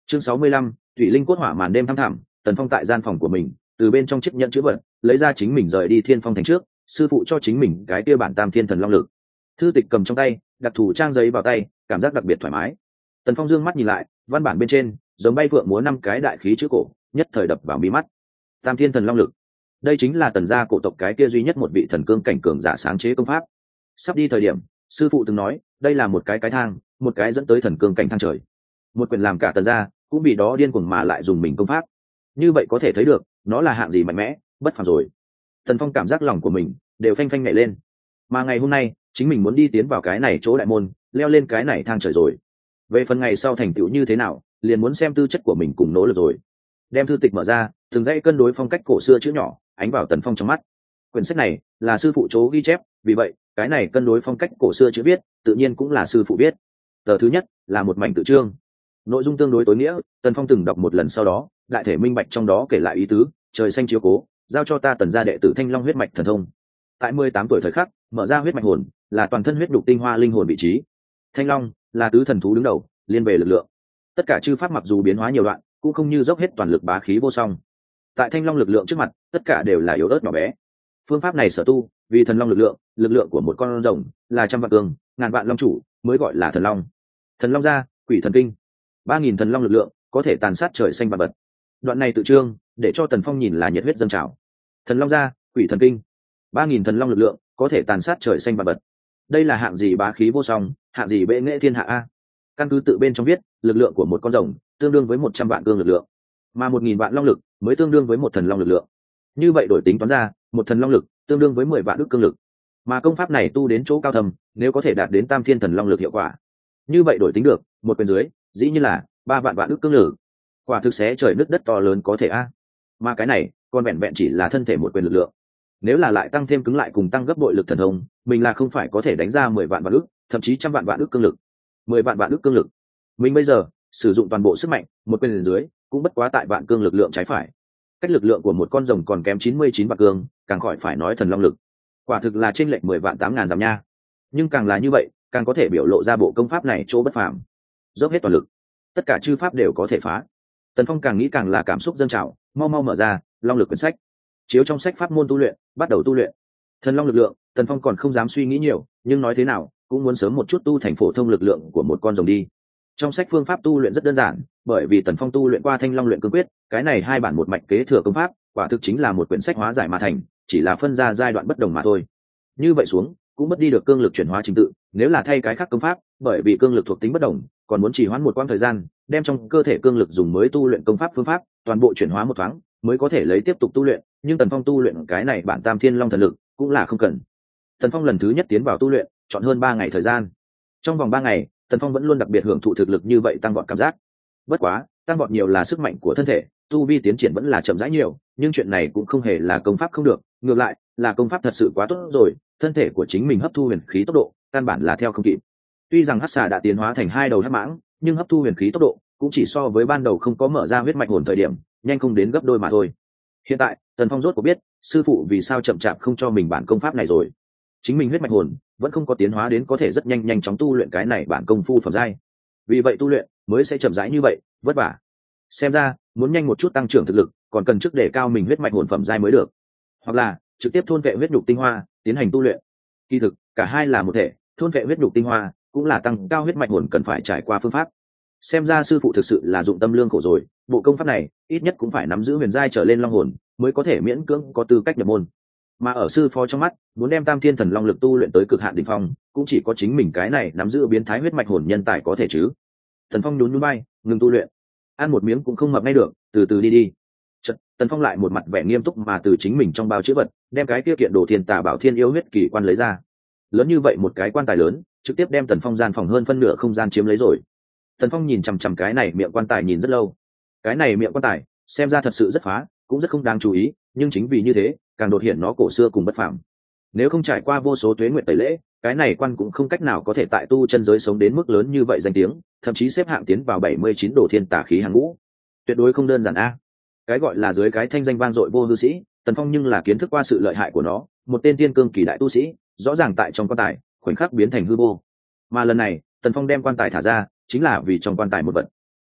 Chương 65, thủy linh cốt hỏa màn đêm thăm thẳm. Tần Phong tại gian phòng của mình, từ bên trong chiếc nhẫn chữ vật lấy ra chính mình rời đi Thiên Phong thành trước, sư phụ cho chính mình cái kia bản Tam Thiên Thần Long Lực. Thư tịch cầm trong tay, đặc thù trang giấy vào tay, cảm giác đặc biệt thoải mái. Tần Phong dương mắt nhìn lại, văn bản bên trên giống bay phượng múa 5 cái đại khí chữ cổ, nhất thời đập vào mí mắt. Tam Thiên Thần Long Lực, đây chính là Tần gia cổ tộc cái kia duy nhất một vị thần cương cảnh cường giả sáng chế công pháp. Sắp đi thời điểm, sư phụ từng nói, đây là một cái thang, một cái dẫn tới thần cương cảnh thang trời. Một quyền làm cả Tần gia cũng bị đó điên cuồng mà lại dùng mình công pháp. Như vậy có thể thấy được, nó là hạng gì mạnh mẽ, bất phàm rồi. Tần Phong cảm giác lòng của mình đều phanh phanh nhảy lên. Mà ngày hôm nay, chính mình muốn đi tiến vào cái này chỗ đại môn, leo lên cái này thang trời rồi. Về phần ngày sau thành tựu như thế nào, liền muốn xem tư chất của mình cùng nỗ lực rồi. Đem thư tịch mở ra, từng dãy cân đối phong cách cổ xưa chữ nhỏ ánh vào Tần Phong trong mắt. Quyển sách này là sư phụ chỗ ghi chép, vì vậy cái này cân đối phong cách cổ xưa chữ viết tự nhiên cũng là sư phụ viết. Tờ thứ nhất là một mảnh tự chương, nội dung tương đối tối nghĩa. Tần Phong từng đọc một lần sau đó đại thể minh bạch trong đó kể lại ý tứ. Trời xanh chiếu cố, giao cho ta Tần gia đệ tử Thanh Long huyết mạch thần thông. Tại 18 tuổi thời khắc mở ra huyết mạch hồn, là toàn thân huyết đục tinh hoa linh hồn vị trí. Thanh Long là tứ thần thú đứng đầu, liên về lực lượng. Tất cả chư pháp mặc dù biến hóa nhiều đoạn, cũng không như dốc hết toàn lực bá khí vô song. Tại Thanh Long lực lượng trước mặt, tất cả đều là yếu ớt nhỏ bé. Phương pháp này sở tu vì thần long lực lượng của một con rồng là trăm vạn cường, ngàn vạn long chủ mới gọi là thần long. Thần long ra, quỷ thần kinh, 3000 thần long lực lượng có thể tàn sát trời xanh vạn vật. Đoạn này tự trương để cho Tần Phong nhìn là nhiệt huyết dâng trào. Thần long ra, quỷ thần kinh, 3000 thần long lực lượng có thể tàn sát trời xanh vạn vật. Đây là hạng gì bá khí vô song, hạng gì bệ nghệ thiên hạ a. Căn cứ tự bên trong viết, lực lượng của một con rồng tương đương với 100 vạn cương lực lượng, mà 1000 vạn long lực mới tương đương với một thần long lực lượng. Như vậy đổi tính toán ra, một thần long lực tương đương với 10 vạn ức cương lực. Mà công pháp này tu đến chỗ cao thầm, nếu có thể đạt đến Tam Thiên Thần Long lực hiệu quả, như vậy đổi tính được, một quyền dưới dĩ nhiên là 3 vạn vạn ức cương lực. Quả thực xé trời nứt đất to lớn có thể a. Mà cái này còn vẹn vẹn chỉ là thân thể một quyền lực lượng. Nếu là lại tăng thêm cứng lại cùng tăng gấp bội lực thần thông, mình là không phải có thể đánh ra 10 vạn vạn ức, thậm chí trăm vạn vạn ức cương lực. 10 vạn vạn ức cương lực. Mình bây giờ sử dụng toàn bộ sức mạnh, một quyền dưới cũng bất quá tại vạn cương lực lượng trái phải. Cách lực lượng của một con rồng còn kém 99 vạn cương, càng khỏi phải nói thần long lực. Quả thực là chênh lệch 10 vạn 8000 dặm nha. Nhưng càng là như vậy, càng có thể biểu lộ ra bộ công pháp này chỗ bất phàm. Dốc hết toàn lực, tất cả chư pháp đều có thể phá. Tần Phong càng nghĩ càng là cảm xúc dâng trào, mau mau mở ra long lực quyển sách, chiếu trong sách pháp môn tu luyện, bắt đầu tu luyện thần long lực lượng. Tần Phong còn không dám suy nghĩ nhiều, nhưng nói thế nào cũng muốn sớm một chút tu thành phổ thông lực lượng của một con rồng đi. Trong sách phương pháp tu luyện rất đơn giản, bởi vì Tần Phong tu luyện qua Thanh Long luyện cương quyết, cái này hai bản một mạch kế thừa công pháp, quả thực chính là một quyển sách hóa giải mà thành, chỉ là phân ra giai đoạn bất đồng mà thôi. Như vậy xuống, cũng mất đi được cương lực chuyển hóa trình tự. Nếu là thay cái khác công pháp, bởi vì cương lực thuộc tính bất đồng, còn muốn trì hoãn một quãng thời gian, đem trong cơ thể cương lực dùng mới tu luyện công pháp phương pháp, toàn bộ chuyển hóa một thoáng, mới có thể lấy tiếp tục tu luyện. Nhưng Tần Phong tu luyện cái này bản Tam Thiên Long thần lực, cũng là không cần. Tần Phong lần thứ nhất tiến vào tu luyện, chọn hơn 3 ngày thời gian. Trong vòng 3 ngày, Tần Phong vẫn luôn đặc biệt hưởng thụ thực lực như vậy tăng vọt cảm giác. Bất quá, tăng vọt nhiều là sức mạnh của thân thể, tu vi tiến triển vẫn là chậm rãi nhiều, nhưng chuyện này cũng không hề là công pháp không được, ngược lại, là công pháp thật sự quá tốt rồi, thân thể của chính mình hấp thu huyền khí tốc độ, căn bản là theo không kịp. Tuy rằng hắc xà đã tiến hóa thành 2 đầu hắc mãng, nhưng hấp thu huyền khí tốc độ cũng chỉ so với ban đầu không có mở ra huyết mạch hồn thời điểm, nhanh không đến gấp đôi mà thôi. Hiện tại, Tần Phong rốt cuộc biết, sư phụ vì sao chậm chạp không cho mình bản công pháp này rồi. Chính mình huyết mạch hồn vẫn không có tiến hóa đến có thể rất nhanh chóng tu luyện cái này bản công phu phẩm giai. Vì vậy tu luyện mới sẽ chậm rãi như vậy, vất vả. Xem ra, muốn nhanh một chút tăng trưởng thực lực, còn cần trước để cao mình huyết mạch hồn phẩm giai mới được. Hoặc là, trực tiếp thôn vệ huyết nhục tinh hoa, tiến hành tu luyện. Kỳ thực, cả hai là một thể, thôn vệ huyết nhục tinh hoa cũng là tăng cao huyết mạch hồn cần phải trải qua phương pháp. Xem ra sư phụ thực sự là dụng tâm lương khổ rồi, bộ công pháp này ít nhất cũng phải nắm giữ huyền giai trở lên long hồn, mới có thể miễn cưỡng có tư cách nhập môn. Mà ở sư phó trong mắt, muốn đem Tam Thiên Thần Long lực tu luyện tới cực hạn đỉnh phong, cũng chỉ có chính mình cái này nắm giữ biến thái huyết mạch hồn nhân tài có thể chứ. Tần Phong nhún nhún vai, ngừng tu luyện. Ăn một miếng cũng không mập ngay được, từ từ đi đi. Chợt, Tần Phong lại một mặt vẻ nghiêm túc mà từ chính mình trong bao chữ vật, đem cái kia kiện đồ thiên tà bảo thiên yêu huyết kỳ quan lấy ra. Lớn như vậy một cái quan tài lớn, trực tiếp đem Tần Phong gian phòng hơn phân nửa không gian chiếm lấy rồi. Tần Phong nhìn chằm chằm cái này miệng quan tài nhìn rất lâu. Cái này miệng quan tài, xem ra thật sự rất phá, cũng rất không đáng chú ý, nhưng chính vì như thế, càng đột hiện nó cổ xưa cùng bất phàm. Nếu không trải qua vô số tuế nguyện tẩy lễ, cái này quan cũng không cách nào có thể tại tu chân giới sống đến mức lớn như vậy danh tiếng, thậm chí xếp hạng tiến vào 79 đồ thiên tà khí hàng ngũ. Tuyệt đối không đơn giản a. Cái gọi là dưới cái thanh danh vang dội vô hư sĩ, Tần Phong nhưng là kiến thức qua sự lợi hại của nó, một tên tiên cương kỳ đại tu sĩ, rõ ràng tại trong quan tài, khoảnh khắc biến thành hư vô. Mà lần này, Tần Phong đem quan tài thả ra, chính là vì trong quan tài một vật.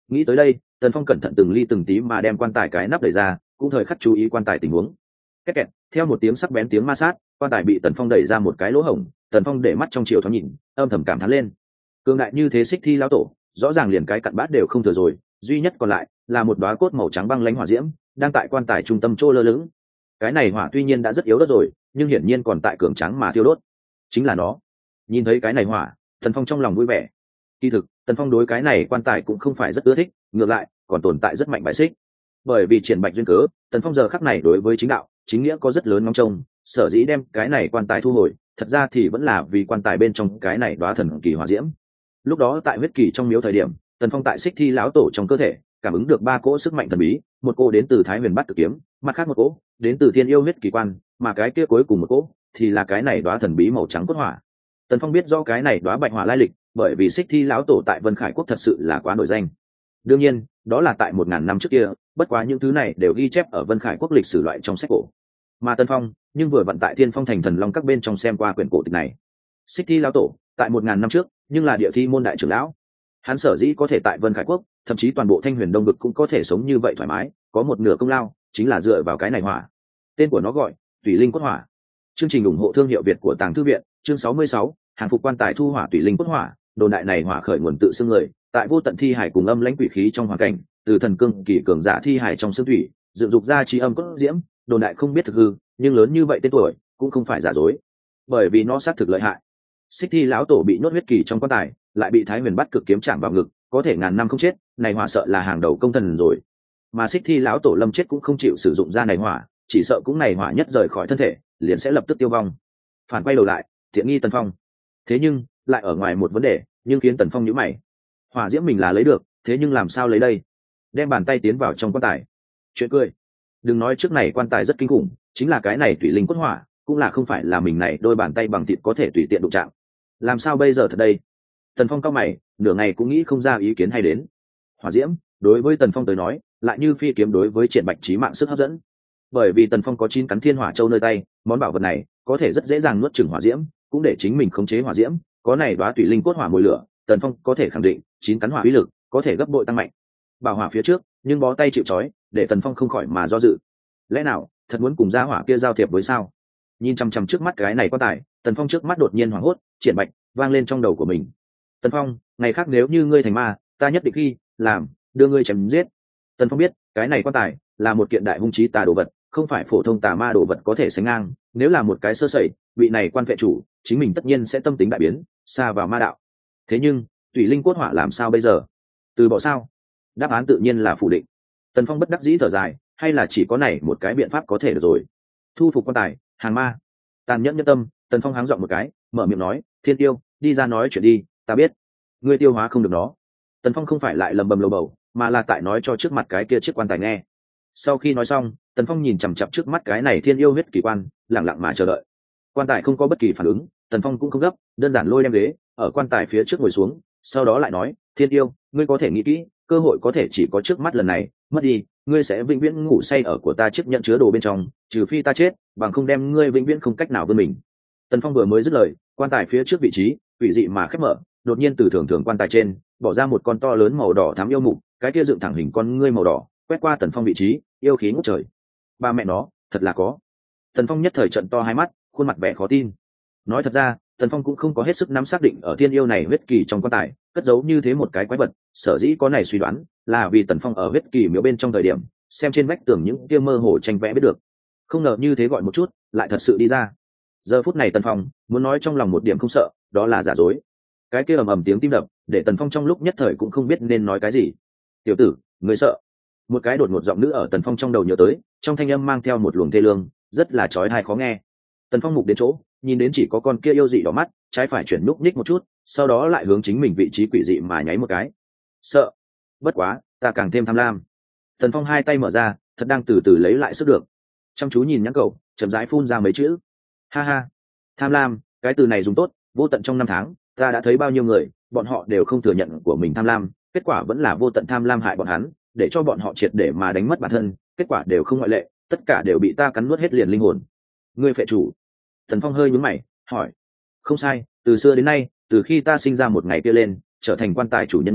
Nghĩ tới đây, Tần Phong cẩn thận từng ly từng tí mà đem quan tài cái nắp đẩy ra, cũng thời khắc chú ý quan tài tình huống. Két kẹt, theo một tiếng sắc bén tiếng ma sát, quan tài bị Tần Phong đẩy ra một cái lỗ hổng. Tần Phong để mắt trong chiều thoáng nhìn, âm thầm cảm thán lên. Cường đại như thế Xích Thi lão tổ, rõ ràng liền cái cặn bát đều không thừa rồi, duy nhất còn lại là một đóa cốt màu trắng băng lãnh hỏa diễm, đang tại quan tài trung tâm trô lơ lửng. Cái này hỏa tuy nhiên đã rất yếu đất rồi, nhưng hiển nhiên còn tại cường tráng mà thiêu đốt. Chính là nó. Nhìn thấy cái này hỏa, Tần Phong trong lòng vui vẻ. Kỳ thực, Tần Phong đối cái này quan tài cũng không phải rất ưa thích, ngược lại, còn tồn tại rất mạnh bài xích. Bởi vì triển bạch duyên cớ, Tần Phong giờ khắc này đối với chính đạo, chính nghĩa có rất lớn ngóng trông, sở dĩ đem cái này quan tài thu hồi, thật ra thì vẫn là vì quan tài bên trong cái này đóa thần kỳ hỏa diễm. Lúc đó tại huyết kỳ trong miếu thời điểm, Tần Phong tại Xích Thi lão tổ trong cơ thể, cảm ứng được 3 cỗ sức mạnh thần bí, một cỗ đến từ Thái Huyền Bát Cực Kiếm, mặt khác một cỗ đến từ Thiên Yêu huyết kỳ quan, mà cái kia cuối cùng một cỗ thì là cái này đóa thần bí màu trắng cốt hỏa. Tần Phong biết rõ cái này đóa bạch hỏa lai lịch, bởi vì Xích Thi lão tổ tại Vân Khải quốc thật sự là quá nổi danh. Đương nhiên, đó là tại 1000 năm trước kia, bất quá những thứ này đều ghi chép ở Vân Khải quốc lịch sử loại trong sách cổ. Mà Tần Phong, nhưng vừa vận tại Thiên Phong thành thần long các bên trong xem qua quyển cổ tịch này. Xích Thi lão tổ, tại 1000 năm trước, nhưng là địa thi môn đại trưởng lão. Hắn sở dĩ có thể tại Vân Khải quốc, thậm chí toàn bộ Thanh Huyền Đông vực cũng có thể sống như vậy thoải mái, có một nửa công lao, chính là dựa vào cái này hỏa. Tên của nó gọi Tùy Linh Cốt Hỏa. Chương trình ủng hộ thương hiệu Việt của Tàng Thư viện, chương 66, hàng phục quan tài thu hỏa Tùy Linh Cốt Hỏa. Đồn đại này hỏa khởi nguồn tự xương người, tại vô tận thi hải cùng âm lãnh quỷ khí trong hoàn cảnh, từ thần cương kỳ cường giả thi hải trong xương thủy, dựng dục ra chi âm cốt diễm, đồn đại không biết thực hư, nhưng lớn như vậy tên tuổi, cũng không phải giả dối. Bởi vì nó xác thực lợi hại. Xích Thi lão tổ bị nhốt huyết kỳ trong quan tài, lại bị Thái Huyền Bát Cực Kiếm chạm vào ngực, có thể ngàn năm không chết, này hỏa sợ là hàng đầu công thần rồi. Mà Xích Thi lão tổ lâm chết cũng không chịu sử dụng ra này hỏa, chỉ sợ cũng này hỏa nhất rời khỏi thân thể, liền sẽ lập tức tiêu vong. Phản quay đầu lại, thiện nghi Tần Phong. Thế nhưng, lại ở ngoài một vấn đề, nhưng khiến Tần Phong nhíu mày. Hỏa diễm mình là lấy được, thế nhưng làm sao lấy đây? Đem bàn tay tiến vào trong quan tài. Chuyện cười. Đừng nói trước này quan tài rất kinh khủng, chính là cái này Tùy Linh Cốt Hỏa, cũng là không phải là mình này đôi bàn tay bằng thịt có thể tùy tiện đụng chạm. Làm sao bây giờ thật đây? Tần Phong cao mày, nửa ngày cũng nghĩ không ra ý kiến hay đến. Hỏa diễm, đối với Tần Phong tới nói, lại như phi kiếm đối với Triển Bạch chí mạng sức hấp dẫn. Bởi vì Tần Phong có 9 cắn thiên hỏa châu nơi tay, món bảo vật này có thể rất dễ dàng nuốt chửng hỏa diễm, cũng để chính mình khống chế hỏa diễm, có này đóa Tùy Linh Cốt Hỏa mùi lửa, Tần Phong có thể khẳng định, 9 cắn hỏa uy lực có thể gấp bội tăng mạnh. Bảo hỏa phía trước, nhưng bó tay chịu trói, để Tần Phong không khỏi mà do dự. Lẽ nào, thật muốn cùng gia hỏa kia giao thiệp với sao? Nhìn chăm chăm trước mắt cái này quan tài, Tần Phong trước mắt đột nhiên hoảng hốt, Triển Bạch vang lên trong đầu của mình. Tần Phong, ngày khác nếu như ngươi thành ma, ta nhất định khi làm đưa ngươi chém giết. Tần Phong biết, cái này quan tài là một kiện đại hung chí tà đồ vật, không phải phổ thông tà ma đồ vật có thể sánh ngang. Nếu là một cái sơ sẩy, vị này quan vệ chủ, chính mình tất nhiên sẽ tâm tính đại biến, xa vào ma đạo. Thế nhưng, Tùy Linh Cốt Hỏa làm sao bây giờ? Từ bỏ sao? Đáp án tự nhiên là phủ định. Tần Phong bất đắc dĩ thở dài, hay là chỉ có này một cái biện pháp có thể được rồi. Thu phục quan tài, hàng ma. Tàn nhẫn nhân tâm, Tần Phong háng giọng một cái, mở miệng nói, Thiên Tiêu, đi ra nói chuyện đi, ta biết. Ngươi tiêu hóa không được nó. Tần Phong không phải lại lầm bầm lầu bầu, mà là tại nói cho trước mặt cái kia chiếc quan tài nghe. Sau khi nói xong, Tần Phong nhìn chằm chằm trước mắt cái này Thiên Yêu huyết kỳ quan, lặng lặng mà chờ đợi. Quan tài không có bất kỳ phản ứng, Tần Phong cũng không gấp, đơn giản lôi đem ghế ở quan tài phía trước ngồi xuống, sau đó lại nói, Thiên Yêu, ngươi có thể nghĩ kỹ, cơ hội có thể chỉ có trước mắt lần này, mất đi, ngươi sẽ vĩnh viễn ngủ say ở của ta chiếc nhận chứa đồ bên trong, trừ phi ta chết, bằng không đem ngươi vĩnh viễn không cách nào vươn mình. Tần Phong vừa mới dứt lời, quan tài phía trước vị trí quỷ dị mà khép mở, đột nhiên từ thường thường quan tài trên bỏ ra một con to lớn màu đỏ thắm yêu mục, cái kia dựng thẳng hình con ngươi màu đỏ, quét qua Tần Phong vị trí, yêu khí ngút trời. Ba mẹ nó, thật là có. Tần Phong nhất thời trận to hai mắt, khuôn mặt vẻ khó tin. Nói thật ra, Tần Phong cũng không có hết sức nắm xác định ở Thiên Yêu này huyết kỳ trong quan tài cất giấu như thế một cái quái vật, sở dĩ có này suy đoán là vì Tần Phong ở huyết kỳ miếu bên trong thời điểm xem trên vách tường những kia mơ hồ tranh vẽ biết được, không ngờ như thế gọi một chút lại thật sự đi ra. Giờ phút này Tần Phong muốn nói trong lòng một điểm không sợ, đó là giả dối. Cái kia ầm ầm tiếng tim đập để Tần Phong trong lúc nhất thời cũng không biết nên nói cái gì. Tiểu tử, người sợ? Một cái đột ngột giọng nữ ở Tần Phong trong đầu nhớ tới, trong thanh âm mang theo một luồng thê lương, rất là chói tai khó nghe. Tần Phong mục đến chỗ, nhìn đến chỉ có con kia yêu dị đỏ mắt, trái phải chuyển núc nhích một chút, sau đó lại hướng chính mình vị trí quỷ dị mà nháy một cái. Sợ? Bất quá, ta càng thêm tham lam. Tần Phong hai tay mở ra, thật đang từ từ lấy lại sức được. Chăm chú nhìn nhãn cầu, chậm rãi phun ra mấy chữ. Ha ha, tham lam, cái từ này dùng tốt, vô tận trong 5 tháng, ta đã thấy bao nhiêu người, bọn họ đều không thừa nhận của mình tham lam, kết quả vẫn là vô tận tham lam hại bọn hắn, để cho bọn họ triệt để mà đánh mất bản thân, kết quả đều không ngoại lệ, tất cả đều bị ta cắn nuốt hết liền linh hồn. Ngươi phệ chủ? Tần Phong hơi nhướng mày, hỏi. Không sai, từ xưa đến nay, từ khi ta sinh ra một ngày kia lên, trở thành quan tài chủ nhân người,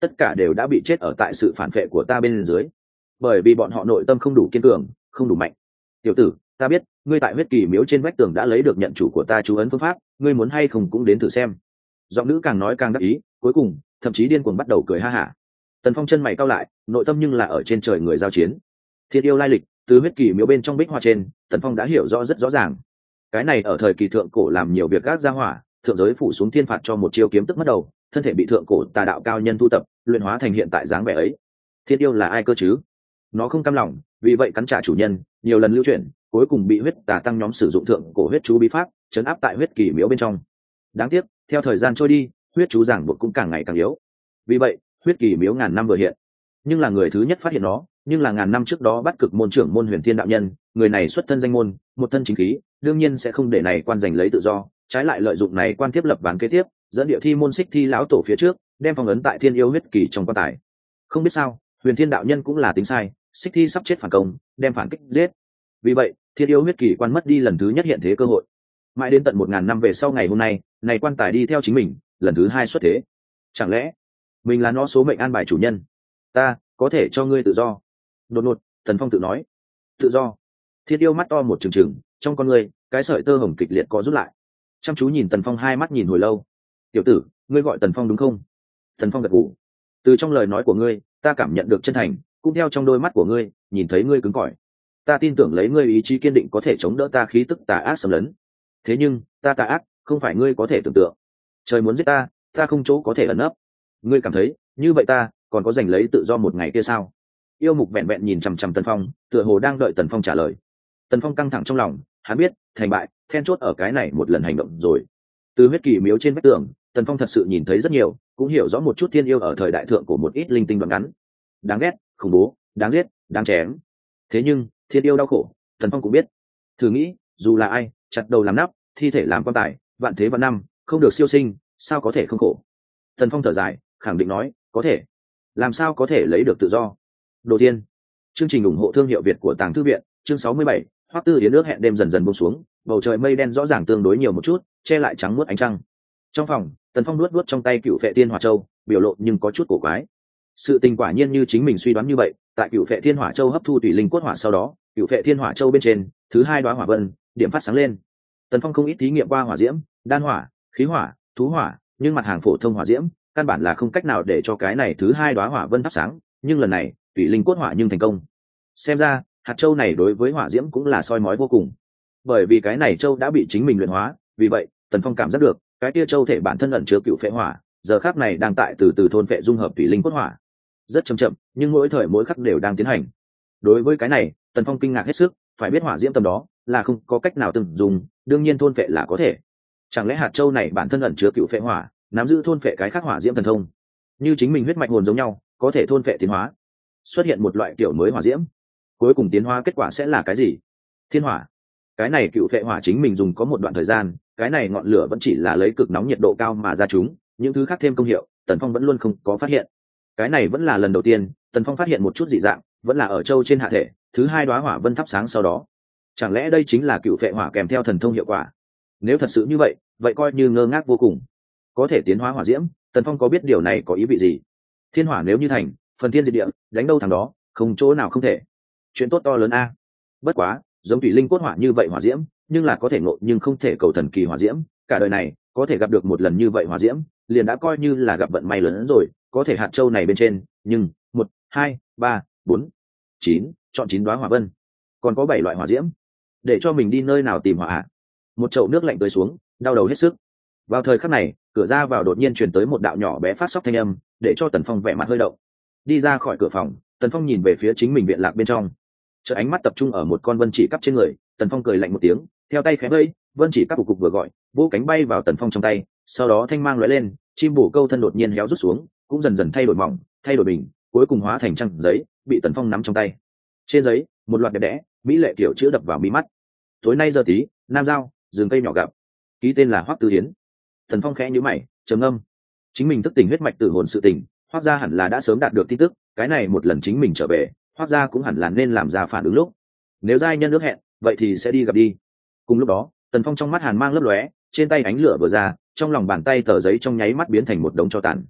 tất cả đều đã bị chết ở tại sự phản vệ của ta bên dưới, bởi vì bọn họ nội tâm không đủ kiên cường, không đủ mạnh. Tiểu tử, ta biết ngươi tại huyết kỳ miếu trên vách tường đã lấy được nhận chủ của ta chú ấn phương pháp, ngươi muốn hay không cũng đến thử xem. Giọng nữ càng nói càng đắc ý, cuối cùng thậm chí điên cuồng bắt đầu cười ha hả. Tần Phong chân mày cau lại, nội tâm nhưng là ở trên trời người giao chiến. Thiên yêu lai lịch, từ huyết kỳ miếu bên trong bích hoa trên, Tần Phong đã hiểu rõ rất rõ ràng. Cái này ở thời kỳ thượng cổ làm nhiều việc gác ra hỏa, thượng giới phủ xuống thiên phạt cho một chiêu kiếm tức mất đầu, thân thể bị thượng cổ tà đạo cao nhân tu tập, luyện hóa thành hiện tại dáng vẻ ấy. Thiên yêu là ai cơ chứ? Nó không cam lòng, vì vậy cắn trả chủ nhân, nhiều lần lưu chuyển, cuối cùng bị huyết tà tăng nhóm sử dụng thượng cổ huyết chú bí pháp, chấn áp tại huyết kỳ miếu bên trong. Đáng tiếc, theo thời gian trôi đi, huyết chú giảng buộc cũng càng ngày càng yếu. Vì vậy, huyết kỳ miếu ngàn năm vừa hiện, nhưng là người thứ nhất phát hiện nó, nhưng là ngàn năm trước đó bắt cực môn trưởng môn Huyền Thiên đạo nhân, người này xuất thân danh môn, một thân chính khí, đương nhiên sẽ không để này quan giành lấy tự do, trái lại lợi dụng này quan tiếp lập ván kế tiếp, dẫn điệu thi môn xích thi lão tổ phía trước, đem phong ấn tại Thiên yêu huyết kỳ trong quan tài. Không biết sao, Huyền Thiên đạo nhân cũng là tính sai, xích thi sắp chết phản công, đem phản kích giết. Vì vậy, Thiên yêu huyết kỳ quan mất đi lần thứ nhất hiện thế cơ hội. Mãi đến tận 1000 năm về sau ngày hôm nay, này quan tài đi theo chính mình, lần thứ hai xuất thế. Chẳng lẽ mình là nó số mệnh an bài chủ nhân? Ta có thể cho ngươi tự do. Đột ngột, Tần Phong tự nói. Tự do? Thiên yêu mắt to một trừng trừng, trong con ngươi, cái sợi tơ hồng kịch liệt có rút lại. Chăm chú nhìn Tần Phong hai mắt nhìn hồi lâu. Tiểu tử, ngươi gọi Tần Phong đúng không? Tần Phong gật gù. Từ trong lời nói của ngươi, ta cảm nhận được chân thành, cũng theo trong đôi mắt của ngươi, nhìn thấy ngươi cứng cỏi. Ta tin tưởng lấy ngươi ý chí kiên định có thể chống đỡ ta khí tức tà ác xâm lấn. Thế nhưng, ta tà ác, không phải ngươi có thể tưởng tượng. Trời muốn giết ta, ta không chỗ có thể ẩn nấp. Ngươi cảm thấy, như vậy ta còn có giành lấy tự do một ngày kia sao? Yêu mục vẹn vẹn nhìn chằm chằm Tần Phong, tựa hồ đang đợi Tần Phong trả lời. Tần Phong căng thẳng trong lòng, hắn biết thành bại then chốt ở cái này một lần hành động rồi. Từ huyết kỳ miếu trên vách tường, Tần Phong thật sự nhìn thấy rất nhiều, cũng hiểu rõ một chút thiên yêu ở thời đại thượng của một ít linh tinh đoạn ngắn. Đáng ghét, khủng bố, đáng giết, đáng chém. Thế nhưng thiên yêu đau khổ, Tần Phong cũng biết. Thử nghĩ, dù là ai chặt đầu làm nắp, thi thể làm quan tài, vạn thế vạn năm không được siêu sinh, sao có thể không khổ? Tần Phong thở dài, khẳng định nói, có thể. Làm sao có thể lấy được tự do? Đầu tiên, chương trình ủng hộ thương hiệu Việt của Tàng Thư Viện, chương 67, Hoắc Tư Yến nước hẹn đêm dần dần buông xuống, bầu trời mây đen rõ ràng tương đối nhiều một chút, che lại trắng muốt ánh trăng. Trong phòng, Tần Phong nuốt trong tay Cựu Phệ Thiên Hỏa Châu, biểu lộ nhưng có chút cổ quái. Sự tình quả nhiên như chính mình suy đoán như vậy, tại Cựu Phệ Thiên Hỏa Châu hấp thu tùy linh cốt hỏa sau đó, Cựu Phệ Thiên Hỏa Châu bên trên, thứ hai đóa hỏa vân, điểm phát sáng lên. Tần Phong không ít thí nghiệm qua hỏa diễm, đan hỏa, khí hỏa, thú hỏa, nhưng mặt hàng phổ thông hỏa diễm, căn bản là không cách nào để cho cái này thứ hai đóa hỏa vân thắp sáng, nhưng lần này, tùy linh cốt hỏa nhưng thành công. Xem ra, hạt châu này đối với hỏa diễm cũng là soi mói vô cùng. Bởi vì cái này châu đã bị chính mình luyện hóa, vì vậy, Tần Phong cảm giác được, cái tia châu thể bản thân ẩn chứa cựu phệ hỏa, giờ khắc này đang tại từ từ thôn phệ dung hợp tùy linh cốt hỏa. Rất chậm chậm, nhưng mỗi thời mỗi khắc đều đang tiến hành. Đối với cái này, Tần Phong kinh ngạc hết sức, phải biết hỏa diễm tầm đó là không có cách nào từng dùng, đương nhiên thôn phệ là có thể. Chẳng lẽ hạt châu này bản thân ẩn chứa cựu phệ hỏa, nắm giữ thôn phệ cái khác hỏa diễm thần thông, như chính mình huyết mạch hồn giống nhau, có thể thôn phệ tiến hóa, xuất hiện một loại kiểu mới hỏa diễm. Cuối cùng tiến hóa kết quả sẽ là cái gì? Thiên hỏa. Cái này cựu phệ hỏa chính mình dùng có một đoạn thời gian, cái này ngọn lửa vẫn chỉ là lấy cực nóng nhiệt độ cao mà ra chúng, những thứ khác thêm công hiệu, Tần Phong vẫn luôn không có phát hiện. Cái này vẫn là lần đầu tiên, Tần Phong phát hiện một chút dị dạng, vẫn là ở châu trên hạ thể, thứ hai đóa hỏa vân thắp sáng sau đó. Chẳng lẽ đây chính là cựu phệ hỏa kèm theo thần thông hiệu quả? Nếu thật sự như vậy, vậy coi như ngơ ngác vô cùng. Có thể tiến hóa hỏa diễm, Tần Phong có biết điều này có ý vị gì? Thiên hỏa nếu như thành, phần thiên diệt địa, đánh đâu thằng đó, không chỗ nào không thể. Chuyện tốt to lớn a. Bất quá, giống thủy linh cốt hỏa như vậy hỏa diễm, nhưng là có thể ngộ nhưng không thể cầu thần kỳ hỏa diễm, cả đời này có thể gặp được một lần như vậy hỏa diễm, liền đã coi như là gặp vận may lớn hơn rồi. Có thể hạt châu này bên trên, nhưng 1, 2, 3, 4, 9, chọn 9 đóa hỏa vân, còn có 7 loại hỏa diễm, để cho mình đi nơi nào tìm hỏa ạ? Một chậu nước lạnh tưới xuống, đau đầu hết sức. Vào thời khắc này, cửa ra vào đột nhiên truyền tới một đạo nhỏ bé phát sóc thanh âm, để cho Tần Phong vẻ mặt hơi động. Đi ra khỏi cửa phòng, Tần Phong nhìn về phía chính mình viện lạc bên trong, chợt ánh mắt tập trung ở một con vân chỉ cắp trên người. Tần Phong cười lạnh một tiếng, theo tay khẽ vẫy, vân chỉ cắp cục vừa gọi, vỗ cánh bay vào Tần Phong trong tay. Sau đó thanh mang lóe lên, chim bổ câu thân đột nhiên héo rút xuống, cũng dần dần thay đổi mỏng, thay đổi bình, cuối cùng hóa thành trang giấy, bị Tần Phong nắm trong tay. Trên giấy, một loạt đẹp đẽ, mỹ lệ kiểu chữ đập vào mí mắt. Tối nay giờ tí, Nam Giao, rừng cây nhỏ gặp. Ký tên là Hoắc Tư Hiến. Tần Phong khẽ nhíu mày, trầm ngâm. Chính mình thức tỉnh huyết mạch tử hồn sự tỉnh, Hoắc gia hẳn là đã sớm đạt được tin tức, cái này một lần chính mình trở về, Hoắc gia cũng hẳn là nên làm ra phản ứng lúc. Nếu giai nhân ước hẹn, vậy thì sẽ đi gặp đi. Cùng lúc đó, Tần Phong trong mắt hàn mang lấp lóe, trên tay ánh lửa vừa ra, trong lòng bàn tay tờ giấy trong nháy mắt biến thành một đống tro tàn.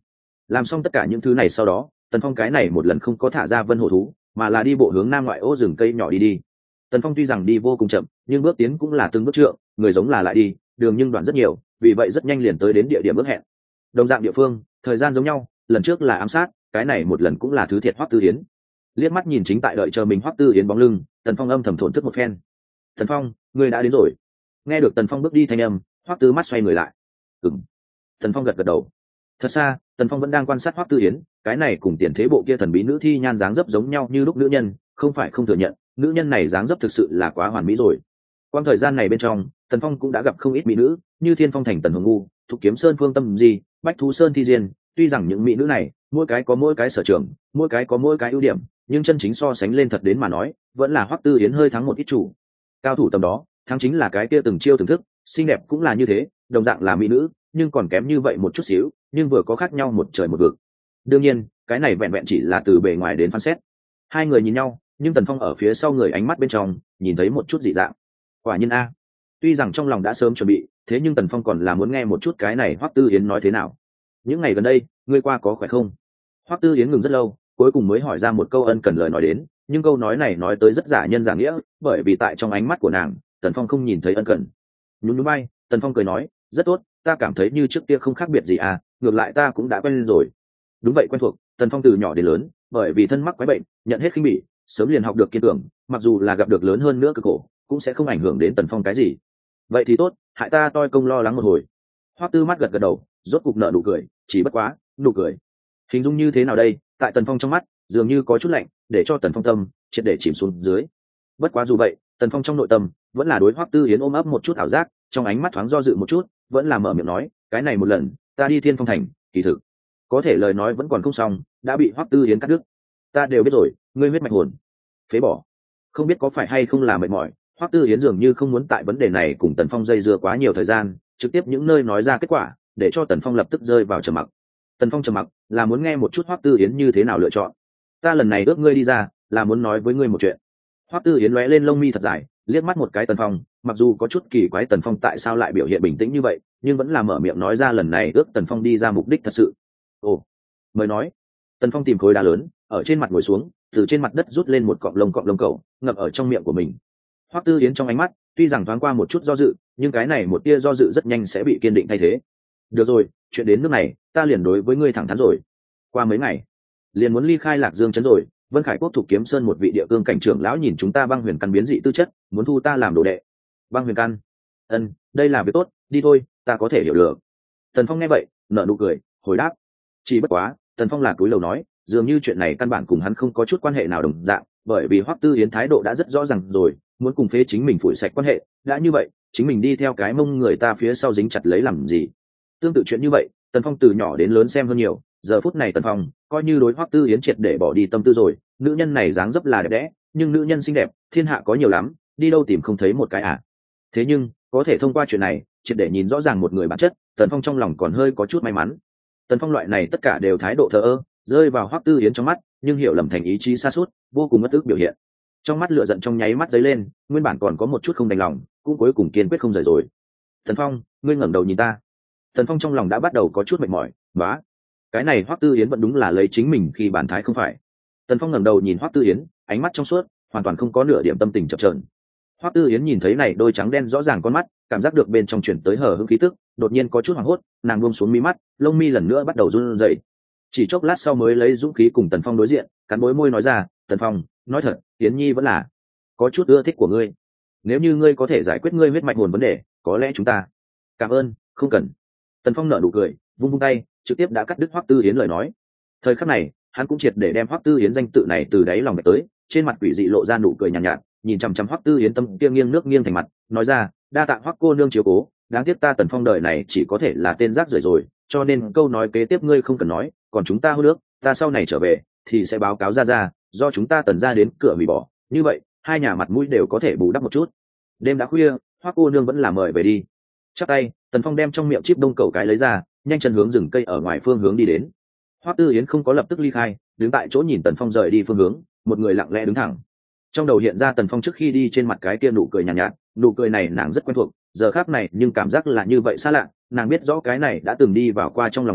Làm xong tất cả những thứ này sau đó, Tần Phong cái này một lần không có thả ra vân hổ thú, mà là đi bộ hướng nam ngoại ô rừng cây nhỏ đi. Tần Phong tuy rằng đi vô cùng chậm, nhưng bước tiến cũng là từng bước trượng, người giống là lại đi, đường nhưng đoạn rất nhiều, vì vậy rất nhanh liền tới đến địa điểm ước hẹn. Đồng dạng địa phương, thời gian giống nhau, lần trước là ám sát, cái này một lần cũng là thứ thiệt Hoắc Tư Yến. Liếc mắt nhìn chính tại đợi chờ mình Hoắc Tư Yến bóng lưng, Tần Phong âm thầm thổn thức một phen. "Tần Phong, ngươi đã đến rồi." Nghe được Tần Phong bước đi thanh âm, Hoắc Tư mắt xoay người lại. "Ừm." Tần Phong gật gật đầu. Thật xa, Tần Phong vẫn đang quan sát Hoắc Tư Yến, cái này cùng tiền thế bộ kia thần bí nữ thi nhan dáng dấp giống nhau như lúc nữ nhân, không phải không thừa nhận, nữ nhân này dáng dấp thực sự là quá hoàn mỹ rồi. Quang thời gian này bên trong, Tần Phong cũng đã gặp không ít mỹ nữ, như Thiên Phong Thành Tần Hồng Ngu, Thục Kiếm Sơn Phương Tâm Di, Bách Thú Sơn Thi Diên, tuy rằng những mỹ nữ này, mỗi cái có mỗi cái sở trường, mỗi cái có mỗi cái ưu điểm, nhưng chân chính so sánh lên thật đến mà nói, vẫn là Hoắc Tư Yến hơi thắng một ít chủ. Cao thủ tầm đó, thắng chính là cái kia từng chiêu từng thức, xinh đẹp cũng là như thế, đồng dạng là mỹ nữ, nhưng còn kém như vậy một chút xíu, nhưng vừa có khác nhau một trời một vực. Đương nhiên, cái này vẹn vẹn chỉ là từ bề ngoài đến phán xét. Hai người nhìn nhau, nhưng Tần Phong ở phía sau người ánh mắt bên trong, nhìn thấy một chút dị dạng. Quả nhiên a. Tuy rằng trong lòng đã sớm chuẩn bị, thế nhưng Tần Phong còn là muốn nghe một chút cái này Hoắc Tư Yến nói thế nào. Những ngày gần đây, ngươi qua có khỏe không? Hoắc Tư Yến ngừng rất lâu, cuối cùng mới hỏi ra một câu ân cần lời nói đến, nhưng câu nói này nói tới rất giả nhân giả nghĩa, bởi vì tại trong ánh mắt của nàng, Tần Phong không nhìn thấy ân cần. Nhún nhún vai, Tần Phong cười nói, rất tốt, ta cảm thấy như trước kia không khác biệt gì à, ngược lại ta cũng đã quen rồi. Đúng vậy, quen thuộc. Tần Phong từ nhỏ đến lớn, bởi vì thân mắc quái bệnh, nhận hết khinh bỉ, sớm liền học được kiên cường, mặc dù là gặp được lớn hơn nữa cực khổ, cũng sẽ không ảnh hưởng đến Tần Phong cái gì. Vậy thì tốt, hại ta toi công lo lắng một hồi. Hoắc Tư mắt gật gật đầu, rốt cục nở nụ cười, chỉ bất quá, nụ cười hình dung như thế nào đây, tại Tần Phong trong mắt dường như có chút lạnh, để cho Tần Phong tâm triệt để chìm xuống dưới. Bất quá dù vậy, Tần Phong trong nội tâm vẫn là đối Hoắc Tư Yến ôm ấp một chút ảo giác, trong ánh mắt thoáng do dự một chút, vẫn là mở miệng nói, cái này một lần ta đi Thiên Phong Thành, kỳ thực có thể lời nói vẫn còn không xong, đã bị Hoắc Tư Yến cắt đứt. Ta đều biết rồi, ngươi huyết mạch hồn phế bỏ. Không biết có phải hay không là mệt mỏi, Hoắc Tư Yến dường như không muốn tại vấn đề này cùng Tần Phong dây dưa quá nhiều thời gian, trực tiếp những nơi nói ra kết quả, để cho Tần Phong lập tức rơi vào trầm mặc. Tần Phong trầm mặc là muốn nghe một chút Hoắc Tư Yến như thế nào lựa chọn. Ta lần này ước ngươi đi ra, là muốn nói với ngươi một chuyện. Hoắc Tư Yến lóe lên lông mi thật dài, liếc mắt một cái Tần Phong, mặc dù có chút kỳ quái Tần Phong tại sao lại biểu hiện bình tĩnh như vậy, nhưng vẫn là mở miệng nói ra lần này ước Tần Phong đi ra mục đích thật sự. Ồ, mới nói. Tần Phong tìm khối đá lớn, ở trên mặt ngồi xuống, từ trên mặt đất rút lên một cọng lông cẩu, ngậm ở trong miệng của mình. Hoắc Tư Yến trong ánh mắt, tuy rằng thoáng qua một chút do dự, nhưng cái này một tia do dự rất nhanh sẽ bị kiên định thay thế. Được rồi, chuyện đến nước này, ta liền đối với ngươi thẳng thắn rồi. Qua mấy ngày, liền muốn ly khai Lạc Dương trấn rồi. Vân Khải Quốc Thục Kiếm Sơn một vị địa cương cảnh trưởng lão nhìn chúng ta băng huyền căn biến dị tư chất, muốn thu ta làm đồ đệ. Băng huyền căn? Ân, đây là việc tốt, đi thôi, ta có thể hiểu được. Tần Phong nghe vậy, nở nụ cười, hồi đáp. Chỉ bất quá, Tần Phong là cúi đầu nói, dường như chuyện này căn bản cùng hắn không có chút quan hệ nào đồng dạng, bởi vì Hoắc Tư Yến thái độ đã rất rõ ràng rồi, muốn cùng phế chính mình phủi sạch quan hệ, đã như vậy, chính mình đi theo cái mông người ta phía sau dính chặt lấy làm gì? Tương tự chuyện như vậy, Tần Phong từ nhỏ đến lớn xem hơn nhiều, giờ phút này Tần Phong coi như đối Hoắc Tư Yến triệt để bỏ đi tâm tư rồi, nữ nhân này dáng dấp là đẹp đẽ, nhưng nữ nhân xinh đẹp, thiên hạ có nhiều lắm, đi đâu tìm không thấy một cái à? Thế nhưng, có thể thông qua chuyện này, triệt để nhìn rõ ràng một người bản chất, Tần Phong trong lòng còn hơi có chút may mắn. Tần Phong loại này tất cả đều thái độ thờ ơ, rơi vào Hoắc Tư Yến trong mắt, nhưng hiểu lầm thành ý chí sa sút, vô cùng mất ức biểu hiện. Trong mắt lửa giận trong nháy mắt dấy lên, nguyên bản còn có một chút không đành lòng, cũng cuối cùng kiên quyết không rời rồi. Tần Phong, ngươi ngẩng đầu nhìn ta. Tần Phong trong lòng đã bắt đầu có chút mệt mỏi, bá. Cái này Hoắc Tư Yến vẫn đúng là lấy chính mình khi bản thái không phải. Tần Phong ngẩng đầu nhìn Hoắc Tư Yến, ánh mắt trong suốt, hoàn toàn không có nửa điểm tâm tình chập chờn. Hoắc Tư Yến nhìn thấy này đôi trắng đen rõ ràng con mắt, cảm giác được bên trong chuyển tới hở hững khí tức, đột nhiên có chút hoảng hốt, nàng buông xuống mí mắt, lông mi lần nữa bắt đầu run rẩy. Chỉ chốc lát sau mới lấy dũng khí cùng Tần Phong đối diện, cắn môi môi nói ra, "Tần Phong, nói thật, Yến Nhi vẫn là có chút ưa thích của ngươi. Nếu như ngươi có thể giải quyết ngươi huyết mạch hồn vấn đề, có lẽ chúng ta." "Cảm ơn, không cần." Tần Phong nở nụ cười, vung vung tay, trực tiếp đã cắt đứt Hoắc Tư Yến lời nói. Thời khắc này, hắn cũng triệt để đem Hoắc Tư Yến danh tự này từ đáy lòng bạch tới, trên mặt quỷ dị lộ ra nụ cười nhàn nhạt, nhìn chằm chằm Hoắc Tư Yến tâm kia nghiêng nước nghiêng thành mặt, nói ra, "Đa tạ Hoắc cô nương chiếu cố, đáng tiếc ta Tần Phong đời này chỉ có thể là tên rác rưởi rồi, cho nên câu nói kế tiếp ngươi không cần nói, còn chúng ta hô nước, ta sau này trở về thì sẽ báo cáo ra, do chúng ta Tần ra đến cửa hủy bỏ, như vậy, hai nhà mặt mũi đều có thể bù đắp một chút." Đêm đã khuya, Hoắc cô nương vẫn là mời về đi. Chắp tay, Tần Phong đem trong miệng chip đông cầu cái lấy ra, nhanh chân hướng rừng cây ở ngoài phương hướng đi đến. Hoắc Tư Yến không có lập tức ly khai, đứng tại chỗ nhìn Tần Phong rời đi phương hướng, một người lặng lẽ đứng thẳng. Trong đầu hiện ra Tần Phong trước khi đi trên mặt cái kia nụ cười nhàn nhạt, nụ cười này nàng rất quen thuộc, giờ khắc này nhưng cảm giác là như vậy xa lạ, nàng biết rõ cái này đã từng đi vào qua trong lòng nàng,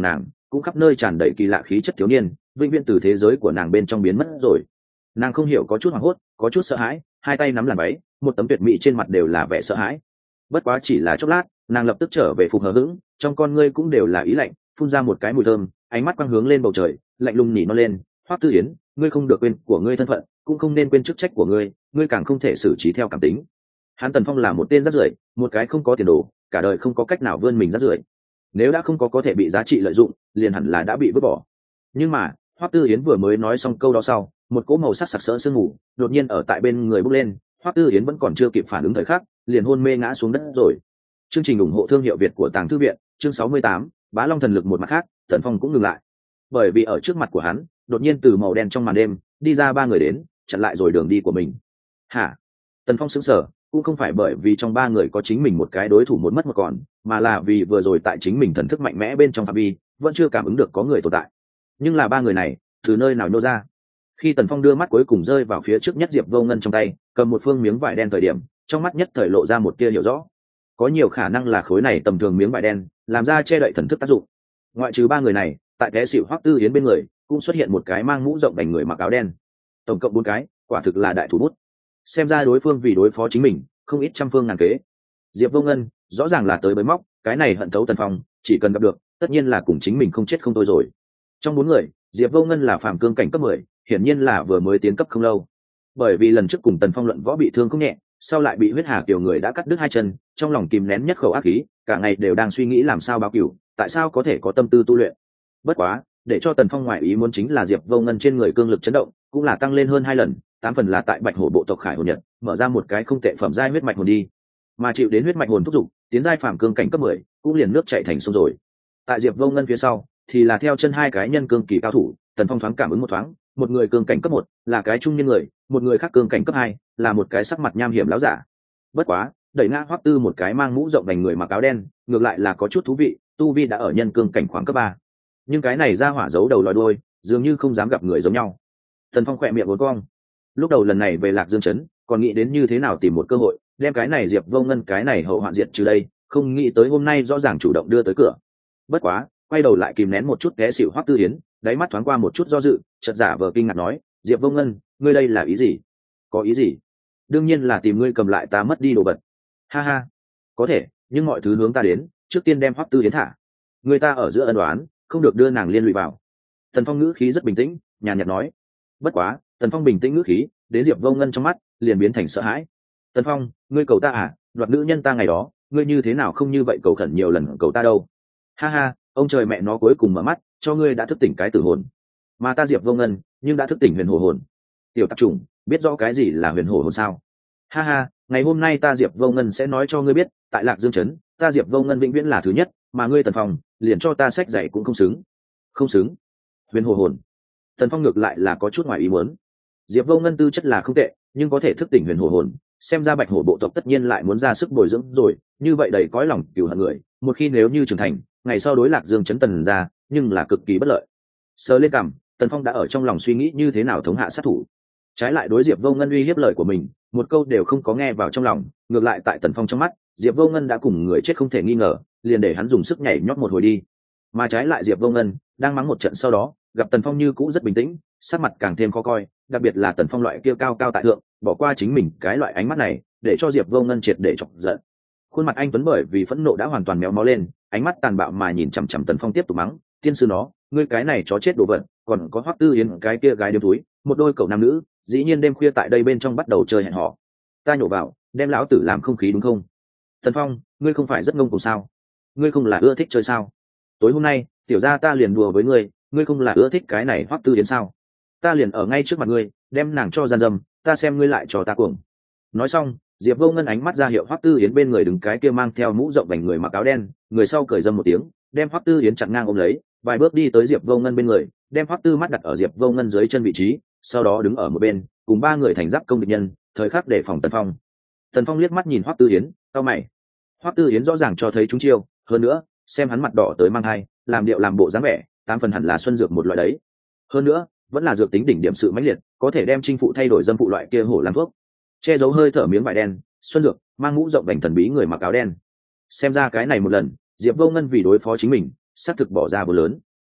cũng khắp nơi tràn đầy kỳ lạ khí chất thiếu niên vĩnh viễn từ thế giới của nàng bên trong biến mất rồi. Nàng không hiểu, có chút hoảng hốt, có chút sợ hãi, hai tay nắm làn váy, một tấm tuyệt mỹ trên mặt đều là vẻ sợ hãi. Bất quá chỉ là chốc lát, nàng lập tức trở về phục hờ hững, trong con ngươi cũng đều là ý lạnh, phun ra một cái mùi thơm, ánh mắt quang hướng lên bầu trời, lạnh lùng nỉ non lên, Hoắc Tư Yến, ngươi không được quên của ngươi thân phận, cũng không nên quên chức trách của ngươi, ngươi càng không thể xử trí theo cảm tính. Hắn Tần Phong là một tên rác rưởi, một cái không có tiền đồ, cả đời không có cách nào vươn mình rác rưởi. Nếu đã không có thể bị giá trị lợi dụng, liền hẳn là đã bị vứt bỏ. Nhưng mà, Hoắc Tư Yến vừa mới nói xong câu đó sau, một cỗ màu sắc sặc sỡ sương mù đột nhiên ở tại bên người bốc lên, Hoắc Tư Yến vẫn còn chưa kịp phản ứng thời khắc, liền hôn mê ngã xuống đất rồi. Chương trình ủng hộ thương hiệu Việt của Tàng Thư viện, chương 68, Bá Long thần lực một mặt khác, Tần Phong cũng ngừng lại. Bởi vì ở trước mặt của hắn, đột nhiên từ màu đen trong màn đêm, đi ra ba người đến, chặn lại rồi đường đi của mình. Hả? Tần Phong sững sờ, cũng không phải bởi vì trong ba người có chính mình một cái đối thủ một mất một còn, mà là vì vừa rồi tại chính mình thần thức mạnh mẽ bên trong phạm vi, vẫn chưa cảm ứng được có người tồn tại. Nhưng là ba người này, từ nơi nào nhô ra? Khi Tần Phong đưa mắt cuối cùng rơi vào phía trước nhất Diệp Vô Ngân trong tay, cầm một phương miếng vải đen thời điểm, trong mắt nhất thời lộ ra một tia hiểu rõ. Có nhiều khả năng là khối này tầm thường miếng vải đen, làm ra che đậy thần thức tác dụng. Ngoại trừ ba người này, tại té xỉu Hoắc Tư Yến bên người, cũng xuất hiện một cái mang mũ rộng đành người mặc áo đen. Tổng cộng 4 cái, quả thực là đại thủ bút. Xem ra đối phương vì đối phó chính mình, không ít trăm phương ngàn kế. Diệp Vô Ngân, rõ ràng là tới bới móc, cái này hận thấu Tần Phong, chỉ cần gặp được, tất nhiên là cùng chính mình không chết không thôi rồi. Trong 4 người, Diệp Vô Ngân là phàm cương cảnh cấp 10, hiển nhiên là vừa mới tiến cấp không lâu. Bởi vì lần trước cùng Tần Phong luận võ bị thương không nhẹ, sau lại bị huyết hà kiều người đã cắt đứt 2 chân, trong lòng kìm nén nhất khẩu ác khí, cả ngày đều đang suy nghĩ làm sao báo cửu, tại sao có thể có tâm tư tu luyện. Bất quá, để cho Tần Phong ngoại ý muốn chính là Diệp Vô Ngân trên người cương lực chấn động, cũng là tăng lên hơn 2 lần, 8 phần là tại Bạch Hổ bộ tộc Khải Hồn Nhật, mở ra một cái không tệ phẩm giai huyết mạch hồn đi. Mà chịu đến huyết mạch hồn thúc dục, tiến giai phàm cương cảnh cấp 10, cũng liền nước chảy thành sông rồi. Tại Diệp Vô Ngân phía sau, thì là theo chân 2 cái nhân cương kỳ cao thủ, Tần Phong thoáng cảm ứng một thoáng, một người cương cảnh cấp 1, là cái trung niên người, một người khác cương cảnh cấp 2, là một cái sắc mặt nham hiểm láo giả. Bất quá, đẩy ngã Hoắc Tư một cái mang mũ rộng đành người mặc áo đen, ngược lại là có chút thú vị, tu vi đã ở nhân cương cảnh khoảng cấp 3. Nhưng cái này ra hỏa giấu đầu lòi đuôi, dường như không dám gặp người giống nhau. Tần Phong khỏe miệng uốn cong. Lúc đầu lần này về Lạc Dương trấn, còn nghĩ đến như thế nào tìm một cơ hội, đem cái này Diệp Vô Ngân cái này hậu hoạn diệt trừ đây, không nghĩ tới hôm nay rõ ràng chủ động đưa tới cửa. Bất quá, quay đầu lại kìm nén một chút té xỉu Hoắc Tư Yến, đáy mắt thoáng qua một chút do dự, chợt giả vờ kinh ngạc nói, Diệp Vô Ngân, ngươi đây là ý gì? Có ý gì? Đương nhiên là tìm ngươi cầm lại ta mất đi đồ vật. Ha ha, có thể, nhưng mọi thứ hướng ta đến, trước tiên đem Hoắc Tư Yến thả. Người ta ở giữa ân oán, không được đưa nàng liên lụy vào. Tần Phong ngữ khí rất bình tĩnh, nhàn nhạt nói. Bất quá, Tần Phong bình tĩnh ngữ khí, đến Diệp Vô Ngân trong mắt liền biến thành sợ hãi. Tần Phong, ngươi cầu ta à? Đoạt nữ nhân ta ngày đó, ngươi như thế nào không như vậy cầu khẩn nhiều lần cầu ta đâu? Ha ha, ông trời mẹ nó cuối cùng mở mắt, cho ngươi đã thức tỉnh cái tử hồn. Mà ta Diệp Vô Ngân, nhưng đã thức tỉnh huyền hổ hồn. Tiểu tạp chủng, biết rõ cái gì là huyền hổ hồn sao? Ha ha, ngày hôm nay ta Diệp Vô Ngân sẽ nói cho ngươi biết, tại Lạc Dương trấn, ta Diệp Vô Ngân vĩnh viễn là thứ nhất, mà ngươi Tần Phong, liền cho ta sách dạy cũng không xứng. Không xứng? Huyền hổ hồn. Tần Phong ngược lại là có chút ngoài ý muốn. Diệp Vô Ngân tư chất là không tệ, nhưng có thể thức tỉnh huyền hổ hồn, xem ra Bạch Hổ bộ tộc tất nhiên lại muốn ra sức bồi dưỡng rồi, như vậy đầy cõi lòng cừu hận người, một khi nếu như trưởng thành, ngày sau đối Lạc Dương trấn Tần ra, nhưng là cực kỳ bất lợi. Sờ lên cằm, Tần Phong đã ở trong lòng suy nghĩ như thế nào thống hạ sát thủ. Trái lại đối Diệp Vô Ngân uy hiếp lời của mình, một câu đều không có nghe vào trong lòng, ngược lại tại Tần Phong trong mắt, Diệp Vô Ngân đã cùng người chết không thể nghi ngờ, liền để hắn dùng sức nhảy nhót một hồi đi. Mà trái lại Diệp Vô Ngân đang mắng một trận sau đó, gặp Tần Phong như cũ rất bình tĩnh, sắc mặt càng thêm khó coi, đặc biệt là Tần Phong loại kia cao cao tại thượng, bỏ qua chính mình cái loại ánh mắt này, để cho Diệp Vô Ngân triệt để chọc giận. Khuôn mặt anh tuấn bởi vì phẫn nộ đã hoàn toàn méo mó lên, ánh mắt tàn bạo mà nhìn chằm chằm Tần Phong tiếp tục mắng, tiên sư nó, ngươi cái này chó chết đồ vật, còn có Hoắc Tư Yến cái kia gái đêm túi, một đôi cậu nam nữ, dĩ nhiên đêm khuya tại đây bên trong bắt đầu chơi hẹn hò. Ta nhổ vào, đem lão tử làm không khí đúng không? Tần Phong, ngươi không phải rất ngông cuồng sao? Ngươi không là ưa thích chơi sao? Tối hôm nay, tiểu gia ta liền đùa với ngươi, ngươi không là ưa thích cái này Hoắc Tư Yến sao? Ta liền ở ngay trước mặt ngươi, đem nàng cho gian dâm, ta xem ngươi lại cho ta cuồng. Nói xong, Diệp Vô Ngân ánh mắt ra hiệu Hoắc Tư Yến bên người đứng cái kia mang theo mũ rộng vành người mặc áo đen, người sau cười dâm một tiếng, đem Hoắc Tư Yến chặn ngang ôm lấy, vài bước đi tới Diệp Vô Ngân bên người, đem Hoắc Tư mắt đặt ở Diệp Vô Ngân dưới chân vị trí, sau đó đứng ở một bên, cùng ba người thành giáp công địch nhân, thời khắc để phòng Tần Phong. Tần Phong liếc mắt nhìn Hoắc Tư Yến, cau mày. Hoắc Tư Yến rõ ràng cho thấy chúng chiêu, hơn nữa, xem hắn mặt đỏ tới mang hai, làm điệu làm bộ dáng vẻ, 8 phần hẳn là xuân dược một loại đấy. Hơn nữa, vẫn là dược tính đỉnh điểm sự mãnh liệt, có thể đem chinh phụ thay đổi dâm phụ loại kia hổ làm thuốc. Che giấu hơi thở miếng vải đen, xuân dược, mang mũ rộng vành thần bí người mặc áo đen. Xem ra cái này một lần, Diệp Vô Ngân vì đối phó chính mình, xác thực bỏ ra vô lớn.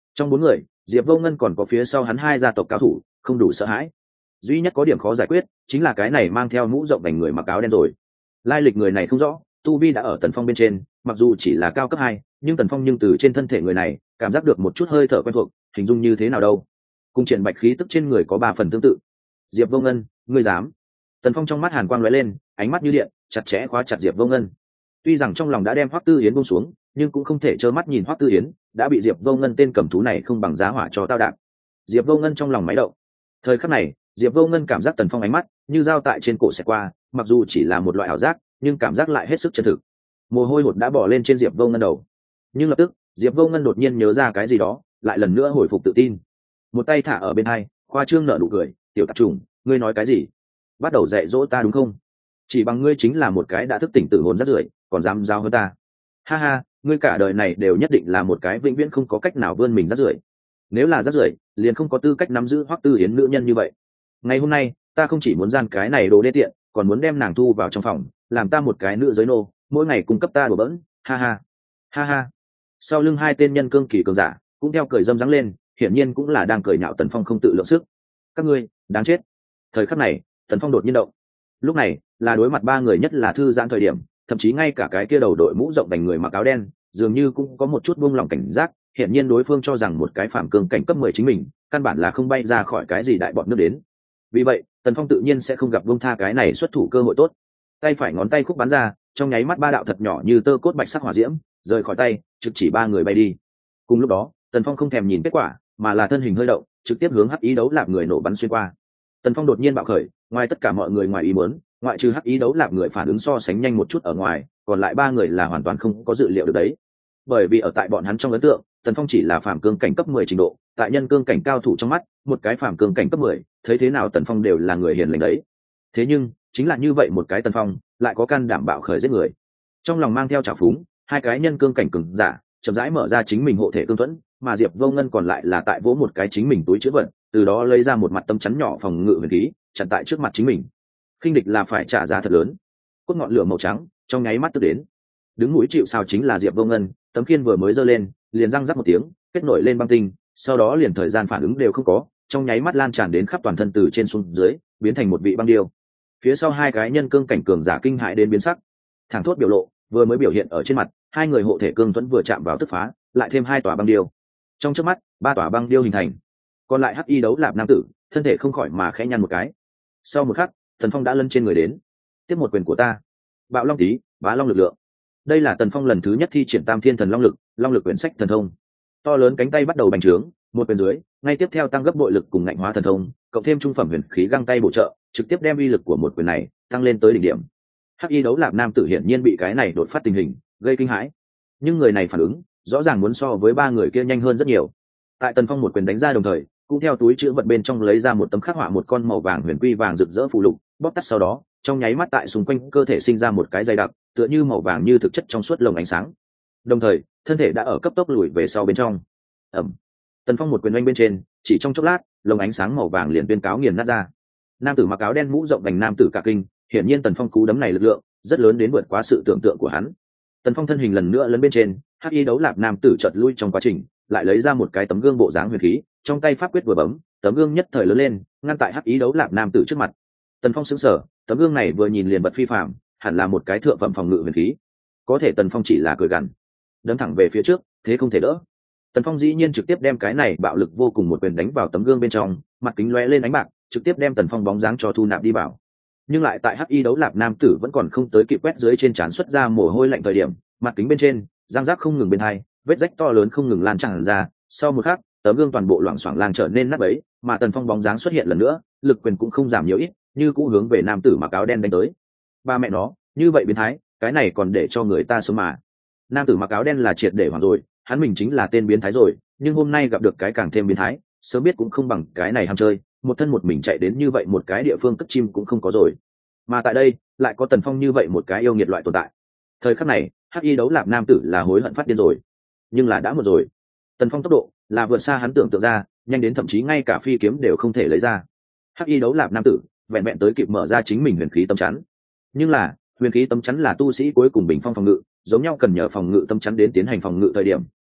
Trong 4 người, Diệp Vô Ngân còn có phía sau hắn 2 gia tộc cao thủ, không đủ sợ hãi. Duy nhất có điểm khó giải quyết, chính là cái này mang theo mũ rộng vành người mặc áo đen rồi. Lai lịch người này không rõ, tu vi đã ở Tần Phong bên trên, mặc dù chỉ là cao cấp 2, nhưng Tần Phong từ trên thân thể người này, cảm giác được một chút hơi thở quen thuộc, hình dung như thế nào đâu? Cùng triển bạch khí tức trên người có 3 phần tương tự. Diệp Vô Ngân, ngươi dám? Tần Phong trong mắt hàn quang lóe lên, ánh mắt như điện, chặt chẽ khóa chặt Diệp Vô Ngân. Tuy rằng trong lòng đã đem Hoắc Tư Yến buông xuống, nhưng cũng không thể trơ mắt nhìn Hoắc Tư Yến đã bị Diệp Vô Ngân tên cầm thú này không bằng giá hỏa cho tao đạp. Diệp Vô Ngân trong lòng máy động. Thời khắc này, Diệp Vô Ngân cảm giác Tần Phong ánh mắt như dao tại trên cổ xẹt qua, mặc dù chỉ là một loại ảo giác, nhưng cảm giác lại hết sức chân thực. Mồ hôi hột đã bỏ lên trên Diệp Vô Ngân đầu. Nhưng lập tức, Diệp Vô Ngân đột nhiên nhớ ra cái gì đó, lại lần nữa hồi phục tự tin. Một tay thả ở bên hai, khoa trương nở nụ cười, "Tiểu tạp chủng, ngươi nói cái gì? Bắt đầu dạy dỗ ta đúng không? Chỉ bằng ngươi chính là một cái đã thức tỉnh tử hồn rất rưởi, còn dám giao hơn ta? Ha ha, ngươi cả đời này đều nhất định là một cái vĩnh viễn không có cách nào vươn mình rất rưởi. Nếu là rất rưởi, liền không có tư cách nắm giữ Hoắc Tư Yến nữ nhân như vậy. Ngày hôm nay, ta không chỉ muốn gian cái này đồ đê tiện, còn muốn đem nàng thu vào trong phòng, làm ta một cái nữ giới nô, mỗi ngày cung cấp ta đồ bỡn, ha ha." Ha ha. Sau lưng 2 tên nhân cương kỳ cường giả, cũng theo cười dâm dắng lên, hiển nhiên cũng là đang cười nhạo Tần Phong không tự lượng sức. "Các ngươi, đáng chết." Thời khắc này, Tần Phong đột nhiên động. Lúc này, là đối mặt 3 người nhất là thư giãn thời điểm, thậm chí ngay cả cái kia đầu đội mũ rộng vành người mặc áo đen, dường như cũng có một chút buông lỏng cảnh giác, hiển nhiên đối phương cho rằng một cái phạm cương cảnh cấp 10 chính mình, căn bản là không bay ra khỏi cái gì đại bọn nước đến. Vì vậy, Tần Phong tự nhiên sẽ không gặp buông tha cái này xuất thủ cơ hội tốt. Tay phải ngón tay khúc bắn ra, trong nháy mắt 3 đạo thật nhỏ như tơ cốt bạch sắc hỏa diễm, rời khỏi tay, trực chỉ 3 người bay đi. Cùng lúc đó, Tần Phong không thèm nhìn kết quả, mà là thân hình hơi động, trực tiếp hướng Hắc Ý Đấu Lạp người nổ bắn xuyên qua. Tần Phong đột nhiên bạo khởi, ngoài tất cả mọi người ngoài ý muốn, ngoại trừ Hắc Ý Đấu Lạp người phản ứng so sánh nhanh một chút ở ngoài, còn lại 3 người là hoàn toàn không có dự liệu được đấy. Bởi vì ở tại bọn hắn trong ấn tượng, Tần Phong chỉ là phàm cương cảnh cấp 10 trình độ, tại nhân cương cảnh cao thủ trong mắt, một cái phàm cương cảnh cấp 10, thấy thế nào Tần Phong đều là người hiền lành đấy. Thế nhưng, chính là như vậy một cái Tần Phong, lại có can đảm bạo khởi giết người. Trong lòng mang theo trào phúng, 2 cái nhân cương cảnh cường giả, chậm rãi mở ra chính mình hộ thể cương thuẫn, mà Diệp Vô Ngân còn lại là tại vỗ một cái chính mình túi trữ vật, từ đó lấy ra một mặt tấm chắn nhỏ phòng ngự huyền khí, chặn tại trước mặt chính mình. Khinh địch là phải trả giá thật lớn. Cốt ngọn lửa màu trắng, trong nháy mắt tức đến. Đứng mũi chịu sào chính là Diệp Vô Ngân, tấm khiên vừa mới giơ lên, liền răng rắc một tiếng, kết nổi lên băng tinh, sau đó liền thời gian phản ứng đều không có, trong nháy mắt lan tràn đến khắp toàn thân từ trên xuống dưới, biến thành một vị băng điêu. Phía sau 2 cái nhân cương cảnh cường giả kinh hãi đến biến sắc. Thẳng thốt biểu lộ vừa mới biểu hiện ở trên mặt, 2 người hộ thể cương thuẫn vừa chạm vào tức phá, lại thêm 2 tòa băng điêu. Trong chớp mắt, 3 tòa băng điêu hình thành. Còn lại Hắc Y Đấu Lạp nam tử, thân thể không khỏi mà khẽ nhăn một cái. Sau một khắc, Tần Phong đã lân trên người đến. Tiếp một quyền của ta. Bạo Long Tý, Bá Long lực lượng. Đây là Tần Phong lần thứ nhất thi triển Tam Thiên Thần Long lực quyển sách thần thông. To lớn cánh tay bắt đầu bành trướng, một quyền dưới, ngay tiếp theo tăng gấp bội lực cùng ngạnh hóa thần thông, cộng thêm trung phẩm huyền khí găng tay bổ trợ, trực tiếp đem uy lực của một quyền này tăng lên tới đỉnh điểm. Hắc Y Đấu Lạp nam tử hiển nhiên bị cái này đột phát tình hình gây kinh hãi, nhưng người này phản ứng rõ ràng muốn so với 3 người kia nhanh hơn rất nhiều. Tại Tần Phong một quyền đánh ra đồng thời, cũng theo túi chữ vật bên trong lấy ra một tấm khắc họa một con màu vàng huyền quy vàng rực rỡ phù lục, bóp tắt sau đó, trong nháy mắt tại xung quanh cơ thể sinh ra một cái dày đặc, tựa như màu vàng như thực chất trong suốt lồng ánh sáng. Đồng thời, thân thể đã ở cấp tốc lùi về sau bên trong. Ầm. Tần Phong một quyền oanh bên trên, chỉ trong chốc lát, lồng ánh sáng màu vàng liền tuyên cáo nghiền nát ra. Nam tử mặc áo đen mũ rộng vành nam tử cả kinh, hiển nhiên Tần Phong cú đấm này lực lượng rất lớn đến vượt quá sự tưởng tượng của hắn. Tần Phong thân hình lần nữa lớn bên trên, Hắc Y Đấu Lạp nam tử chợt lui trong quá trình, lại lấy ra một cái tấm gương bộ dáng huyền khí, trong tay pháp quyết vừa bấm, tấm gương nhất thời lớn lên, ngăn tại Hắc Y Đấu Lạp nam tử trước mặt. Tần Phong sững sờ, tấm gương này vừa nhìn liền bật phi phàm, hẳn là một cái thượng phẩm phòng ngự huyền khí. Có thể Tần Phong chỉ là cười gằn, đấm thẳng về phía trước, thế không thể đỡ. Tần Phong dĩ nhiên trực tiếp đem cái này bạo lực vô cùng một quyền đánh vào tấm gương bên trong, mặt kính lóe lên ánh bạc, trực tiếp đem Tần Phong bóng dáng cho thu nạp đi vào. Nhưng lại tại Hắc Y Đấu Lạp nam tử vẫn còn không tới kịp quét dưới trên trán xuất ra mồ hôi lạnh thời điểm, mặt kính bên trên, răng rác không ngừng bên hai, vết rách to lớn không ngừng lan tràn ra. Sau một khắc, tấm gương toàn bộ loảng xoảng lang trở nên nát bấy, mà Tần Phong bóng dáng xuất hiện lần nữa, lực quyền cũng không giảm nhiều ít, như cũ hướng về nam tử mặc áo đen đánh tới. Ba mẹ nó, như vậy biến thái, cái này còn để cho người ta sống mà. Nam tử mặc áo đen là triệt để hoảng rồi, hắn mình chính là tên biến thái rồi, nhưng hôm nay gặp được cái càng thêm biến thái, sớm biết cũng không bằng cái này ham chơi, một thân một mình chạy đến như vậy một cái địa phương cất chim cũng không có rồi. Mà tại đây, lại có Tần Phong như vậy một cái yêu nghiệt loại tồn tại. Thời khắc này, Hắc Y Đấu Lạp nam tử là hối hận phát điên rồi, nhưng là đã một rồi. Tần Phong tốc độ là vượt xa hắn tưởng tượng ra, nhanh đến thậm chí ngay cả phi kiếm đều không thể lấy ra. Hắc Y Đấu Lạp nam tử vẹn vẹn tới kịp mở ra chính mình huyền khí tấm chắn, nhưng là huyền khí tấm chắn là tu sĩ cuối cùng bình phong phòng ngự, giống nhau cần nhờ phòng ngự tấm chắn đến tiến hành phòng ngự thời điểm,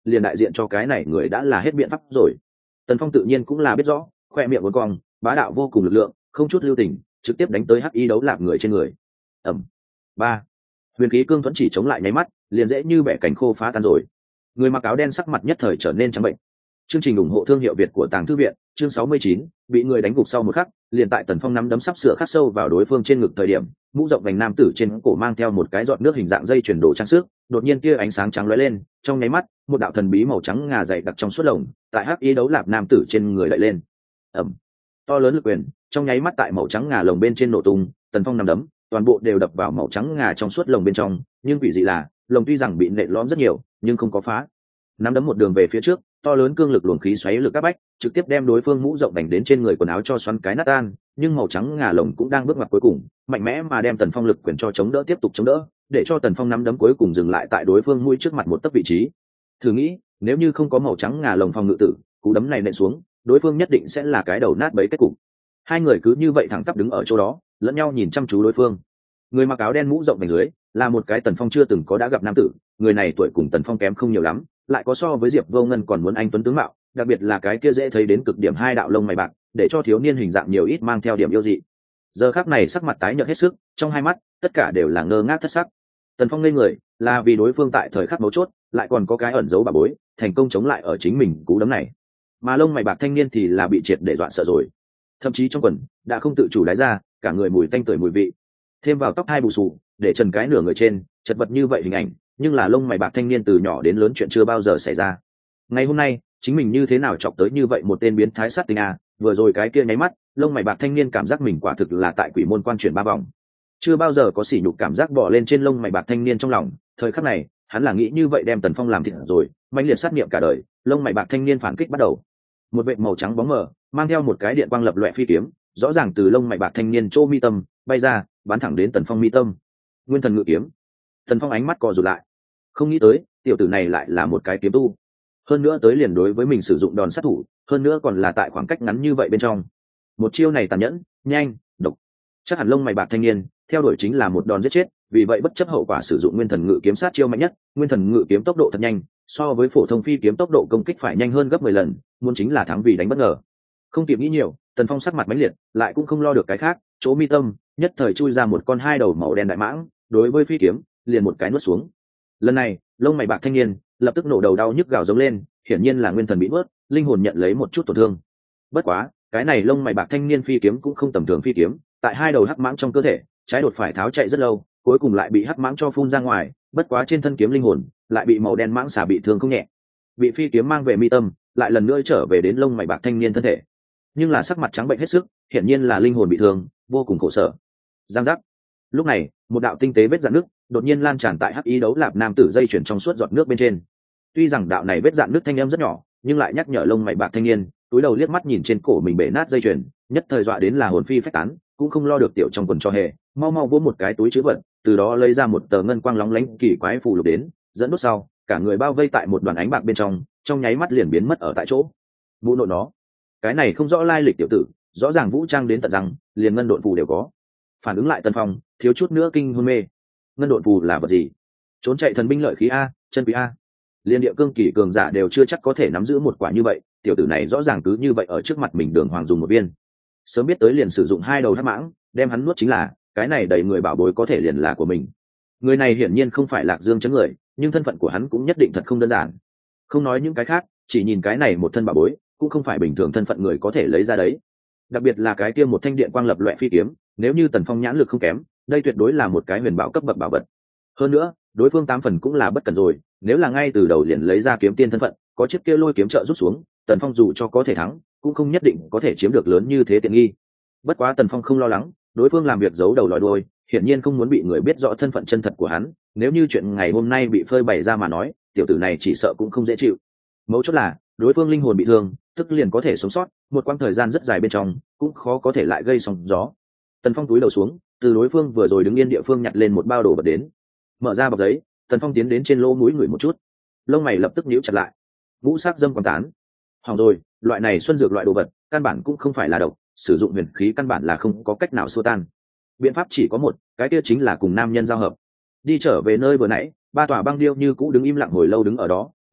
liền đại diện cho cái này người đã là hết biện pháp rồi. Tần Phong tự nhiên cũng là biết rõ, khoe miệng uốn cong, bá đạo vô cùng lực lượng, không chút lưu tình, trực tiếp đánh tới hắc y đấu lạp người trên người. Ầm. Ba. Huyền khí cương thuẫn chỉ chống lại nháy mắt, liền dễ như bẻ cánh khô phá tan rồi. Người mặc áo đen sắc mặt nhất thời trở nên trắng bệnh. Chương trình ủng hộ thương hiệu Việt của Tàng Thư viện, chương 69, bị người đánh gục sau một khắc, liền tại Tần Phong nắm đấm sắp sửa khắc sâu vào đối phương trên ngực thời điểm, mũ rộng vành nam tử trên cổ mang theo một cái giọt nước hình dạng dây chuyền đồ trang sức, đột nhiên tia ánh sáng trắng lóe lên, trong nháy mắt, một đạo thần bí màu trắng ngà dày đặc trong suốt lồng, tại hắc y đấu lạp nam tử trên người đậy lên. Ầm. To lớn lực quyền, trong nháy mắt tại màu trắng ngà lồng bên trên nổ tung, Tần Phong nắm đấm, toàn bộ đều đập vào màu trắng ngà trong suốt lồng bên trong, nhưng quỷ dị là, lồng tuy rằng bị nện lõm rất nhiều, nhưng không có phá. Nắm đấm một đường về phía trước, to lớn cương lực luồng khí xoáy lực áp bách, trực tiếp đem đối phương mũ rộng vành đến trên người quần áo cho xoắn cái nát tan, nhưng màu trắng ngà lồng cũng đang bước ngoặt cuối cùng, mạnh mẽ mà đem Tần Phong lực quyền cho chống đỡ tiếp tục chống đỡ, để cho Tần Phong nắm đấm cuối cùng dừng lại tại đối phương mũi trước mặt một tấc vị trí. Thử nghĩ, nếu như không có màu trắng ngà lồng phòng ngự tử, cú đấm này nện xuống, đối phương nhất định sẽ là cái đầu nát bấy kết cục. Hai người cứ như vậy thẳng tắp đứng ở chỗ đó, lẫn nhau nhìn chăm chú đối phương. Người mặc áo đen mũ rộng vành dưới, là một cái Tần Phong chưa từng có đã gặp nam tử, người này tuổi cùng Tần Phong kém không nhiều lắm, lại có so với Diệp Vô Ngân còn muốn anh tuấn tướng mạo, đặc biệt là cái kia dễ thấy đến cực điểm hai đạo lông mày bạc, để cho thiếu niên hình dạng nhiều ít mang theo điểm yêu dị. Giờ khắc này sắc mặt tái nhợt hết sức, trong hai mắt tất cả đều là ngơ ngác thất sắc. Tần Phong lên người, là vì đối phương tại thời khắc mấu chốt, lại còn có cái ẩn giấu bà bối, thành công chống lại ở chính mình cú đấm này. Mà lông mày bạc thanh niên thì là bị triệt để dọa sợ rồi, thậm chí trong quần đã không tự chủ đái ra, cả người mùi tanh tưởi mùi vị, thêm vào tóc hai bù xù, để trần cái nửa người trên, chật vật như vậy hình ảnh, nhưng là lông mày bạc thanh niên từ nhỏ đến lớn chuyện chưa bao giờ xảy ra. Ngày hôm nay, chính mình như thế nào chọc tới như vậy một tên biến thái sát tinh à, vừa rồi cái kia nháy mắt, lông mày bạc thanh niên cảm giác mình quả thực là tại quỷ môn quan chuyển ba vòng. Chưa bao giờ có sỉ nhục cảm giác bỏ lên trên lông mày bạc thanh niên trong lòng, thời khắc này, hắn là nghĩ như vậy đem Tần Phong làm thịt rồi, mãnh liệt sát niệm cả đời, lông mày bạc thanh niên phản kích bắt đầu. Một vệt màu trắng bóng mờ, mang theo một cái điện quang lập loè phi kiếm, rõ ràng từ lông mày bạc thanh niên chỗ mi tâm bay ra, bắn thẳng đến Tần Phong mi tâm. Nguyên thần ngự kiếm. Tần Phong ánh mắt co rụt lại, không nghĩ tới tiểu tử này lại là một cái kiếm tu, hơn nữa tới liền đối với mình sử dụng đòn sát thủ, hơn nữa còn là tại khoảng cách ngắn như vậy bên trong. Một chiêu này tàn nhẫn, nhanh, độc, chắc hẳn lông mày bạc thanh niên theo đuổi chính là một đòn giết chết, vì vậy bất chấp hậu quả sử dụng nguyên thần ngự kiếm sát chiêu mạnh nhất. Nguyên thần ngự kiếm tốc độ thật nhanh, so với phổ thông phi kiếm tốc độ công kích phải nhanh hơn gấp 10 lần, muốn chính là thắng vì đánh bất ngờ. Không kịp nghĩ nhiều, Tần Phong sắc mặt mãnh liệt, lại cũng không lo được cái khác, chỗ mi tâm nhất thời chui ra một con hai đầu màu đen đại mãng, đối với phi kiếm liền một cái nuốt xuống. Lần này lông mày bạc thanh niên lập tức nổ đầu đau nhức gào giống lên, hiển nhiên là nguyên thần bị nuốt, linh hồn nhận lấy một chút tổn thương. Bất quá cái này lông mày bạc thanh niên phi kiếm cũng không tầm thường phi kiếm, tại hai đầu hắc mãng trong cơ thể trái đột phải tháo chạy rất lâu, cuối cùng lại bị hắc mãng cho phun ra ngoài. Bất quá trên thân kiếm linh hồn lại bị màu đen mãng xà bị thương không nhẹ, bị phi kiếm mang về mi tâm, lại lần nữa trở về đến lông mày bạc thanh niên thân thể, nhưng là sắc mặt trắng bệnh hết sức, hiển nhiên là linh hồn bị thương, vô cùng khổ sở. Giang giác. Lúc này một đạo tinh tế vết rạn nước đột nhiên lan tràn tại hắc y đấu lạp nam tử dây chuyển trong suốt giọt nước bên trên. Tuy rằng đạo này vết rạn nước thanh âm rất nhỏ, nhưng lại nhắc nhở lông mày bạc thanh niên túi đầu liếc mắt nhìn trên cổ mình bể nát dây chuyền, nhất thời dọa đến là hồn phi phách tán, cũng không lo được tiểu trong quần cho hề, mau mau vỗ một cái túi trữ vật, từ đó lấy ra một tờ ngân quang lóng lánh kỳ quái phù lục đến, dẫn đốt sau, cả người bao vây tại một đoàn ánh bạc bên trong nháy mắt liền biến mất ở tại chỗ. Vũ nội nó, cái này không rõ lai lịch tiểu tử, rõ ràng vũ trang đến tận răng, liền ngân độn phù đều có. Phản ứng lại Tần Phong, thiếu chút nữa kinh hôn mê. Ngân độn phù là vật gì? Trốn chạy thần binh lợi khí a, chân quý a. Liên địa cương kỳ cường giả đều chưa chắc có thể nắm giữ một quả như vậy, tiểu tử này rõ ràng cứ như vậy ở trước mặt mình đường hoàng dùng một viên. Sớm biết tới liền sử dụng hai đầu hắc mãng, đem hắn nuốt chính là, cái này đầy người bảo bối có thể liền là của mình. Người này hiển nhiên không phải Lạc Dương chấn người, nhưng thân phận của hắn cũng nhất định thật không đơn giản. Không nói những cái khác, chỉ nhìn cái này một thân bảo bối, cũng không phải bình thường thân phận người có thể lấy ra đấy. Đặc biệt là cái kia một thanh điện quang lập loè phi kiếm, nếu như Tần Phong nhãn lực không kém, đây tuyệt đối là một cái huyền bảo cấp bậc bảo vật. Hơn nữa, đối phương 8 phần cũng là bất cần rồi, nếu là ngay từ đầu liền lấy ra kiếm tiên thân phận, có chiếc kia lôi kiếm trợ rút xuống, Tần Phong dù cho có thể thắng, cũng không nhất định có thể chiếm được lớn như thế tiện nghi. Bất quá Tần Phong không lo lắng, đối phương làm việc giấu đầu lòi đuôi, hiển nhiên không muốn bị người biết rõ thân phận chân thật của hắn, nếu như chuyện ngày hôm nay bị phơi bày ra mà nói, tiểu tử này chỉ sợ cũng không dễ chịu. Mấu chốt là, đối phương linh hồn bị thương, tức liền có thể sống sót, một quãng thời gian rất dài bên trong, cũng khó có thể lại gây sóng gió. Tần Phong túi đầu xuống, từ đối phương vừa rồi đứng yên địa phương nhặt lên một bao đồ vật đến, mở ra bọc giấy. Tần Phong tiến đến trên lỗ mũi ngửi một chút, lông mày lập tức nhíu chặt lại. Ngũ sắc dâm còn tán. Hỏng rồi, loại này xuân dược loại đồ vật, căn bản cũng không phải là độc, sử dụng huyền khí căn bản là không có cách nào xua tan. Biện pháp chỉ có một, cái kia chính là cùng nam nhân giao hợp. Đi trở về nơi vừa nãy, ba tòa băng điêu như cũ đứng im lặng hồi lâu đứng ở đó,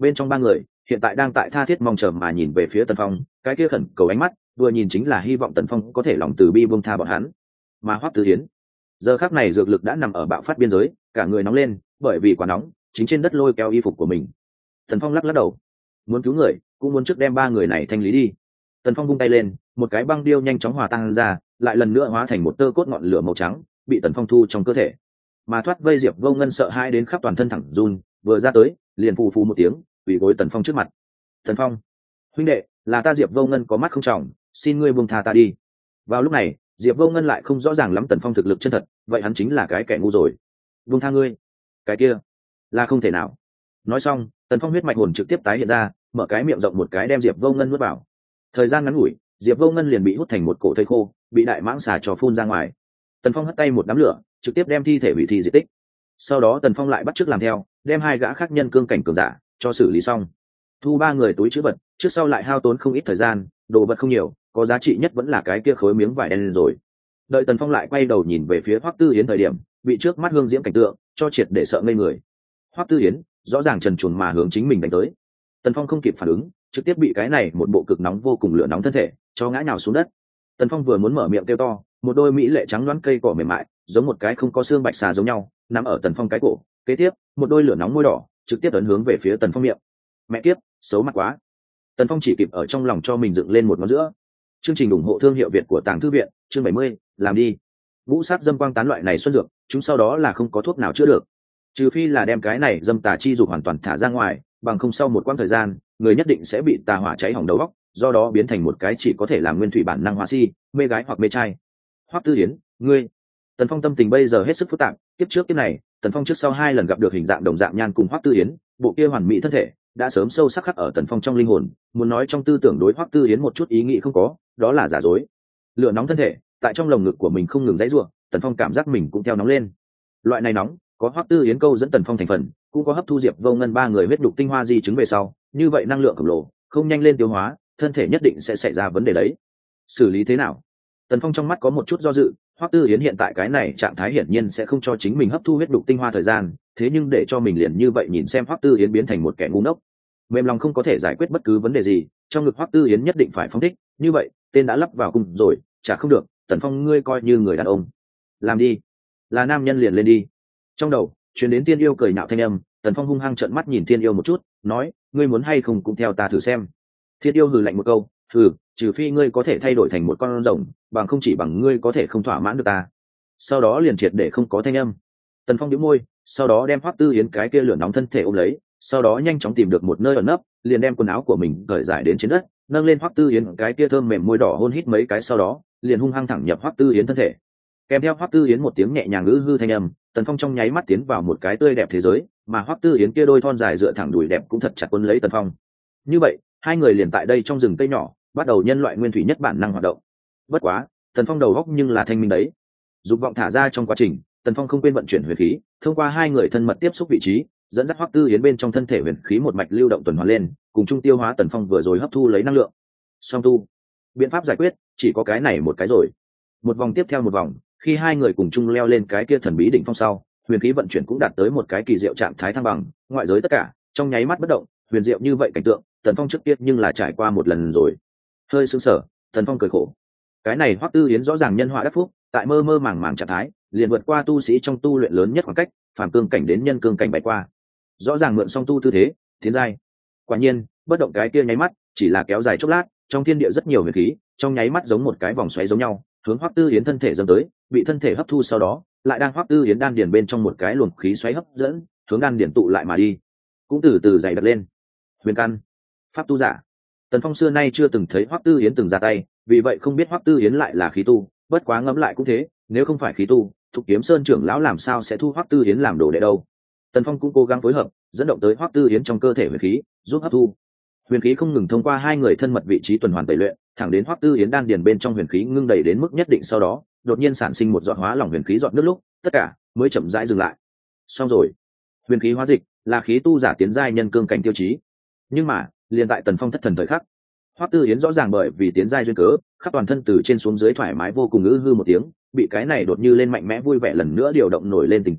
bên trong ba người hiện tại đang tại tha thiết mong chờ mà nhìn về phía Tần Phong, cái kia khẩn cầu ánh mắt vừa nhìn chính là hy vọng Tần Phong có thể lòng từ bi buông tha bọn hắn. Mà Hoắc Tư Hiến giờ khắc này dược lực đã nằm ở bạo phát biên giới, cả người nóng lên bởi vì quá nóng chính trên đất lôi kéo y phục của mình. Tần Phong lắc lắc đầu, muốn cứu người cũng muốn trước đem ba người này thanh lý đi. Tần Phong vung tay lên, một cái băng điêu nhanh chóng hòa tan ra, lại lần nữa hóa thành một tơ cốt ngọn lửa màu trắng bị Tần Phong thu trong cơ thể. Mà thoát vây Diệp Vô Ngân sợ hãi đến khắp toàn thân thẳng run, vừa ra tới liền phù phù một tiếng quỳ gối Tần Phong trước mặt. Tần Phong huynh đệ, là ta Diệp Vô Ngân có mắt không tròng, xin ngươi buông tha ta đi. Vào lúc này Diệp Vô Ngân lại không rõ ràng lắm Tần Phong thực lực chân thật, vậy hắn chính là cái kẻ ngu rồi. Buông tha ngươi, cái kia là không thể nào. Nói xong Tần Phong huyết mạch hồn trực tiếp tái hiện ra, mở cái miệng rộng một cái đem Diệp Vô Ngân nuốt vào. Thời gian ngắn ngủi Diệp Vô Ngân liền bị hút thành một cổ thây khô, bị đại mãng xà trò phun ra ngoài. Tần Phong hất tay một đám lửa trực tiếp đem thi thể hủy thi diệt tích. Sau đó Tần Phong lại bắt chước làm theo, đem hai gã khác nhân cương cảnh cường giả cho xử lý xong, thu ba người túi chữ vật, trước sau lại hao tốn không ít thời gian. Đồ vật không nhiều, có giá trị nhất vẫn là cái kia khối miếng vải đen rồi. Đợi Tần Phong lại quay đầu nhìn về phía Hoắc Tư Yến thời điểm, bị trước mắt hương diễm cảnh tượng cho triệt để sợ ngây người. Hoắc Tư Yến rõ ràng trần truồng mà hướng chính mình đánh tới. Tần Phong không kịp phản ứng, trực tiếp bị cái này một bộ cực nóng vô cùng lửa nóng thân thể cho ngã nhào xuống đất. Tần Phong vừa muốn mở miệng kêu to, một đôi mỹ lệ trắng đoán cây cỏ mềm mại giống một cái không có xương bạch xà giống nhau nằm ở Tần Phong cái cổ. Kế tiếp một đôi lửa nóng môi đỏ trực tiếp ấn hướng về phía Tần Phong miệng. Mẹ kiếp, xấu mặt quá. Tần Phong chỉ kịp ở trong lòng cho mình dựng lên một ngón giữa. Chương trình ủng hộ thương hiệu Việt của Tàng Thư viện, chương 70, làm đi. Vũ sát dâm quang tán loại này xuân dược, chúng sau đó là không có thuốc nào chữa được. Trừ phi là đem cái này dâm tà chi dục hoàn toàn thả ra ngoài, bằng không sau một quãng thời gian, người nhất định sẽ bị tà hỏa cháy hỏng đầu óc, do đó biến thành một cái chỉ có thể làm nguyên thủy bản năng hóa si, mê gái hoặc mê trai. Hoắc Tư Yến, ngươi. Tần Phong tâm tình bây giờ hết sức phức tạp, kiếp trước kiếp này, Tần Phong trước sau hai lần gặp được hình dạng đồng dạng nhan cùng Hoắc Tư Yến, bộ kia hoàn mỹ thân thể đã sớm sâu sắc khắc ở Tần Phong trong linh hồn, muốn nói trong tư tưởng đối Hoắc Tư Yến một chút ý nghĩ không có, đó là giả dối. Lửa nóng thân thể tại trong lồng ngực của mình không ngừng dãy rủa, Tần Phong cảm giác mình cũng theo nóng lên. Loại này nóng, có Hoắc Tư Yến câu dẫn Tần Phong thành phần, cũng có hấp thu Diệp Vô Ngân ba người huyết đục tinh hoa di chứng về sau, như vậy năng lượng khổng lồ, không nhanh lên tiêu hóa, thân thể nhất định sẽ xảy ra vấn đề đấy. Xử lý thế nào? Tần Phong trong mắt có một chút do dự, Hoắc Tư Yến hiện tại cái này trạng thái hiển nhiên sẽ không cho chính mình hấp thu huyết đục tinh hoa thời gian, thế nhưng để cho mình liền như vậy nhìn xem Hoắc Tư Yến biến thành một kẻ ngu ngốc, mềm lòng không có thể giải quyết bất cứ vấn đề gì, trong ngực Hoắc Tư Yến nhất định phải phóng thích, như vậy, tên đã lắp vào cung rồi, chả không được, Tần Phong ngươi coi như người đàn ông. Làm đi, là nam nhân liền lên đi. Trong đầu truyền đến Tiên Yêu cười nhạo thanh âm, Tần Phong hung hăng trợn mắt nhìn Tiên Yêu một chút, nói, ngươi muốn hay không cũng theo ta thử xem. Tiên Yêu hừ lạnh một câu, hừ, trừ phi ngươi có thể thay đổi thành một con rồng, bằng không chỉ bằng ngươi có thể không thỏa mãn được ta. Sau đó liền triệt để không có thanh âm. Tần Phong nhíu môi, sau đó đem Hoắc Tư Yến cái kia lửa nóng thân thể ôm lấy, sau đó nhanh chóng tìm được một nơi ẩn nấp, liền đem quần áo của mình cởi giải đến trên đất, nâng lên Hoắc Tư Yến cái kia thơm mềm môi đỏ hôn hít mấy cái, sau đó liền hung hăng thẳng nhập Hoắc Tư Yến thân thể. Kèm theo Hoắc Tư Yến một tiếng nhẹ nhàng ngữ hư thanh âm, Tần Phong trong nháy mắt tiến vào một cái tươi đẹp thế giới, mà Hoắc Tư Yến kia đôi thon dài dựa thẳng đùi đẹp cũng thật chặt quấn lấy Tần Phong. Như vậy, hai người liền tại đây trong rừng cây nhỏ, bắt đầu nhân loại nguyên thủy nhất bản năng hoạt động. Bất quá, Tần Phong đầu góc nhưng là thanh minh đấy. Dục vọng thả ra trong quá trình, Tần Phong không quên vận chuyển huyền khí, thông qua hai người thân mật tiếp xúc vị trí, dẫn dắt Hoắc Tư Yến bên trong thân thể huyền khí một mạch lưu động tuần hoàn lên, cùng chung tiêu hóa Tần Phong vừa rồi hấp thu lấy năng lượng. Song tu, biện pháp giải quyết chỉ có cái này một cái rồi. Một vòng tiếp theo một vòng, khi hai người cùng chung leo lên cái kia thần bí đỉnh phong sau, huyền khí vận chuyển cũng đạt tới một cái kỳ diệu trạng thái thăng bằng, ngoại giới tất cả trong nháy mắt bất động, huyền diệu như vậy cảnh tượng, Tần Phong trước tiên nhưng là trải qua một lần rồi. Hơi sững sờ, Tần Phong cười khổ. Cái này Hoắc Tư Yến rõ ràng nhân họa đắc phúc, tại mơ mơ màng màng trạng thái, liền vượt qua tu sĩ trong tu luyện lớn nhất khoảng cách, phàm cương cảnh đến nhân cương cảnh bay qua. Rõ ràng mượn song tu tư thế, tiến giai. Quả nhiên, bất động cái kia nháy mắt, chỉ là kéo dài chốc lát, trong thiên địa rất nhiều huyền khí, trong nháy mắt giống một cái vòng xoáy giống nhau, hướng Hoắc Tư Yến thân thể dâng tới, bị thân thể hấp thu sau đó, lại đang Hoắc Tư Yến đan điền bên trong một cái luồng khí xoáy hấp dẫn, hướng đan điền tụ lại mà đi, cũng từ từ dày đặc lên. Huyền căn, pháp tu giả. Tần Phong xưa nay chưa từng thấy Hoắc Tư Yến từng ra tay, vì vậy không biết Hoắc Tư Yến lại là khí tu, bất quá ngẫm lại cũng thế, nếu không phải khí tu, Thục Kiếm Sơn trưởng lão làm sao sẽ thu Hoắc Tư Yến làm đồ đệ đâu. Tần Phong cũng cố gắng phối hợp, dẫn động tới Hoắc Tư Yến trong cơ thể huyền khí, giúp hấp thu. Huyền khí không ngừng thông qua hai người thân mật vị trí tuần hoàn tẩy luyện, thẳng đến Hoắc Tư Yến đan điền bên trong huyền khí ngưng đầy đến mức nhất định, sau đó đột nhiên sản sinh một giọt hóa lỏng huyền khí giọt nước lúc, tất cả mới chậm rãi dừng lại. Xong rồi, huyền khí hóa dịch là khí tu giả tiến giai nhân cương cảnh tiêu chí. Nhưng mà, liền tại Tần Phong thất thần thời khắc, Hoắc Tư Yến rõ ràng bởi vì tiến giai duyên cớ, khắp toàn thân từ trên xuống dưới thoải mái vô cùng, ngữ hư một tiếng, bị cái này đột như lên mạnh mẽ vui vẻ lần nữa điều động nổi lên tình dục,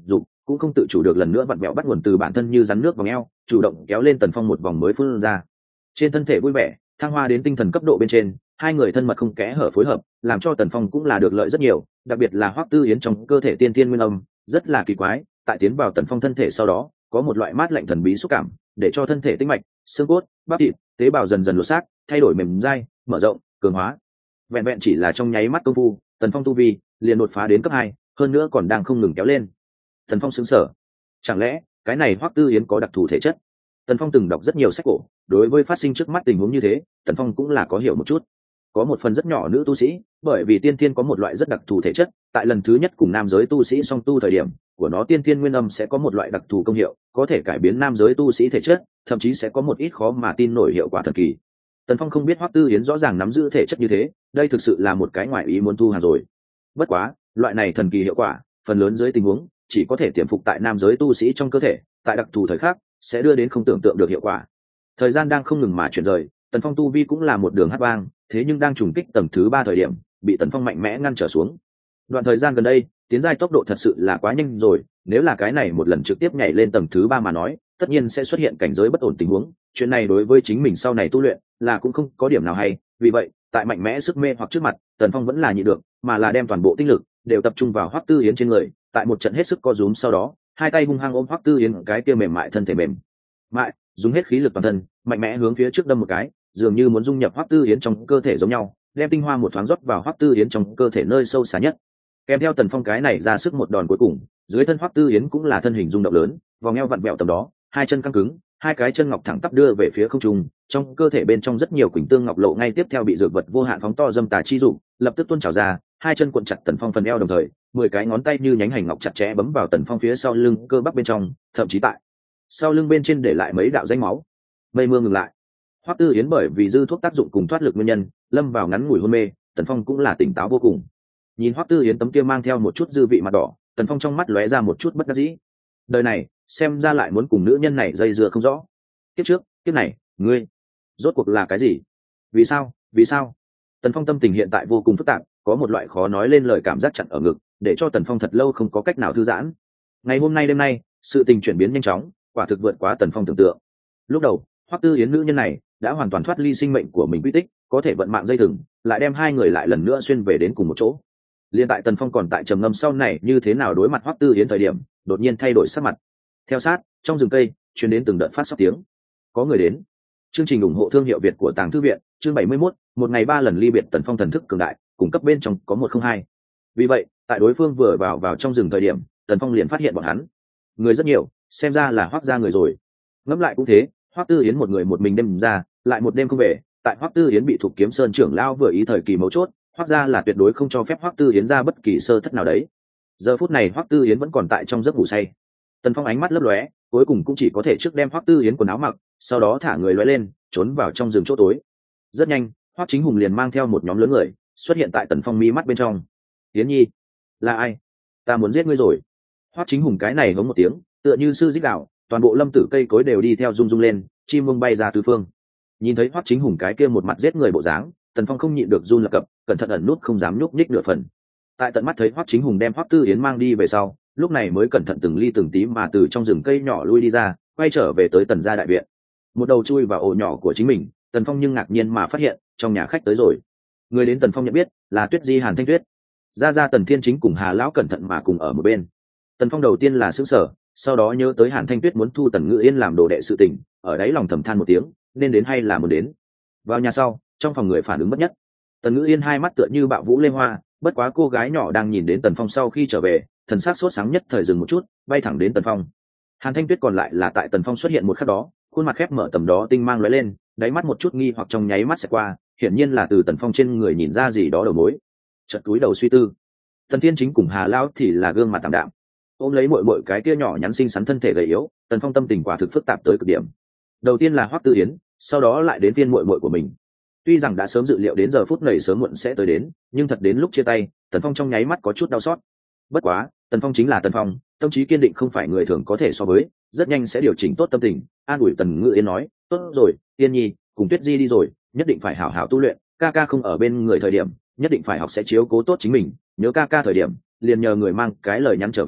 cũng không tự chủ được lần nữa vặn vẹo bắt nguồn từ bản thân như rắn nước vòng eo, chủ động kéo lên Tần Phong một vòng mới phun ra. Trên thân thể vui vẻ thăng hoa đến tinh thần cấp độ bên trên, hai người thân mật không kẽ hở phối hợp, làm cho Tần Phong cũng là được lợi rất nhiều, đặc biệt là Hoắc Tư Yến trong cơ thể tiên tiên nguyên âm rất là kỳ quái, tại tiến vào Tần Phong thân thể sau đó có một loại mát lạnh thần bí xúc cảm, để cho thân thể tinh mạch, xương cốt, bắp thịt, tế bào dần dần lột xác, thay đổi mềm dai, mở rộng, cường hóa. Vẹn vẹn chỉ là trong nháy mắt công phu, Tần Phong tu vi liền đột phá đến cấp 2, hơn nữa còn đang không ngừng kéo lên. Tần Phong sững sờ, chẳng lẽ cái này Hoắc Tư Yến có đặc thù thể chất? Tần Phong từng đọc rất nhiều sách cổ, đối với phát sinh trước mắt tình huống như thế, Tần Phong cũng là có hiểu một chút. Có một phần rất nhỏ nữ tu sĩ, bởi vì tiên thiên có một loại rất đặc thù thể chất, tại lần thứ nhất cùng nam giới tu sĩ song tu thời điểm, của nó tiên thiên nguyên âm sẽ có một loại đặc thù công hiệu, có thể cải biến nam giới tu sĩ thể chất, thậm chí sẽ có một ít khó mà tin nổi hiệu quả thần kỳ. Tần Phong không biết Hoắc Tư Yến rõ ràng nắm giữ thể chất như thế, đây thực sự là một cái ngoại ý muốn thu hàng rồi. Bất quá, loại này thần kỳ hiệu quả, phần lớn dưới tình huống chỉ có thể tiềm phục tại nam giới tu sĩ trong cơ thể, tại đặc thù thời khắc sẽ đưa đến không tưởng tượng được hiệu quả. Thời gian đang không ngừng mà chuyển rời, Tần Phong tu vi cũng là một đường hát vang, thế nhưng đang trùng kích tầng thứ 3 thời điểm, bị Tần Phong mạnh mẽ ngăn trở xuống. Đoạn thời gian gần đây, tiến giai tốc độ thật sự là quá nhanh rồi, nếu là cái này một lần trực tiếp nhảy lên tầng thứ 3 mà nói, tất nhiên sẽ xuất hiện cảnh giới bất ổn tình huống, chuyện này đối với chính mình sau này tu luyện là cũng không có điểm nào hay, vì vậy, tại mạnh mẽ sức mê hoặc trước mặt, Tần Phong vẫn là nhịn được, mà là đem toàn bộ tinh lực đều tập trung vào Hoắc Tư Yến trên người, tại một trận hết sức co rúm sau đó, hai tay hung hăng ôm Hoắc Tư Yến cái kia mềm mại thân thể mềm mại, dùng hết khí lực toàn thân, mạnh mẽ hướng phía trước đâm một cái, dường như muốn dung nhập Hoắc Tư Yến trong cơ thể giống nhau, đem tinh hoa một thoáng rót vào Hoắc Tư Yến trong cơ thể nơi sâu xa nhất. Kèm theo Tần Phong cái này ra sức một đòn cuối cùng, dưới thân Hoắc Tư Yến cũng là thân hình rung động lớn, vòng eo vặn vẹo tầm đó, hai chân căng cứng, hai cái chân ngọc thẳng tắp đưa về phía không trung, trong cơ thể bên trong rất nhiều quỳnh tương ngọc lộ ngay tiếp theo bị dược vật vô hạn phóng to dâm tà chi dụng, lập tức tuôn trào ra, hai chân cuộn chặt Tần Phong phần eo đồng thời, 10 cái ngón tay như nhánh hành ngọc chặt chẽ bấm vào Tần Phong phía sau lưng cơ bắp bên trong, thậm chí tại sau lưng bên trên để lại mấy đạo rãnh máu. Mây mưa ngừng lại. Hoắc Tư Yến bởi vì dư thuốc tác dụng cùng thoát lực nguyên nhân, lâm vào ngắn ngủi hôn mê, Tần Phong cũng là tỉnh táo vô cùng. Nhìn Hoắc Tư Yến tấm kia mang theo một chút dư vị mặt đỏ, Tần Phong trong mắt lóe ra một chút bất đắc dĩ. Đời này, xem ra lại muốn cùng nữ nhân này dây dưa không rõ. Kiếp trước, kiếp này, ngươi rốt cuộc là cái gì? Vì sao? Vì sao? Tần Phong tâm tình hiện tại vô cùng phức tạp, có một loại khó nói lên lời cảm giác chặn ở ngực, để cho Tần Phong thật lâu không có cách nào thư giãn. Ngày hôm nay đêm nay, sự tình chuyển biến nhanh chóng, quả thực vượt quá Tần Phong tưởng tượng. Lúc đầu, Hoắc Tư Yến nữ nhân này đã hoàn toàn thoát ly sinh mệnh của mình quy tích, có thể vận mạng dây thừng, lại đem hai người lại lần nữa xuyên về đến cùng một chỗ. Liên tại Tần Phong còn tại trầm ngâm sau này như thế nào đối mặt Hoắc Tư Yến thời điểm, đột nhiên thay đổi sắc mặt. Theo sát, trong rừng cây truyền đến từng đợt phát sóc tiếng. Có người đến. Chương trình ủng hộ thương hiệu Việt của Tàng Thư viện, chương 71, một ngày 3 lần ly biệt. Tần Phong thần thức cường đại, cung cấp bên trong có 102. Vì vậy, tại đối phương vừa vào trong rừng thời điểm, Tần Phong liền phát hiện bọn hắn. Người rất nhiều, xem ra là Hoắc gia người rồi. Ngẫm lại cũng thế, Hoắc Tư Yến một người một mình đêm ra, lại một đêm không về, tại Hoắc Tư Yến bị Thục Kiếm Sơn trưởng lão vừa ý thời kỳ mấu chốt, Hoắc gia là tuyệt đối không cho phép Hoắc Tư Yến ra bất kỳ sơ thất nào đấy. Giờ phút này Hoắc Tư Yến vẫn còn tại trong giấc ngủ say. Tần Phong ánh mắt lấp lóe, cuối cùng cũng chỉ có thể trước đem Hoắc Tư Yến quần áo mặc, sau đó thả người lóe lên, trốn vào trong rừng chỗ tối. Rất nhanh, Hoắc Chính Hùng liền mang theo một nhóm lớn người xuất hiện tại Tần Phong mi mắt bên trong. Yến Nhi, là ai? Ta muốn giết ngươi rồi. Hoắc Chính Hùng cái này hống một tiếng, tựa như sư dích đạo, toàn bộ lâm tử cây cối đều đi theo rung rung lên, chim mông bay ra tứ phương. Nhìn thấy Hoắc Chính Hùng cái kia một mặt giết người bộ dáng, Tần Phong không nhịn được run lập cập, cẩn thận ẩn nút không dám nhúc nhích nửa phần. Tại tận mắt thấy Hoắc Chính Hùng đem Hoắc Tư Yến mang đi về sau, lúc này mới cẩn thận từng ly từng tí mà từ trong rừng cây nhỏ lui đi ra, quay trở về tới Tần gia đại viện. Một đầu chui vào ổ nhỏ của chính mình, Tần Phong nhưng ngạc nhiên mà phát hiện, trong nhà khách tới rồi. Người đến Tần Phong nhận biết, là Tuyết Di Hàn Thanh Tuyết. Gia Tần Thiên Chính cùng Hà lão cẩn thận mà cùng ở một bên. Tần Phong đầu tiên là sững sờ, sau đó nhớ tới Hàn Thanh Tuyết muốn thu Tần Ngự Yên làm đồ đệ sự tình, ở đấy lòng thầm than một tiếng, nên đến hay là muốn đến. Vào nhà sau, trong phòng người phản ứng bất nhất. Tần Ngự Yên hai mắt tựa như bạo vũ lên hoa, bất quá cô gái nhỏ đang nhìn đến Tần Phong sau khi trở về, thần sắc sốt sáng nhất thời dừng một chút, bay thẳng đến Tần Phong. Hàn Thanh Tuyết còn lại là tại Tần Phong xuất hiện một khắc đó, khuôn mặt khép mở tầm đó tinh mang lóe lên, đáy mắt một chút nghi hoặc trong nháy mắt sẽ qua, hiển nhiên là từ Tần Phong trên người nhìn ra gì đó đầu mối. Chợt cúi đầu suy tư. Tần Thiên Chính cùng Hà lão thì là gương mặt tạm đạm, ôm lấy muội cái kia nhỏ nhắn xinh xắn thân thể gầy yếu, Tần Phong tâm tình quả thực phức tạp tới cực điểm. Đầu tiên là Hoắc Tư Yến, sau đó lại đến viên muội của mình. Tuy rằng đã sớm dự liệu đến giờ phút này sớm muộn sẽ tới đến, nhưng thật đến lúc chia tay, Tần Phong trong nháy mắt có chút đau xót. Bất quá, Tần Phong chính là Tần Phong, tâm trí kiên định không phải người thường có thể so với, rất nhanh sẽ điều chỉnh tốt tâm tình, an ủi Tần Ngự Yên nói, tốt rồi, Yên Nhi, cùng Tuyết Di đi rồi, nhất định phải hảo hảo tu luyện, ca ca không ở bên người thời điểm, nhất định phải học sẽ chiếu cố tốt chính mình, nhớ ca ca thời điểm, liền nhờ người mang cái lời nhắn trở về,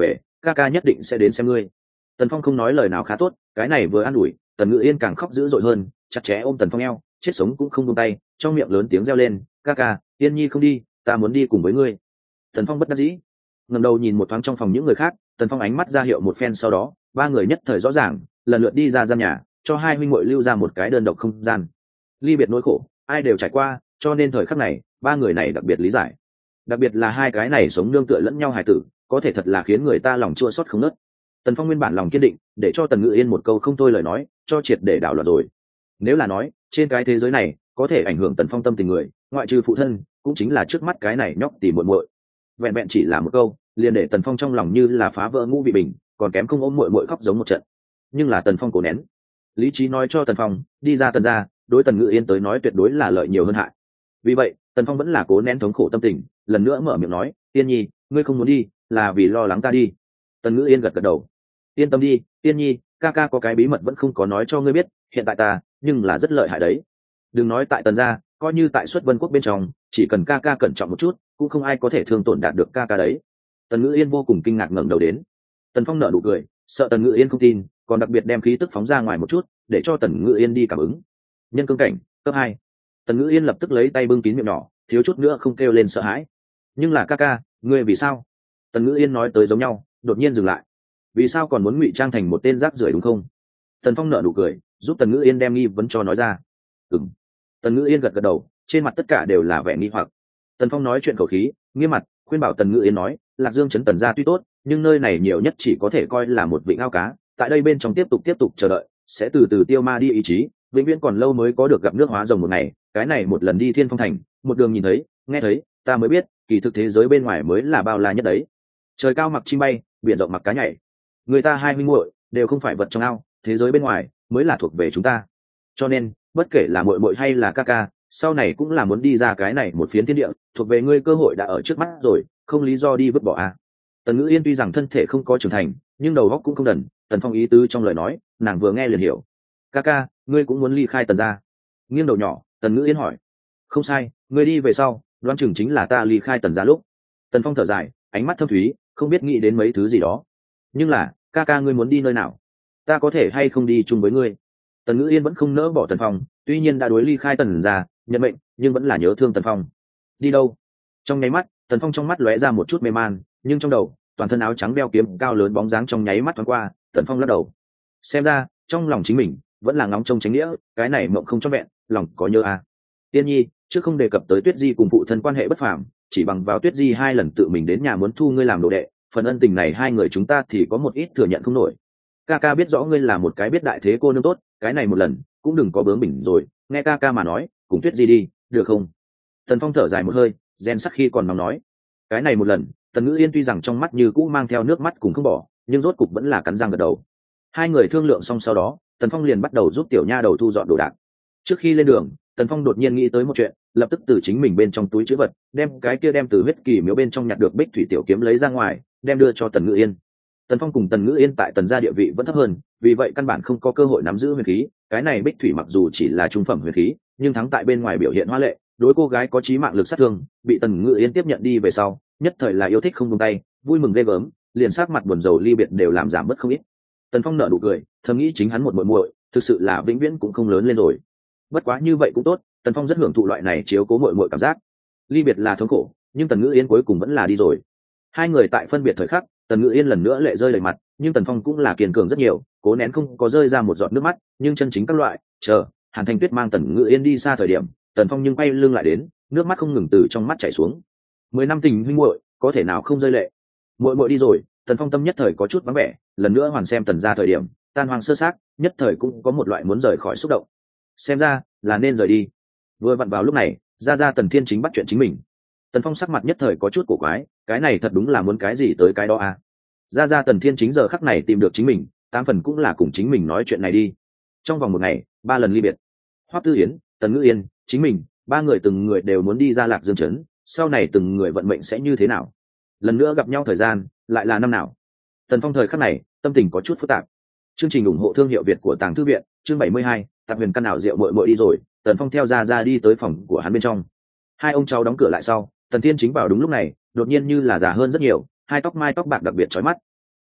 ca ca nhất định sẽ đến xem ngươi. Tần Phong không nói lời nào khá tốt, cái này vừa an ủi, Tần Ngự Yên càng khóc dữ dội hơn, chặt chẽ ôm Tần Phong eo, chết sống cũng không buông tay, trong miệng lớn tiếng reo lên, ca ca, Yên Nhi không đi, ta muốn đi cùng với ngươi. Tần Phong bất đắc dĩ, ngẩng đầu nhìn một thoáng trong phòng những người khác, Tần Phong ánh mắt ra hiệu một phen, sau đó ba người nhất thời rõ ràng, lần lượt đi ra gian nhà, cho hai huynh muội lưu ra một cái đơn độc không gian. Ly biệt nỗi khổ, ai đều trải qua, cho nên thời khắc này, ba người này đặc biệt lý giải. Đặc biệt là hai cái này sống nương tựa lẫn nhau hài tử, có thể thật là khiến người ta lòng chua xót không nớt. Tần Phong nguyên bản lòng kiên định, để cho Tần Ngự Yên một câu không thôi lời nói, cho triệt để đảo loạn rồi. Nếu là nói, trên cái thế giới này, có thể ảnh hưởng Tần Phong tâm tình người, ngoại trừ phụ thân, cũng chính là trước mắt cái này nhóc tỉ muội muội. Vẹn vẹn chỉ là một câu, liền để Tần Phong trong lòng như là phá vỡ ngũ vị bình, còn kém không ôm muội muội khóc giống một trận. Nhưng là Tần Phong cố nén. Lý trí nói cho Tần Phong, đi ra Tần gia, đối Tần Ngự Yên tới nói tuyệt đối là lợi nhiều hơn hại. Vì vậy, Tần Phong vẫn là cố nén thống khổ tâm tình, lần nữa mở miệng nói, Yên Nhi, ngươi không muốn đi, là vì lo lắng ta đi. Tần Ngự Yên gật gật đầu, yên tâm đi, Yên Nhi, ca ca có cái bí mật vẫn không có nói cho ngươi biết, hiện tại ta, nhưng là rất lợi hại đấy. Đừng nói tại Tần gia, coi như tại Xuất Vân Quốc bên trong, chỉ cần ca ca cẩn trọng một chút, cũng không ai có thể thương tổn đạt được ca ca đấy. Tần Ngự Yên vô cùng kinh ngạc ngẩng đầu đến. Tần Phong nở nụ cười, sợ Tần Ngự Yên không tin, còn đặc biệt đem khí tức phóng ra ngoài một chút, để cho Tần Ngự Yên đi cảm ứng. Nhân cương cảnh cấp 2. Tần Ngự Yên lập tức lấy tay bưng kín miệng nhỏ, thiếu chút nữa không kêu lên sợ hãi. Nhưng là ca ca, ngươi vì sao? Tần Ngự Yên nói tới giống nhau, đột nhiên dừng lại. Vì sao còn muốn ngụy trang thành một tên rác rưởi đúng không? Tần Phong nở nụ cười, giúp Tần Ngự Yên đem nghi vấn cho nói ra. Ừm. Tần Ngự Yên gật gật đầu, trên mặt tất cả đều là vẻ nghi hoặc. Tần Phong nói chuyện khẩu khí, nghiêm mặt, khuyên bảo Tần Ngự Yên nói, Lạc Dương trấn Tần gia tuy tốt, nhưng nơi này nhiều nhất chỉ có thể coi là một vịnh ao cá, tại đây bên trong tiếp tục chờ đợi, sẽ từ từ tiêu ma đi ý chí, vĩnh viễn còn lâu mới có được gặp nước hóa rồng một ngày. Cái này một lần đi Thiên Phong thành, một đường nhìn thấy, nghe thấy, ta mới biết, kỳ thực thế giới bên ngoài mới là bao la nhất đấy. Trời cao mặc chim bay, biển rộng mặc cá nhảy. Người ta hai huynh muội đều không phải vật trong ao, thế giới bên ngoài mới là thuộc về chúng ta. Cho nên, bất kể là muội muội hay là ca ca, sau này cũng là muốn đi ra cái này một phiến thiên địa, thuộc về ngươi cơ hội đã ở trước mắt rồi, không lý do đi vứt bỏ à. Tần Ngự Yên tuy rằng thân thể không có trưởng thành, nhưng đầu óc cũng không đần, Tần Phong ý tứ trong lời nói, nàng vừa nghe liền hiểu. Ca ca, ngươi cũng muốn ly khai Tần gia? Nghiêng đầu nhỏ, Tần Ngự Yên hỏi. Không sai, ngươi đi về sau, đoán chừng chính là ta ly khai Tần gia lúc. Tần Phong thở dài, ánh mắt thâm thúy, không biết nghĩ đến mấy thứ gì đó. Nhưng là, ca ca ngươi muốn đi nơi nào? Ta có thể hay không đi chung với ngươi? Tần Ngự Yên vẫn không nỡ bỏ Tần Phong, tuy nhiên đã đối ly khai Tần gia, nhận mệnh, nhưng vẫn là nhớ thương Tần Phong. Đi đâu? Trong nháy mắt, Tần Phong trong mắt lóe ra một chút mê man, nhưng trong đầu, toàn thân áo trắng đeo kiếm cao lớn bóng dáng trong nháy mắt thoáng qua, Tần Phong lắc đầu. Xem ra, trong lòng chính mình vẫn là ngóng trông tránh nghĩa, cái này mộng không cho vẹn, lòng có nhớ à. Tiên Nhi, trước không đề cập tới Tuyết Di cùng phụ thân quan hệ bất phàm, chỉ bằng vào Tuyết Di hai lần tự mình đến nhà muốn thu ngươi làm đồ đệ, phần ân tình này hai người chúng ta thì có một ít thừa nhận không nổi. Ca ca biết rõ ngươi là một cái biết đại thế cô nương tốt, cái này một lần cũng đừng có bướng bỉnh rồi, nghe ca ca mà nói, cùng Tuyết Di đi, được không? Tần Phong thở dài một hơi, gen sắc khi còn nóng nói, cái này một lần, Tần Ngự Yên tuy rằng trong mắt như cũ mang theo nước mắt cùng không bỏ, nhưng rốt cục vẫn là cắn răng gật đầu. Hai người thương lượng xong sau đó, Tần Phong liền bắt đầu giúp tiểu nha đầu thu dọn đồ đạc. Trước khi lên đường, Tần Phong đột nhiên nghĩ tới một chuyện, lập tức từ chính mình bên trong túi trữ vật, đem cái kia đem từ huyết kỳ miếu bên trong nhặt được bích thủy tiểu kiếm lấy ra ngoài, đem đưa cho Tần Ngự Yên. Tần Phong cùng Tần Ngự Yên tại Tần gia địa vị vẫn thấp hơn, vì vậy căn bản không có cơ hội nắm giữ huyền khí. Cái này bích thủy mặc dù chỉ là trung phẩm huyền khí, nhưng thắng tại bên ngoài biểu hiện hoa lệ, đối cô gái có chí mạng lực sát thương, bị Tần Ngự Yên tiếp nhận đi về sau, nhất thời là yêu thích không buông tay, vui mừng ghê gớm, liền sắc mặt buồn rầu ly biệt đều làm giảm bớt không ít. Tần Phong nở nụ cười, thầm nghĩ chính hắn một muội muội, thực sự là vĩnh viễn cũng không lớn lên rồi. Bất quá như vậy cũng tốt, Tần Phong rất hưởng thụ loại này chiếu cố muội muội cảm giác. Ly biệt là thống khổ, nhưng Tần Ngự Yên cuối cùng vẫn là đi rồi. Hai người tại phân biệt thời khắc, Tần Ngự Yên lần nữa lệ rơi đầy mặt, nhưng Tần Phong cũng là kiên cường rất nhiều, cố nén không có rơi ra một giọt nước mắt, nhưng chân chính các loại, chờ, Hàn Thanh Tuyết mang Tần Ngự Yên đi xa thời điểm, Tần Phong nhưng quay lưng lại đến, nước mắt không ngừng từ trong mắt chảy xuống. 10 năm tình huynh muội, có thể nào không rơi lệ. Muội muội đi rồi, Tần Phong tâm nhất thời có chút vắng vẻ, lần nữa hoàn xem Tần gia thời điểm, tan hoang sơ xác, nhất thời cũng có một loại muốn rời khỏi xúc động. Xem ra là nên rời đi. Vừa vặn vào lúc này, ra Tần Thiên Chính bắt chuyện chính mình. Tần Phong sắc mặt nhất thời có chút cổ quái, cái này thật đúng là muốn cái gì tới cái đó à. Ra Tần Thiên Chính giờ khắc này tìm được chính mình, tám phần cũng là cùng chính mình nói chuyện này đi. Trong vòng một ngày, 3 lần ly biệt. Hoắc Tư Yến, Tần Ngự Yên, chính mình, ba người từng người đều muốn đi ra Lạc Dương trấn, sau này từng người vận mệnh sẽ như thế nào? Lần nữa gặp nhau thời gian, lại là năm nào? Tần Phong thời khắc này, tâm tình có chút phức tạp. Chương trình ủng hộ thương hiệu Việt của Tàng Thư viện, chương 72, Tạp Huyền Căn ảo rượu muội muội đi rồi, Tần Phong theo ra đi tới phòng của hắn bên trong. Hai ông cháu đóng cửa lại sau, Tần Thiên Chính vào đúng lúc này, đột nhiên như là già hơn rất nhiều, hai tóc mai tóc bạc đặc biệt chói mắt.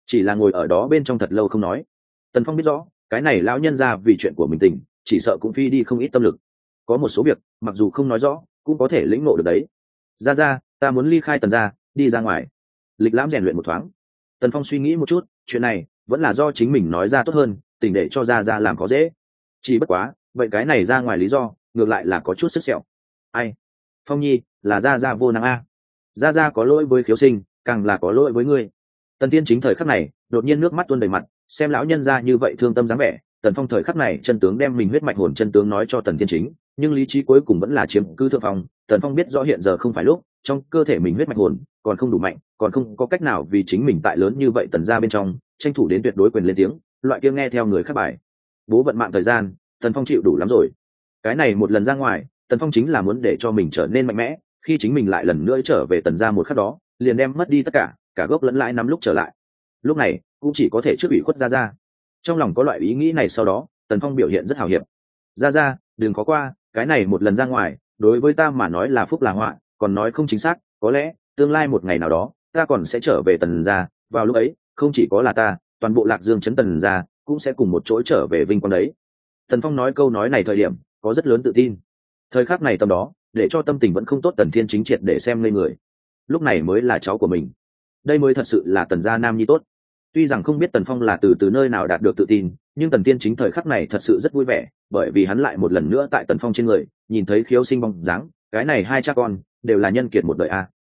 chỉ là ngồi ở đó bên trong thật lâu không nói. Tần Phong biết rõ cái này lão nhân ra vì chuyện của mình tỉnh, chỉ sợ cũng phi đi không ít tâm lực. Có một số việc mặc dù không nói rõ cũng có thể lĩnh ngộ được đấy. Ra ta muốn ly khai Tần gia, đi ra ngoài lịch lãm rèn luyện một thoáng. Tần Phong suy nghĩ một chút, chuyện này vẫn là do chính mình nói ra tốt hơn, tỉnh để cho ra làm có dễ. Chỉ bất quá vậy cái này ra ngoài lý do ngược lại là có chút sức sẹo. Ai? Phong nhi, là ra vô năng a. Ra có lỗi với Khiếu Sinh, càng là có lỗi với ngươi. Tần Tiên chính thời khắc này đột nhiên nước mắt tuôn đầy mặt, xem lão nhân ra như vậy thương tâm dáng vẻ. Tần Phong thời khắc này chân tướng đem mình huyết mạch hồn chân tướng nói cho Tần Tiên chính, nhưng lý trí cuối cùng vẫn là chiếm cứ thượng phong. Tần Phong biết rõ hiện giờ không phải lúc, trong cơ thể mình huyết mạch hồn còn không đủ mạnh, còn không có cách nào vì chính mình tại lớn như vậy Tần gia bên trong tranh thủ đến tuyệt đối quyền lên tiếng, loại kia nghe theo người khác bài bố vận mạng thời gian, Tần Phong chịu đủ lắm rồi. Cái này một lần ra ngoài, Tần Phong chính là muốn để cho mình trở nên mạnh mẽ, khi chính mình lại lần nữa trở về Tần gia một khắc đó, liền đem mất đi tất cả gốc lẫn lãi nắm lúc trở lại. Lúc này cũng chỉ có thể trước ủy khuất ra. Trong lòng có loại ý nghĩ này, sau đó Tần Phong biểu hiện rất hào hiệp. Ra đừng có qua, cái này một lần ra ngoài đối với ta mà nói là phúc là họa, còn nói không chính xác, có lẽ tương lai một ngày nào đó ta còn sẽ trở về Tần gia, vào lúc ấy không chỉ có là ta, toàn bộ Lạc Dương trấn Tần gia cũng sẽ cùng một chỗ trở về vinh quang đấy. Tần Phong nói câu nói này thời điểm có rất lớn tự tin. Thời khắc này tâm đó để cho tâm tình vẫn không tốt Tần Thiên chính triệt để xem lên người. Lúc này mới là cháu của mình, đây mới thật sự là Tần gia nam nhi tốt. Tuy rằng không biết Tần Phong là từ nơi nào đạt được tự tin, nhưng Tần Thiên chính thời khắc này thật sự rất vui vẻ, bởi vì hắn lại một lần nữa tại Tần Phong trên người nhìn thấy Khiếu Sinh bóng dáng, cái này hai cha con đều là nhân kiệt một đời a.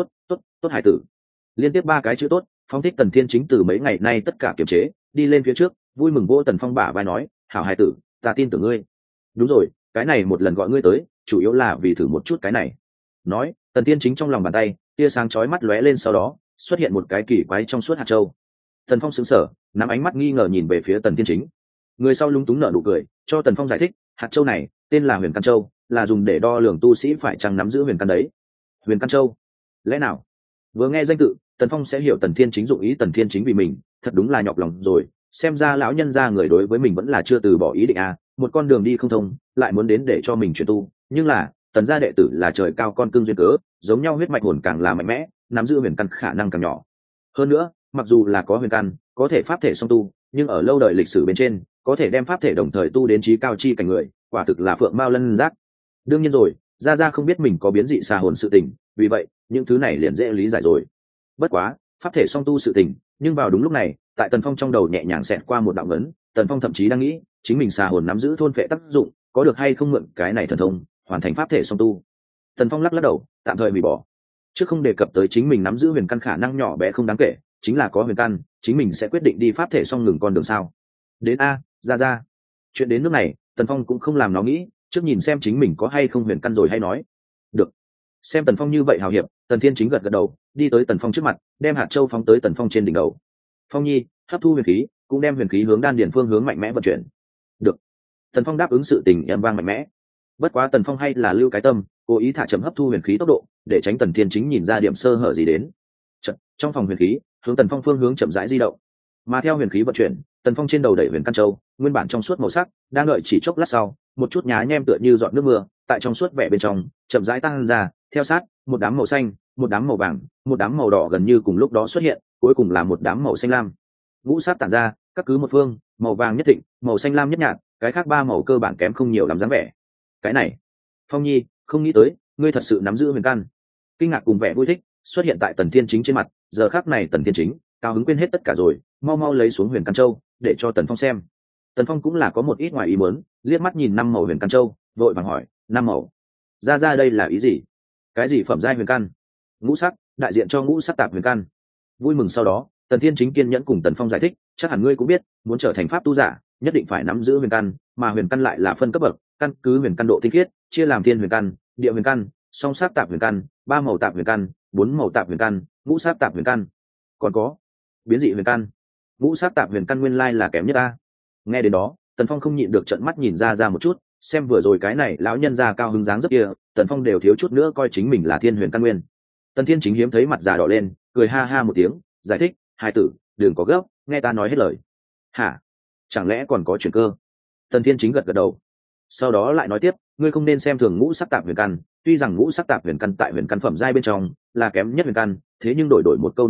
Tốt hải tử. Liên tiếp ba cái chữ tốt, Phong thích Tần Thiên chính từ mấy ngày nay tất cả kiềm chế, đi lên phía trước, vui mừng vỗ Tần Phong bả vai nói, hảo hải tử, ta tin tưởng ngươi. Đúng rồi, cái này một lần gọi ngươi tới chủ yếu là vì thử một chút cái này. Nói, Tần Thiên chính trong lòng bàn tay tia sáng chói mắt lóe lên, sau đó xuất hiện một cái kỳ quái trong suốt hạt châu. Tần Phong sững sờ, nắm ánh mắt nghi ngờ nhìn về phía Tần Thiên chính. Người sau lúng túng nở nụ cười, cho Tần Phong giải thích, hạt châu này tên là Huyền Căn Châu, là dùng để đo lường tu sĩ phải chăng nắm giữ huyền căn đấy. Huyền Căn Châu? Lẽ nào? Vừa nghe danh tự, Tần Phong sẽ hiểu Tần Thiên chính dụng ý. Tần Thiên chính vì mình thật đúng là nhọc lòng rồi, xem ra lão nhân gia người đối với mình vẫn là chưa từ bỏ ý định a. Một con đường đi không thông lại muốn đến để cho mình chuyển tu, nhưng là Tần gia đệ tử là trời cao con cưng duyên cớ, giống nhau huyết mạch hồn càng là mạnh mẽ, nắm giữ huyền căn khả năng càng nhỏ. Hơn nữa, mặc dù là có huyền căn, có thể pháp thể song tu, nhưng ở lâu đời lịch sử bên trên, có thể đem pháp thể đồng thời tu đến trí cao chi cảnh người, quả thực là phượng mao lân giác. Đương nhiên rồi, ra không biết mình có biến dị xà hồn sự tình, vì vậy những thứ này liền dễ lý giải rồi. Bất quá pháp thể song tu sự tình, nhưng vào đúng lúc này, tại Tần Phong trong đầu nhẹ nhàng xẹt qua một đạo ngấn. Tần Phong thậm chí đang nghĩ, chính mình xà hồn nắm giữ thôn phệ tác dụng, có được hay không mượn cái này thần thông hoàn thành pháp thể song tu. Tần Phong lắc đầu, tạm thời hủy bỏ. Trước không đề cập tới chính mình nắm giữ huyền căn khả năng nhỏ bé không đáng kể, chính là có huyền căn, chính mình sẽ quyết định đi pháp thể song ngừng con đường sao. Đến a, ra chuyện đến nước này, Tần Phong cũng không làm nó nghĩ, trước nhìn xem chính mình có hay không huyền căn rồi hay nói. Được. Xem Tần Phong như vậy hào hiệp, Tần Thiên chính gật đầu, đi tới Tần Phong trước mặt, đem hạt châu phóng tới Tần Phong trên đỉnh đầu. Phong nhi, hấp thu huyền khí, cũng đem huyền khí hướng đan điền phương hướng mạnh mẽ vận chuyển. Được. Tần Phong đáp ứng sự tình âm vang mạnh mẽ. Bất quá Tần Phong hay là lưu cái tâm, cố ý thả chậm hấp thu huyền khí tốc độ, để tránh Tần Thiên chính nhìn ra điểm sơ hở gì đến. Trong phòng huyền khí, hướng Tần Phong phương hướng chậm rãi di động. Mà theo huyền khí vận chuyển, Tần Phong trên đầu đẩy huyền căn châu, nguyên bản trong suốt màu sắc, đang đợi chỉ chốc lát sau, một chút nhá nhem tựa như giọt nước mưa, tại trong suốt vẻ bên trong, chậm rãi tăng ra, theo sát, một đám màu xanh, một đám màu vàng, một đám màu đỏ gần như cùng lúc đó xuất hiện, cuối cùng là một đám màu xanh lam. Ngũ sắc tản ra, các cứ một phương, màu vàng nhất thịnh, màu xanh lam nhất nhạt, cái khác ba màu cơ bản kém không nhiều lắm dáng vẻ. Cái này, Phong nhi, không nghĩ tới, ngươi thật sự nắm giữ huyền căn. Kinh ngạc cùng vẻ vui thích xuất hiện tại Tần Thiên chính trên mặt. Giờ khắc này Tần Thiên chính cao hứng quên hết tất cả rồi, mau lấy xuống huyền căn châu để cho Tần Phong xem. Tần Phong cũng là có một ít ngoài ý muốn, liếc mắt nhìn năm màu huyền căn châu, vội vàng hỏi, năm màu, ra đây là ý gì? Cái gì phẩm giai huyền căn? Ngũ sắc, đại diện cho ngũ sắc tạp huyền căn. Vui mừng sau đó, Tần Thiên chính kiên nhẫn cùng Tần Phong giải thích, chắc hẳn ngươi cũng biết, muốn trở thành pháp tu giả, nhất định phải nắm giữ huyền căn, mà huyền căn lại là phân cấp bậc, căn cứ huyền căn độ tinh khiết, chia làm thiên huyền căn, địa huyền căn, song sắc tạp huyền căn, ba màu tạp huyền căn, bốn màu tạp huyền căn, ngũ sắc tạp huyền căn, còn có biến dị huyền căn. Ngũ sắc tạp huyền căn nguyên lai là kém nhất ta. Nghe đến đó, Tần Phong không nhịn được trợn mắt nhìn ra một chút, xem vừa rồi cái này lão nhân già cao hứng dáng rất kia, Tần Phong đều thiếu chút nữa coi chính mình là thiên huyền căn nguyên. Tần Thiên chính hiếm thấy mặt già đỏ lên, cười ha ha một tiếng, giải thích, hai tử, đừng có gấp, nghe ta nói hết lời. Hả? Chẳng lẽ còn có chuyện cơ? Tần Thiên chính gật đầu. Sau đó lại nói tiếp, ngươi không nên xem thường ngũ sắc tạp huyền căn, tuy rằng ngũ sắc tạp huyền căn tại huyền căn phẩm giai bên trong là kém nhất huyền căn, thế nhưng đổi một câu nói khác,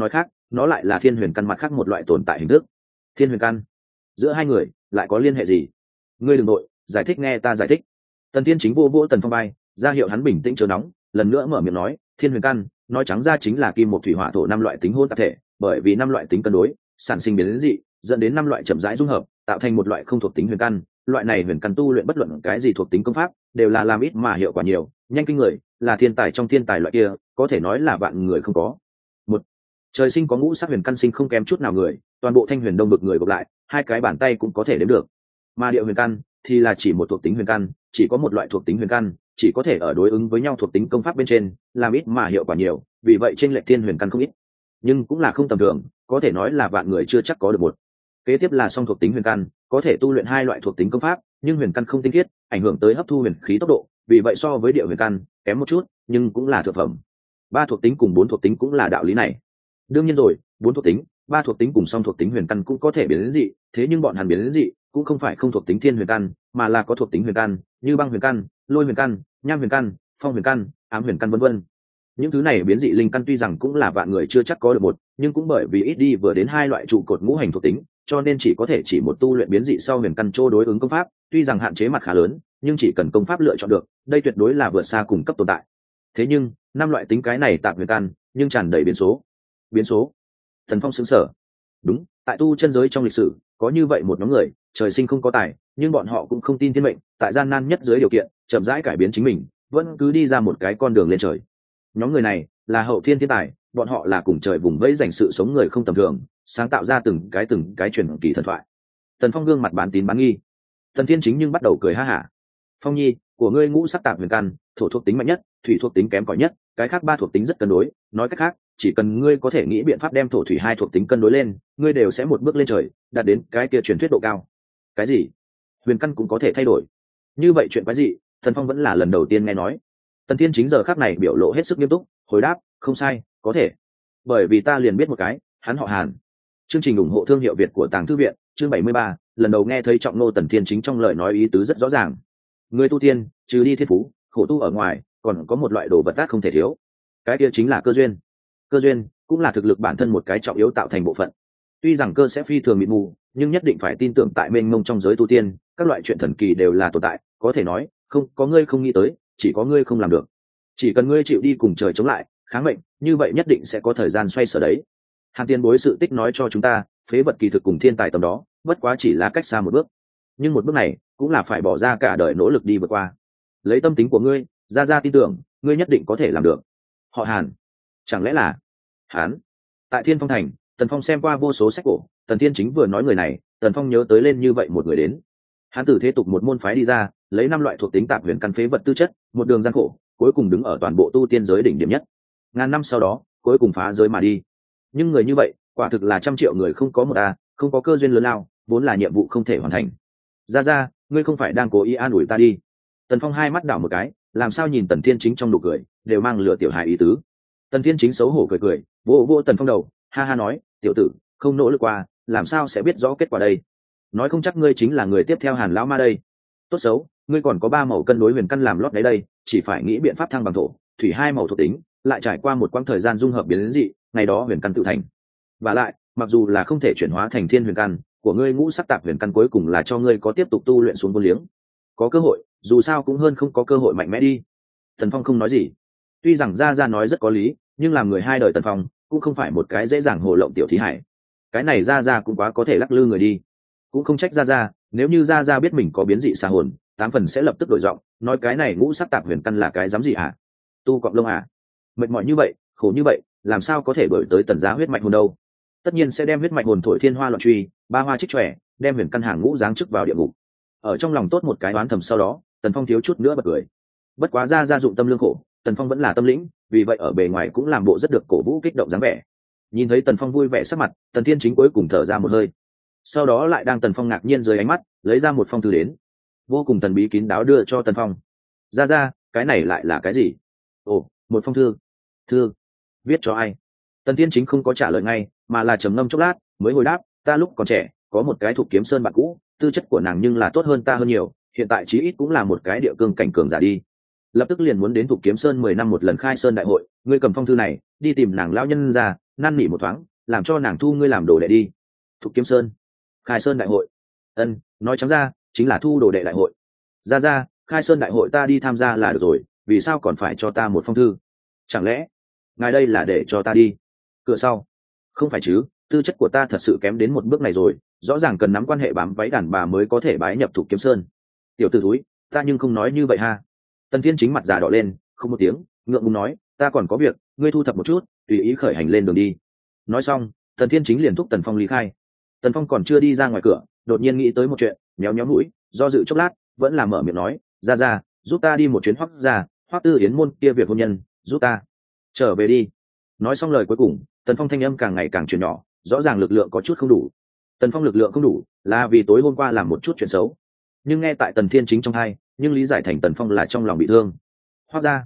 nó lại là thiên huyền căn mặt khác một loại tồn tại hình thức. Thiên huyền căn giữa hai người lại có liên hệ gì? Ngươi đừng nội giải thích, nghe ta giải thích. Tần Thiên Chính vô vỗ Tần Phong bay, ra hiệu hắn bình tĩnh chớ nóng, lần nữa mở miệng nói, thiên huyền căn nói trắng ra chính là kim một thủy hỏa thổ năm loại tính hôn tạp thể, bởi vì năm loại tính cân đối sản sinh biến dị, dẫn đến năm loại chậm rãi dung hợp tạo thành một loại không thuộc tính huyền căn. Loại này huyền căn tu luyện bất luận cái gì thuộc tính công pháp đều là làm ít mà hiệu quả nhiều, nhanh kinh người, là thiên tài trong thiên tài loại kia, có thể nói là vạn người không có một. Trời sinh có ngũ sắc huyền căn sinh không kém chút nào người, toàn bộ Thanh Huyền Đông bực người gộp lại, hai cái bàn tay cũng có thể đếm được. Mà địa huyền căn thì là chỉ một thuộc tính huyền căn, chỉ có một loại thuộc tính huyền căn, chỉ có thể ở đối ứng với nhau thuộc tính công pháp bên trên làm ít mà hiệu quả nhiều, vì vậy trên lệch thiên huyền căn không ít, nhưng cũng là không tầm thường, có thể nói là vạn người chưa chắc có được một. Kế tiếp là song thuộc tính huyền căn, có thể tu luyện hai loại thuộc tính công pháp, nhưng huyền căn không tinh khiết, ảnh hưởng tới hấp thu huyền khí tốc độ, vì vậy so với địa huyền căn kém một chút, nhưng cũng là thượng phẩm. Ba thuộc tính cùng bốn thuộc tính cũng là đạo lý này. Đương nhiên rồi, bốn thuộc tính, ba thuộc tính cùng song thuộc tính huyền căn cũng có thể biến đến dị, thế nhưng bọn hắn biến đến dị cũng không phải không thuộc tính thiên huyền căn, mà là có thuộc tính huyền căn, như băng huyền căn, lôi huyền căn, nham huyền căn, phong huyền căn, ám huyền căn vân vân. Những thứ này biến dị linh căn tuy rằng cũng là vạn người chưa chắc có được một, nhưng cũng bởi vì ít đi vừa đến hai loại trụ cột ngũ hành thuộc tính, cho nên chỉ có thể chỉ một tu luyện biến dị sau huyền căn chô đối ứng công pháp, tuy rằng hạn chế mặt khá lớn, nhưng chỉ cần công pháp lựa chọn được, đây tuyệt đối là vượt xa cùng cấp tồn tại. Thế nhưng năm loại tính cái này tạm huyền căn, nhưng tràn đầy biến số. Biến số? Thần Phong sững sờ. Đúng, tại tu chân giới trong lịch sử có như vậy một nhóm người, trời sinh không có tài, nhưng bọn họ cũng không tin thiên mệnh, tại gian nan nhất dưới điều kiện chậm rãi cải biến chính mình, vẫn cứ đi ra một cái con đường lên trời. Nhóm người này là hậu thiên thiên tài, bọn họ là cùng trời vùng vẫy dành sự sống người không tầm thường, sáng tạo ra từng cái truyền kỳ thần thoại. Tần Phong gương mặt bán tín bán nghi. Tần Thiên Chính nhưng bắt đầu cười ha hả. Phong nhi, của ngươi ngũ sắc tạp huyền căn, thổ thuộc tính mạnh nhất, thủy thuộc tính kém cỏi nhất, cái khác ba thuộc tính rất cân đối, nói cách khác, chỉ cần ngươi có thể nghĩ biện pháp đem thổ thủy hai thuộc tính cân đối lên, ngươi đều sẽ một bước lên trời, đạt đến cái kia truyền thuyết độ cao. Cái gì? Huyền căn cũng có thể thay đổi? Như vậy chuyện quái gì? Tần Phong vẫn là lần đầu tiên nghe nói. Tần Thiên Chính giờ khắc này biểu lộ hết sức nghiêm túc, hồi đáp, không sai, có thể. Bởi vì ta liền biết một cái, hắn họ Hàn. Chương trình ủng hộ thương hiệu Việt của Tàng Thư viện, chương 73, lần đầu nghe thấy trọng nô Tần Thiên Chính trong lời nói ý tứ rất rõ ràng. Người tu tiên, trừ đi thiên phú, khổ tu ở ngoài, còn có một loại đồ vật tát không thể thiếu. Cái kia chính là cơ duyên. Cơ duyên cũng là thực lực bản thân một cái trọng yếu tạo thành bộ phận. Tuy rằng cơ sẽ phi thường mịt mù, nhưng nhất định phải tin tưởng tại mênh mông trong giới tu tiên, các loại chuyện thần kỳ đều là tồn tại, có thể nói, không có ngươi không nghĩ tới, chỉ có ngươi không làm được. Chỉ cần ngươi chịu đi cùng trời chống lại, kháng mệnh, như vậy nhất định sẽ có thời gian xoay sở đấy. Hàn Tiên Bối sự tích nói cho chúng ta, phế vật kỳ thực cùng thiên tài tầm đó, bất quá chỉ là cách xa một bước. Nhưng một bước này, cũng là phải bỏ ra cả đời nỗ lực đi vượt qua. Lấy tâm tính của ngươi, ra tin tưởng, ngươi nhất định có thể làm được. Họ Hàn, chẳng lẽ là Hán? Tại Thiên Phong Thành, Tần Phong xem qua vô số sách cổ, Tần Thiên Chính vừa nói người này, Tần Phong nhớ tới lên như vậy một người đến. Hán từ thế tục một môn phái đi ra, lấy năm loại thuộc tính tạp huyền căn phế vật tư chất, một đường gian khổ, cuối cùng đứng ở toàn bộ tu tiên giới đỉnh điểm nhất. Ngàn năm sau đó, cuối cùng phá giới mà đi. Nhưng người như vậy, quả thực là trăm triệu người không có một a, không có cơ duyên lớn lao, vốn là nhiệm vụ không thể hoàn thành. Ra, ngươi không phải đang cố ý an ủi ta đi? Tần Phong hai mắt đảo một cái, làm sao nhìn Tần Thiên Chính trong nụ cười đều mang lửa tiểu hài ý tứ. Tần Thiên Chính xấu hổ cười, vỗ Tần Phong đầu, ha ha nói, tiểu tử, không nỗ lực qua, làm sao sẽ biết rõ kết quả đây? Nói không chắc ngươi chính là người tiếp theo Hàn lão ma đây. Tốt xấu, ngươi còn có ba màu cân đối huyền căn làm lót đấy đây, chỉ phải nghĩ biện pháp thăng bằng thổ, thủy hai màu thuộc tính, lại trải qua một quãng thời gian dung hợp biến đến dị, ngày đó huyền căn tự thành. Và lại, mặc dù là không thể chuyển hóa thành thiên huyền căn, của ngươi ngũ sắc tạp huyền căn cuối cùng là cho ngươi có tiếp tục tu luyện xuống vô liếng. Có cơ hội, dù sao cũng hơn không có cơ hội mạnh mẽ đi. Tần Phong không nói gì. Tuy rằng ra nói rất có lý, nhưng làm người hai đời Tần Phong cũng không phải một cái dễ dàng hồ lộng tiểu thí hải. Cái này ra cũng quá có thể lắc lư người đi. Cũng không trách ra, nếu như ra biết mình có biến dị xà hồn, 8 phần sẽ lập tức đổi giọng, nói cái này ngũ sắc tạp huyền căn là cái dám gì hả? Tu cọp lông à? Mệt mỏi như vậy, khổ như vậy, làm sao có thể đổi tới Tần giá huyết mạch hồn đâu? Tất nhiên sẽ đem huyết mạch hồn thổi thiên hoa loạn truy, ba hoa trích trẻ, đem huyền căn hàng ngũ giáng chức vào địa ngục. Ở trong lòng tốt một cái đoán thầm, sau đó Tần Phong thiếu chút nữa bật cười. Bất quá ra dụng tâm lương khổ, Tần Phong vẫn là tâm lĩnh, vì vậy ở bề ngoài cũng làm bộ rất được cổ vũ kích động dáng vẻ. Nhìn thấy Tần Phong vui vẻ sắc mặt, Tần Thiên Chính cuối cùng thở ra một hơi. Sau đó lại đang Tần Phong ngạc nhiên dưới ánh mắt, lấy ra một phong thư đến, vô cùng thần bí kín đáo đưa cho Tần Phong. Ra, cái này lại là cái gì? Ồ, một phong thư. Thư viết cho ai? Tần Thiên Chính không có trả lời ngay, mà là trầm ngâm chốc lát, mới hồi đáp, ta lúc còn trẻ, có một cái Thục Kiếm Sơn bạn cũ, tư chất của nàng nhưng là tốt hơn ta hơn nhiều, hiện tại chí ít cũng là một cái địa cương cảnh cường giả đi. Lập tức liền muốn đến Thục Kiếm Sơn 10 năm một lần khai sơn đại hội, ngươi cầm phong thư này, đi tìm nàng lão nhân ra, năn nỉ một thoáng, làm cho nàng thu ngươi làm đồ đệ đi. Thục Kiếm Sơn khai sơn đại hội. Nói trắng ra chính là thu đồ đệ đại hội. Ra khai sơn đại hội ta đi tham gia là được rồi, vì sao còn phải cho ta một phong thư? Chẳng lẽ ngài đây là để cho ta đi cửa sau? Không phải chứ, tư chất của ta thật sự kém đến một bước này rồi, rõ ràng cần nắm quan hệ bám váy đàn bà mới có thể bái nhập Thục Kiếm Sơn. Tiểu tử thúi, ta nhưng không nói như vậy ha. Tần Thiên Chính mặt già đỏ lên, không một tiếng, ngượng ngùng nói, ta còn có việc, ngươi thu thập một chút, tùy ý khởi hành lên đường đi. Nói xong, Tần Thiên Chính liền thúc Tần Phong ly khai. Tần Phong còn chưa đi ra ngoài cửa, đột nhiên nghĩ tới một chuyện, méo méo mũi, do dự chốc lát, vẫn là mở miệng nói, ra, giúp ta đi một chuyến Hoắc Tư Yến môn kia việc hôn nhân, giúp ta trở về đi. Nói xong lời cuối cùng, Tần Phong thanh âm càng ngày càng chuyển nhỏ, rõ ràng lực lượng có chút không đủ. Tần Phong lực lượng không đủ là vì tối hôm qua làm một chút chuyện xấu, nhưng nghe tại Tần Thiên Chính trong hai, nhưng lý giải thành Tần Phong là trong lòng bị thương. Hoắc gia,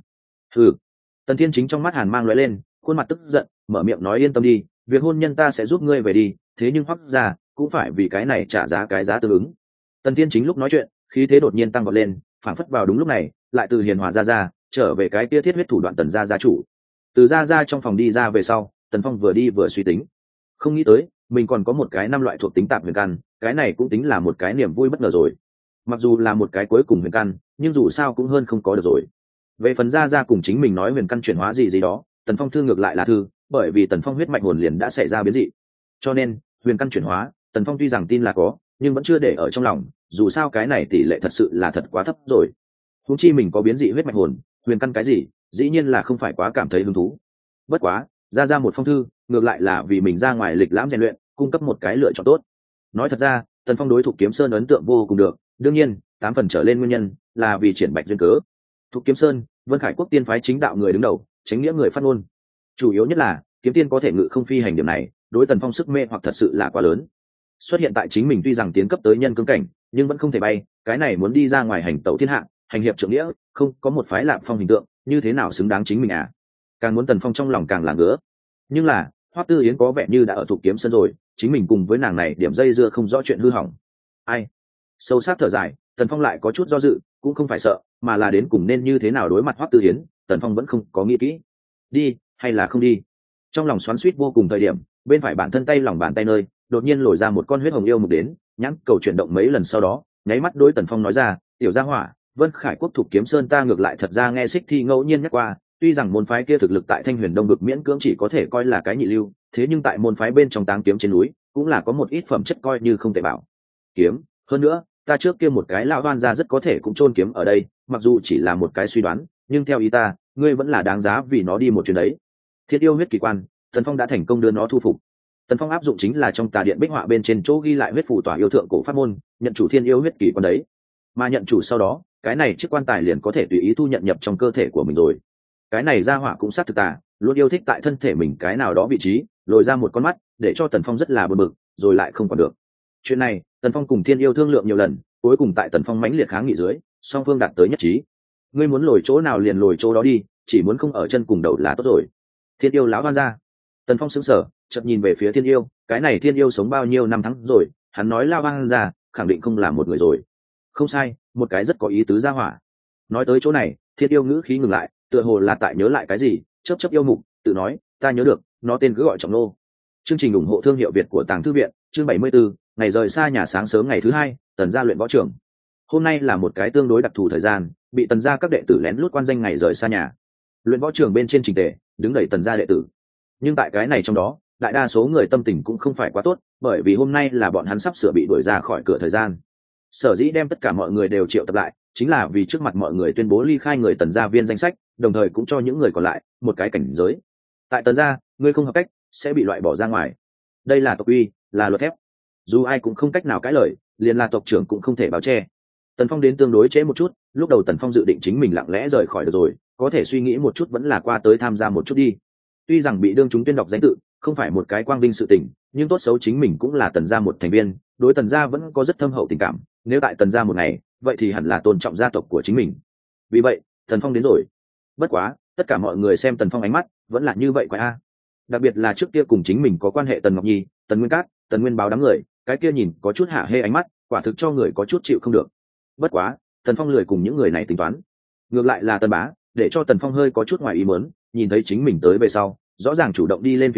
Tần Thiên Chính trong mắt hàn mang lóe lên, khuôn mặt tức giận, mở miệng nói yên tâm đi, việc hôn nhân ta sẽ giúp ngươi về đi, thế nhưng Hoắc gia cũng phải vì cái này trả giá cái giá tương ứng. Tần Thiên Chính lúc nói chuyện, khí thế đột nhiên tăng vọt lên, phảng phất vào đúng lúc này, lại từ hiền hòa ra trở về cái kia thiết huyết thủ đoạn Tần gia chủ. Từ ra trong phòng đi ra về sau, Tần Phong vừa đi vừa suy tính, không nghĩ tới mình còn có một cái 5 loại thuộc tính tạp huyền căn, cái này cũng tính là một cái niềm vui bất ngờ rồi. Mặc dù là một cái cuối cùng huyền căn, nhưng dù sao cũng hơn không có được rồi. Về phần ra cùng chính mình nói huyền căn chuyển hóa gì đó, Tần Phong thư ngược lại là thư, bởi vì Tần Phong huyết mạch hồn liền đã xảy ra biến dị, cho nên huyền căn chuyển hóa, Tần Phong tuy rằng tin là có, nhưng vẫn chưa để ở trong lòng, dù sao cái này tỷ lệ thật sự là thật quá thấp rồi. Huống chi mình có biến dị huyết mạch hồn, huyền căn cái gì, dĩ nhiên là không phải quá cảm thấy hứng thú. Bất quá, ra một phong thư, ngược lại là vì mình ra ngoài lịch lãm rèn luyện, cung cấp một cái lựa chọn tốt. Nói thật ra, Tần Phong đối Thục Kiếm Sơn ấn tượng vô cùng được, đương nhiên, 8 phần trở lên nguyên nhân là vì triển bạch duyên cớ. Thục Kiếm Sơn, Vân Khải Quốc tiên phái chính đạo người đứng đầu, chính nghĩa người phát ngôn. Chủ yếu nhất là, kiếm tiên có thể ngự không phi hành điểm này, đối Tần Phong sức mê hoặc thật sự là quá lớn. Xuất hiện tại chính mình tuy rằng tiến cấp tới nhân cương cảnh, nhưng vẫn không thể bay, cái này muốn đi ra ngoài hành tẩu thiên hạ, hành hiệp trượng nghĩa, không có một phái Lạp Phong hình tượng, như thế nào xứng đáng chính mình à? Càng muốn Tần Phong trong lòng càng là ngứa. Nhưng là, Hoắc Tư Yến có vẻ như đã ở Thục Kiếm Sơn rồi, chính mình cùng với nàng này điểm dây dưa không rõ chuyện hư hỏng. Ai? Sâu sắc thở dài, Tần Phong lại có chút do dự, cũng không phải sợ, mà là đến cùng nên như thế nào đối mặt Hoắc Tư Yến, Tần Phong vẫn không có nghĩ kỹ. Đi hay là không đi? Trong lòng xoắn xuýt vô cùng thời điểm, bên phải bản thân tay lòng bàn tay nơi, đột nhiên lồi ra một con huyết hồng yêu mục đến, nhãn cầu chuyển động mấy lần sau đó, nháy mắt đối Tần Phong nói ra, "Tiểu gia hỏa, Vân Khải Quốc Thục Kiếm Sơn ta ngược lại thật ra nghe Xích Thi ngẫu nhiên nhắc qua, tuy rằng môn phái kia thực lực tại Thanh Huyền Đông vực miễn cưỡng chỉ có thể coi là cái nhị lưu, thế nhưng tại môn phái bên trong Táng Kiếm trên núi, cũng là có một ít phẩm chất coi như không tệ bảo kiếm, hơn nữa, ta trước kia một cái lão oan gia rất có thể cũng chôn kiếm ở đây, mặc dù chỉ là một cái suy đoán, nhưng theo ý ta, ngươi vẫn là đáng giá vì nó đi một chuyến đấy." Thiết yêu huyết kỳ quan, Tần Phong đã thành công đưa nó thu phục. Tần Phong áp dụng chính là trong tà điện bích họa bên trên chỗ ghi lại huyết phù tỏa yêu thượng cổ pháp môn, nhận chủ thiên yêu huyết kỳ quan đấy. Mà nhận chủ sau đó, cái này chiếc quan tài liền có thể tùy ý thu nhận nhập trong cơ thể của mình rồi. Cái này ra hỏa cũng sát thực tà, luôn yêu thích tại thân thể mình cái nào đó vị trí lồi ra một con mắt, để cho Tần Phong rất là bực bực, rồi lại không còn được. Chuyện này, Tần Phong cùng thiên yêu thương lượng nhiều lần, cuối cùng tại Tần Phong mãnh liệt kháng nghị dưới, song phương đạt tới nhất trí. Ngươi muốn lồi chỗ nào liền lồi chỗ đó đi, chỉ muốn không ở chân cùng đầu là tốt rồi. Thiên yêu lão hoan ra. Tần Phong sững sờ, chợt nhìn về phía thiên yêu, cái này thiên yêu sống bao nhiêu năm tháng rồi, hắn nói lao hoan ra, khẳng định không là một người rồi. Không sai, một cái rất có ý tứ ra hỏa. Nói tới chỗ này, thiên yêu ngữ khí ngừng lại, tựa hồ là tại nhớ lại cái gì, chớp yêu mục, tự nói, ta nhớ được, nó tên cứ gọi Trọng Nô. Chương trình ủng hộ thương hiệu Việt của Tàng Thư viện, chương 74, ngày rời xa nhà sáng sớm ngày thứ 2, Tần gia luyện võ trường. Hôm nay là một cái tương đối đặc thù thời gian, bị Tần gia các đệ tử lén lút quan danh ngày rời xa nhà. Luyện võ trường bên trên trình tề, đứng đầy Tần gia đệ tử. Nhưng tại cái này trong đó, đại đa số người tâm tình cũng không phải quá tốt, bởi vì hôm nay là bọn hắn sắp sửa bị đuổi ra khỏi cửa thời gian. Sở dĩ đem tất cả mọi người đều triệu tập lại, chính là vì trước mặt mọi người tuyên bố ly khai người Tần gia viên danh sách, đồng thời cũng cho những người còn lại một cái cảnh giới. Tại Tần gia, ngươi không hợp cách sẽ bị loại bỏ ra ngoài. Đây là tộc uy, là luật thép. Dù ai cũng không cách nào cãi lời, liền là tộc trưởng cũng không thể báo che. Tần Phong đến tương đối trễ một chút, lúc đầu Tần Phong dự định chính mình lặng lẽ rời khỏi được rồi, có thể suy nghĩ một chút vẫn là qua tới tham gia một chút đi. Tuy rằng bị đương chúng tuyên đọc danh tự, không phải một cái quang vinh sự tình, nhưng tốt xấu chính mình cũng là Tần gia một thành viên, đối Tần gia vẫn có rất thâm hậu tình cảm, nếu tại Tần gia một ngày, vậy thì hẳn là tôn trọng gia tộc của chính mình. Vì vậy, Tần Phong đến rồi. Bất quá, tất cả mọi người xem Tần Phong ánh mắt, vẫn là như vậy quái a. Đặc biệt là trước kia cùng chính mình có quan hệ Tần Ngọc Nhi, Tần Nguyên Cát, Tần Nguyên Báo đám người, cái kia nhìn có chút hạ hê ánh mắt, quả thực cho người có chút chịu không được. Bất quá, Tần Phong lười cùng những người này tính toán. Ngược lại là Tần Bá, để cho Tần Phong hơi có chút ngoài ý muốn, nhìn thấy chính mình tới về sau, rõ ràng chủ động đi lên phía trước,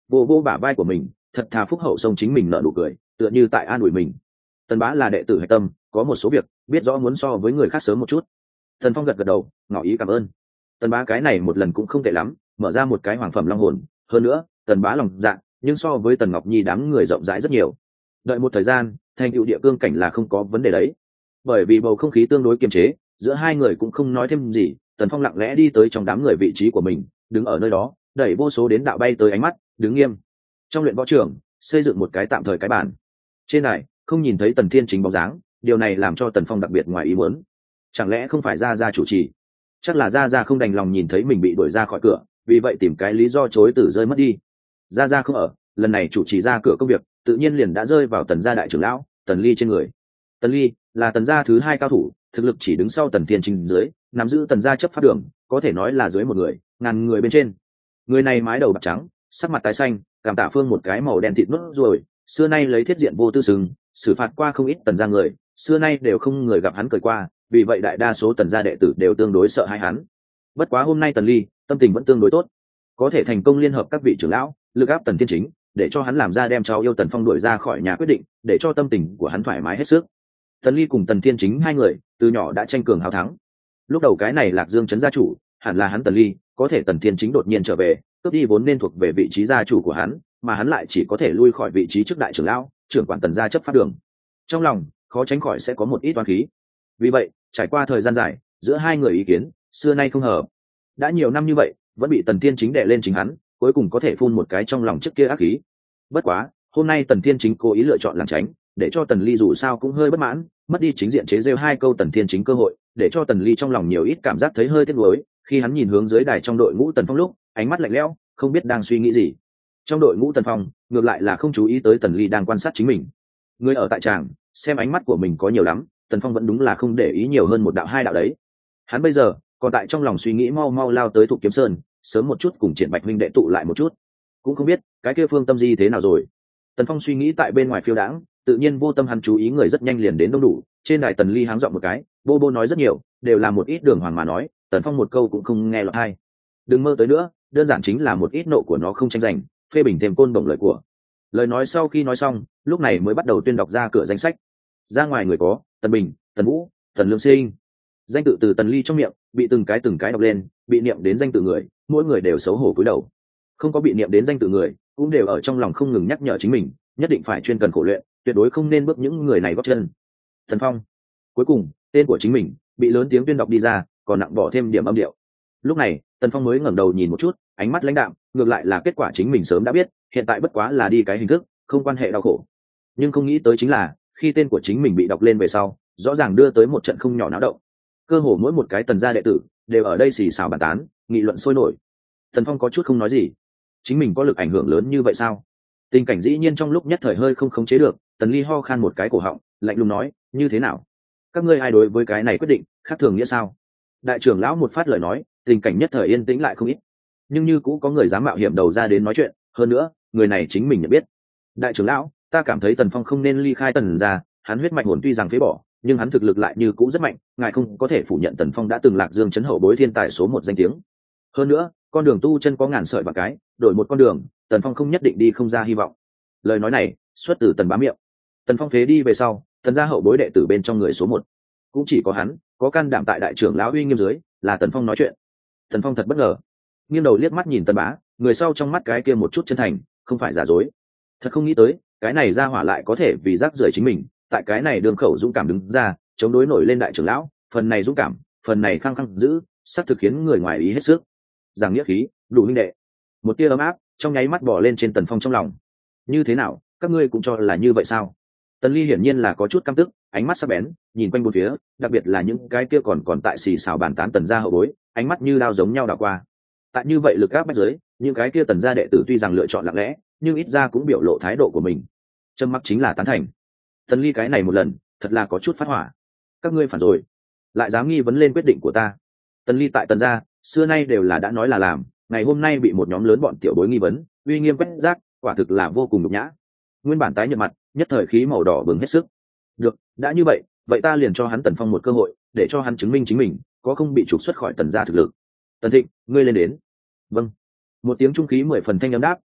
vô vô bả vai của mình, thật thà phúc hậu sông chính mình nở nụ cười, tựa như tại an ủi mình. Tần Bá là đệ tử hạch tâm, có một số việc biết rõ muốn so với người khác sớm một chút. Tần Phong gật gật đầu, ngỏ ý cảm ơn. Tần Bá cái này một lần cũng không tệ lắm, mở ra một cái hoàng phẩm long hồn, hơn nữa Tần Bá lòng dạ nhưng so với Tần Ngọc Nhi đám người rộng rãi rất nhiều. Đợi một thời gian, thành tựu địa cương cảnh là không có vấn đề đấy. Bởi vì bầu không khí tương đối kiềm chế, giữa hai người cũng không nói thêm gì. Tần Phong lặng lẽ đi tới trong đám người vị trí của mình, đứng ở nơi đó, đẩy vô số đến đạo bay tới ánh mắt, đứng nghiêm. Trong luyện võ trường, xây dựng một cái tạm thời cái bàn. Trên này không nhìn thấy Tần Thiên Chính bóng dáng, điều này làm cho Tần Phong đặc biệt ngoài ý muốn. Chẳng lẽ không phải Gia Gia chủ trì? Chắc là Gia Gia không đành lòng nhìn thấy mình bị đuổi ra khỏi cửa, vì vậy tìm cái lý do chối từ rơi mất đi. Gia Gia không ở, lần này chủ trì ra cửa công việc, tự nhiên liền đã rơi vào Tần gia đại trưởng lão Tần Ly trên người. Tần Ly là Tần gia thứ 2 cao thủ, thực lực chỉ đứng sau Tần Thiên Chính dưới, nắm giữ Tần gia chấp pháp đường, có thể nói là dưới một người, ngàn người bên trên. Người này mái đầu bạc trắng, sắc mặt tái xanh, cảm tạ phương một cái màu đen thịt nốt rồi, xưa nay lấy thiết diện vô tư sừng, xử phạt qua không ít Tần gia người, xưa nay đều không người gặp hắn cười qua, vì vậy đại đa số Tần gia đệ tử đều tương đối sợ hãi hắn. Bất quá hôm nay Tần Ly tâm tình vẫn tương đối tốt, có thể thành công liên hợp các vị trưởng lão, lực áp Tần Thiên Chính, để cho hắn làm ra đem cháu yêu Tần Phong đuổi ra khỏi nhà quyết định, để cho tâm tình của hắn thoải mái hết sức. Tần Ly cùng Tần Thiên Chính hai người từ nhỏ đã tranh cường hào thắng. Lúc đầu cái này Lạc Dương trấn gia chủ, hẳn là hắn Tần Ly, có thể Tần Thiên Chính đột nhiên trở về, cướp đi vốn nên thuộc về vị trí gia chủ của hắn, mà hắn lại chỉ có thể lui khỏi vị trí trước đại trưởng lão, trưởng quản Tần gia chấp pháp đường. Trong lòng khó tránh khỏi sẽ có một ít oán khí. Vì vậy, trải qua thời gian dài, giữa hai người ý kiến xưa nay không hợp. Đã nhiều năm như vậy, vẫn bị Tần Thiên Chính đè lên chính hắn, cuối cùng có thể phun một cái trong lòng trước kia ác khí. Bất quá, hôm nay Tần Thiên Chính cố ý lựa chọn lảng tránh, để cho Tần Ly dù sao cũng hơi bất mãn, mất đi chính diện chế rêu 2 câu Tần Thiên Chính cơ hội, để cho Tần Ly trong lòng nhiều ít cảm giác thấy hơi tiếc nuối. Khi hắn nhìn hướng dưới đài trong đội ngũ Tần Phong lúc, ánh mắt lạnh lẽo, không biết đang suy nghĩ gì. Trong đội ngũ Tần Phong, ngược lại là không chú ý tới Tần Ly đang quan sát chính mình. Người ở tại tràng, xem ánh mắt của mình có nhiều lắm, Tần Phong vẫn đúng là không để ý nhiều hơn một đạo 2 đạo đấy. Hắn bây giờ còn tại trong lòng suy nghĩ mau mau lao tới Thục Kiếm Sơn, sớm một chút cùng Triển Bạch huynh đệ tụ lại một chút. Cũng không biết cái kia Phương Tâm Di thế nào rồi. Tần Phong suy nghĩ tại bên ngoài phiêu đãng, tự nhiên vô tâm hắn chú ý người rất nhanh liền đến đông đủ. Trên đài Tần Ly háng giọng một cái, bô bô nói rất nhiều, đều là một ít đường hoàng mà nói, Tần Phong một câu cũng không nghe lọt tai. Đừng mơ tới nữa, đơn giản chính là một ít nộ của nó không tranh giành, phê bình thêm côn đồng lời của. Lời nói sau khi nói xong, lúc này mới bắt đầu tuyên đọc ra cửa danh sách. Ra ngoài người có Tần Bình, Tần Vũ, Tần Lương Sinh. Danh tự từ Tần Ly trong miệng bị từng cái đọc lên, bị niệm đến danh tự người, mỗi người đều xấu hổ cúi đầu. Không có bị niệm đến danh tự người, cũng đều ở trong lòng không ngừng nhắc nhở chính mình, nhất định phải chuyên cần khổ luyện, tuyệt đối không nên bước những người này gót chân. Thần Phong. Cuối cùng, tên của chính mình bị lớn tiếng tuyên đọc đi ra, còn nặng bỏ thêm điểm âm điệu. Lúc này, Tần Phong mới ngẩng đầu nhìn một chút, ánh mắt lãnh đạm, ngược lại là kết quả chính mình sớm đã biết, hiện tại bất quá là đi cái hình thức, không quan hệ đau khổ. Nhưng không nghĩ tới chính là, khi tên của chính mình bị đọc lên về sau, rõ ràng đưa tới một trận không nhỏ náo động. Cơ hồ mỗi một cái Tần gia đệ tử đều ở đây xì xào bàn tán, nghị luận sôi nổi. Tần Phong có chút không nói gì. Chính mình có lực ảnh hưởng lớn như vậy sao? Tình cảnh dĩ nhiên trong lúc nhất thời hơi không khống chế được. Tần Ly ho khan một cái cổ họng, lạnh lùng nói, như thế nào? Các ngươi ai đối với cái này quyết định khác thường nghĩa sao? Đại trưởng lão một phát lời nói, tình cảnh nhất thời yên tĩnh lại không ít. Nhưng như cũ có người dám mạo hiểm đầu ra đến nói chuyện, hơn nữa, người này chính mình nhận biết. Đại trưởng lão, ta cảm thấy Tần Phong không nên ly khai Tần gia, hắn huyết mạch hồn tuy rằng phế bỏ, nhưng hắn thực lực lại như cũ rất mạnh, ngài không có thể phủ nhận Tần Phong đã từng Lạc Dương trấn hậu bối thiên tài số 1 danh tiếng. Hơn nữa, con đường tu chân có ngàn sợi và cái, đổi một con đường, Tần Phong không nhất định đi không ra hy vọng. Lời nói này xuất từ Tần Bá miệng. Tần Phong phế đi về sau, Tần gia hậu bối đệ tử bên trong người số 1, cũng chỉ có hắn có can đảm tại đại trưởng lão uy nghiêm dưới, là Tần Phong nói chuyện. Tần Phong thật bất ngờ, nghiêng đầu liếc mắt nhìn Tần Bá, người sau trong mắt cái kia một chút chân thành, không phải giả dối. Thật không nghĩ tới, cái này ra hỏa lại có thể vì rác rưởi chính mình, tại cái này đường khẩu dũng cảm đứng ra, chống đối nổi lên đại trưởng lão, phần này dũng cảm, phần này khăng khăng giữ, sắp thực khiến người ngoài ý hết sức. Giảng nghĩa khí, đủ huynh đệ. Một tia ấm áp trong nháy mắt bỏ lên trên Tần Phong trong lòng. Như thế nào, các ngươi cũng cho là như vậy sao? Tần Ly hiển nhiên là có chút căm tức, ánh mắt sắc bén, nhìn quanh bốn phía, đặc biệt là những cái kia còn tại xì xào bàn tán Tần gia hậu bối, ánh mắt như đao giống nhau đảo qua. Tại như vậy lực áp bách dưới, những cái kia Tần gia đệ tử tuy rằng lựa chọn lặng lẽ, nhưng ít ra cũng biểu lộ thái độ của mình. Trầm mặc chính là tán thành. Tần Ly cái này một lần, thật là có chút phát hỏa. Các ngươi phản rồi, lại dám nghi vấn lên quyết định của ta. Tần Ly tại Tần gia, xưa nay đều là đã nói là làm, ngày hôm nay bị một nhóm lớn bọn tiểu bối nghi vấn, uy nghiêm quét rác, quả thực là vô cùng nhục nhã. Nguyên bản tái nhợt mặt, nhất thời khí màu đỏ bừng hết sức. Được, đã như vậy, vậy ta liền cho hắn Tần Phong một cơ hội, để cho hắn chứng minh chính mình có không bị trục xuất khỏi Tần gia thực lực. Tần Thịnh, ngươi lên đến. Vâng. Một tiếng trung khí 10 phần thanh âm đáp,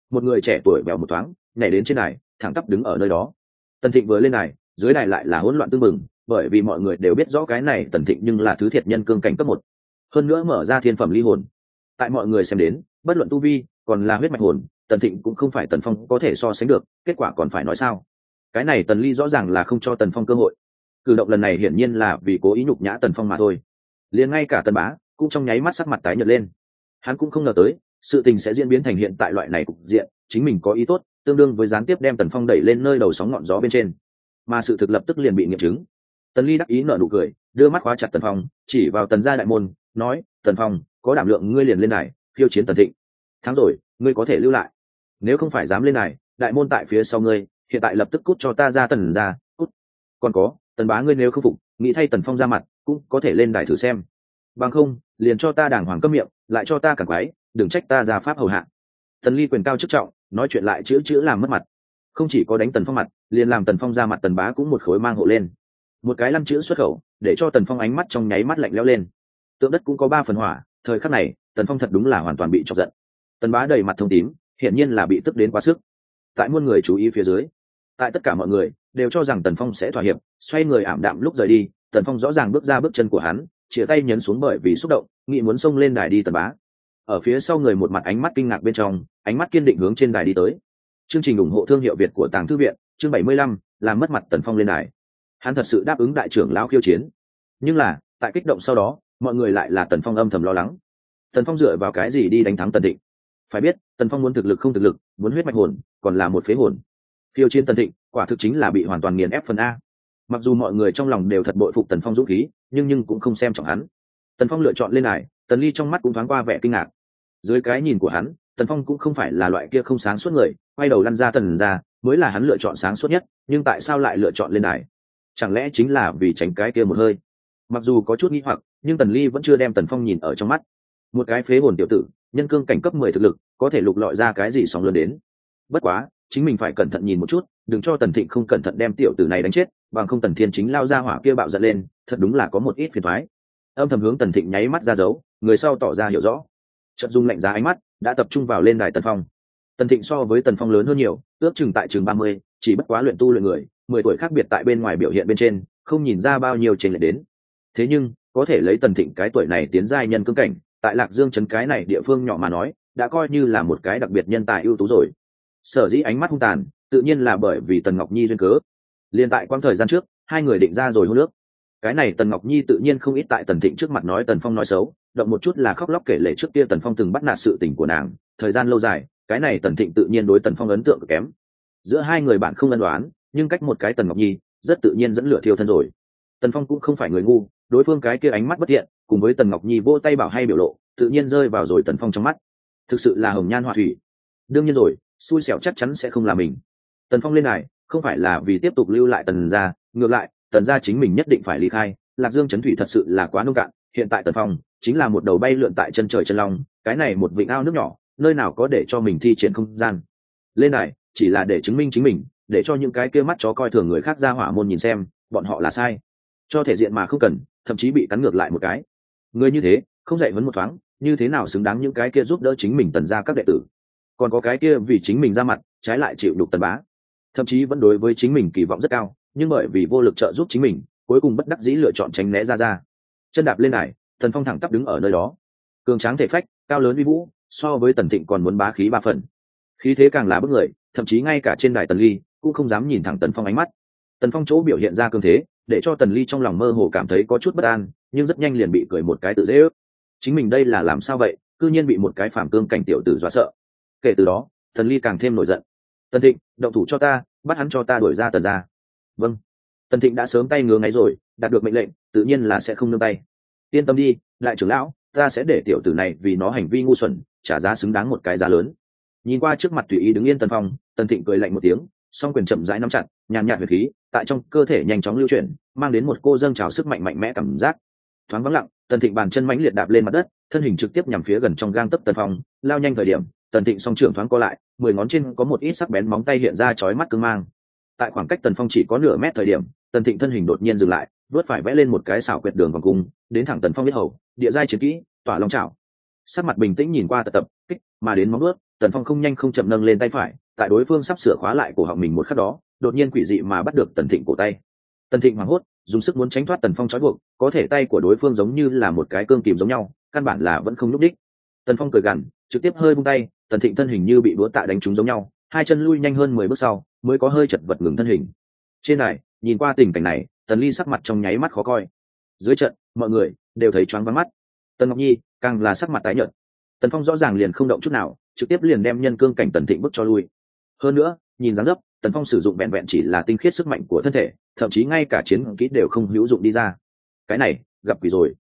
một người trẻ tuổi bèo một thoáng nhảy đến trên đài, thẳng tắp đứng ở nơi đó. Tần Thịnh vừa lên đài, dưới đài lại là hỗn loạn tương mừng, bởi vì mọi người đều biết rõ cái này Tần Thịnh nhưng là thứ thiệt nhân cương cảnh cấp 1, hơn nữa mở ra thiên phẩm ly hồn. Tại mọi người xem đến, bất luận tu vi, còn là huyết mạch hồn, Tần Thịnh cũng không phải Tần Phong có thể so sánh được, kết quả còn phải nói sao? Cái này Tần Ly rõ ràng là không cho Tần Phong cơ hội. Cử động lần này hiển nhiên là vì cố ý nhục nhã Tần Phong mà thôi. Liền ngay cả Tần Bá cũng trong nháy mắt sắc mặt tái nhợt lên. Hắn cũng không ngờ tới, sự tình sẽ diễn biến thành hiện tại loại này cục diện, chính mình có ý tốt, tương đương với gián tiếp đem Tần Phong đẩy lên nơi đầu sóng ngọn gió bên trên, mà sự thực lập tức liền bị nghiệm chứng. Tần Ly đắc ý nở nụ cười, đưa mắt khóa chặt Tần Phong, chỉ vào Tần gia đại môn, nói: "Tần Phong, có đảm lượng ngươi liền lên này, khiêu chiến Tần Thịnh. Thắng rồi, ngươi có thể lưu lại. Nếu không phải dám lên này, đại môn tại phía sau ngươi, hiện tại lập tức cút cho ta ra Tần gia, cút. Còn có, Tần Bá ngươi nếu không phục, nghĩ thay Tần Phong ra mặt, cũng có thể lên đài thử xem. Bằng không, liền cho ta đàng hoàng câm miệng, lại cho ta cản quái, đừng trách ta ra pháp hầu hạ." Tần Ly quyền cao chức trọng, nói chuyện lại chữ làm mất mặt. Không chỉ có đánh Tần Phong mặt, liền làm Tần Phong ra mặt Tần Bá cũng một khối mang hộ lên. Một cái lăm chữ xuất khẩu, để cho Tần Phong ánh mắt trong nháy mắt lạnh lẽo lên. Tượng đất cũng có 3 phần hỏa, thời khắc này, Tần Phong thật đúng là hoàn toàn bị chọc giận. Tần Bá đầy mặt thông tím, hiển nhiên là bị tức đến quá sức. Tại muôn người chú ý phía dưới, tại tất cả mọi người đều cho rằng Tần Phong sẽ thỏa hiệp, xoay người ảm đạm lúc rời đi, Tần Phong rõ ràng bước ra bước chân của hắn, chĩa tay nhấn xuống bởi vì xúc động, nghĩ muốn xông lên đài đi Tần Bá. Ở phía sau người một mặt ánh mắt kinh ngạc bên trong, ánh mắt kiên định hướng trên đài đi tới. Chương trình ủng hộ thương hiệu Việt của Tàng Thư viện, chương 75, làm mất mặt Tần Phong lên đài. Hắn thật sự đáp ứng đại trưởng lão khiêu chiến, nhưng là tại kích động sau đó, mọi người lại là Tần Phong âm thầm lo lắng. Tần Phong dựa vào cái gì đi đánh thắng Tần Thịnh? Phải biết, Tần Phong muốn thực lực không thực lực, muốn huyết mạch hồn, còn là một phế hồn. Khiêu chiến Tần Thịnh, quả thực chính là bị hoàn toàn nghiền ép phần a. Mặc dù mọi người trong lòng đều thật bội phục Tần Phong dũng khí, nhưng cũng không xem trọng hắn. Tần Phong lựa chọn lên đài, Tần Ly trong mắt cũng thoáng qua vẻ kinh ngạc. Dưới cái nhìn của hắn, Tần Phong cũng không phải là loại kia không sáng suốt người, quay đầu lăn ra Tần ra, mới là hắn lựa chọn sáng suốt nhất, nhưng tại sao lại lựa chọn lên đài? Chẳng lẽ chính là vì tránh cái kia một hơi? Mặc dù có chút nghi hoặc, nhưng Tần Ly vẫn chưa đem Tần Phong nhìn ở trong mắt. Một cái phế hồn tiểu tử, nhân cương cảnh cấp 10 thực lực, có thể lục lọi ra cái gì sóng lớn đến. Bất quá, chính mình phải cẩn thận nhìn một chút, đừng cho Tần Thịnh không cẩn thận đem tiểu tử này đánh chết, bằng không Tần Thiên chính lao ra hỏa kia bạo giận lên, thật đúng là có một ít phiền toái. Âm thầm hướng Tần Thịnh nháy mắt ra dấu, người sau tỏ ra hiểu rõ. Chợt dung lạnh giá ánh mắt, đã tập trung vào lên đài Tần Phong. Tần Thịnh so với Tần Phong lớn hơn nhiều, ước chừng tại chừng 30, chỉ bất quá luyện tu luyện người, 10 tuổi khác biệt tại bên ngoài biểu hiện bên trên, không nhìn ra bao nhiêu chênh lệch đến. Thế nhưng, có thể lấy Tần Thịnh cái tuổi này tiến giai nhân cương cảnh, tại Lạc Dương trấn cái này địa phương nhỏ mà nói, đã coi như là một cái đặc biệt nhân tài ưu tú rồi. Sở dĩ ánh mắt hung tàn, tự nhiên là bởi vì Tần Ngọc Nhi duyên cớ. Liên tại quãng thời gian trước, hai người định ra rồi hôn nước. Cái này Tần Ngọc Nhi tự nhiên không ít tại Tần Thịnh trước mặt nói Tần Phong nói xấu, động một chút là khóc lóc kể lể trước kia Tần Phong từng bắt nạt sự tình của nàng, thời gian lâu dài, cái này Tần Thịnh tự nhiên đối Tần Phong ấn tượng cực kém. Giữa hai người bạn không ân đoán, nhưng cách một cái Tần Ngọc Nhi, rất tự nhiên dẫn lửa thiêu thân rồi. Tần Phong cũng không phải người ngu, đối phương cái kia ánh mắt bất thiện, cùng với Tần Ngọc Nhi vỗ tay bảo hay biểu lộ, tự nhiên rơi vào rồi Tần Phong trong mắt. Thực sự là hồng nhan họa thủy. Đương nhiên rồi, xui xẻo chắc chắn sẽ không là mình. Tần Phong lên này, không phải là vì tiếp tục lưu lại Tần gia, ngược lại, Tần gia chính mình nhất định phải ly khai. Lạc Dương trấn thủy thật sự là quá nông cạn, hiện tại Tần Phong chính là một đầu bay lượn tại chân trời chân long, cái này một vịnh ao nước nhỏ, nơi nào có để cho mình thi triển không gian. Lên này, chỉ là để chứng minh chính mình, để cho những cái kia mắt chó coi thường người khác ra hỏa môn nhìn xem, bọn họ là sai. Cho thể diện mà không cần, thậm chí bị cắn ngược lại một cái. Người như thế, không dạy huấn một thoáng, như thế nào xứng đáng những cái kia giúp đỡ chính mình Tần gia các đệ tử. Còn có cái kia vì chính mình ra mặt, trái lại chịu đục Tần Bá. Thậm chí vẫn đối với chính mình kỳ vọng rất cao, nhưng bởi vì vô lực trợ giúp chính mình, cuối cùng bất đắc dĩ lựa chọn tránh né ra. Chân đạp lên đài, Tần Phong thẳng tắp đứng ở nơi đó. Cường tráng thể phách, cao lớn uy vũ, so với Tần Thịnh còn muốn bá khí 3 phần. Khí thế càng là bức người, thậm chí ngay cả trên đài Tần Ly cũng không dám nhìn thẳng Tần Phong ánh mắt. Tần Phong chỗ biểu hiện ra cường thế, để cho Tần Ly trong lòng mơ hồ cảm thấy có chút bất an, nhưng rất nhanh liền bị cười một cái tự dễ ước. Chính mình đây là làm sao vậy, cư nhiên bị một cái phàm cương cảnh tiểu tử dọa sợ. Kể từ đó, Tần Ly càng thêm nổi giận. Tần Thịnh, động thủ cho ta, bắt hắn cho ta đuổi ra Tần gia. Vâng. Tần Thịnh đã sớm tay ngứa ngáy rồi, đạt được mệnh lệnh, tự nhiên là sẽ không nương tay. Yên tâm đi, đại trưởng lão, ta sẽ để tiểu tử này vì nó hành vi ngu xuẩn, trả giá xứng đáng một cái giá lớn. Nhìn qua trước mặt tùy ý đứng yên Tần Phong, Tần Thịnh cười lạnh một tiếng, song quyền chậm rãi nắm chặt, nhàn nhạt huyết khí tại trong cơ thể nhanh chóng lưu chuyển, mang đến một cô dâng trào sức mạnh mạnh mẽ cảm giác. Thoáng vắng lặng, Tần Thịnh bàn chân mãnh liệt đạp lên mặt đất, thân hình trực tiếp nhằm phía gần trong gang tấc Tần Phong, lao nhanh thời điểm, Tần Thịnh song trưởng thoáng co lại, 10 ngón trên có một ít sắc bén móng tay hiện ra chói mắt cương mang. Tại khoảng cách Tần Phong chỉ có nửa mét thời điểm, Tần Thịnh thân hình đột nhiên dừng lại, đuốt phải vẽ lên một cái xảo quyệt đường vòng cung, đến thẳng Tần Phong biết hầu, địa giai chiến kỹ, tỏa long chảo. Sắc mặt bình tĩnh nhìn qua tập kích, mà đến móng vuốt, Tần Phong không nhanh không chậm nâng lên tay phải, tại đối phương sắp sửa khóa lại cổ họng mình một khắc đó, đột nhiên quỷ dị mà bắt được Tần Thịnh cổ tay. Tần Thịnh hoảng hốt, dùng sức muốn tránh thoát Tần Phong trói buộc, có thể tay của đối phương giống như là một cái cương kìm giống nhau, căn bản là vẫn không nhúc đích. Tần Phong cười gằn, trực tiếp hơi buông tay, Tần Thịnh thân hình như bị búa tạ đánh trúng giống nhau, hai chân lui nhanh hơn 10 bước sau, mới có hơi chật vật ngừng thân hình. Trên này, nhìn qua tình cảnh này, Tần Ly sắc mặt trong nháy mắt khó coi. Dưới trận, mọi người đều thấy choáng váng mắt. Tần Ngọc Nhi càng là sắc mặt tái nhợt. Tần Phong rõ ràng liền không động chút nào, trực tiếp liền đem nhân cương cảnh Tần Thịnh bước cho lui. Hơn nữa, nhìn dáng dấp, Tần Phong sử dụng vẹn vẹn chỉ là tinh khiết sức mạnh của thân thể, thậm chí ngay cả chiến kỹ đều không hữu dụng đi ra. Cái này, gặp quỷ rồi.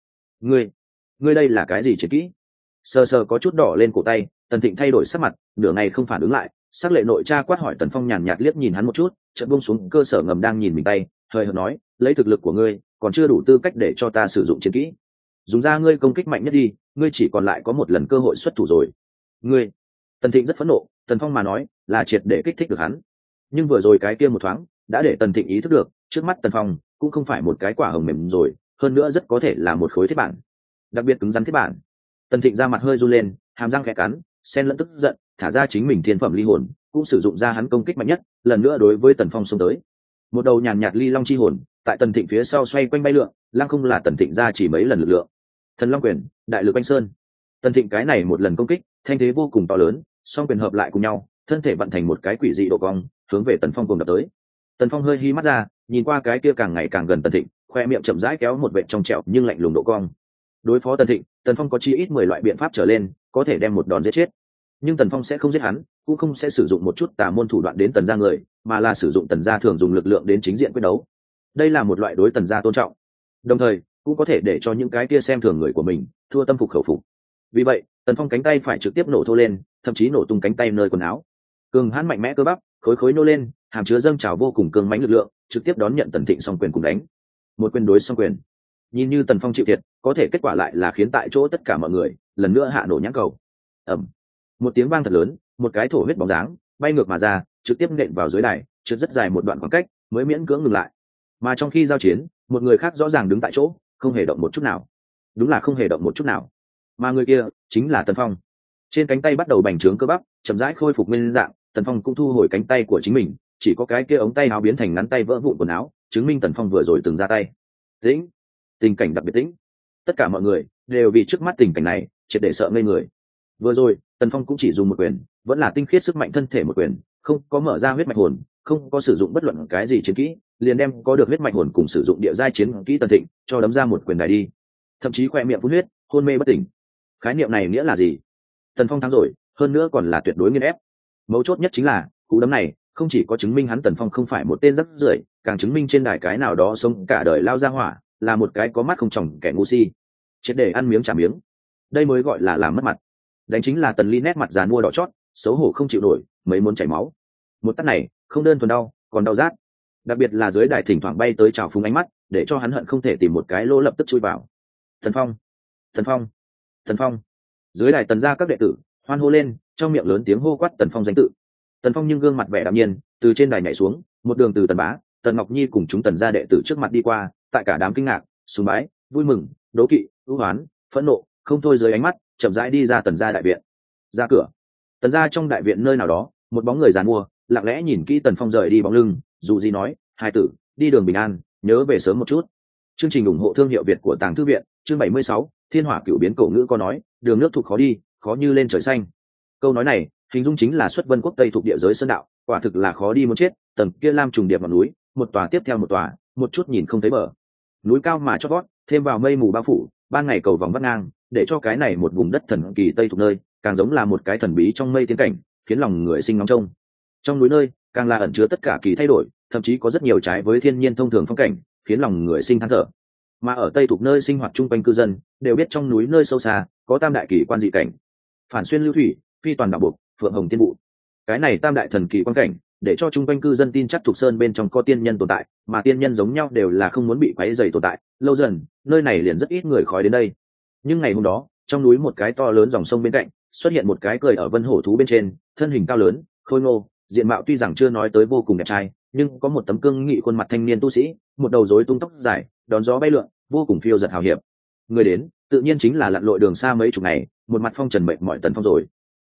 Ngươi đây là cái gì chiến kỹ? Sờ sờ có chút đỏ lên cổ tay, Tần Thịnh thay đổi sắc mặt, nửa ngày không phản ứng lại, sắc lệ nội tra quát hỏi Tần Phong nhàn nhạt liếc nhìn hắn một chút, chợt buông xuống cơ sở ngầm đang nhìn mình tay, hơi hợt nói, lấy thực lực của ngươi, còn chưa đủ tư cách để cho ta sử dụng chiến kỹ. Dùng ra ngươi công kích mạnh nhất đi, ngươi chỉ còn lại có một lần cơ hội xuất thủ rồi. Ngươi, Tần Thịnh rất phẫn nộ, Tần Phong mà nói, là triệt để kích thích được hắn. Nhưng vừa rồi cái kia một thoáng, đã để Tần Thịnh ý thức được, trước mắt Tần Phong cũng không phải một cái quả hồng mềm rồi, hơn nữa rất có thể là một khối thiết bản, đặc biệt cứng rắn thiết bản. Tần Thịnh ra mặt hơi run lên, hàm răng khẽ cắn, xen lẫn tức giận, thả ra chính mình thiên phẩm ly hồn, cũng sử dụng ra hắn công kích mạnh nhất, lần nữa đối với Tần Phong xông tới. Một đầu nhàn nhạt ly long chi hồn, tại Tần Thịnh phía sau xoay quanh bay lượn, lăng không là Tần Thịnh ra chỉ mấy lần lực lượng. Thần Long quyền, đại lực quanh sơn. Tần Thịnh cái này một lần công kích, thanh thế vô cùng to lớn, song quyền hợp lại cùng nhau, thân thể vận thành một cái quỷ dị độ cong, hướng về Tần Phong cùng đập tới. Tần Phong hơi hí mắt ra, nhìn qua cái kia càng ngày càng gần Tần Thịnh, khoe miệng chậm rãi kéo một vệt trong trẻo nhưng lạnh lùng độ cong. Đối phó Tần Thịnh, Tần Phong có chi ít 10 loại biện pháp trở lên, có thể đem một đòn giết chết. Nhưng Tần Phong sẽ không giết hắn, cũng không sẽ sử dụng một chút tà môn thủ đoạn đến Tần gia người, mà là sử dụng Tần gia thường dùng lực lượng đến chính diện quyết đấu. Đây là một loại đối Tần gia tôn trọng, đồng thời cũng có thể để cho những cái kia xem thường người của mình thua tâm phục khẩu phục. Vì vậy, Tần Phong cánh tay phải trực tiếp nổ thô lên, thậm chí nổ tung cánh tay nơi quần áo. Cường hãn mạnh mẽ cơ bắp, khối khối nô lên, hàm chứa dâng trào vô cùng cường mãnh lực lượng, trực tiếp đón nhận Tần Thịnh song quyền cùng đánh. Một quyền đối song quyền. Nhìn như Tần Phong chịu thiệt, có thể kết quả lại là khiến tại chỗ tất cả mọi người lần nữa hạ nổ nhãn cầu. Ầm. Một tiếng vang thật lớn, một cái thổ huyết bóng dáng bay ngược mà ra, trực tiếp nện vào dưới đài, trượt rất dài một đoạn khoảng cách, mới miễn cưỡng ngừng lại. Mà trong khi giao chiến, một người khác rõ ràng đứng tại chỗ, không hề động một chút nào. Đúng là không hề động một chút nào. Mà người kia chính là Tần Phong. Trên cánh tay bắt đầu bành trướng cơ bắp, chậm rãi khôi phục nguyên dạng, Tần Phong cũng thu hồi cánh tay của chính mình, chỉ có cái kia ống tay áo biến thành ngắn tay vỡ vụn quần áo, chứng minh Tần Phong vừa rồi từng ra tay. Tĩnh, tình cảnh đặc biệt tĩnh. Tất cả mọi người đều vì trước mắt tình cảnh này, triệt để sợ ngây người. Vừa rồi, Tần Phong cũng chỉ dùng một quyền, vẫn là tinh khiết sức mạnh thân thể một quyền, không có mở ra huyết mạch hồn, không có sử dụng bất luận cái gì chiến kỹ, liền đem có được huyết mạch hồn cùng sử dụng địa giai chiến kỹ Tần Thịnh cho đấm ra một quyền này đi. Thậm chí khoe miệng phun huyết, hôn mê bất tỉnh. Khái niệm này nghĩa là gì? Tần Phong thắng rồi, hơn nữa còn là tuyệt đối nghiền ép. Mấu chốt nhất chính là, cú đấm này không chỉ có chứng minh hắn Tần Phong không phải một tên rắc rưởi, càng chứng minh trên đài cái nào đó sống cả đời lao ra hỏa, là một cái có mắt không tròng kẻ ngu si. Chết để ăn miếng trả miếng. Đây mới gọi là làm mất mặt. Đánh chính là Tần Ly nét mặt già mua đỏ chót, xấu hổ không chịu nổi, mấy muốn chảy máu. Một tát này, không đơn thuần đau, còn đau rát. Đặc biệt là dưới đài thỉnh thoảng bay tới trào phúng ánh mắt, để cho hắn hận không thể tìm một cái lỗ lập tức chui vào. Tần Phong, Tần Phong, Tần Phong. Dưới đài Tần gia các đệ tử hoan hô lên, trong miệng lớn tiếng hô quát Tần Phong danh tự. Tần Phong nhưng gương mặt vẻ đạm nhiên, từ trên đài nhảy xuống, một đường từ Tần Bá, Tần Ngọc Nhi cùng chúng Tần gia đệ tử trước mặt đi qua, tại cả đám kinh ngạc, sùng bái, vui mừng, đố kỵ, ưu hoán, phẫn nộ, không thôi dưới ánh mắt, chậm rãi đi ra Tần gia đại viện. Ra cửa, Tần gia trong đại viện nơi nào đó, một bóng người giàn mua, lặng lẽ nhìn kỹ Tần Phong rời đi bóng lưng, dù gì nói, hai tử, đi đường bình an, nhớ về sớm một chút. Chương trình ủng hộ thương hiệu Việt của Tàng Thư viện, chương 76, Thiên Hỏa Cửu Biến cổ ngữ có nói, đường nước thuộc khó đi, khó như lên trời xanh. Câu nói này, hình dung chính là xuất vân quốc tây thuộc địa giới sơn đạo, quả thực là khó đi muốn chết, tầng kia lam trùng điệp ngọn núi, một tòa tiếp theo một tòa, một chút nhìn không thấy bờ. Núi cao mà chót vót, thêm vào mây mù bao phủ, ban ngày cầu vòng vắt ngang, để cho cái này một vùng đất thần kỳ tây thuộc nơi, càng giống là một cái thần bí trong mây tiến cảnh, khiến lòng người sinh ngóng trông. Trong núi nơi, càng là ẩn chứa tất cả kỳ thay đổi, thậm chí có rất nhiều trái với thiên nhiên thông thường phong cảnh, khiến lòng người sinh than thở. Mà ở tây thuộc nơi sinh hoạt chung quanh cư dân đều biết trong núi nơi sâu xa có tam đại kỳ quan dị cảnh: Phản xuyên lưu thủy, phi toàn đạo buộc, phượng hồng tiên vụ. Cái này tam đại thần kỳ quan cảnh để cho chung quanh cư dân tin chắc thuộc sơn bên trong có tiên nhân tồn tại, mà tiên nhân giống nhau đều là không muốn bị quấy rầy tồn tại. Lâu dần, nơi này liền rất ít người khói đến đây. Nhưng ngày hôm đó, trong núi một cái to lớn dòng sông bên cạnh xuất hiện một cái cười ở vân hổ thú bên trên, thân hình cao lớn, khôi ngô, diện mạo tuy rằng chưa nói tới vô cùng đẹp trai, nhưng có một tấm cương nghị khuôn mặt thanh niên tu sĩ, một đầu rối tung tóc dài, đón gió bay lượn, vô cùng phiêu dật hào hiệp. Người đến, tự nhiên chính là lặn lội đường xa mấy chục ngày, một mặt phong trần mệt mỏi Tần Phong rồi.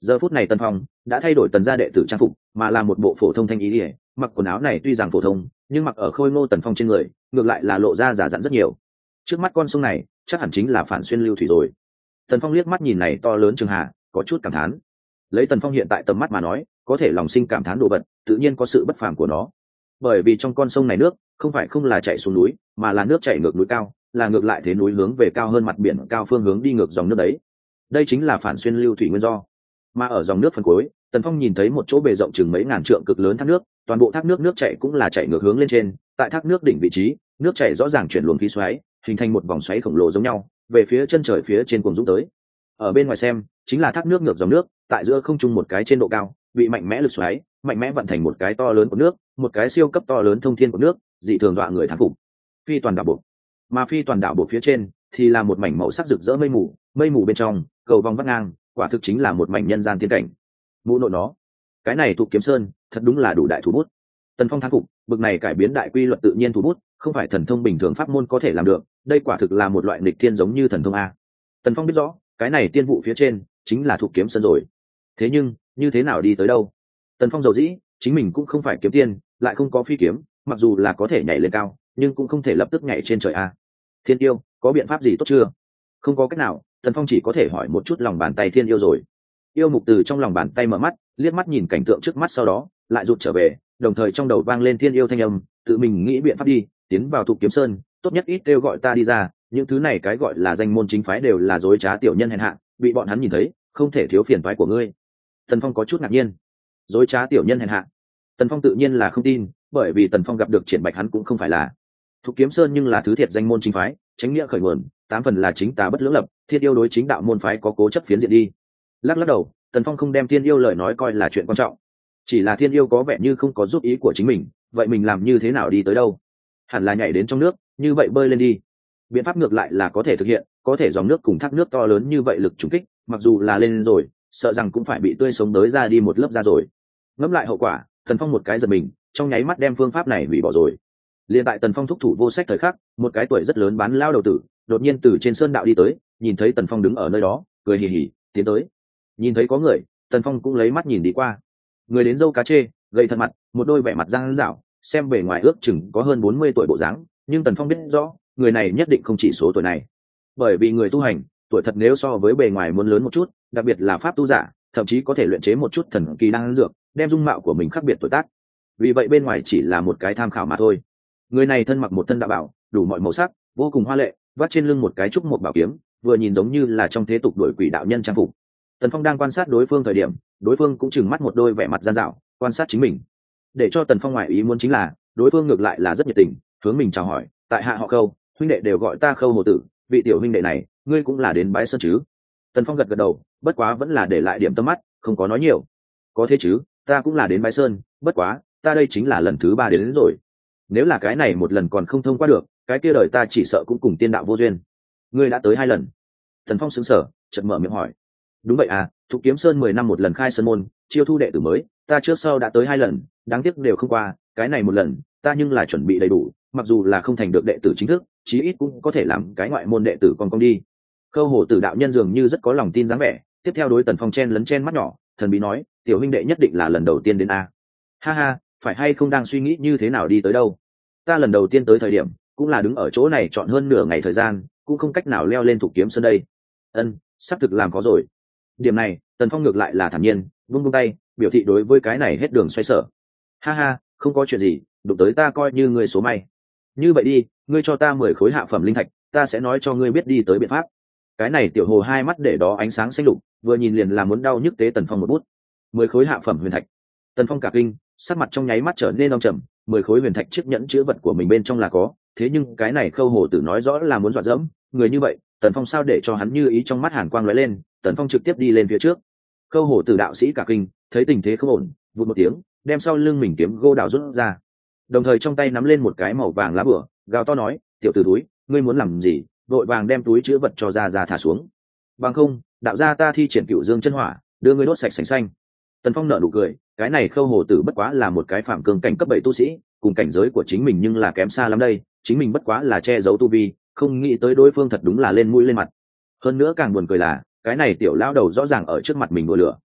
Giờ phút này Tần Phong đã thay đổi Tần gia đệ tử trang phục, mà là một bộ phổ thông thanh ý ỉa. Mặc quần áo này tuy rằng phổ thông, nhưng mặc ở khôi ngô Tần Phong trên người, ngược lại là lộ ra giả dặn rất nhiều. Trước mắt con sông này chắc hẳn chính là Phản Xuyên lưu thủy rồi. Tần Phong liếc mắt nhìn này to lớn trường hà, có chút cảm thán. Lấy Tần Phong hiện tại tầm mắt mà nói, có thể lòng sinh cảm thán đồ vật, tự nhiên có sự bất phàm của nó. Bởi vì trong con sông này nước không là chảy xuống núi, mà là nước chảy ngược núi cao, là ngược lại thế núi hướng về cao hơn mặt biển cao phương hướng đi ngược dòng nước đấy. Đây chính là Phản Xuyên lưu thủy nguyên do. Mà ở dòng nước phần cuối, Tần Phong nhìn thấy một chỗ bề rộng chừng mấy ngàn trượng cực lớn thác nước, toàn bộ thác nước chảy cũng là chảy ngược hướng lên trên, tại thác nước đỉnh vị trí, nước chảy rõ ràng chuyển luồng khí xoáy, hình thành một vòng xoáy khổng lồ giống nhau, về phía chân trời phía trên cuồng dũng tới. Ở bên ngoài xem, chính là thác nước ngược dòng nước, tại giữa không trung một cái trên độ cao, bị mạnh mẽ lực xoáy, mạnh mẽ vận thành một cái to lớn của nước, một cái siêu cấp to lớn thông thiên của nước, dị thường dọa người thán phục. Phi toàn đảo bộ, mà phi toàn đảo bộ phía trên thì là một mảnh màu sắc rực rỡ mây mù bên trong, cầu vòng vắt ngang, quả thực chính là một mảnh nhân gian tiên cảnh. Mũ nội nó, cái này Thục Kiếm Sơn, thật đúng là đủ đại thủ bút. Tần Phong thán phục, bực này cải biến đại quy luật tự nhiên thủ bút, không phải thần thông bình thường pháp môn có thể làm được, đây quả thực là một loại nghịch thiên giống như thần thông a. Tần Phong biết rõ, cái này tiên vụ phía trên chính là Thục Kiếm Sơn rồi. Thế nhưng, như thế nào đi tới đâu? Tần Phong dầu dĩ, chính mình cũng không phải kiếm tiên, lại không có phi kiếm, mặc dù là có thể nhảy lên cao, nhưng cũng không thể lập tức nhảy trên trời a. Thiên yêu, có biện pháp gì tốt chưa? Không có cách nào, Tần Phong chỉ có thể hỏi một chút lòng bàn tay thiên yêu rồi. Yêu mục từ trong lòng bàn tay mở mắt, liếc mắt nhìn cảnh tượng trước mắt, sau đó lại rụt trở về, đồng thời trong đầu vang lên thiên yêu thanh âm, tự mình nghĩ biện pháp đi, tiến vào Thục Kiếm Sơn, tốt nhất ít kêu gọi ta đi ra, những thứ này cái gọi là danh môn chính phái đều là dối trá tiểu nhân hèn hạ, bị bọn hắn nhìn thấy, không thể thiếu phiền toái của ngươi. Tần Phong có chút ngạc nhiên, dối trá tiểu nhân hèn hạ. Tần Phong tự nhiên là không tin, bởi vì Tần Phong gặp được Triển Bạch hắn cũng không phải là. Thục Kiếm Sơn nhưng là thứ thiệt danh môn chính phái, chánh nghĩa khởi nguồn, 8 phần là chính tà bất lưỡng lập, thiên yêu đối chính đạo môn phái có cố chấp phiến diện đi. Lắc đầu, Tần Phong không đem thiên yêu lời nói coi là chuyện quan trọng, chỉ là thiên yêu có vẻ như không có giúp ý của chính mình, vậy mình làm như thế nào đi tới đâu? Hẳn là nhảy đến trong nước, như vậy bơi lên đi. Biện pháp ngược lại là có thể thực hiện, có thể dòng nước cùng thác nước to lớn như vậy lực trùng kích, mặc dù là lên rồi, sợ rằng cũng phải bị tươi sống tới ra đi một lớp da rồi. Ngẫm lại hậu quả, Tần Phong một cái giật mình, trong nháy mắt đem phương pháp này hủy bỏ rồi. Liên tại Tần Phong thúc thủ vô sách thời khắc, một cái tuổi rất lớn bán lao đầu tử đột nhiên từ trên sơn đạo đi tới, nhìn thấy Tần Phong đứng ở nơi đó, cười hì hì tiến tới. Nhìn thấy có người, Tần Phong cũng lấy mắt nhìn đi qua. Người đến râu cá chê, gầy thật mặt, một đôi vẻ mặt răng rảo, xem bề ngoài ước chừng có hơn 40 tuổi bộ dáng, nhưng Tần Phong biết rõ, người này nhất định không chỉ số tuổi này. Bởi vì người tu hành, tuổi thật nếu so với bề ngoài muốn lớn một chút, đặc biệt là pháp tu giả, thậm chí có thể luyện chế một chút thần kỳ đan dược, đem dung mạo của mình khác biệt tuổi tác. Vì vậy bên ngoài chỉ là một cái tham khảo mà thôi. Người này thân mặc một thân đạo bảo, đủ mọi màu sắc, vô cùng hoa lệ, vắt trên lưng một cái trúc một bảo kiếm, vừa nhìn giống như là trong thế tục đuổi quỷ đạo nhân trang phục. Tần Phong đang quan sát đối phương thời điểm, đối phương cũng chừng mắt một đôi vẻ mặt gian dảo, quan sát chính mình. Để cho Tần Phong ngoại ý muốn chính là, đối phương ngược lại là rất nhiệt tình, hướng mình chào hỏi, tại hạ họ Khâu, huynh đệ đều gọi ta Khâu Hồ tử, vị tiểu huynh đệ này, ngươi cũng là đến bái sơn chứ? Tần Phong gật gật đầu, bất quá vẫn là để lại điểm tâm mắt, không có nói nhiều. Có thế chứ, ta cũng là đến bái sơn, bất quá, ta đây chính là lần thứ 3 đến rồi. Nếu là cái này một lần còn không thông qua được, cái kia đời ta chỉ sợ cũng cùng tiên đạo vô duyên. Ngươi đã tới 2 lần. Tần Phong sững sờ, chợt mở miệng hỏi. Đúng vậy à, Thục Kiếm Sơn 10 năm một lần khai sơn môn, chiêu thu đệ tử mới, ta trước sau đã tới 2 lần, đáng tiếc đều không qua, cái này một lần, ta nhưng là chuẩn bị đầy đủ, mặc dù là không thành được đệ tử chính thức, chí ít cũng có thể làm cái ngoại môn đệ tử con đi. Khâu Hổ tử đạo nhân dường như rất có lòng tin dáng vẻ, tiếp theo đối Tần Phong chen lấn chen mắt nhỏ, thần bí nói, tiểu huynh đệ nhất định là lần đầu tiên đến a. Ha ha, phải hay không đang suy nghĩ như thế nào đi tới đâu? Ta lần đầu tiên tới thời điểm, cũng là đứng ở chỗ này chọn hơn nửa ngày thời gian, cũng không cách nào leo lên Thục Kiếm Sơn đây. Sắp thực làm có rồi. Điểm này, Tần Phong ngược lại là thản nhiên, vung tay, biểu thị đối với cái này hết đường xoay sở. Ha ha, không có chuyện gì, đụng tới ta coi như ngươi số may. Như vậy đi, ngươi cho ta 10 khối hạ phẩm linh thạch, ta sẽ nói cho ngươi biết đi tới biện pháp. Cái này tiểu hồ hai mắt để đó ánh sáng xanh lục, vừa nhìn liền là muốn đau nhức tế Tần Phong một bút. 10 khối hạ phẩm huyền thạch. Tần Phong cả kinh, sắc mặt trong nháy mắt trở nên âm trầm, 10 khối huyền thạch chiếc nhẫn chứa vật của mình bên trong là có, thế nhưng cái này Khâu Hồ tử nói rõ là muốn dọa dẫm, người như vậy, Tần Phong sao để cho hắn như ý, trong mắt hàn quang lóe lên, Tần Phong trực tiếp đi lên phía trước. Khâu Hồ tử đạo sĩ cả kinh, thấy tình thế không ổn, vụt một tiếng, đem sau lưng mình kiếm gô đào rút ra, đồng thời trong tay nắm lên một cái màu vàng lá bửa, gào to nói, tiểu tử túi, ngươi muốn làm gì? Vội vàng đem túi chứa vật cho ra thả xuống. Bằng không, đạo gia ta thi triển Cựu Dương chân hỏa, đưa ngươi đốt sạch sành xanh. Tần Phong nở nụ cười, cái này Khâu Hồ tử bất quá là một cái phạm cương cảnh cấp 7 tu sĩ, cùng cảnh giới của chính mình nhưng là kém xa lắm đây, chính mình bất quá là che giấu tu vi, không nghĩ tới đối phương thật đúng là lên mũi lên mặt. Hơn nữa càng buồn cười là, cái này tiểu lão đầu rõ ràng ở trước mặt mình đùa lửa.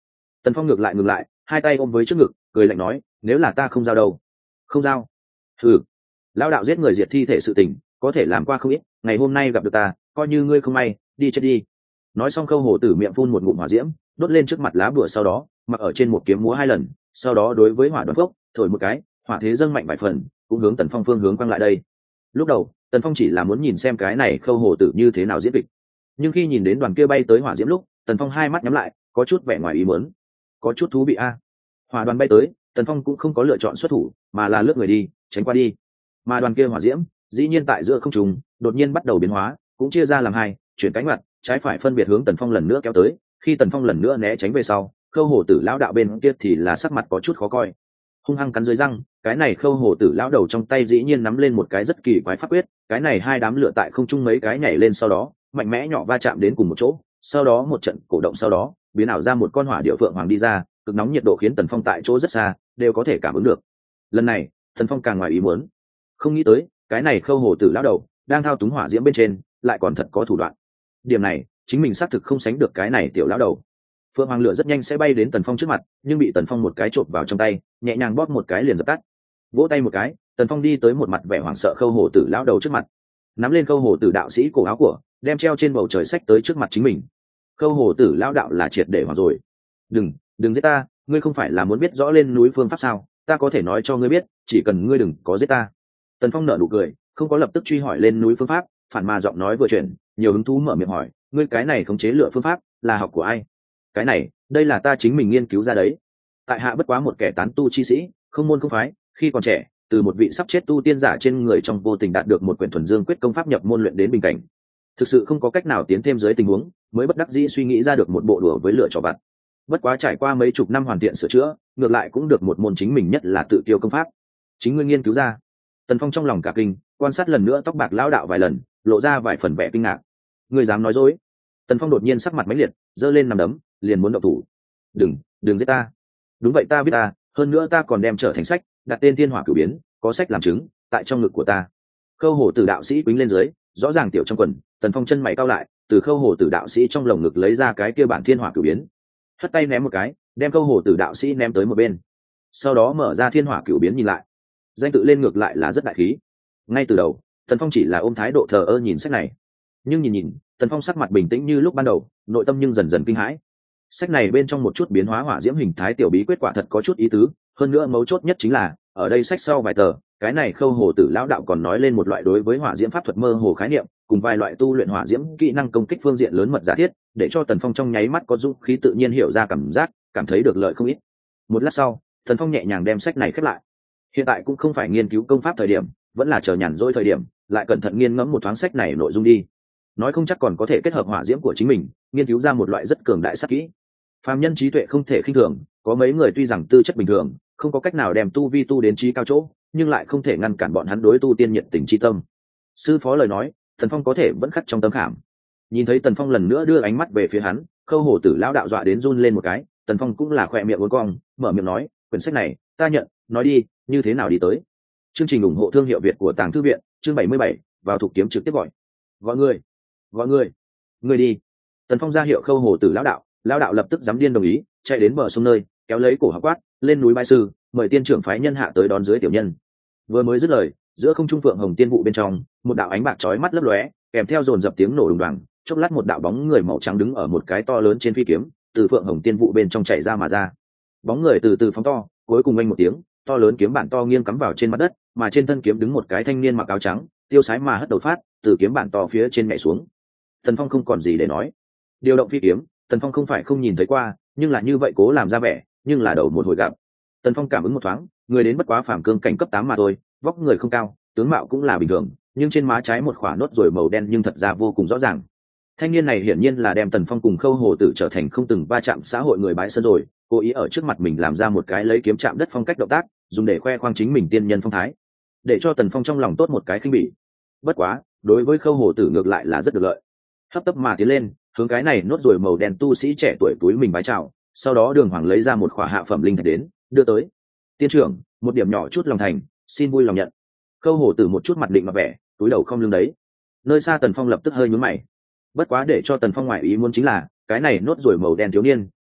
Tần Phong ngược lại ngừng lại, hai tay ôm với trước ngực, cười lạnh nói, nếu là ta không giao đâu? Không giao? Ừ, lão đạo giết người diệt thi thể sự tình có thể làm qua không ít, ngày hôm nay gặp được ta coi như ngươi không may, đi chết đi. Nói xong Khâu Hổ Tử miệng phun một ngụm hỏa diễm, đốt lên trước mặt lá bùa, sau đó mặc ở trên một kiếm múa hai lần, sau đó đối với hỏa đoàn phốc thổi một cái, hỏa thế dâng mạnh vài phần, cũng hướng Tần Phong phương hướng quăng lại đây. Lúc đầu Tần Phong chỉ là muốn nhìn xem cái này Khâu Hổ Tử như thế nào diễn kịch, nhưng khi nhìn đến đoàn kia bay tới hỏa diễm lúc, Tần Phong hai mắt nhắm lại, có chút vẻ ngoài ý muốn, có chút thú vị a. Hỏa đoàn bay tới, Tần Phong cũng không có lựa chọn xuất thủ, mà là lướt người đi, tránh qua đi. Mà đoàn kia hỏa diễm dĩ nhiên tại giữa không trung đột nhiên bắt đầu biến hóa, cũng chia ra làm hai, chuyển cánh mặt trái phải phân biệt hướng Tần Phong lần nữa kéo tới. Khi Tần Phong lần nữa né tránh về sau, Khâu Hổ Tử lão đạo bên kia thì là sắc mặt có chút khó coi, hung hăng cắn dưới răng. Cái này Khâu Hổ Tử lão đầu trong tay dĩ nhiên nắm lên một cái rất kỳ quái pháp quyết, cái này hai đám lửa tại không trung mấy cái nhảy lên, sau đó mạnh mẽ nhỏ va chạm đến cùng một chỗ, sau đó một trận cổ động, sau đó biến ảo ra một con hỏa điệu phượng hoàng đi ra, cực nóng nhiệt độ khiến Tần Phong tại chỗ rất xa đều có thể cảm ứng được. Lần này Tần Phong càng ngoài ý muốn, không nghĩ tới cái này Khâu Hổ Tử lão đầu đang thao túng hỏa diễm bên trên lại còn thật có thủ đoạn. Điểm này chính mình xác thực không sánh được cái này tiểu lão đầu. Phượng hoàng lửa rất nhanh sẽ bay đến Tần Phong trước mặt, nhưng bị Tần Phong một cái chộp vào trong tay, nhẹ nhàng bóp một cái liền dập tắt. Vỗ tay một cái, Tần Phong đi tới một mặt vẻ hoảng sợ Khâu Hổ Tử lão đầu trước mặt, nắm lên Khâu Hổ Tử đạo sĩ cổ áo của, đem treo trên bầu trời sách tới trước mặt chính mình. Khâu Hổ Tử lão đạo là triệt để hoảng rồi. Đừng giết ta, ngươi không phải là muốn biết rõ lên núi phương pháp sao? Ta có thể nói cho ngươi biết, chỉ cần ngươi đừng có giết ta. Tần Phong nở nụ cười, không có lập tức truy hỏi lên núi phương pháp, phản mà giọng nói vừa chuyển, nhiều hứng thú mở miệng hỏi, ngươi cái này khống chế lửa phương pháp là học của ai? Cái này, đây là ta chính mình nghiên cứu ra đấy. Tại hạ bất quá một kẻ tán tu chi sĩ, không môn không phái, khi còn trẻ từ một vị sắp chết tu tiên giả trên người trong vô tình đạt được một quyển thuần dương quyết công pháp nhập môn luyện đến bình cảnh. Thực sự không có cách nào tiến thêm dưới tình huống, mới bất đắc dĩ suy nghĩ ra được một bộ đùa với lửa trò vặt. Bất quá trải qua mấy chục năm hoàn thiện sửa chữa, ngược lại cũng được một môn chính mình nhất là tự tiêu công pháp. Chính ngươi nghiên cứu ra? Tần Phong trong lòng cả kinh, quan sát lần nữa tóc bạc lão đạo vài lần, lộ ra vài phần vẻ kinh ngạc. Ngươi dám nói dối? Tần Phong đột nhiên sắc mặt mãnh liệt, giơ lên nằm đấm, liền muốn động thủ. Đừng giết ta. Đúng vậy, ta biết ta, hơn nữa ta còn đem trở thành sách, đặt tên Thiên Hỏa Cửu Biến, có sách làm chứng, tại trong ngực của ta. Khâu Hổ Tử đạo sĩ quýnh lên dưới, rõ ràng tiểu trong quần. Tần Phong chân mày cau lại, từ Khâu Hổ Tử đạo sĩ trong lồng ngực lấy ra cái kia bản Thiên Hỏa Cửu Biến, hất tay ném một cái, đem Khâu Hổ Tử đạo sĩ ném tới một bên. Sau đó mở ra Thiên Hỏa Cửu Biến nhìn lại, danh tự lên ngược lại là rất đại khí. Ngay từ đầu Tần Phong chỉ là ôm thái độ thờ ơ nhìn sách này, nhưng nhìn Tần Phong sắc mặt bình tĩnh như lúc ban đầu, nội tâm nhưng dần dần kinh hãi. Sách này bên trong một chút biến hóa hỏa diễm hình thái tiểu bí quyết quả thật có chút ý tứ, hơn nữa mấu chốt nhất chính là ở đây sách sau vài tờ, cái này Khâu Hổ Tử lão đạo còn nói lên một loại đối với hỏa diễm pháp thuật mơ hồ khái niệm, cùng vài loại tu luyện hỏa diễm kỹ năng công kích phương diện lớn mật giả thiết, để cho Tần Phong trong nháy mắt có dũng khí tự nhiên hiểu ra cảm giác, cảm thấy được lợi không ít. Một lát sau Tần Phong nhẹ nhàng đem sách này khép lại. Hiện tại cũng không phải nghiên cứu công pháp thời điểm, vẫn là chờ nhàn rỗi thời điểm, lại cẩn thận nghiên ngẫm một thoáng sách này nội dung đi. Nói không chắc còn có thể kết hợp hỏa diễm của chính mình, nghiên cứu ra một loại rất cường đại sát kỹ. Phàm nhân trí tuệ không thể khinh thường, có mấy người tuy rằng tư chất bình thường, không có cách nào đem tu vi tu đến trí cao chỗ, nhưng lại không thể ngăn cản bọn hắn đối tu tiên nhiệt tình chi tâm. Sư phó lời nói, Tần Phong có thể vẫn khắc trong tâm khảm. Nhìn thấy Tần Phong lần nữa đưa ánh mắt về phía hắn, Khâu Hổ Tử lão đạo dọa đến run lên một cái. Tần Phong cũng là khỏe miệng uốn cong, mở miệng nói, quyển sách này ta nhận, nói đi, như thế nào đi tới. Chương trình ủng hộ thương hiệu Việt của Tàng Thư Viện, chương 77, vào thuộc kiếm trực tiếp gọi người đi. Tần Phong ra hiệu Khâu Hổ Tử lão đạo lập tức dám điên đồng ý, chạy đến bờ sông nơi, kéo lấy cổ học quát, lên núi bái sư, mời tiên trưởng phái nhân hạ tới đón dưới tiểu nhân. Vừa mới dứt lời, giữa không trung phượng hồng tiên vụ bên trong, một đạo ánh bạc chói mắt lấp lóe, kèm theo dồn dập tiếng nổ đùng đoàng, chốc lát một đạo bóng người màu trắng đứng ở một cái to lớn trên phi kiếm, từ phượng hồng tiên vụ bên trong chạy ra mà ra. Bóng người từ từ phóng to, cuối cùng anh một tiếng, to lớn kiếm bản to nghiêng cắm vào trên mặt đất, mà trên thân kiếm đứng một cái thanh niên mặc áo trắng, tiêu sái mà hất đầu phát, từ kiếm bản to phía trên nhảy xuống. Tần Phong không còn gì để nói, điều động phi kiếm, Tần Phong không phải không nhìn thấy qua, nhưng là như vậy cố làm ra vẻ, nhưng là đầu một hồi gặp. Tần Phong cảm ứng một thoáng, người đến bất quá phàm cương cảnh cấp 8 mà thôi, vóc người không cao, tướng mạo cũng là bình thường, nhưng trên má trái một khỏa nốt ruồi màu đen nhưng thật ra vô cùng rõ ràng. Thanh niên này hiển nhiên là đem Tần Phong cùng Khâu Hổ Tử trở thành không từng va chạm xã hội người bãi sơn rồi, cố ý ở trước mặt mình làm ra một cái lấy kiếm chạm đất phong cách động tác, dùng để khoe khoang chính mình tiên nhân phong thái, để cho Tần Phong trong lòng tốt một cái khinh bỉ. Bất quá, đối với Khâu Hổ Tử ngược lại là rất được lợi, hấp tấp mà tiến lên, hướng cái này nốt ruồi màu đen tu sĩ trẻ tuổi túi mình bái chào, sau đó Đường Hoàng lấy ra một khỏa hạ phẩm linh thạch đến, đưa tới. Tiên trưởng, một điểm nhỏ chút lòng thành, xin vui lòng nhận. Khâu Hổ Tử một chút mặt định mà vẻ, túi đầu không lưng đấy. Nơi xa Tần Phong lập tức hơi nhướng mày. Bất quá để cho Tần Phong ngoại ý muốn chính là, cái này nốt ruồi màu đen thiếu niên,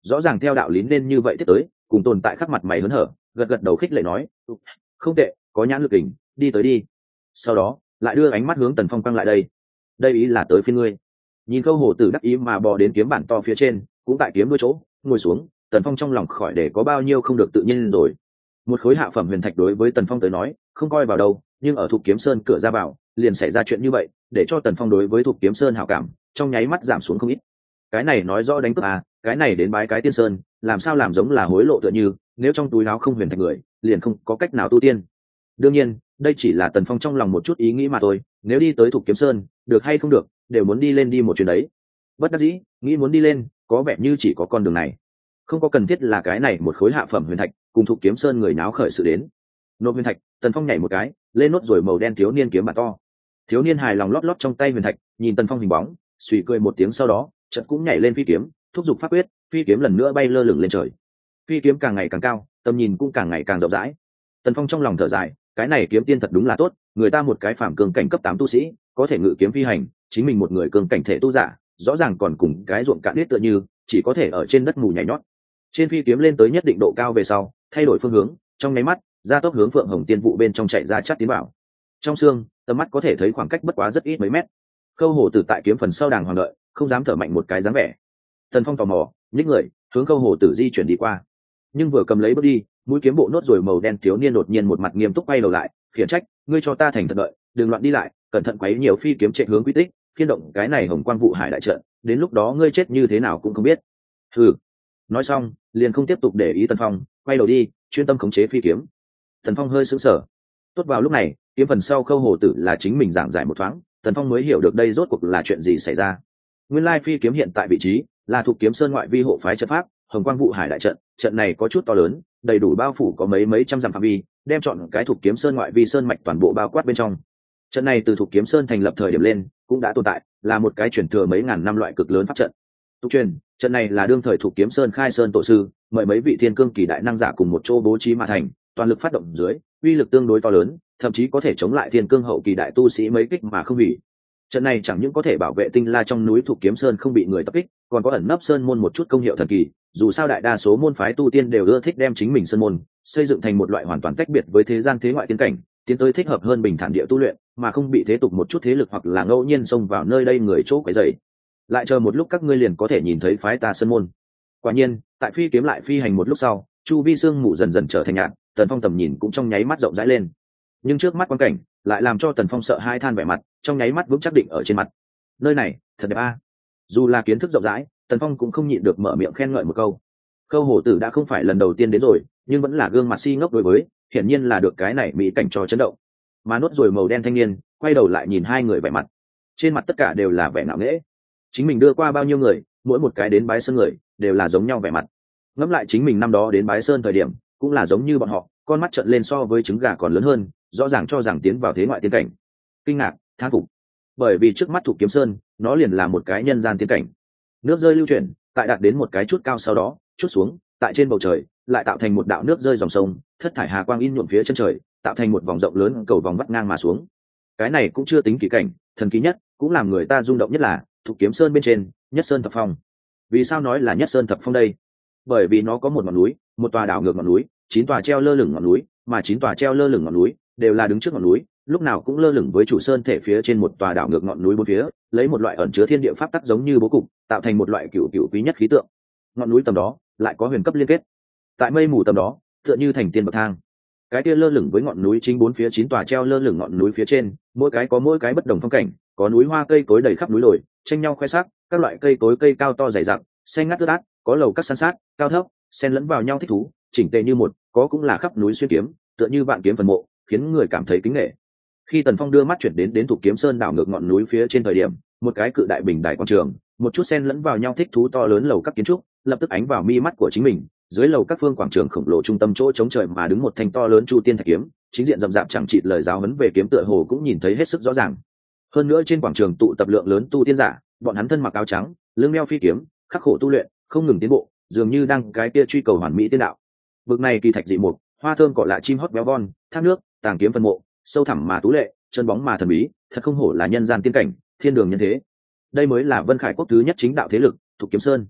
rõ ràng theo đạo lý nên như vậy tiếp tới, cùng tồn tại khắc mặt mày hớn hở, gật gật đầu khích lệ nói không tệ, có nhãn lực kình, đi tới đi. Sau đó lại đưa ánh mắt hướng Tần Phong quăng lại đây ý là tới phiên ngươi. Nhìn Khâu Hổ Tử đắc ý mà bò đến kiếm bản to phía trên, cũng tại kiếm đuôi chỗ ngồi xuống, Tần Phong trong lòng khỏi để có bao nhiêu không được tự nhiên rồi. Một khối hạ phẩm huyền thạch đối với Tần Phong tới nói không coi vào đâu, nhưng ở Thục Kiếm Sơn cửa ra vào liền xảy ra chuyện như vậy, để cho Tần Phong đối với Thục Kiếm Sơn hảo cảm trong nháy mắt giảm xuống không ít. Cái này nói rõ đánh cướp à, cái này đến bái cái tiên sơn, làm sao làm giống là hối lộ tựa như, nếu trong túi áo không huyền thạch người, liền không có cách nào tu tiên. Đương nhiên, đây chỉ là Tần Phong trong lòng một chút ý nghĩ mà thôi, nếu đi tới Thục Kiếm Sơn, được hay không được, đều muốn đi lên đi một chuyến đấy. Bất đắc dĩ, nghĩ muốn đi lên, có vẻ như chỉ có con đường này. Không có cần thiết là cái này một khối hạ phẩm huyền thạch, cùng Thục Kiếm Sơn người náo khởi sự đến. Nộp huyền thạch, Tần Phong nhảy một cái, lên nốt rồi màu đen thiếu niên kiếm bản to. Thiếu niên hài lòng lót lót trong tay huyền thạch, nhìn Tần Phong hình bóng, suy cười một tiếng sau đó, chợt cũng nhảy lên phi kiếm, thúc giục pháp quyết, phi kiếm lần nữa bay lơ lửng lên trời. Phi kiếm càng ngày càng cao, tầm nhìn cũng càng ngày càng rộng rãi. Tần Phong trong lòng thở dài, cái này kiếm tiên thật đúng là tốt, người ta một cái phàm cường cảnh cấp 8 tu sĩ, có thể ngự kiếm phi hành, chính mình một người cường cảnh thể tu giả, rõ ràng còn cùng cái ruộng cạn đít tựa như, chỉ có thể ở trên đất mù nhảy nhót. Trên phi kiếm lên tới nhất định độ cao về sau, thay đổi phương hướng, trong nháy mắt, ra tốc hướng Phượng Hồng Tiên vụ bên trong chạy ra chát tiến vào. Trong xương, tầm mắt có thể thấy khoảng cách bất quá rất ít mấy mét. Khâu Hổ Tử tại kiếm phần sau đàng hoàng đợi, không dám thở mạnh một cái dáng vẻ. Tần Phong tò mò, nhích người, hướng Khâu Hổ Tử di chuyển đi qua. Nhưng vừa cầm lấy bước đi, mũi kiếm bộ nốt rồi màu đen thiếu niên đột nhiên một mặt nghiêm túc quay đầu lại, khiển trách, ngươi cho ta thành thật đợi, đừng loạn đi lại, cẩn thận quấy nhiều phi kiếm chạy hướng quy tích, khiên động cái này Hồng Quang Vụ Hải đại trận, đến lúc đó ngươi chết như thế nào cũng không biết. Hừ. Nói xong, liền không tiếp tục để ý Tần Phong, quay đầu đi, chuyên tâm khống chế phi kiếm. Tần Phong hơi sững sờ. Tốt vào lúc này, kiếm phần sau Khâu Hổ Tử là chính mình giảng giải một thoáng, Tần Phong mới hiểu được đây rốt cuộc là chuyện gì xảy ra. Nguyên lai phi kiếm hiện tại vị trí là thuộc Kiếm Sơn ngoại vi hộ phái trận pháp, Hồng Quang Vụ Hải đại trận, trận này có chút to lớn, đầy đủ bao phủ có mấy trăm dặm phạm vi, đem chọn cái thuộc Kiếm Sơn ngoại vi sơn mạch toàn bộ bao quát bên trong. Trận này từ thuộc Kiếm Sơn thành lập thời điểm lên, cũng đã tồn tại, là một cái truyền thừa mấy ngàn năm loại cực lớn pháp trận. Tục truyền, trận này là đương thời thuộc Kiếm Sơn khai sơn tổ sư, mời mấy vị thiên cương kỳ đại năng giả cùng một chỗ bố trí mà thành, toàn lực phát động dưới, uy lực tương đối to lớn, thậm chí có thể chống lại thiên cương hậu kỳ đại tu sĩ mấy kích mà không hủy. Trận này chẳng những có thể bảo vệ tinh la trong núi thuộc Kiếm Sơn không bị người tập kích, còn có ẩn nấp sơn môn một chút công hiệu thần kỳ, dù sao đại đa số môn phái tu tiên đều ưa thích đem chính mình sơn môn xây dựng thành một loại hoàn toàn tách biệt với thế gian thế ngoại tiên cảnh, tiến tới thích hợp hơn bình thản địa tu luyện, mà không bị thế tục một chút thế lực hoặc là ngẫu nhiên xông vào nơi đây người chỗ quấy rầy. Lại chờ một lúc các ngươi liền có thể nhìn thấy phái ta sơn môn. Quả nhiên, tại phi kiếm lại phi hành một lúc sau, chu vi sương mù dần dần trở thành nhạt, Tần Phong tầm nhìn cũng trong nháy mắt rộng rãi lên. Nhưng trước mắt quan cảnh lại làm cho Tần Phong sợ hai than vẻ mặt, trong nháy mắt vững chắc định ở trên mặt. Nơi này thật đẹp a. Dù là kiến thức rộng rãi, Tần Phong cũng không nhịn được mở miệng khen ngợi một câu. Khâu Hổ Tử đã không phải lần đầu tiên đến rồi, nhưng vẫn là gương mặt si ngốc đối với, hiển nhiên là được cái này mỹ cảnh cho chấn động. Mà nốt rồi màu đen thanh niên quay đầu lại nhìn hai người vẻ mặt, trên mặt tất cả đều là vẻ ngạo nghễ. Chính mình đưa qua bao nhiêu người, mỗi một cái đến bái sơn người đều là giống nhau vẻ mặt. Ngẫm lại chính mình năm đó đến bái sơn thời điểm, cũng là giống như bọn họ, con mắt trợn lên so với trứng gà còn lớn hơn, rõ ràng cho rằng tiến vào thế ngoại tiên cảnh. Kinh ngạc, thán phục, bởi vì trước mắt Thục Kiếm Sơn, nó liền là một cái nhân gian tiên cảnh. Nước rơi lưu chuyển, tại đạt đến một cái chút cao sau đó, chút xuống, tại trên bầu trời, lại tạo thành một đạo nước rơi dòng sông, thất thải hà quang in nhuộm phía chân trời, tạo thành một vòng rộng lớn cầu vòng vắt ngang mà xuống. Cái này cũng chưa tính kỳ cảnh, thần kỳ nhất, cũng làm người ta rung động nhất là Thục Kiếm Sơn bên trên, Nhất Sơn Thập Phong. Vì sao nói là Nhất Sơn Thập Phong đây? Bởi vì nó có một ngọn núi, một tòa đảo ngược ngọn núi, 9 tòa treo lơ lửng ngọn núi, mà 9 tòa treo lơ lửng ngọn núi đều là đứng trước ngọn núi, lúc nào cũng lơ lửng với chủ sơn thể phía trên một tòa đảo ngược ngọn núi bốn phía, lấy một loại ẩn chứa thiên địa pháp tắc giống như bố cục, tạo thành một loại cựu quý nhất khí tượng. Ngọn núi tầm đó lại có huyền cấp liên kết, tại mây mù tầm đó tựa như thành tiên bậc thang. Cái kia lơ lửng với ngọn núi chính bốn phía 9 tòa treo lơ lửng ngọn núi phía trên, mỗi cái có mỗi cái bất đồng phong cảnh, có núi hoa cây cối đầy khắp núi đồi, tranh nhau khoe sắc, các loại cây cối cây cao to dày dặn, xanh ngắt tươi át, có lầu các san sát, cao thấp, xen lẫn vào nhau thích thú, chỉnh tề như một, có cũng là khắp núi xuyên kiếm, tựa như vạn kiếm phần mộ, khiến người cảm thấy kính nể. Khi Tần Phong đưa mắt chuyển đến Thục Kiếm Sơn đảo ngược ngọn núi phía trên thời điểm, một cái cự đại bình đài quảng trường, một chút xen lẫn vào nhau thích thú to lớn lầu các kiến trúc, lập tức ánh vào mi mắt của chính mình. Dưới lầu các phương quảng trường khổng lồ trung tâm chỗ chống trời mà đứng một thanh to lớn chu tiên thạch kiếm, chính diện rậm rạp chẳng chịt lời giáo huấn về kiếm tựa hồ cũng nhìn thấy hết sức rõ ràng. Hơn nữa trên quảng trường tụ tập lượng lớn tu tiên giả, bọn hắn thân mặc áo trắng, lưng đeo phi kiếm, khắc khổ tu luyện, không ngừng tiến bộ, dường như đang cái kia truy cầu hoàn mỹ tiên đạo. Vực này kỳ thạch dị mục, hoa thơm cỏ lạ chim hót béo von, thác nước, tàng kiếm phân mộ, sâu thẳm mà tú lệ, chân bóng mà thần bí, thật không hổ là nhân gian tiên cảnh, thiên đường nhân thế. Đây mới là Vân Khải quốc thứ nhất chính đạo thế lực, Thục Kiếm Sơn.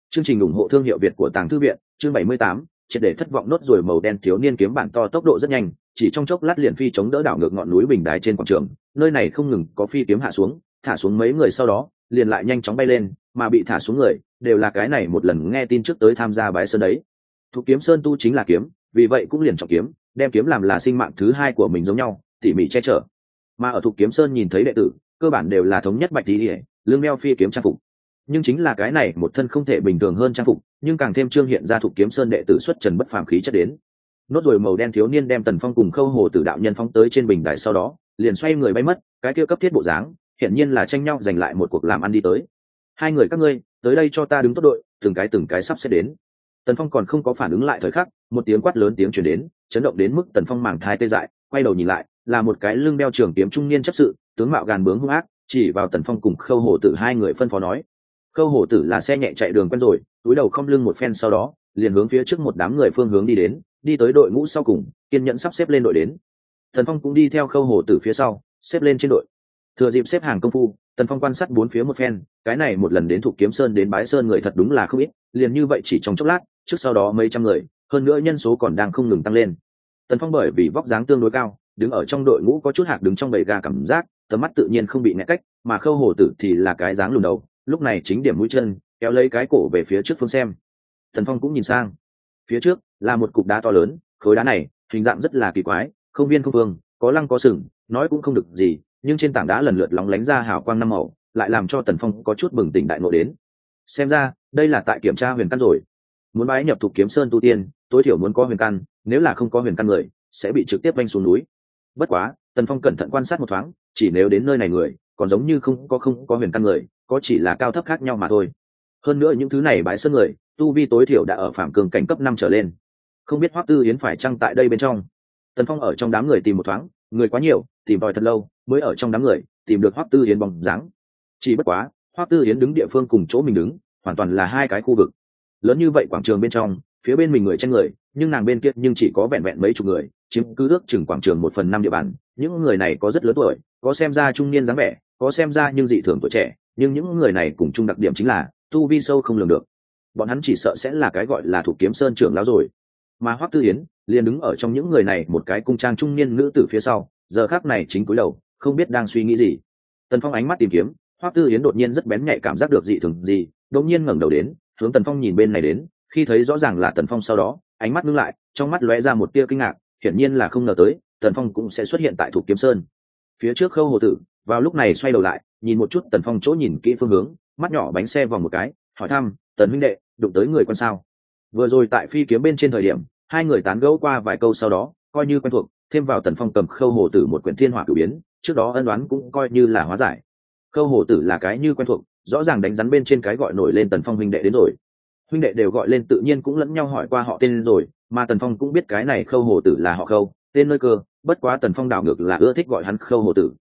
Chương trình ủng hộ thương hiệu Việt của Tàng Thư viện, chương 78, triệt để thất vọng nốt rồi màu đen thiếu niên kiếm bản to tốc độ rất nhanh, chỉ trong chốc lát liền phi chống đỡ đảo ngược ngọn núi bình đài trên quảng trường, nơi này không ngừng có phi kiếm hạ xuống, thả xuống mấy người sau đó, liền lại nhanh chóng bay lên, mà bị thả xuống người, đều là cái này một lần nghe tin trước tới tham gia bái sơn đấy. Thục Kiếm Sơn tu chính là kiếm, vì vậy cũng liền trọng kiếm, đem kiếm làm là sinh mạng thứ hai của mình giống nhau, tỉ mỉ che chở. Mà ở Thục Kiếm Sơn nhìn thấy đệ tử, cơ bản đều là thống nhất bạch tí, lưng đeo phi kiếm trang phục. Nhưng chính là cái này một thân không thể bình thường hơn trang phục, nhưng càng thêm trương hiện ra Thục Kiếm Sơn đệ tử xuất trần bất phàm khí chất đến. Nốt rồi màu đen thiếu niên đem Tần Phong cùng Khâu Hồ Tử đạo nhân phóng tới trên bình đài sau đó, liền xoay người bay mất, cái kia cấp thiết bộ dáng, hiển nhiên là tranh nhau giành lại một cuộc làm ăn đi tới. Hai người các ngươi, tới đây cho ta đứng tốt đội, từng cái sắp sẽ đến. Tần Phong còn không có phản ứng lại thời khắc, một tiếng quát lớn tiếng truyền đến, chấn động đến mức Tần Phong màng thai tê dại, quay đầu nhìn lại, là một cái lưng đeo trường kiếm trung niên chấp sự, tướng mạo gàn bướng hung ác, chỉ vào Tần Phong cùng Khâu Hồ Tử hai người phân phó nói. Khâu Hồ Tử là xe nhẹ chạy đường quen rồi, túi đầu không lưng một phen sau đó, liền hướng phía trước một đám người phương hướng đi đến, đi tới đội ngũ sau cùng, kiên nhẫn sắp xếp lên đội đến. Tần Phong cũng đi theo Khâu Hồ Tử phía sau, xếp lên trên đội. Thừa dịp xếp hàng công phu, Tần Phong quan sát bốn phía một phen, cái này một lần đến Thục Kiếm Sơn đến bái sơn người thật đúng là không ít, liền như vậy chỉ trong chốc lát, trước sau đó mấy trăm người, hơn nữa nhân số còn đang không ngừng tăng lên. Tần Phong bởi vì vóc dáng tương đối cao, đứng ở trong đội ngũ có chút hạc đứng trong bầy gà cảm giác, tầm mắt tự nhiên không bị ngã cách, mà Khâu Hồ Tử thì là cái dáng lùn đầu, lúc này chính điểm mũi chân, kéo lấy cái cổ về phía trước phương xem. Tần Phong cũng nhìn sang, phía trước là một cục đá to lớn, khối đá này hình dạng rất là kỳ quái, không viên không vương, có lăng có sừng, nói cũng không được gì, nhưng trên tảng đá lần lượt lóng lánh ra hào quang năm màu, lại làm cho Tần Phong có chút bừng tỉnh đại ngộ đến. Xem ra đây là tại kiểm tra huyền căn rồi. Muốn bái nhập Thục Kiếm Sơn tu tiên, tối thiểu muốn có huyền căn, nếu là không có huyền căn người, sẽ bị trực tiếp vanh xuống núi. Bất quá, Tần Phong cẩn thận quan sát một thoáng, chỉ nếu đến nơi này người, còn giống như không có huyền căn người, có chỉ là cao thấp khác nhau mà thôi. Hơn nữa những thứ này bái sơn người, tu vi tối thiểu đã ở phạm cường cảnh cấp 5 trở lên. Không biết Hoắc Tư Yến phải chăng tại đây bên trong. Tần Phong ở trong đám người tìm một thoáng, người quá nhiều, tìm tòi thật lâu, mới ở trong đám người tìm được Hoắc Tư Yến bóng dáng. Chỉ bất quá, Hoắc Tư Yến đứng địa phương cùng chỗ mình đứng, hoàn toàn là hai cái khu vực. Lớn như vậy quảng trường bên trong, phía bên mình người chen người, nhưng nàng bên kia nhưng chỉ có vẹn vẹn mấy chục người, chiếm cứ ước chừng quảng trường 1/5 địa bàn. Những người này có rất lớn tuổi, có xem ra trung niên dáng vẻ, có xem ra nhưng dị thường tuổi trẻ, nhưng những người này cùng chung đặc điểm chính là tu vi sâu không lường được. Bọn hắn chỉ sợ sẽ là cái gọi là Thục Kiếm Sơn trưởng lão rồi. Mà Hoắc Tư Yến liền đứng ở trong những người này một cái cung trang trung niên nữ tử phía sau, giờ khắc này chính cúi đầu, không biết đang suy nghĩ gì. Tần Phong ánh mắt tìm kiếm, Hoắc Tư Yến đột nhiên rất bén nhạy cảm giác được dị thường gì, đột nhiên ngẩng đầu đến, hướng Tần Phong nhìn bên này đến, khi thấy rõ ràng là Tần Phong sau đó, ánh mắt ngưng lại, trong mắt lóe ra một tia kinh ngạc, hiển nhiên là không ngờ tới, Tần Phong cũng sẽ xuất hiện tại Thục Kiếm Sơn. Phía trước Khâu Hồ Tử, vào lúc này xoay đầu lại, nhìn một chút Tần Phong chỗ nhìn kỹ phương hướng, mắt nhỏ bánh xe vòng một cái, hỏi thăm, "Tần huynh đệ, đụng tới người con sao?" Vừa rồi tại phi kiếm bên trên thời điểm, hai người tán gẫu qua vài câu sau đó, coi như quen thuộc, thêm vào Tần Phong cầm Khâu Hồ Tử một quyển Thiên Hỏa Cửu Biến, trước đó ân đoán cũng coi như là hóa giải. Khâu Hồ Tử là cái như quen thuộc, rõ ràng đánh rắn bên trên cái gọi nổi lên Tần Phong huynh đệ đến rồi. Huynh đệ đều gọi lên tự nhiên cũng lẫn nhau hỏi qua họ tên rồi, mà Tần Phong cũng biết cái này Khâu Hồ Tử là họ Khâu, tên nơi cơ, bất quá Tần Phong đảo ngược là ưa thích gọi hắn Khâu Hồ Tử.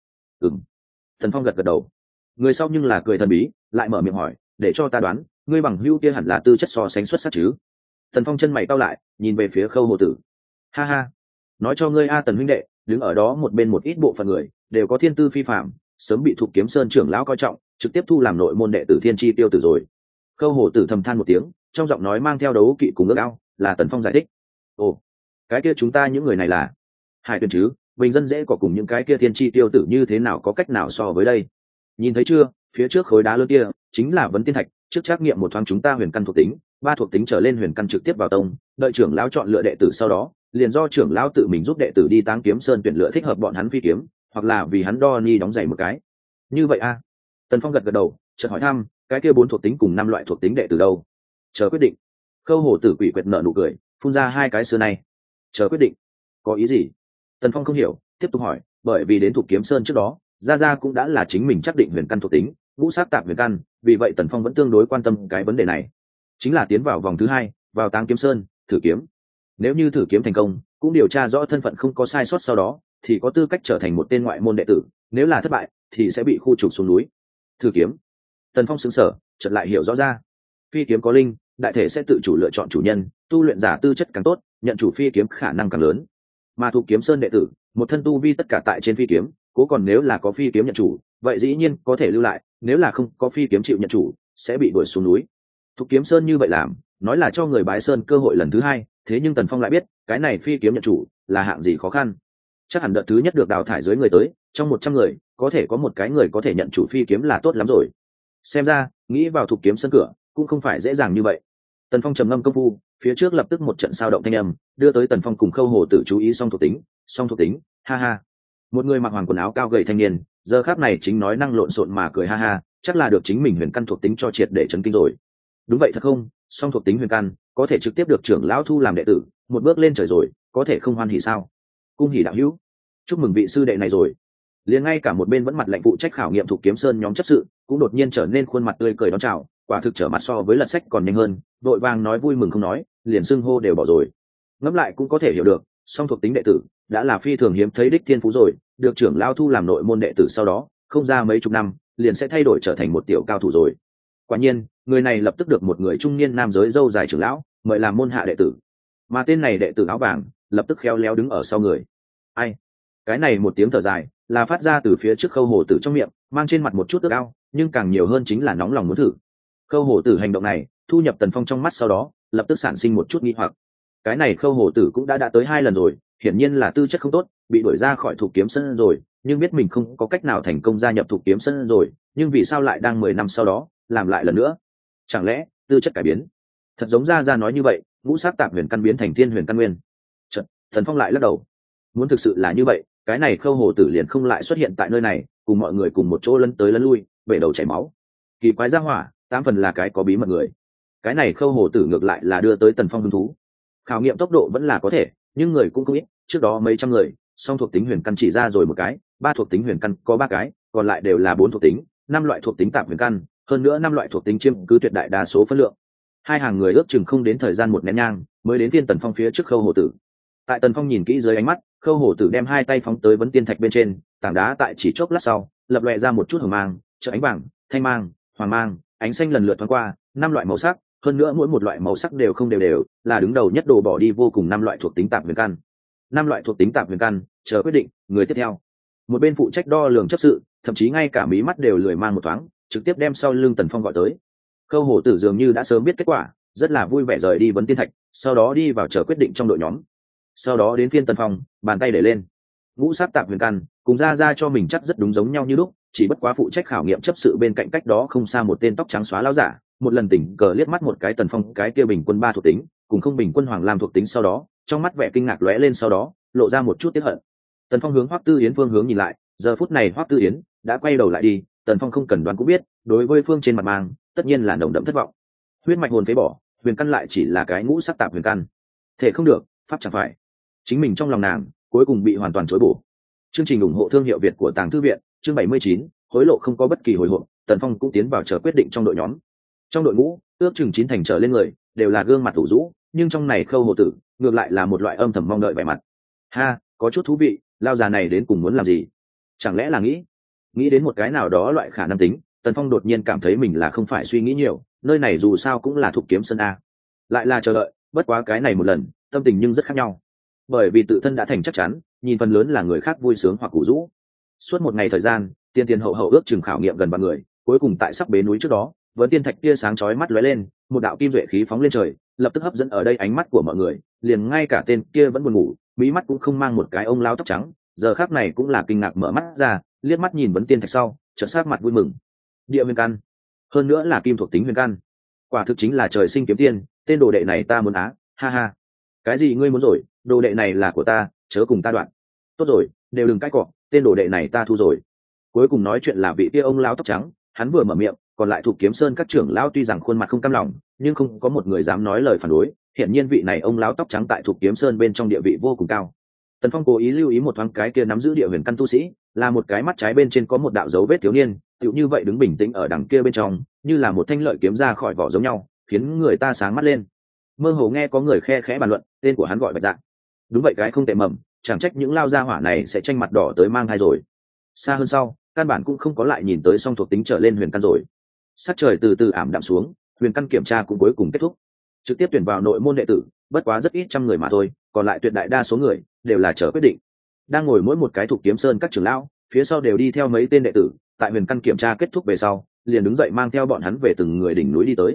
Tần Phong gật gật đầu. Người sau nhưng là cười thần bí, lại mở miệng hỏi, "Để cho ta đoán, ngươi bằng hữu kia hẳn là tư chất so sánh xuất sắc chứ?" Tần Phong chân mày cau lại, nhìn về phía Khâu Hồ Tử. "Ha ha, nói cho ngươi a Tần huynh đệ, đứng ở đó một bên một ít bộ phận người, đều có thiên tư phi phàm, sớm bị Thục Kiếm Sơn trưởng lão coi trọng, trực tiếp thu làm nội môn đệ tử Thiên Chi Tiêu Tử rồi." Khâu Hồ Tử thầm than một tiếng, trong giọng nói mang theo đấu kỵ cùng ước ao, là Tần Phong giải thích. "Ồ, cái kia chúng ta những người này là Hải Tuyền chứ, bình dân dễ có cùng những cái kia Thiên Chi Tiêu Tử như thế nào có cách nào so với đây? Nhìn thấy chưa, phía trước khối đá lớn kia chính là Vấn Tiên Thạch, trước trắc nghiệm một thoáng chúng ta huyền căn thuộc tính, 3 thuộc tính trở lên huyền căn trực tiếp vào tông, đợi trưởng lão chọn lựa đệ tử sau đó, liền do trưởng lão tự mình giúp đệ tử đi Táng Kiếm Sơn tuyển lựa thích hợp bọn hắn phi kiếm, hoặc là vì hắn đo ni đóng giày một cái." "Như vậy a?" Tần Phong gật gật đầu, chợt hỏi thăm, "Cái kia 4 thuộc tính cùng 5 loại thuộc tính đệ tử đâu?" "Chờ quyết định." Khâu Hồ Tử quỷ quyệt nở nụ cười, phun ra hai cái xưa này. "Chờ quyết định? Có ý gì?" Tần Phong không hiểu, tiếp tục hỏi, bởi vì đến Thục Kiếm Sơn trước đó, Gia cũng đã là chính mình xác định huyền căn thuộc tính, ngũ sắc tạp huyền căn, vì vậy Tần Phong vẫn tương đối quan tâm cái vấn đề này. Chính là tiến vào vòng thứ 2, vào Táng Kiếm Sơn, thử kiếm. Nếu như thử kiếm thành công, cũng điều tra rõ thân phận không có sai sót sau đó, thì có tư cách trở thành một tên ngoại môn đệ tử, nếu là thất bại, thì sẽ bị khu trục xuống núi. Thử kiếm. Tần Phong sững sờ, chợt lại hiểu rõ ra. Phi kiếm có linh, đại thể sẽ tự chủ lựa chọn chủ nhân, tu luyện giả tư chất càng tốt, nhận chủ phi kiếm khả năng càng lớn. Mà Thục Kiếm Sơn đệ tử, một thân tu vi tất cả tại trên phi kiếm, cố còn nếu là có phi kiếm nhận chủ, vậy dĩ nhiên có thể lưu lại, nếu là không có phi kiếm chịu nhận chủ, sẽ bị đuổi xuống núi. Thục Kiếm Sơn như vậy làm, nói là cho người bái sơn cơ hội lần thứ hai, thế nhưng Tần Phong lại biết, cái này phi kiếm nhận chủ là hạng gì khó khăn. Chắc hẳn đợt thứ nhất được đào thải dưới người tới, trong 100 người, có thể có một cái người có thể nhận chủ phi kiếm là tốt lắm rồi. Xem ra, nghĩ vào Thục Kiếm Sơn cửa, cũng không phải dễ dàng như vậy. Tần Phong trầm ngâm công phu, phía trước lập tức một trận sao động thanh âm, đưa tới Tần Phong cùng Khâu Hồ Tử chú ý song thuộc tính, ha ha. Một người mặc hoàng quần áo cao gầy thanh niên, giờ khắc này chính nói năng lộn xộn mà cười ha ha, chắc là được chính mình huyền căn thuộc tính cho triệt để chấn kinh rồi. Đúng vậy thật không? Song thuộc tính huyền căn, có thể trực tiếp được trưởng lão thu làm đệ tử, một bước lên trời rồi, có thể không hoan hỉ sao? Cung hỉ đạo hữu, chúc mừng vị sư đệ này rồi. Liền ngay cả một bên vẫn mặt lạnh phụ trách khảo nghiệm Thục Kiếm Sơn nhóm chấp sự, cũng đột nhiên trở nên khuôn mặt tươi cười đón chào, quả thực trở mặt so với lật sách còn nhanh hơn, vội vàng nói vui mừng không nói, liền xưng hô đều bỏ rồi. Ngẫm lại cũng có thể hiểu được, song thuộc tính đệ tử đã là phi thường hiếm thấy đích thiên phú rồi, được trưởng lão thu làm nội môn đệ tử sau đó, không ra mấy chục năm, liền sẽ thay đổi trở thành một tiểu cao thủ rồi. Quả nhiên, người này lập tức được một người trung niên nam giới râu dài trưởng lão mời làm môn hạ đệ tử, mà tên này đệ tử áo vàng lập tức khéo léo đứng ở sau người. Ai? Cái này một tiếng thở dài là phát ra từ phía trước Khâu Hồ Tử trong miệng, mang trên mặt một chút ước ao, nhưng càng nhiều hơn chính là nóng lòng muốn thử. Khâu Hồ Tử hành động này thu nhập Tần Phong trong mắt sau đó, lập tức sản sinh một chút nghi hoặc. Cái này Khâu Hồ Tử cũng đã tới 2 lần rồi, hiển nhiên là tư chất không tốt, bị đuổi ra khỏi Thục Kiếm Sơn rồi, nhưng biết mình không có cách nào thành công gia nhập Thục Kiếm Sơn rồi, nhưng vì sao lại đang 10 năm sau đó làm lại lần nữa? Chẳng lẽ tư chất cải biến? Thật giống ra nói như vậy, ngũ sát tạp huyền căn biến thành thiên huyền căn nguyên. Chợt, Tần Phong lại lắc đầu. Muốn thực sự là như vậy, cái này Khâu Hồ Tử liền không lại xuất hiện tại nơi này, cùng mọi người cùng một chỗ lấn tới lấn lui, bể đầu chảy máu. Kỳ quái ra hỏa, 8 phần là cái có bí mật người. Cái này Khâu Hồ Tử ngược lại là đưa tới Tần Phong hứng thú. Khảo nghiệm tốc độ vẫn là có thể, nhưng người cũng không ít, trước đó mấy trăm người, song thuộc tính huyền căn chỉ ra rồi một cái, 3 thuộc tính huyền căn có 3 cái, còn lại đều là 4 thuộc tính, 5 loại thuộc tính tạp huyền căn, hơn nữa 5 loại thuộc tính chiếm cứ tuyệt đại đa số phân lượng. Hai hàng người ước chừng không đến thời gian một nén nhang, mới đến phiên Tần Phong phía trước Khâu Hồ Tử. Tại Tần Phong nhìn kỹ dưới ánh mắt, Khâu Hồ Tử đem 2 tay phóng tới vấn tiên thạch bên trên, tảng đá tại chỉ chốc lát sau, lập lòe ra một chút hồng mang, chợ ánh vàng, thanh mang, hoàng mang, ánh xanh lần lượt thoáng qua, 5 loại màu sắc, hơn nữa mỗi một loại màu sắc đều không đều, là đứng đầu nhất đồ bỏ đi vô cùng 5 loại thuộc tính tạp huyền căn. 5 loại thuộc tính tạp huyền căn, chờ quyết định, người tiếp theo. Một bên phụ trách đo lường chấp sự, thậm chí ngay cả mí mắt đều lười mang một thoáng, trực tiếp đem sau lưng Tần Phong gọi tới. Khâu Hồ Tử dường như đã sớm biết kết quả, rất là vui vẻ rời đi vấn tiên thạch, sau đó đi vào chờ quyết định trong đội nhóm. Sau đó đến phiên Tần Phong, bàn tay để lên. Ngũ sát tạp huyền căn, cùng ra cho mình chắc rất đúng giống nhau như lúc, chỉ bất quá phụ trách khảo nghiệm chấp sự bên cạnh cách đó không xa một tên tóc trắng xóa lão giả, một lần tình cờ liếc mắt một cái Tần Phong cái kia bình quân 3 thuộc tính, cùng không bình quân hoàng lam thuộc tính sau đó, trong mắt vẻ kinh ngạc lóe lên sau đó, lộ ra một chút tiếc hận. Tần Phong hướng Hoắc Tư Yến phương hướng nhìn lại, giờ phút này Hoắc Tư Yến đã quay đầu lại đi, Tần Phong không cần đoán cũng biết, đối với phương trên mặt mang, tất nhiên là nồng đậm thất vọng. Huyết mạch hồn phế bỏ, huyền căn lại chỉ là cái ngũ sắc tạp huyền căn. Thể không được, pháp chẳng phải. Chính mình trong lòng nàng, cuối cùng bị hoàn toàn chối bổ. Chương trình ủng hộ thương hiệu Việt của Tàng Thư viện, chương 79, hối lộ không có bất kỳ hồi hộp, Tần Phong cũng tiến vào chờ quyết định trong đội nhóm. Trong đội ngũ, ước chừng 9 thành trở lên người, đều là gương mặt ủ rũ, nhưng trong này Khâu Hồ Tử, ngược lại là một loại âm thầm mong đợi vẻ mặt. Ha, có chút thú vị, lao già này đến cùng muốn làm gì? Chẳng lẽ là nghĩ đến một cái nào đó loại khả năng tính, Tần Phong đột nhiên cảm thấy mình là không phải suy nghĩ nhiều, nơi này dù sao cũng là Thục Kiếm Sơn a. Lại là chờ đợi, bất quá cái này một lần, tâm tình nhưng rất khác nhau. Bởi vì tự thân đã thành chắc chắn, nhìn phần lớn là người khác vui sướng hoặc củ rũ. Suốt một ngày thời gian, tiền hậu ước chừng khảo nghiệm gần 3 người, cuối cùng tại sắp bế núi trước đó, vẫn tiên thạch kia sáng chói mắt lóe lên, một đạo kim duệ khí phóng lên trời, lập tức hấp dẫn ở đây ánh mắt của mọi người, liền ngay cả tên kia vẫn buồn ngủ, mí mắt cũng không mang một cái ông lão tóc trắng, giờ khắc này cũng là kinh ngạc mở mắt ra, liếc mắt nhìn vấn tiên thạch sau, chợt sắc mặt vui mừng. Địa huyền căn, hơn nữa là kim thuộc tính huyền căn, quả thực chính là trời sinh kiếm tiên, tên đồ đệ này ta muốn á, ha ha. Cái gì ngươi muốn rồi, đồ đệ này là của ta, chớ cùng ta đoạn. Tốt rồi, đều đừng cãi cọ, tên đồ đệ này ta thu rồi. Cuối cùng nói chuyện là vị kia ông lão tóc trắng, hắn vừa mở miệng, còn lại Thục Kiếm Sơn các trưởng lão tuy rằng khuôn mặt không cam lòng, nhưng không có một người dám nói lời phản đối, hiển nhiên vị này ông lão tóc trắng tại Thục Kiếm Sơn bên trong địa vị vô cùng cao. Tần Phong cố ý lưu ý một thoáng cái kia nắm giữ địa huyền căn tu sĩ, là một cái mắt trái bên trên có một đạo dấu vết thiếu niên, tựu như vậy đứng bình tĩnh ở đằng kia bên trong, như là một thanh lợi kiếm ra khỏi vỏ giống nhau, khiến người ta sáng mắt lên. Mơ hồ nghe có người khe khẽ bàn luận, tên của hắn gọi Bạch Dạ. Đúng vậy, cái không tệ mầm, chẳng trách những lao gia hỏa này sẽ tranh mặt đỏ tới mang thai rồi. Xa hơn sau, căn bản cũng không có lại nhìn tới song thuộc tính trở lên huyền căn rồi. Sắc trời từ từ ảm đạm xuống, huyền căn kiểm tra cũng cuối cùng kết thúc, trực tiếp tuyển vào nội môn đệ tử, bất quá rất ít trăm người mà thôi, còn lại tuyệt đại đa số người đều là chờ quyết định. Đang ngồi mỗi một cái Thục Kiếm Sơn các trưởng lão, phía sau đều đi theo mấy tên đệ tử, tại huyền căn kiểm tra kết thúc về sau, liền đứng dậy mang theo bọn hắn về từng người đỉnh núi đi tới.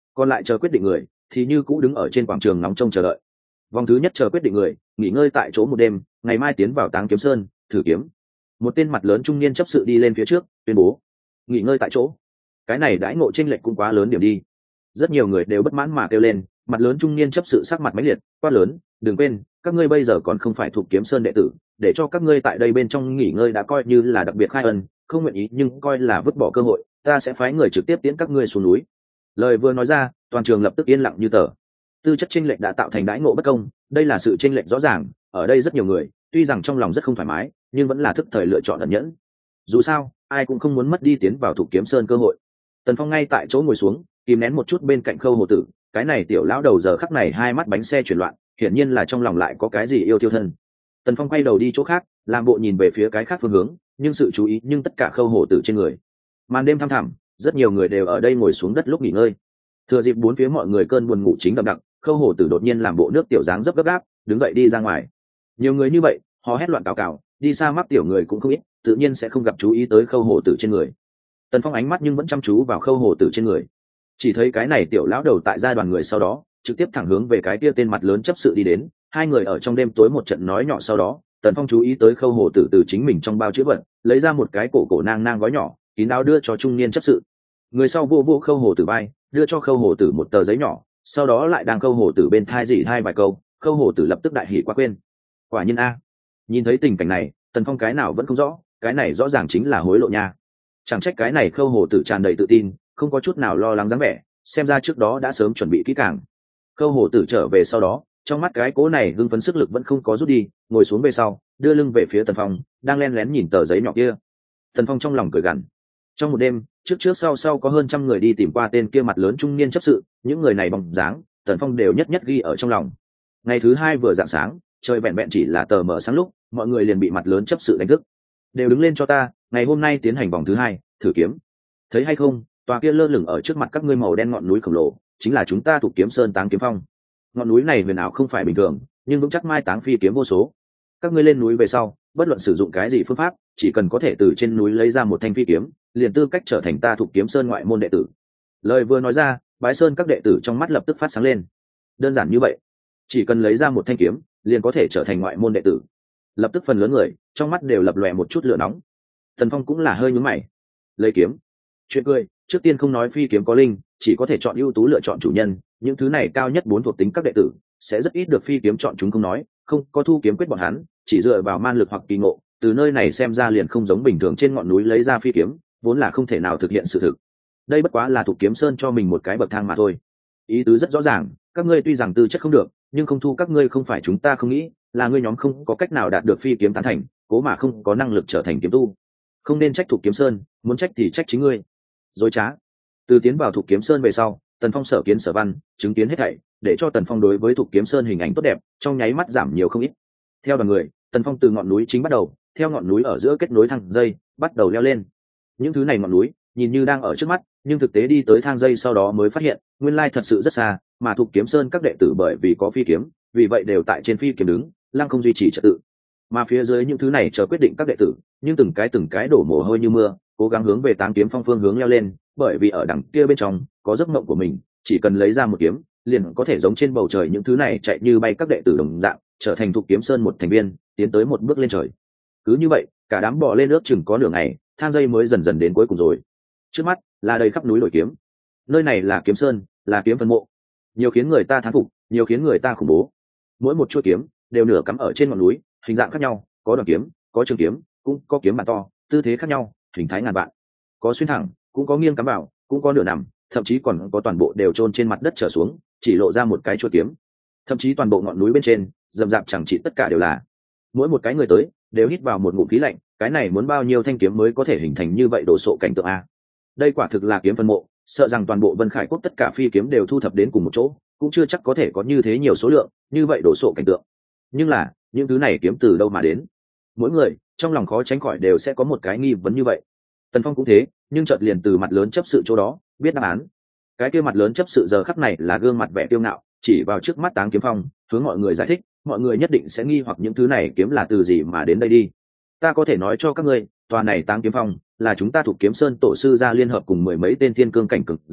còn lại chờ quyết định người thì như cũ đứng ở trên quảng trường nóng trông chờ đợi. Vòng thứ nhất chờ quyết định người nghỉ ngơi tại chỗ một đêm, ngày mai tiến vào Táng Kiếm Sơn thử kiếm. Một tên mặt lớn trung niên chấp sự đi lên phía trước tuyên bố nghỉ ngơi tại chỗ. Cái này đãi ngộ chênh lệch cũng quá lớn điểm đi. Rất nhiều người đều bất mãn mà kêu lên. Mặt lớn trung niên chấp sự sắc mặt mãnh liệt quát lớn, đừng quên các ngươi bây giờ còn không phải thuộc Kiếm Sơn đệ tử, để cho các ngươi tại đây bên trong nghỉ ngơi đã coi như là đặc biệt khai ân, không nguyện ý nhưng coi là vứt bỏ cơ hội, ta sẽ phái người trực tiếp tiễn các ngươi xuống núi. Lời vừa nói ra, toàn trường lập tức yên lặng như tờ. Tư chất chênh lệch đã tạo thành đãi ngộ bất công, đây là sự chênh lệch rõ ràng. Ở đây rất nhiều người tuy rằng trong lòng rất không thoải mái, nhưng vẫn là thức thời lựa chọn ẩn nhẫn. Dù sao ai cũng không muốn mất đi tiến vào thuộc Kiếm Sơn cơ hội. Tần Phong ngay tại chỗ ngồi xuống, kìm nén một chút bên cạnh Khâu Hồ Tử. Cái này tiểu lão đầu giờ khắc này hai mắt bánh xe chuyển loạn, hiển nhiên là trong lòng lại có cái gì yêu tiêu thân. Tần Phong quay đầu đi chỗ khác, làm bộ nhìn về phía cái khác phương hướng, nhưng sự chú ý nhưng tất cả Khâu Hồ Tử trên người. Màn đêm thăm thẳm, rất nhiều người đều ở đây ngồi xuống đất lúc nghỉ ngơi. Thừa dịp bốn phía mọi người cơn buồn ngủ chính đậm đặc, Khâu Hồ Tử đột nhiên làm bộ nước tiểu dáng dấp gấp gáp, đứng dậy đi ra ngoài. Nhiều người như vậy, hò hét loạn cào cào, đi xa mắc tiểu người cũng không ít, tự nhiên sẽ không gặp chú ý tới Khâu Hồ Tử trên người. Tần Phong ánh mắt nhưng vẫn chăm chú vào Khâu Hồ Tử trên người. Chỉ thấy cái này tiểu lão đầu tại gia đoàn người sau đó trực tiếp thẳng hướng về cái kia tên mặt lớn chấp sự đi đến. Hai người ở trong đêm tối một trận nói nhỏ, sau đó Tần Phong chú ý tới Khâu Hồ Tử từ chính mình trong bao chữ vật lấy ra một cái cổ nang nang gói nhỏ, kín đáo đưa cho trung niên chấp sự. Người sau vô vô Khâu Hồ Tử vai, đưa cho Khâu Hồ Tử một tờ giấy nhỏ, sau đó lại đang Khâu Hồ Tử bên thai dỉ hai vài câu. Khâu Hồ Tử lập tức đại hỉ quá quên. Quả nhiên a. Nhìn thấy tình cảnh này, Tần Phong cái nào vẫn không rõ, cái này rõ ràng chính là hối lộ nha. Chẳng trách cái này Khâu Hồ Tử tràn đầy tự tin, không có chút nào lo lắng dáng vẻ, xem ra trước đó đã sớm chuẩn bị kỹ càng. Khâu Hồ Tử trở về sau đó, trong mắt cái cố này hưng phấn sức lực vẫn không có rút đi, ngồi xuống về sau, đưa lưng về phía Tần Phong, đang len lén nhìn tờ giấy nhỏ kia. Tần Phong trong lòng cười gằn. Trong một đêm, trước sau có hơn trăm người đi tìm qua tên kia mặt lớn trung niên chấp sự, những người này bóng dáng, Tần Phong đều nhất nhất ghi ở trong lòng. Ngày thứ hai vừa rạng sáng, trời vẹn vẹn chỉ là tờ mờ sáng lúc, mọi người liền bị mặt lớn chấp sự đánh thức. Đều đứng lên cho ta, ngày hôm nay tiến hành vòng thứ hai, thử kiếm. Thấy hay không, tòa kia lơ lửng ở trước mặt các ngươi màu đen ngọn núi khổng lồ, chính là chúng ta thuộc Kiếm Sơn Táng Kiếm Phong. Ngọn núi này huyền ảo không phải bình thường, nhưng vững chắc mai táng phi kiếm vô số. Các ngươi lên núi về sau, bất luận sử dụng cái gì phương pháp, chỉ cần có thể từ trên núi lấy ra một thanh phi kiếm, liền tư cách trở thành ta thuộc Kiếm Sơn ngoại môn đệ tử. Lời vừa nói ra, Bái Sơn các đệ tử trong mắt lập tức phát sáng lên. Đơn giản như vậy, chỉ cần lấy ra một thanh kiếm, liền có thể trở thành ngoại môn đệ tử. Lập tức phần lớn người trong mắt đều lập lòe một chút lửa nóng. Tần Phong cũng là hơi nhướng mày. Lấy kiếm, chuyện cười, trước tiên không nói phi kiếm có linh, chỉ có thể chọn ưu tú lựa chọn chủ nhân, những thứ này cao nhất 4 thuộc tính các đệ tử sẽ rất ít được phi kiếm chọn chúng không nói, không có thu kiếm quyết bọn hắn, chỉ dựa vào man lực hoặc kỳ ngộ, từ nơi này xem ra liền không giống bình thường trên ngọn núi lấy ra phi kiếm, vốn là không thể nào thực hiện sự thực. Đây bất quá là thuộc Kiếm Sơn cho mình một cái bậc thang mà thôi. Ý tứ rất rõ ràng, các ngươi tuy rằng tư chất không được, nhưng không thu các ngươi không phải chúng ta không nghĩ, là ngươi nhóm không có cách nào đạt được phi kiếm tán thành, cố mà không có năng lực trở thành kiếm tu. Không nên trách thuộc Kiếm Sơn, muốn trách thì trách chính ngươi. Dối trá. Từ tiến vào thuộc Kiếm Sơn về sau, Tần Phong sở kiến sở văn, chứng kiến hết thảy, để cho Tần Phong đối với thuộc Kiếm Sơn hình ảnh tốt đẹp, trong nháy mắt giảm nhiều không ít. Theo đoàn người, Tần Phong từ ngọn núi chính bắt đầu, theo ngọn núi ở giữa kết nối thang dây, bắt đầu leo lên. Những thứ này ngọn núi, nhìn như đang ở trước mắt, nhưng thực tế đi tới thang dây sau đó mới phát hiện, nguyên lai thật sự rất xa, mà thuộc Kiếm Sơn các đệ tử bởi vì có phi kiếm, vì vậy đều tại trên phi kiếm đứng, lăng không duy trì trật tự. Mà phía dưới những thứ này chờ quyết định các đệ tử, nhưng từng cái đổ mồ hôi như mưa, cố gắng hướng về Táng Kiếm Phong phương hướng leo lên, bởi vì ở đằng kia bên trong có giấc mộng của mình, chỉ cần lấy ra một kiếm, liền có thể giống trên bầu trời những thứ này chạy như bay các đệ tử đồng dạng, trở thành thuộc Kiếm Sơn một thành viên, tiến tới một bước lên trời. Cứ như vậy, cả đám bò lên ước chừng có nửa ngày, thang dây mới dần dần đến cuối cùng rồi. Trước mắt là đầy khắp núi đổi kiếm. Nơi này là Kiếm Sơn, là kiếm phân mộ. Nhiều khiến người ta thán phục, nhiều khiến người ta khủng bố. Mỗi một chuôi kiếm đều nửa cắm ở trên ngọn núi, hình dạng khác nhau, có đoạn kiếm, có trường kiếm, cũng có kiếm bản to, tư thế khác nhau, hình thái ngàn vạn. Có xuyên thẳng, cũng có nghiêng cắm vào, cũng có nửa nằm, thậm chí còn có toàn bộ đều chôn trên mặt đất trở xuống, chỉ lộ ra một cái chuôi kiếm. Thậm chí toàn bộ ngọn núi bên trên, rậm rạp chẳng chỉ tất cả đều là. Mỗi một cái người tới đều hít vào một ngụm khí lạnh, cái này muốn bao nhiêu thanh kiếm mới có thể hình thành như vậy đồ sộ cảnh tượng a. Đây quả thực là kiếm phân mộ, sợ rằng toàn bộ Vân Khải quốc tất cả phi kiếm đều thu thập đến cùng một chỗ, cũng chưa chắc có thể có như thế nhiều số lượng, như vậy đồ sộ cảnh tượng. Nhưng là, những thứ này kiếm từ đâu mà đến? Mỗi người trong lòng khó tránh khỏi đều sẽ có một cái nghi vấn như vậy. Tần Phong cũng thế, nhưng chợt liền từ mặt lớn chấp sự chỗ đó biết đáp án. Cái kia mặt lớn chấp sự giờ khắc này là gương mặt vẻ kiêu ngạo, chỉ vào trước mắt Táng Kiếm Phong, hướng mọi người giải thích, mọi người nhất định sẽ nghi hoặc những thứ này kiếm là từ gì mà đến đây đi. Ta có thể nói cho các ngươi, tòa này Táng Kiếm Phong là chúng ta thuộc Kiếm Sơn tổ sư gia liên hợp cùng 10 mấy tên thiên cương cảnh cực giả,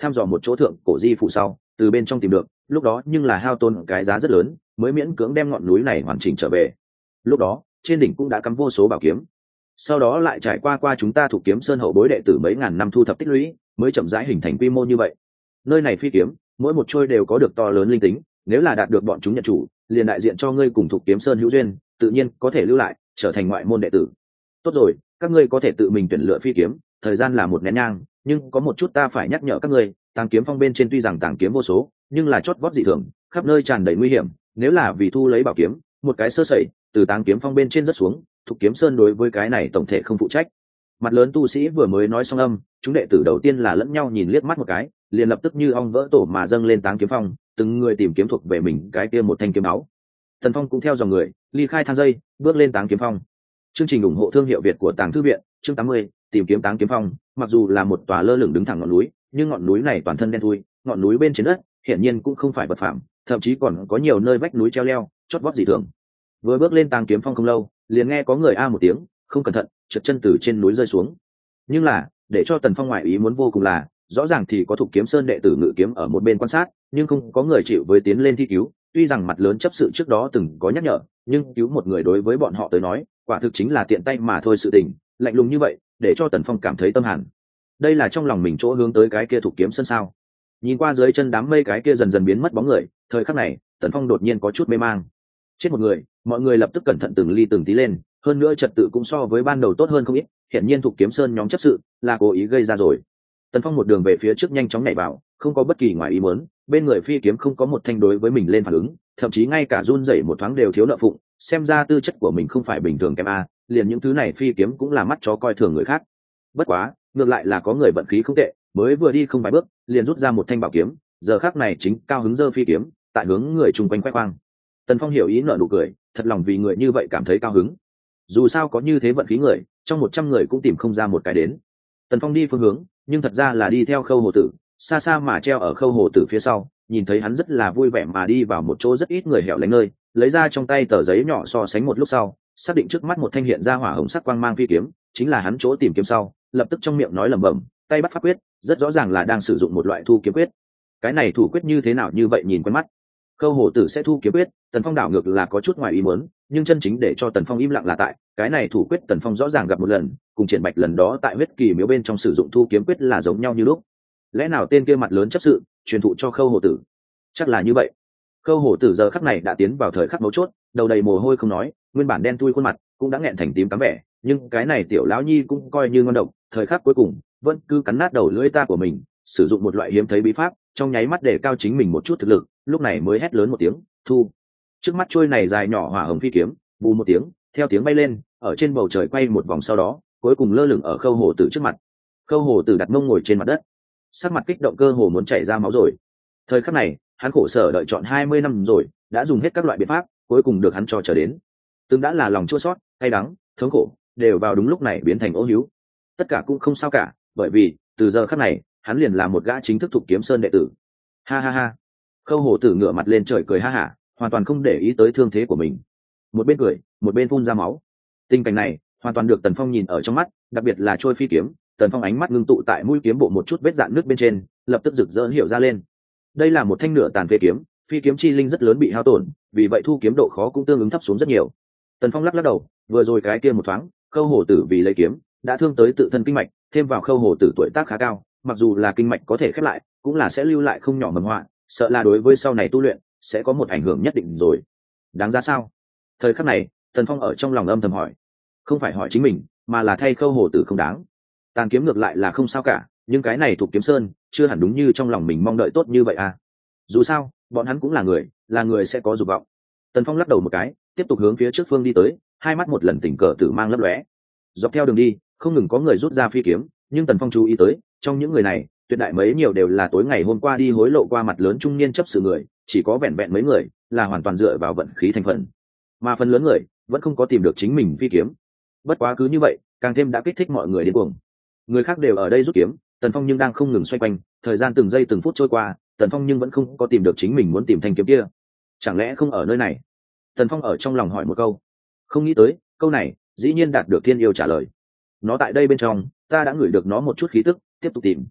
thăm dò một chỗ thượng cổ di phủ sau từ bên trong tìm được, lúc đó nhưng là hao tốn cái giá rất lớn mới miễn cưỡng đem ngọn núi này hoàn chỉnh trở về. Lúc đó trên đỉnh cũng đã cắm vô số bảo kiếm, sau đó lại trải qua chúng ta Thủ Kiếm Sơn hậu bối đệ tử mấy ngàn năm thu thập tích lũy mới chậm rãi hình thành quy mô như vậy. Nơi này phi kiếm mỗi một trôi đều có được to lớn linh tính, nếu là đạt được bọn chúng nhận chủ, liền đại diện cho ngươi cùng Thủ Kiếm Sơn hữu duyên, tự nhiên có thể lưu lại trở thành ngoại môn đệ tử. Tốt rồi, các ngươi có thể tự mình tuyển lựa phi kiếm, thời gian là một nén nhang, nhưng có một chút ta phải nhắc nhở các ngươi, Tàng Kiếm Phong bên trên tuy rằng tàng kiếm vô số, nhưng là chót vót dị thường, khắp nơi tràn đầy nguy hiểm, nếu là vì thu lấy bảo kiếm, một cái sơ sẩy, từ Tàng Kiếm Phong bên trên rớt xuống, Thục Kiếm Sơn đối với cái này tổng thể không phụ trách. Mặt lớn tu sĩ vừa mới nói xong âm, chúng đệ tử đầu tiên là lẫn nhau nhìn liếc mắt một cái, liền lập tức như ong vỡ tổ mà dâng lên Tàng Kiếm Phong, từng người tìm kiếm thuộc về mình cái kia một thanh kiếm áo. Tần Phong cũng theo dòng người, ly khai thang dây, bước lên Tàng Kiếm Phong. Chương trình ủng hộ thương hiệu Việt của Tàng Thư viện, chương 80, tìm kiếm Tàng Kiếm Phong, mặc dù là một tòa lơ lửng đứng thẳng ngọn núi, nhưng ngọn núi này toàn thân đen thui, ngọn núi bên trên đất, hiển nhiên cũng không phải vật phàm, thậm chí còn có nhiều nơi vách núi treo leo, chót vót dị thường. Vừa bước lên Tàng Kiếm Phong không lâu, liền nghe có người a một tiếng, không cẩn thận, trượt chân từ trên núi rơi xuống. Nhưng là, để cho Tần Phong ngoại ý muốn vô cùng là, rõ ràng thì có Thục Kiếm Sơn đệ tử ngự kiếm ở một bên quan sát, nhưng không có người chịu với tiến lên thi cứu. Tuy rằng mặt lớn chấp sự trước đó từng có nhắc nhở, nhưng cứu một người đối với bọn họ tới nói, quả thực chính là tiện tay mà thôi sự tình, lạnh lùng như vậy, để cho Tần Phong cảm thấy tâm hàn. Đây là trong lòng mình chỗ hướng tới cái kia Thục Kiếm Sơn sao? Nhìn qua dưới chân đám mây cái kia dần dần biến mất bóng người, thời khắc này, Tần Phong đột nhiên có chút mê mang. Chết một người, mọi người lập tức cẩn thận từng ly từng tí lên, hơn nữa trật tự cũng so với ban đầu tốt hơn không ít, hiển nhiên Thục Kiếm Sơn nhóm chấp sự là cố ý gây ra rồi. Tần Phong một đường về phía trước nhanh chóng nhảy vào, không có bất kỳ ngoài ý muốn, bên người phi kiếm không có một thanh đối với mình lên phản ứng, thậm chí ngay cả run rẩy một thoáng đều thiếu nợ phụng, xem ra tư chất của mình không phải bình thường kém a, liền những thứ này phi kiếm cũng là mắt chó coi thường người khác. Bất quá, ngược lại là có người vận khí không tệ, mới vừa đi không vài bước, liền rút ra một thanh bảo kiếm, giờ khắc này chính cao hứng giơ phi kiếm, tại hướng người chung quanh khoe khoang. Tần Phong hiểu ý nở nụ cười, thật lòng vì người như vậy cảm thấy cao hứng. Dù sao có như thế vận khí người, trong 100 người cũng tìm không ra một cái đến. Tần Phong đi phương hướng, nhưng thật ra là đi theo Khâu Hồ Tử, xa xa mà treo ở Khâu Hồ Tử phía sau, nhìn thấy hắn rất là vui vẻ mà đi vào một chỗ rất ít người hẻo lánh nơi, lấy ra trong tay tờ giấy nhỏ so sánh một lúc sau, xác định trước mắt một thanh hiện ra hỏa hồng sắc quang mang phi kiếm, chính là hắn chỗ tìm kiếm sau, lập tức trong miệng nói lẩm bẩm, tay bắt pháp quyết, rất rõ ràng là đang sử dụng một loại thu kiếm quyết. Cái này thủ quyết như thế nào như vậy nhìn quen mắt. Khâu Hồ Tử sẽ thu kiếm quyết, Tần Phong đảo ngược là có chút ngoài ý muốn, nhưng chân chính để cho Tần Phong im lặng là tại cái này thủ quyết Tần Phong rõ ràng gặp một lần, cùng Triển Bạch lần đó tại huyết kỳ miếu bên trong sử dụng thu kiếm quyết là giống nhau như lúc. Lẽ nào tên kia mặt lớn chấp sự truyền thụ cho Khâu Hồ Tử? Chắc là như vậy. Khâu Hồ Tử giờ khắc này đã tiến vào thời khắc mấu chốt, đầu đầy mồ hôi không nói, nguyên bản đen thui khuôn mặt cũng đã nghẹn thành tím cắm vẻ, nhưng cái này tiểu lão nhi cũng coi như ngon độc, thời khắc cuối cùng vẫn cứ cắn nát đầu lưỡi ta của mình, sử dụng một loại hiếm thấy bí pháp, trong nháy mắt để cao chính mình một chút thực lực, lúc này mới hét lớn một tiếng, thu. Trước mắt trôi này dài nhỏ hỏa hồng phi kiếm, bù một tiếng, theo tiếng bay lên, ở trên bầu trời quay một vòng sau đó, cuối cùng lơ lửng ở Khâu Hồ Tử trước mặt. Khâu Hồ Tử đặt mông ngồi trên mặt đất, sắc mặt kích động cơ hồ muốn chảy ra máu rồi. Thời khắc này, hắn khổ sở đợi chọn 20 năm rồi, đã dùng hết các loại biện pháp, cuối cùng được hắn cho trở đến. Từng đã là lòng chua xót, cay đắng, thống khổ, đều vào đúng lúc này biến thành ô hiếu. Tất cả cũng không sao cả, bởi vì từ giờ khắc này, hắn liền là một gã chính thức Thục Kiếm Sơn đệ tử. Ha ha ha. Khâu Hồ Tử ngửa mặt lên trời cười ha hả, hoàn toàn không để ý tới thương thế của mình. Một bên cười, một bên phun ra máu. Tình cảnh này, hoàn toàn được Tần Phong nhìn ở trong mắt, đặc biệt là trôi phi kiếm, Tần Phong ánh mắt ngưng tụ tại mũi kiếm bộ một chút vết dạn nước bên trên, lập tức rực rỡ hiểu ra lên. Đây là một thanh nửa tàn phế kiếm, phi kiếm chi linh rất lớn bị hao tổn, vì vậy thu kiếm độ khó cũng tương ứng thấp xuống rất nhiều. Tần Phong lắc lắc đầu, vừa rồi cái kia một thoáng, Khâu Hồ Tử vì lấy kiếm, đã thương tới tự thân kinh mạch, thêm vào Khâu Hồ Tử tuổi tác khá cao, mặc dù là kinh mạch có thể khép lại, cũng là sẽ lưu lại không nhỏ mầm họa, sợ là đối với sau này tu luyện sẽ có một ảnh hưởng nhất định rồi. Đáng giá sao? Thời khắc này, Tần Phong ở trong lòng âm thầm hỏi, không phải hỏi chính mình, mà là thay Khâu Hồ Tử không đáng. Tàn kiếm ngược lại là không sao cả, nhưng cái này thuộc Kiếm Sơn chưa hẳn đúng như trong lòng mình mong đợi tốt như vậy à. Dù sao, bọn hắn cũng là người sẽ có dục vọng. Tần Phong lắc đầu một cái, tiếp tục hướng phía trước phương đi tới, hai mắt một lần tình cờ tử mang lấp lóe. Dọc theo đường đi, không ngừng có người rút ra phi kiếm, nhưng Tần Phong chú ý tới, trong những người này, tuyệt đại mấy nhiều đều là tối ngày hôm qua đi hối lộ qua mặt lớn trung niên chấp sự người, chỉ có vẹn vẹn mấy người là hoàn toàn dựa vào vận khí thành phần, mà phần lớn người vẫn không có tìm được chính mình phi kiếm. Bất quá cứ như vậy, càng thêm đã kích thích mọi người điên cuồng. Người khác đều ở đây rút kiếm, Tần Phong nhưng đang không ngừng xoay quanh, thời gian từng giây từng phút trôi qua, Tần Phong nhưng vẫn không có tìm được chính mình muốn tìm thanh kiếm kia. Chẳng lẽ không ở nơi này? Tần Phong ở trong lòng hỏi một câu, không nghĩ tới câu này dĩ nhiên đạt được Thiên Yêu trả lời. Nó tại đây bên trong, ta đã ngửi được nó một chút khí tức, tiếp tục tìm.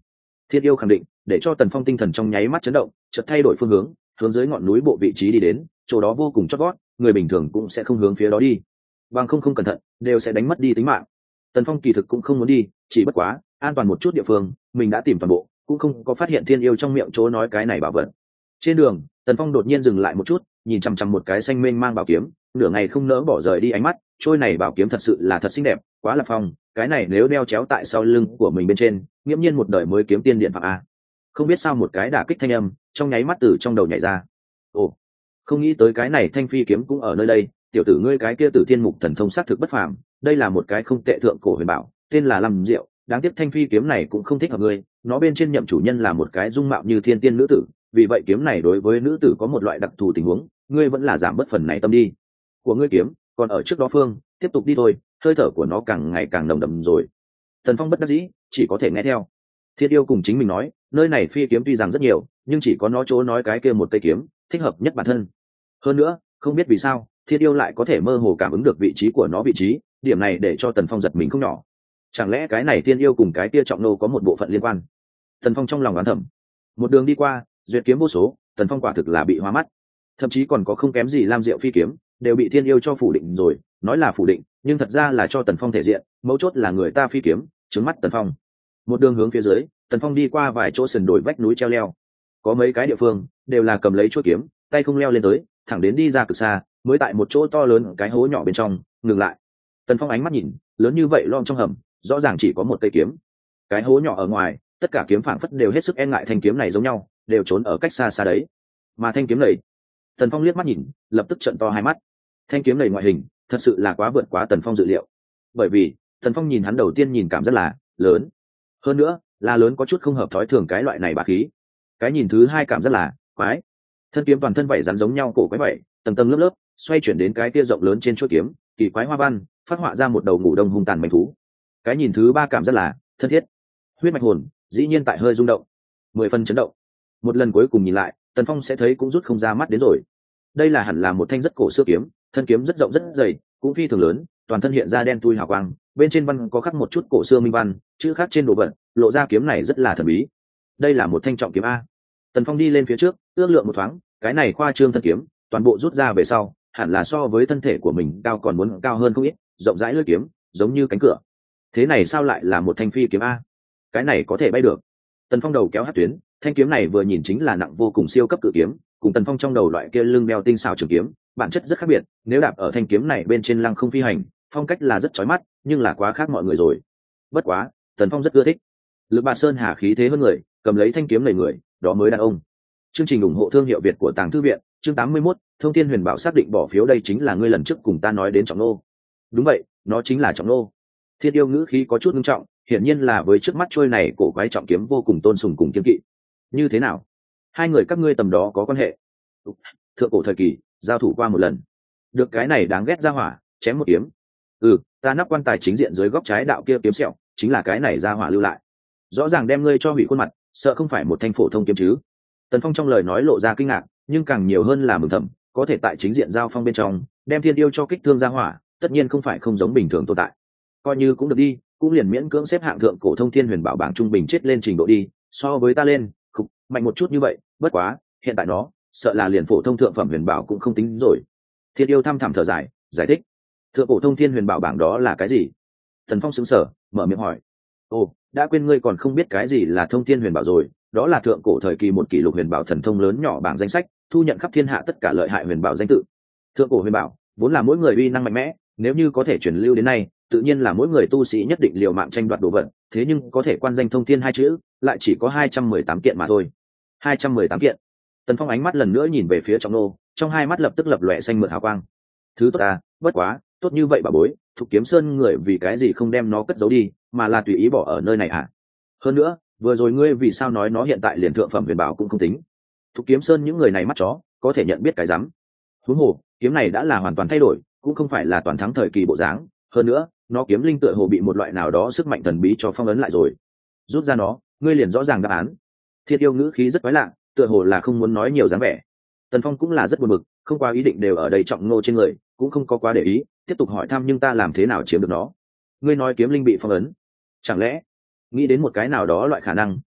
Thiên yêu khẳng định để cho Tần Phong tinh thần trong nháy mắt chấn động, chợt thay đổi phương hướng dưới ngọn núi bộ vị trí đi đến, chỗ đó vô cùng chót vót, người bình thường cũng sẽ không hướng phía đó đi, bằng không cẩn thận đều sẽ đánh mất đi tính mạng. Tần Phong kỳ thực cũng không muốn đi, chỉ bất quá an toàn một chút địa phương mình đã tìm toàn bộ, cũng không có phát hiện thiên yêu trong miệng chỗ nói cái này bảo vật. Trên đường Tần Phong đột nhiên dừng lại một chút, nhìn chằm chằm một cái xanh mênh mang bảo kiếm, nửa ngày không nỡ bỏ rời đi ánh mắt. Trôi này bảo kiếm thật sự là thật xinh đẹp, quá là phong, cái này nếu đeo chéo tại sau lưng của mình bên trên, nghiễm nhiên một đời mới kiếm tiên điện phạm a. Không biết sao một cái đả kích thanh âm trong nháy mắt từ trong đầu nhảy ra. Ồ, không nghĩ tới cái này thanh phi kiếm cũng ở nơi đây. Tiểu tử ngươi cái kia Tử Thiên Mục thần thông xác thực bất phàm, đây là một cái không tệ thượng cổ huyền bảo, tên là Lâm Diệu. Đáng tiếc thanh phi kiếm này cũng không thích hợp ngươi, nó bên trên nhậm chủ nhân là một cái dung mạo như thiên tiên nữ tử, vì vậy kiếm này đối với nữ tử có một loại đặc thù tình huống, ngươi vẫn là giảm bớt phần này tâm đi của ngươi kiếm, còn ở trước đó phương tiếp tục đi thôi, hơi thở của nó càng ngày càng nồng đậm rồi. Tần Phong bất đắc dĩ chỉ có thể nghe theo. Thiên yêu cùng chính mình nói, nơi này phi kiếm tuy rằng rất nhiều, nhưng chỉ có nó chỗ nói cái kia một cây kiếm thích hợp nhất bản thân. Hơn nữa không biết vì sao Thiên yêu lại có thể mơ hồ cảm ứng được vị trí của nó vị trí, điểm này để cho Tần Phong giật mình không nhỏ. Chẳng lẽ cái này Thiên yêu cùng cái kia trọng nô có một bộ phận liên quan? Tần Phong trong lòng oán thầm. Một đường đi qua duyệt kiếm vô số, Tần Phong quả thực là bị hoa mắt, thậm chí còn có không kém gì Lam Diệu phi kiếm đều bị Thiên yêu cho phủ định rồi. Nói là phủ định nhưng thật ra là cho Tần Phong thể diện, mấu chốt là người ta phi kiếm trứng mắt Tần Phong. Một đường hướng phía dưới, Tần Phong đi qua vài chỗ sườn đồi vách núi treo leo, có mấy cái địa phương đều là cầm lấy chuôi kiếm, tay không leo lên tới, thẳng đến đi ra cực xa, mới tại một chỗ to lớn cái hố nhỏ bên trong ngừng lại. Tần Phong ánh mắt nhìn, lớn như vậy lom trong hầm, rõ ràng chỉ có một cây kiếm. Cái hố nhỏ ở ngoài, tất cả kiếm phảng phất đều hết sức e ngại thanh kiếm này giống nhau, đều trốn ở cách xa xa đấy. Mà thanh kiếm này, Tần Phong liếc mắt nhìn, lập tức trợn to hai mắt. Thanh kiếm này ngoại hình thật sự là quá vượt quá Tần Phong dự liệu, bởi vì Tần Phong nhìn hắn đầu tiên nhìn cảm rất là lớn, hơn nữa là lớn có chút không hợp thói thường cái loại này bá khí. Cái nhìn thứ hai cảm rất là quái, thân kiếm toàn thân vảy rắn giống nhau, cổ quái vậy, tầng tầng lớp lớp, xoay chuyển đến cái kia rộng lớn trên chuôi kiếm, kỳ quái hoa văn phát họa ra một đầu ngủ đông hung tàn manh thú. Cái nhìn thứ ba cảm rất là thân thiết, huyết mạch hồn dĩ nhiên tại hơi rung động, 10 phần chấn động. Một lần cuối cùng nhìn lại, Tần Phong sẽ thấy cũng rút không ra mắt đến rồi. Đây là hẳn là một thanh rất cổ xưa kiếm, thân kiếm rất rộng rất dày, cũng phi thường lớn, toàn thân hiện ra đen thui hào quang, bên trên văn có khắc một chút cổ xưa minh văn, chữ khắc trên đồ vật, lộ ra kiếm này rất là thần bí. Đây là một thanh trọng kiếm a. Tần Phong đi lên phía trước, ước lượng một thoáng, cái này khoa trương thân kiếm, toàn bộ rút ra về sau, hẳn là so với thân thể của mình cao còn muốn cao hơn không ít, rộng rãi lưỡi kiếm, giống như cánh cửa. Thế này sao lại là một thanh phi kiếm a? Cái này có thể bay được. Tần Phong đầu kéo hát tuyến, thanh kiếm này vừa nhìn chính là nặng vô cùng siêu cấp cự kiếm, cùng Tần Phong trong đầu loại kia lưng đeo tinh xảo trường kiếm, bản chất rất khác biệt. Nếu đạp ở thanh kiếm này bên trên lăng không phi hành, phong cách là rất chói mắt, nhưng là quá khác mọi người rồi. Bất quá, Tần Phong rất ưa thích. Lực Bạt Sơn hà khí thế hơn người, cầm lấy thanh kiếm này người, đó mới đàn ông. Chương trình ủng hộ thương hiệu Việt của Tàng Thư viện, chương 81, Thông Thiên Huyền Bảo xác định bỏ phiếu, đây chính là ngươi lần trước cùng ta nói đến Trọng Nô. Đúng vậy, nó chính là Trọng Nô. Thiên yêu ngữ khí có chút nghiêm trọng, hiển nhiên là với trước mắt trôi này cổ quái trọng kiếm vô cùng tôn sùng cùng kiêng kỵ. Như thế nào? Hai người các ngươi tầm đó có quan hệ? Thượng cổ thời kỳ, giao thủ qua một lần. Được cái này đáng ghét ra hỏa, chém một kiếm. Ta nắp quan tài chính diện dưới góc trái đạo kia kiếm sẹo, chính là cái này ra hỏa lưu lại. Rõ ràng đem ngươi cho hủy khuôn mặt, sợ không phải một thanh phổ thông kiếm chứ? Tần Phong trong lời nói lộ ra kinh ngạc, nhưng càng nhiều hơn là mừng thầm, có thể tại chính diện giao phong bên trong, đem thiên yêu cho kích thương ra hỏa, tất nhiên không phải không giống bình thường tồn tại. Coi như cũng được đi, cũng liền miễn cưỡng xếp hạng thượng cổ Thông Thiên Huyền Bảo bảng trung bình chết lên trình độ đi, so với ta lên, mạnh một chút như vậy, bất quá, hiện tại nó, sợ là liền phổ thông thượng phẩm huyền bảo cũng không tính rồi. Thiên yêu thăm thẳm thở dài, giải thích. Thượng cổ Thông Thiên Huyền Bảo bảng đó là cái gì? Tần Phong sững sờ, mở miệng hỏi. Ồ, đã quên ngươi còn không biết cái gì là Thông Thiên Huyền Bảo rồi, đó là thượng cổ thời kỳ một kỷ lục huyền bảo thần thông lớn nhỏ bảng danh sách, thu nhận khắp thiên hạ tất cả lợi hại huyền bảo danh tự. Thượng cổ huyền bảo vốn là mỗi người uy năng mạnh mẽ, nếu như có thể truyền lưu đến nay, tự nhiên là mỗi người tu sĩ nhất định liều mạng tranh đoạt đồ vật, thế nhưng có thể quan danh thông thiên hai chữ, lại chỉ có 218 kiện mà thôi. 218 kiện. Tần Phong ánh mắt lần nữa nhìn về phía Trọng Nô, trong hai mắt lập tức lập lòe xanh mượt hào quang. Thứ tốt à, bất quá, tốt như vậy bà bối, Thục Kiếm Sơn người vì cái gì không đem nó cất giấu đi, mà là tùy ý bỏ ở nơi này à? Hơn nữa, vừa rồi ngươi vì sao nói nó hiện tại liền thượng phẩm huyền bảo cũng không tính? Thục Kiếm Sơn những người này mắt chó, có thể nhận biết cái rắm. Huống hồ, kiếm này đã là hoàn toàn thay đổi, cũng không phải là toàn thắng thời kỳ bộ dáng, hơn nữa, nó kiếm linh tựa hồ bị một loại nào đó sức mạnh thần bí cho phong ấn lại rồi. Rút ra nó, ngươi liền rõ ràng đáp án. Thiên yêu ngữ khí rất quái lạ, tựa hồ là không muốn nói nhiều dáng vẻ. Tần Phong cũng là rất buồn bực, không qua ý định đều ở đây Trọng Nô trên người, cũng không có quá để ý, tiếp tục hỏi thăm nhưng ta làm thế nào chiếm được nó? Ngươi nói kiếm linh bị phong ấn, chẳng lẽ nghĩ đến một cái nào đó loại khả năng,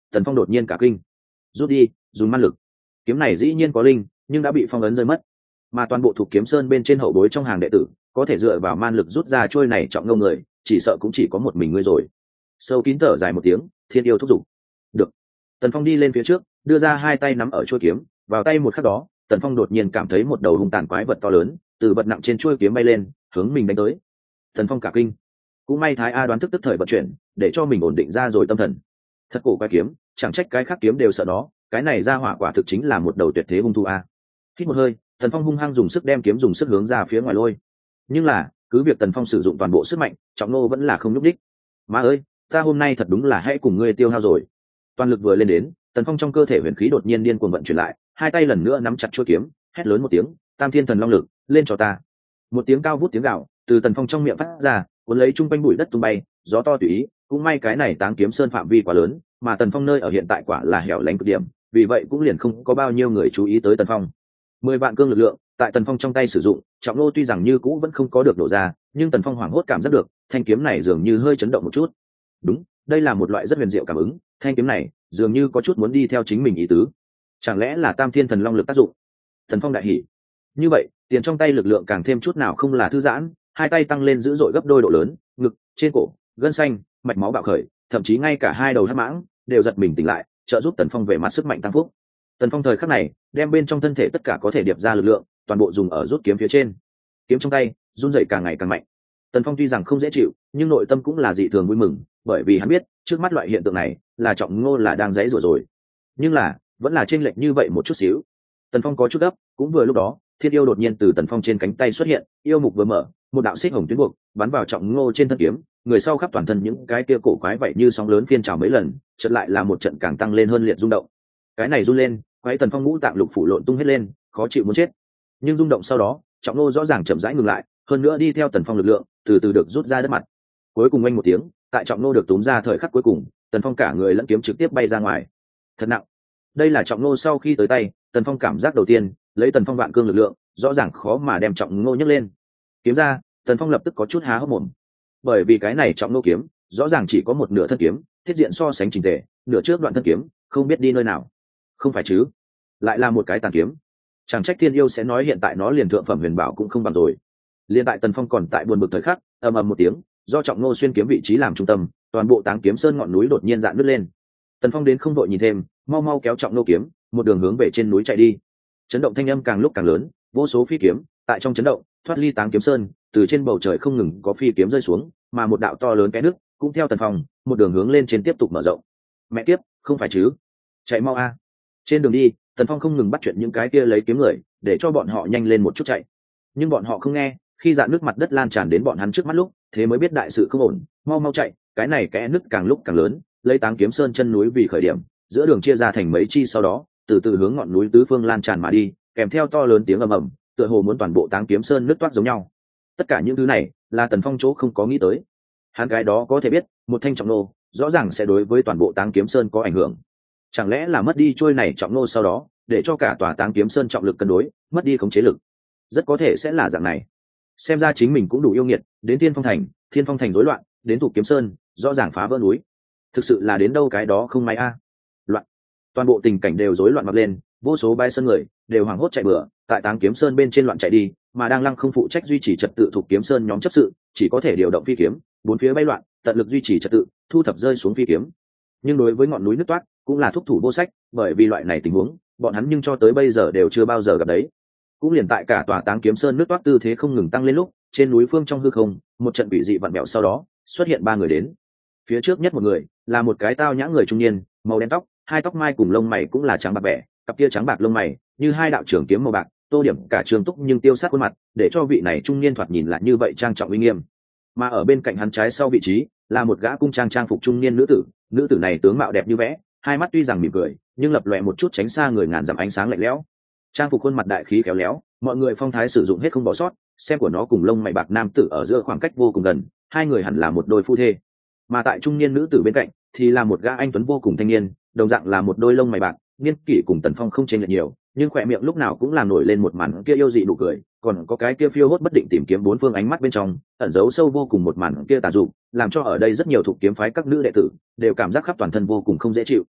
Tần Phong đột nhiên cả kinh, rút đi, dùng man lực. Kiếm này dĩ nhiên có linh, nhưng đã bị phong ấn rơi mất. Mà toàn bộ thuộc kiếm sơn bên trên hậu bối trong hàng đệ tử, có thể dựa vào man lực rút ra trôi này trọng ngâu người, chỉ sợ cũng chỉ có một mình ngươi rồi. Sâu kín thở dài một tiếng, Thiên Yêu thúc giục. Được. Tần Phong đi lên phía trước, đưa ra hai tay nắm ở trôi kiếm, vào tay một khắc đó, Tần Phong đột nhiên cảm thấy một đầu hung tàn quái vật to lớn, từ vật nặng trên trôi kiếm bay lên, hướng mình đánh tới. Tần Phong cả kinh. Cũng may Thái A đoán thức tức thời vận chuyển, để cho mình ổn định ra rồi tâm thần. Thật cổ quái kiếm, chẳng trách cái khác kiếm đều sợ nó, cái này ra hỏa quả thực chính là một đầu tuyệt thế hung thú a. Hít một hơi, Tần Phong hung hăng dùng sức đem kiếm dùng sức hướng ra phía ngoài lôi. Nhưng là, cứ việc Tần Phong sử dụng toàn bộ sức mạnh, Trọng Nô vẫn là không nhúc đích. Má ơi, ta hôm nay thật đúng là hãy cùng ngươi tiêu hao rồi. Toàn lực vừa lên đến, Tần Phong trong cơ thể huyền khí đột nhiên điên cuồng vận chuyển lại, hai tay lần nữa nắm chặt chuôi kiếm, hét lớn một tiếng, Tam Thiên Thần Long Lực, lên cho ta. Một tiếng cao vút tiếng gào từ Tần Phong trong miệng phát ra, cuốn lấy trung quanh bụi đất tung bay, gió to tùy ý, cũng may cái này Táng Kiếm Sơn phạm vi quá lớn, mà Tần Phong nơi ở hiện tại quả là hẻo lánh cực điểm, vì vậy cũng liền không có bao nhiêu người chú ý tới Tần Phong. 10 vạn cương lực lượng tại Tần Phong trong tay sử dụng, Trọng Nô tuy rằng như cũ vẫn không có được đổ ra, nhưng Tần Phong hoảng hốt cảm giác được thanh kiếm này dường như hơi chấn động một chút. Đúng, đây là một loại rất huyền diệu cảm ứng, thanh kiếm này dường như có chút muốn đi theo chính mình ý tứ. Chẳng lẽ là Tam Thiên Thần Long Lực tác dụng? Tần Phong đại hỉ. Như vậy, tiền trong tay lực lượng càng thêm chút nào không là thư giãn, hai tay tăng lên dữ dội gấp đôi độ lớn, ngực, trên cổ, gân xanh, mạch máu bạo khởi, thậm chí ngay cả hai đầu hắc mãng đều giật mình tỉnh lại, trợ giúp Tần Phong về mặt sức mạnh tăng phúc. Tần Phong thời khắc này đem bên trong thân thể tất cả có thể điệp ra lực lượng, toàn bộ dùng ở rút kiếm phía trên. Kiếm trong tay run rẩy càng ngày càng mạnh. Tần Phong tuy rằng không dễ chịu, nhưng nội tâm cũng là dị thường vui mừng, bởi vì hắn biết trước mắt loại hiện tượng này là Trọng Ngô là đang giãy giụa rồi. Nhưng là vẫn là chênh lệch như vậy một chút xíu. Tần Phong có chút gấp, cũng vừa lúc đó, Thiên Yêu đột nhiên từ Tần Phong trên cánh tay xuất hiện, yêu mục vừa mở, một đạo xích hồng tuyến buộc bắn vào Trọng Ngô trên thân kiếm, người sau khắp toàn thân những cái kia cổ quái vậy như sóng lớn phiên trào mấy lần, chợt lại là một trận càng tăng lên hơn liệt rung động. Cái này run lên, quái Tần Phong ngũ tạng lục phủ lộn tung hết lên, khó chịu muốn chết. Nhưng rung động sau đó, Trọng Ngô rõ ràng chậm rãi ngừng lại, hơn nữa đi theo Tần Phong lực lượng, từ từ được rút ra đất mặt. Cuối cùng oanh một tiếng, tại Trọng Ngô được túm ra thời khắc cuối cùng, Tần Phong cả người lẫn kiếm trực tiếp bay ra ngoài. Thật nặng. Đây là Trọng Ngô sau khi tới tay, Tần Phong cảm giác đầu tiên, lấy Tần Phong vạn cương lực lượng, rõ ràng khó mà đem Trọng Ngô nhấc lên. Kiếm ra, Tần Phong lập tức có chút há hốc mồm. Bởi vì cái này Trọng Ngô kiếm, rõ ràng chỉ có một nửa thân kiếm, thiết diện so sánh chỉnh tề, nửa trước đoạn thân kiếm, không biết đi nơi nào. Không phải chứ? Lại là một cái tàn kiếm. Chẳng trách Thiên Yêu sẽ nói hiện tại nó liền thượng phẩm huyền bảo cũng không bằng rồi. Liên tại Tần Phong còn tại buồn bực thời khắc, ầm ầm một tiếng, do Trọng Ngô xuyên kiếm vị trí làm trung tâm, toàn bộ Táng Kiếm Sơn ngọn núi đột nhiên dạn nứt lên. Tần Phong đến không đội nhìn thêm, mau mau kéo Trọng Ngô kiếm, một đường hướng về trên núi chạy đi. Chấn động thanh âm càng lúc càng lớn, vô số phi kiếm tại trong chấn động thoát ly Táng Kiếm Sơn, từ trên bầu trời không ngừng có phi kiếm rơi xuống, mà một đạo to lớn cái nước cũng theo Tần Phong một đường hướng lên trên tiếp tục mở rộng. Mẹ kiếp, không phải chứ? Chạy mau a! Trên đường đi, Tần Phong không ngừng bắt chuyện những cái kia lấy kiếm người, để cho bọn họ nhanh lên một chút chạy. Nhưng bọn họ không nghe, khi dạn nước mặt đất lan tràn đến bọn hắn trước mắt lúc, thế mới biết đại sự không ổn, mau mau chạy, cái này kẽ nứt càng lúc càng lớn, lấy Táng Kiếm Sơn chân núi vì khởi điểm, giữa đường chia ra thành mấy chi sau đó, từ từ hướng ngọn núi tứ phương lan tràn mà đi, kèm theo to lớn tiếng ầm ầm, tựa hồ muốn toàn bộ Táng Kiếm Sơn nứt toát giống nhau. Tất cả những thứ này là Tần Phong chỗ không có nghĩ tới. Hắn cái đó có thể biết, một thanh Trọng Nô rõ ràng sẽ đối với toàn bộ Táng Kiếm Sơn có ảnh hưởng. Chẳng lẽ là mất đi trôi này Trọng Nô sau đó, để cho cả tòa Táng Kiếm Sơn trọng lực cân đối, mất đi khống chế lực. Rất có thể sẽ là dạng này. Xem ra chính mình cũng đủ yêu nghiệt, đến Thiên Phong Thành rối loạn, đến Thủ Kiếm Sơn, rõ ràng phá vỡ núi. Thực sự là đến đâu cái đó không may a. Loạn. Toàn bộ tình cảnh đều rối loạn mặt lên, vô số bãi sơn người đều hoảng hốt chạy bừa, tại Táng Kiếm Sơn bên trên loạn chạy đi, mà đang lăng không phụ trách duy trì trật tự Thủ Kiếm Sơn nhóm chấp sự, chỉ có thể điều động phi kiếm, bốn phía bay loạn, tận lực duy trì trật tự, thu thập rơi xuống phi kiếm. Nhưng đối với ngọn núi nứt toát, cũng là thúc thủ vô sách, bởi vì loại này tình huống, bọn hắn nhưng cho tới bây giờ đều chưa bao giờ gặp đấy. Cũng liền tại cả tòa Táng Kiếm Sơn nứt toát tư thế không ngừng tăng lên lúc, trên núi phương trong hư không, một trận quỷ dị vặn vẹo sau đó, xuất hiện ba người đến. Phía trước nhất một người, là một cái tao nhã người trung niên, màu đen tóc, hai tóc mai cùng lông mày cũng là trắng bạc bẻ, cặp kia trắng bạc lông mày, như hai đạo trưởng kiếm màu bạc, tô điểm cả trường túc nhưng tiêu sát khuôn mặt, để cho vị này trung niên thoạt nhìn lại như vậy trang trọng uy nghiêm. Mà ở bên cạnh hắn trái sau vị trí, là một gã cung trang phục trung niên nữ tử này tướng mạo đẹp như vẽ, hai mắt tuy rằng mỉm cười, nhưng lập lòe một chút tránh xa người ngàn dặm ánh sáng lạnh lẽo. Trang phục khuôn mặt đại khí khéo léo, mọi người phong thái sử dụng hết không bỏ sót, xem của nó cùng lông mày bạc nam tử ở giữa khoảng cách vô cùng gần, hai người hẳn là một đôi phu thê. Mà tại trung niên nữ tử bên cạnh thì là một gã anh tuấn vô cùng thanh niên, đồng dạng là một đôi lông mày bạc, niên kỷ cùng Tần Phong không chênh lệch nhiều, nhưng khỏe miệng lúc nào cũng làm nổi lên một màn kia yêu dị nụ cười, còn có cái kia phiêu hốt bất định tìm kiếm bốn phương ánh mắt bên trong, ẩn giấu sâu vô cùng một màn kia tà dụ, làm cho ở đây rất nhiều thuộc kiếm phái các nữ đệ tử đều cảm giác khắp toàn thân vô cùng không dễ chịu.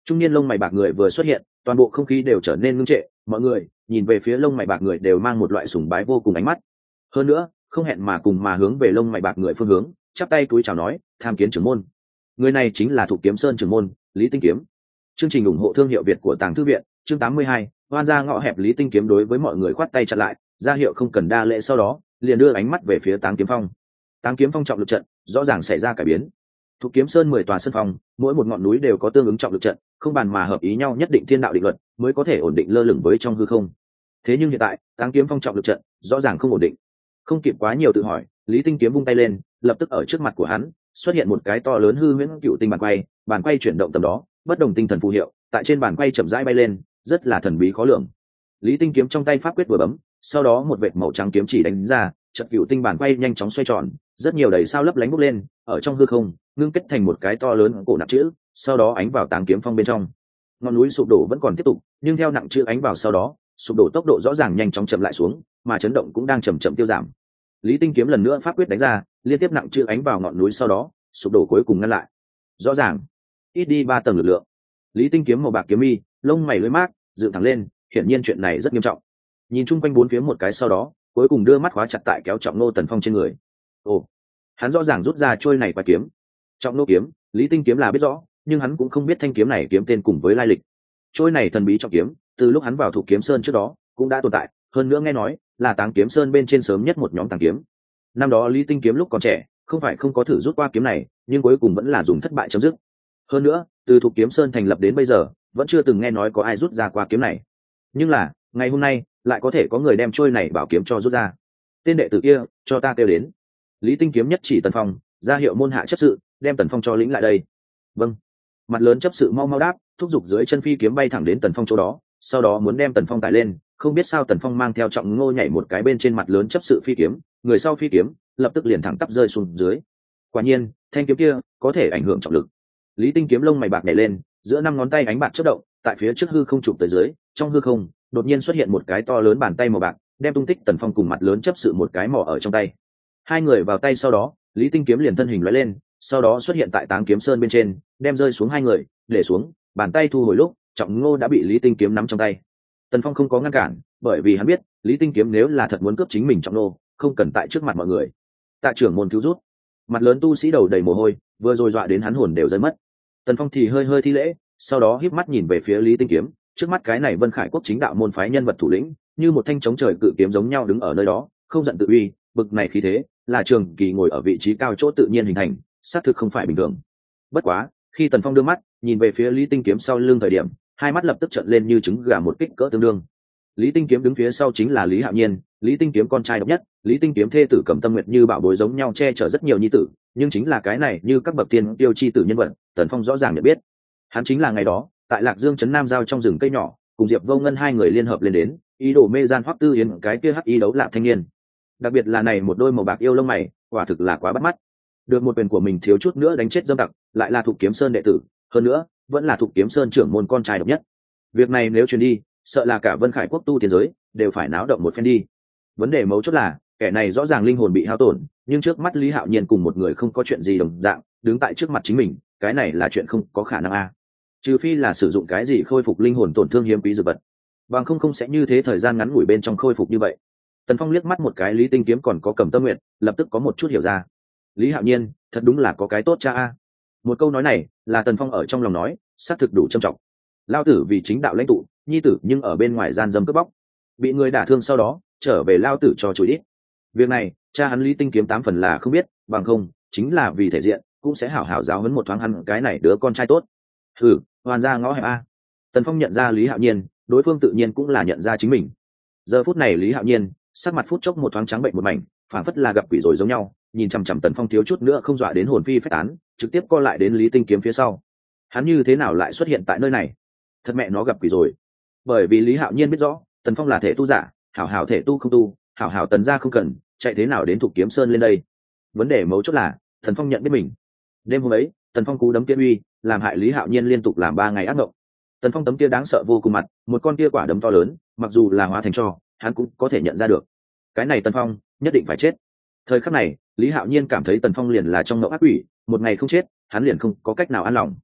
Trung niên lông mày bạc người vừa xuất hiện, toàn bộ không khí đều trở nên ngưng trệ, mọi người nhìn về phía lông mày bạc người đều mang một loại sùng bái vô cùng ánh mắt. Hơn nữa, không hẹn mà cùng mà hướng về lông mày bạc người phương hướng, chắp tay cúi chào nói, tham kiến trưởng môn. Người này chính là Thục Kiếm Sơn trưởng môn, Lý Tinh Kiếm. Chương trình ủng hộ thương hiệu Việt của Tàng Thư viện, chương 82, hoan ra ngõ hẹp. Lý Tinh Kiếm đối với mọi người khoát tay chặn lại, ra hiệu không cần đa lễ, sau đó liền đưa ánh mắt về phía Táng Kiếm Phong. Táng Kiếm Phong trọng lực trận rõ ràng xảy ra cải biến. Thục Kiếm Sơn 10 tòa sân phong, mỗi một ngọn núi đều có tương ứng trọng lực trận, không bàn mà hợp ý nhau, nhất định thiên đạo định luật mới có thể ổn định lơ lửng với trong hư không. Thế nhưng hiện tại, Táng Kiếm Phong trọng lực trận rõ ràng không ổn định. Không kịp quá nhiều tự hỏi, Lý Tinh Kiếm vung tay lên, lập tức ở trước mặt của hắn xuất hiện một cái to lớn hư huyễn cựu tinh bàn quay chuyển động tầm đó, bất đồng tinh thần phù hiệu tại trên bàn quay chậm rãi bay lên, rất là thần bí khó lường. Lý Tinh Kiếm trong tay pháp quyết vừa bấm, sau đó một vệt màu trắng kiếm chỉ đánh ra, chợt cựu tinh bàn quay nhanh chóng xoay tròn, rất nhiều đầy sao lấp lánh bốc lên, ở trong hư không ngưng kết thành một cái to lớn cổ nặng chữ, sau đó ánh vào Táng Kiếm Phong bên trong. Ngọn núi sụp đổ vẫn còn tiếp tục, nhưng theo nặng chữ ánh vào sau đó, sụp đổ tốc độ rõ ràng nhanh chóng chậm lại xuống, mà chấn động cũng đang chậm chậm tiêu giảm. Lý Tinh Kiếm lần nữa pháp quyết đánh ra, liên tiếp nặng chữ ánh vào ngọn núi, sau đó sụp đổ cuối cùng ngăn lại. Rõ ràng ít đi 3 tầng lực lượng. Lý Tinh Kiếm màu bạc kiếm mi, lông mày lưỡi mát dựng thẳng lên, hiển nhiên chuyện này rất nghiêm trọng. Nhìn chung quanh bốn phía một cái sau đó, cuối cùng đưa mắt khóa chặt tại kéo Trọng Nô Tần Phong trên người. Ồ, hắn rõ ràng rút ra trôi này qua kiếm. Trọng Nô kiếm, Lý Tinh Kiếm là biết rõ, nhưng hắn cũng không biết thanh kiếm này kiếm tên cùng với lai lịch. Trôi này thần bí trọng kiếm, từ lúc hắn vào Thục Kiếm Sơn trước đó cũng đã tồn tại, hơn nữa nghe nói là Táng Kiếm Sơn bên trên sớm nhất một nhóm tàng kiếm. Năm đó Lý Tinh Kiếm lúc còn trẻ, không phải không có thử rút qua kiếm này, nhưng cuối cùng vẫn là dùng thất bại chấm dứt. Hơn nữa, từ Thục Kiếm Sơn thành lập đến bây giờ, vẫn chưa từng nghe nói có ai rút ra qua kiếm này. Nhưng là, ngày hôm nay, lại có thể có người đem trôi này bảo kiếm cho rút ra. Tên đệ tử kia, cho ta kêu đến. Lý Tinh Kiếm nhất chỉ Tần Phong, ra hiệu môn hạ chấp sự, đem Tần Phong cho lĩnh lại đây. Vâng. Mặt lớn chấp sự mau mau đáp, thúc giục dưới chân phi kiếm bay thẳng đến Tần Phong chỗ đó, sau đó muốn đem Tần Phong tải lên. Không biết sao Tần Phong mang theo Trọng Ngô nhảy một cái bên trên mặt lớn chấp sự phi kiếm, người sau phi kiếm lập tức liền thẳng tắp rơi xuống dưới. Quả nhiên, thanh kiếm kia có thể ảnh hưởng trọng lực. Lý Tinh Kiếm lông mày bạc nhảy lên, giữa 5 ngón tay ánh bạc chớp động, tại phía trước hư không chụp tới dưới, trong hư không đột nhiên xuất hiện một cái to lớn bàn tay màu bạc, đem tung tích Tần Phong cùng mặt lớn chấp sự một cái mỏ ở trong tay. Hai người vào tay sau đó, Lý Tinh Kiếm liền thân hình lóe lên, sau đó xuất hiện tại Táng Kiếm Sơn bên trên, đem rơi xuống hai người, để xuống, bàn tay thu hồi lúc, Trọng Ngô đã bị Lý Tinh Kiếm nắm trong tay. Tần Phong không có ngăn cản, bởi vì hắn biết, Lý Tinh Kiếm nếu là thật muốn cướp chính mình Trọng Ngô, không cần tại trước mặt mọi người. Tạ trưởng môn cứu rút. Mặt lớn tu sĩ đầu đầy mồ hôi, vừa rồi dọa đến hắn hồn đều rơi mất. Tần Phong thì hơi hơi thi lễ, sau đó híp mắt nhìn về phía Lý Tinh Kiếm, trước mắt cái này Vân Khải Quốc chính đạo môn phái nhân vật thủ lĩnh, như một thanh chống trời cự kiếm giống nhau đứng ở nơi đó, không giận tự uy, bực này khí thế, là Trường Kỳ ngồi ở vị trí cao chỗ tự nhiên hình thành, xác thực không phải bình thường. Bất quá, khi Tần Phong đưa mắt nhìn về phía Lý Tinh Kiếm sau lưng thời điểm, hai mắt lập tức trợn lên như trứng gà một kích cỡ tương đương. Lý Tinh Kiếm đứng phía sau chính là Lý Hạo Nhiên, Lý Tinh Kiếm con trai độc nhất, Lý Tinh Kiếm thê tử Cẩm Tâm Nguyệt như bảo bối giống nhau che chở rất nhiều nhi tử, nhưng chính là cái này như các bậc tiên tiêu chi tử nhân vật, Tần Phong rõ ràng nhận biết. Hắn chính là ngày đó, tại Lạc Dương trấn Nam giao trong rừng cây nhỏ, cùng Diệp Vô Ngân hai người liên hợp lên đến, ý đồ mê gian Hoắc Tư Yến cái kia hắc y đấu lạp thanh niên. Đặc biệt là này một đôi màu bạc yêu lông mày, quả thực là quá bắt mắt. Được một quyền của mình thiếu chút nữa đánh chết dâm tặc, lại là Thục Kiếm Sơn đệ tử, hơn nữa, vẫn là Thục Kiếm Sơn trưởng môn con trai độc nhất. Việc này nếu truyền đi, sợ là cả Vân Khải Quốc tu tiên giới đều phải náo động một phen đi. Vấn đề mấu chốt là, kẻ này rõ ràng linh hồn bị hao tổn, nhưng trước mắt Lý Hạo Nhiên cùng một người không có chuyện gì đồng dạng, đứng tại trước mặt chính mình, cái này là chuyện không có khả năng a. Trừ phi là sử dụng cái gì khôi phục linh hồn tổn thương hiếm quý dược vật, bằng không sẽ như thế thời gian ngắn ngủi bên trong khôi phục như vậy. Tần Phong liếc mắt một cái Lý Tinh Kiếm còn có Cẩm Tâm Nguyệt, lập tức có một chút hiểu ra. Lý Hạo Nhiên, thật đúng là có cái tốt cha a. Một câu nói này, là Tần Phong ở trong lòng nói, xác thực đủ trầm trọng. Lao tử vì chính đạo lãnh tụ, nhi tử nhưng ở bên ngoài gian dâm cướp bóc, bị người đả thương sau đó, trở về lao tử cho chửi ít. Việc này, cha hắn Lý Tinh Kiếm 8 phần là không biết, bằng không, chính là vì thể diện, cũng sẽ hảo hảo giáo huấn một thoáng hắn cái này đứa con trai tốt. Hừ, hoàn ra ngõ hẹp a. Tần Phong nhận ra Lý Hạo Nhiên, đối phương tự nhiên cũng là nhận ra chính mình. Giờ phút này Lý Hạo Nhiên, sắc mặt phút chốc một thoáng trắng bệnh một mảnh, phảng phất là gặp quỷ rồi giống nhau, nhìn chằm chằm Tần Phong thiếu chút nữa không dọa đến hồn phi phách tán, trực tiếp co lại đến Lý Tinh Kiếm phía sau. Hắn như thế nào lại xuất hiện tại nơi này? Thật mẹ nó gặp quỷ rồi. Bởi vì Lý Hạo Nhiên biết rõ, Tần Phong là thể tu giả, hảo hảo thể tu không tu, hảo hảo Tần gia không cần, chạy thế nào đến Thục Kiếm Sơn lên đây? Vấn đề mấu chốt là, Tần Phong nhận biết mình. Đêm hôm ấy, Tần Phong cú đấm kia uy, làm hại Lý Hạo Nhiên liên tục làm 3 ngày ác mộng. Tần Phong tấm kia đáng sợ vô cùng mặt, một con kia quả đấm to lớn, mặc dù là hóa thành tro, hắn cũng có thể nhận ra được. Cái này Tần Phong, nhất định phải chết. Thời khắc này, Lý Hạo Nhiên cảm thấy Tần Phong liền là trong ngộng ác quỷ, một ngày không chết, hắn liền không có cách nào an lòng.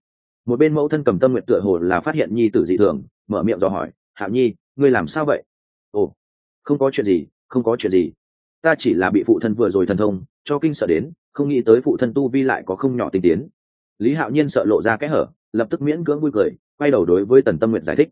Một bên mẫu thân Cầm Tâm Nguyệt tựa hồ là phát hiện nhi tử dị thường, mở miệng dò hỏi, hạo nhi, ngươi làm sao vậy? Ồ, không có chuyện gì, không có chuyện gì, ta chỉ là bị phụ thân vừa rồi thần thông cho kinh sợ đến, không nghĩ tới phụ thân tu vi lại có không nhỏ tinh tiến. Lý Hạo Nhiên sợ lộ ra kẽ hở, lập tức miễn cưỡng vui cười, quay đầu đối với Tần Tâm Nguyệt giải thích,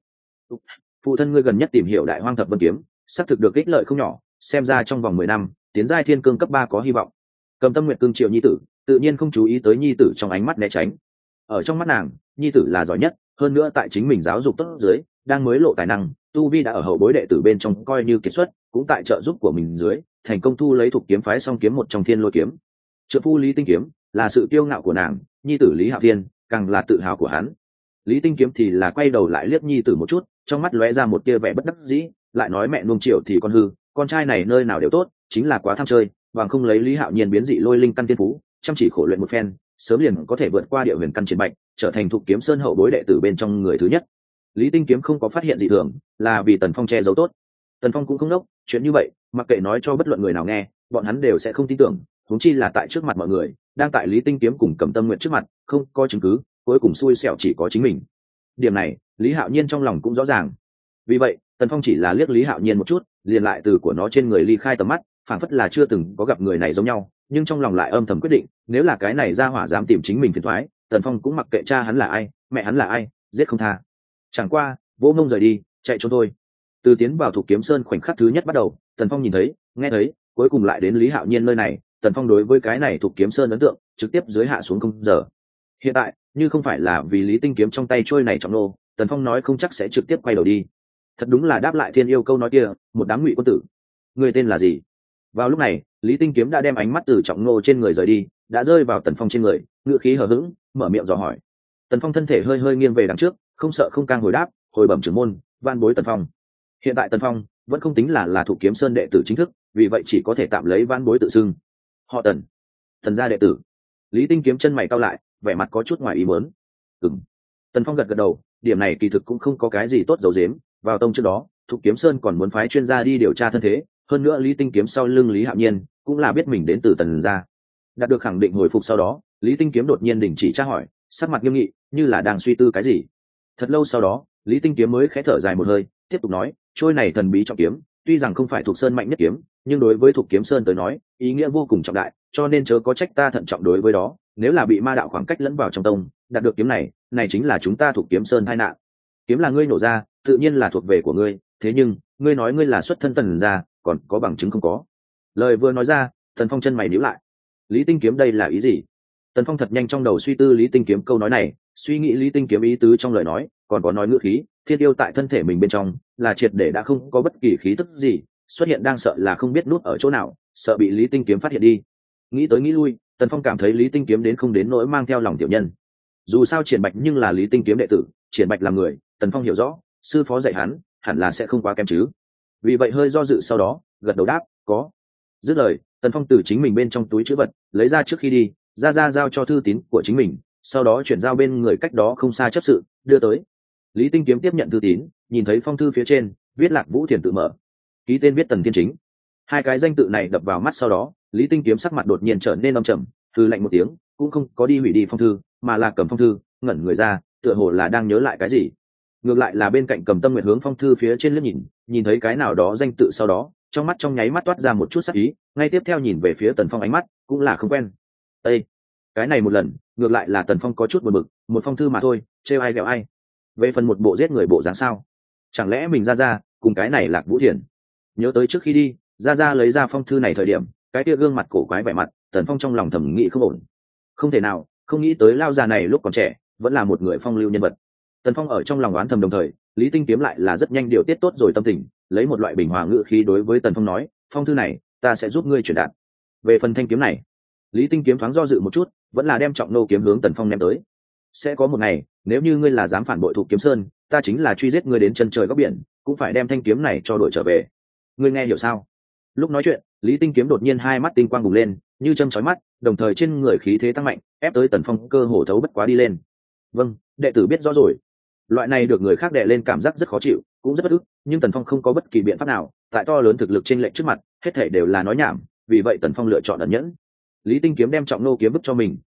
phụ thân ngươi gần nhất tìm hiểu Đại Hoang Thập Vân Kiếm, xác thực được ích lợi không nhỏ, xem ra trong vòng 10 năm tiến giai thiên cương cấp 3 có hy vọng. Cầm Tâm Nguyệt cương triệu nhi tử, tự nhiên không chú ý tới nhi tử trong ánh mắt né tránh. Ở trong mắt nàng, nhi tử là giỏi nhất, hơn nữa tại chính mình giáo dục tốt dưới, đang mới lộ tài năng, tu vi đã ở hậu bối đệ tử bên trong coi như kiệt xuất, cũng tại trợ giúp của mình dưới, thành công thu lấy thuộc kiếm phái song kiếm một trong Thiên Lôi kiếm. Trượng phu Lý Tinh Kiếm là sự kiêu ngạo của nàng, nhi tử Lý Hạo Thiên càng là tự hào của hắn. Lý Tinh Kiếm thì là quay đầu lại liếc nhi tử một chút, trong mắt lóe ra một tia vẻ bất đắc dĩ, lại nói mẹ nuông chiều thì con hư, con trai này nơi nào đều tốt, chính là quá tham chơi, bằng không lấy Lý Hạo Nhiên biến dị lôi linh căn tiên phú, chăm chỉ khổ luyện một phen, sớm liền có thể vượt qua địa huyền căn chiến bạch, trở thành thuộc kiếm sơn hậu bối đệ tử bên trong người thứ nhất. Lý Tinh Kiếm không có phát hiện dị thường, là vì Tần Phong che giấu tốt. Tần Phong cũng không đốc, chuyện như vậy, mặc kệ nói cho bất luận người nào nghe, bọn hắn đều sẽ không tin tưởng, huống chi là tại trước mặt mọi người, đang tại Lý Tinh Kiếm cùng Cầm Tâm Nguyện trước mặt, không có chứng cứ, cuối cùng xui xẻo chỉ có chính mình. Điểm này, Lý Hạo Nhiên trong lòng cũng rõ ràng. Vì vậy, Tần Phong chỉ là liếc Lý Hạo Nhiên một chút, liền lại từ của nó trên người ly khai tầm mắt, phảng phất là chưa từng có gặp người này giống nhau, nhưng trong lòng lại âm thầm quyết định, nếu là cái này ra hỏa dám tìm chính mình phiền toái, Tần Phong cũng mặc kệ cha hắn là ai, mẹ hắn là ai, giết không tha. Chẳng qua, vô ngông rời đi, chạy trốn thôi. Từ tiến vào Thục Kiếm Sơn khoảnh khắc thứ nhất bắt đầu, Tần Phong nhìn thấy, nghe thấy, cuối cùng lại đến Lý Hạo Nhiên nơi này, Tần Phong đối với cái này Thục Kiếm Sơn ấn tượng trực tiếp dưới hạ xuống không giờ. Hiện tại, như không phải là vì Lý Tinh Kiếm trong tay trôi này trọng nô, Tần Phong nói không chắc sẽ trực tiếp quay đầu đi. Thật đúng là đáp lại Thiên Yêu câu nói kia, một đám ngụy quân tử. Người tên là gì? Vào lúc này, Lý Tinh Kiếm đã đem ánh mắt từ trọng nô trên người rời đi, đã rơi vào Tần Phong trên người, ngựa khí hờ hững, mở miệng dò hỏi. Tần Phong thân thể hơi hơi nghiêng về đằng trước, không sợ không cang hồi đáp, hồi bẩm trưởng môn, van bối Tần Phong. Hiện tại Tần Phong vẫn không tính là Thục Kiếm Sơn đệ tử chính thức, vì vậy chỉ có thể tạm lấy van bối tự xưng. Họ Tần, Tần gia đệ tử. Lý Tinh Kiếm chân mày cau lại, vẻ mặt có chút ngoài ý muốn. Tần Phong gật gật đầu, điểm này kỳ thực cũng không có cái gì tốt giấu giếm. Vào tông trước đó, Thục Kiếm Sơn còn muốn phái chuyên gia đi điều tra thân thế, hơn nữa Lý Tinh Kiếm sau lưng Lý Hạo Nhiên cũng là biết mình đến từ Tần gia. Đạt được khẳng định hồi phục sau đó, Lý Tinh Kiếm đột nhiên đình chỉ tra hỏi, sắc mặt nghiêm nghị, như là đang suy tư cái gì. Thật lâu sau đó, Lý Tinh Kiếm mới khẽ thở dài một hơi, tiếp tục nói, trôi này thần bí trọng kiếm, tuy rằng không phải thuộc sơn mạnh nhất kiếm, nhưng đối với Thục Kiếm Sơn tới nói, ý nghĩa vô cùng trọng đại, cho nên chớ có trách ta thận trọng đối với đó. Nếu là bị ma đạo khoảng cách lẫn vào trong tông, đạt được kiếm này, này chính là chúng ta Thục Kiếm Sơn tai nạn. Kiếm là ngươi nổ ra, tự nhiên là thuộc về của ngươi, thế nhưng, ngươi nói ngươi là xuất thân Tần gia, còn có bằng chứng không có? Lời vừa nói ra, Tần Phong chân mày nhíu lại. Lý Tinh Kiếm đây là ý gì? Tần Phong thật nhanh trong đầu suy tư Lý Tinh Kiếm câu nói này, suy nghĩ Lý Tinh Kiếm ý tứ trong lời nói, còn có nói ngữ khí, thiên yêu tại thân thể mình bên trong, là triệt để đã không có bất kỳ khí tức gì, xuất hiện đang sợ là không biết nút ở chỗ nào, sợ bị Lý Tinh Kiếm phát hiện đi. Nghĩ tới nghĩ lui, Tần Phong cảm thấy Lý Tinh Kiếm đến không đến nỗi mang theo lòng tiểu nhân. Dù sao Triển Bạch nhưng là Lý Tinh Kiếm đệ tử, Triển Bạch là người, Tần Phong hiểu rõ, sư phó dạy hắn, hẳn là sẽ không quá kém chứ. Vì vậy hơi do dự sau đó, gật đầu đáp, có. Dứt lời, Tần Phong từ chính mình bên trong túi trữ vật lấy ra trước khi đi, ra giao cho thư tín của chính mình, sau đó chuyển giao bên người cách đó không xa chấp sự đưa tới. Lý Tinh Kiếm tiếp nhận thư tín, nhìn thấy phong thư phía trên viết Lạc Vũ Thiền tự mở, ký tên viết Tần Thiên Chính. Hai cái danh tự này đập vào mắt sau đó, Lý Tinh Kiếm sắc mặt đột nhiên trở nên âm trầm, thư lạnh một tiếng, cũng không có đi hủy đi phong thư, mà là cầm phong thư, ngẩn người ra, tựa hồ là đang nhớ lại cái gì. Ngược lại là bên cạnh Cầm Tâm Nguyệt hướng phong thư phía trên liếc nhìn, nhìn thấy cái nào đó danh tự sau đó, trong mắt trong nháy mắt toát ra một chút sắc ý, ngay tiếp theo nhìn về phía Tần Phong ánh mắt cũng là không quen. Ê, cái này một lần, ngược lại là Tần Phong có chút buồn bực, một phong thư mà thôi, trêu ai ghẹo ai. Về phần một bộ giết người bộ dáng sao? Chẳng lẽ mình ra cùng cái này Lạc Vũ Thiền? Nhớ tới trước khi đi, ra lấy ra phong thư này thời điểm, cái kia gương mặt cổ quái vẻ mặt, Tần Phong trong lòng thầm nghĩ không ổn. Không thể nào, không nghĩ tới lao già này lúc còn trẻ, vẫn là một người phong lưu nhân vật. Tần Phong ở trong lòng oán thầm, đồng thời Lý Tinh Kiếm lại là rất nhanh điều tiết tốt rồi tâm tình, lấy một loại bình hòa ngữ khí đối với Tần Phong nói, phong thư này ta sẽ giúp ngươi truyền đạt. Về phần thanh kiếm này, Lý Tinh Kiếm thoáng do dự một chút, vẫn là đem trọng nô kiếm hướng Tần Phong ném tới. Sẽ có một ngày, nếu như ngươi là dám phản bội Thục Kiếm Sơn, ta chính là truy giết ngươi đến chân trời góc biển, cũng phải đem thanh kiếm này cho đổi trở về. Ngươi nghe hiểu sao? Lúc nói chuyện, Lý Tinh Kiếm đột nhiên hai mắt tinh quang bùng lên, như châm chói mắt, đồng thời trên người khí thế tăng mạnh, ép tới Tần Phong cơ hồ thấu bất quá đi lên. Vâng, đệ tử biết rõ rồi. Loại này được người khác đè lên cảm giác rất khó chịu, cũng rất bất ức, nhưng Tần Phong không có bất kỳ biện pháp nào, tại to lớn thực lực trên lệnh trước mặt, hết thảy đều là nói nhảm, vì vậy Tần Phong lựa chọn ẩn nhẫn. Lý Tinh Kiếm đem trọng nô kiếm vứt cho mình,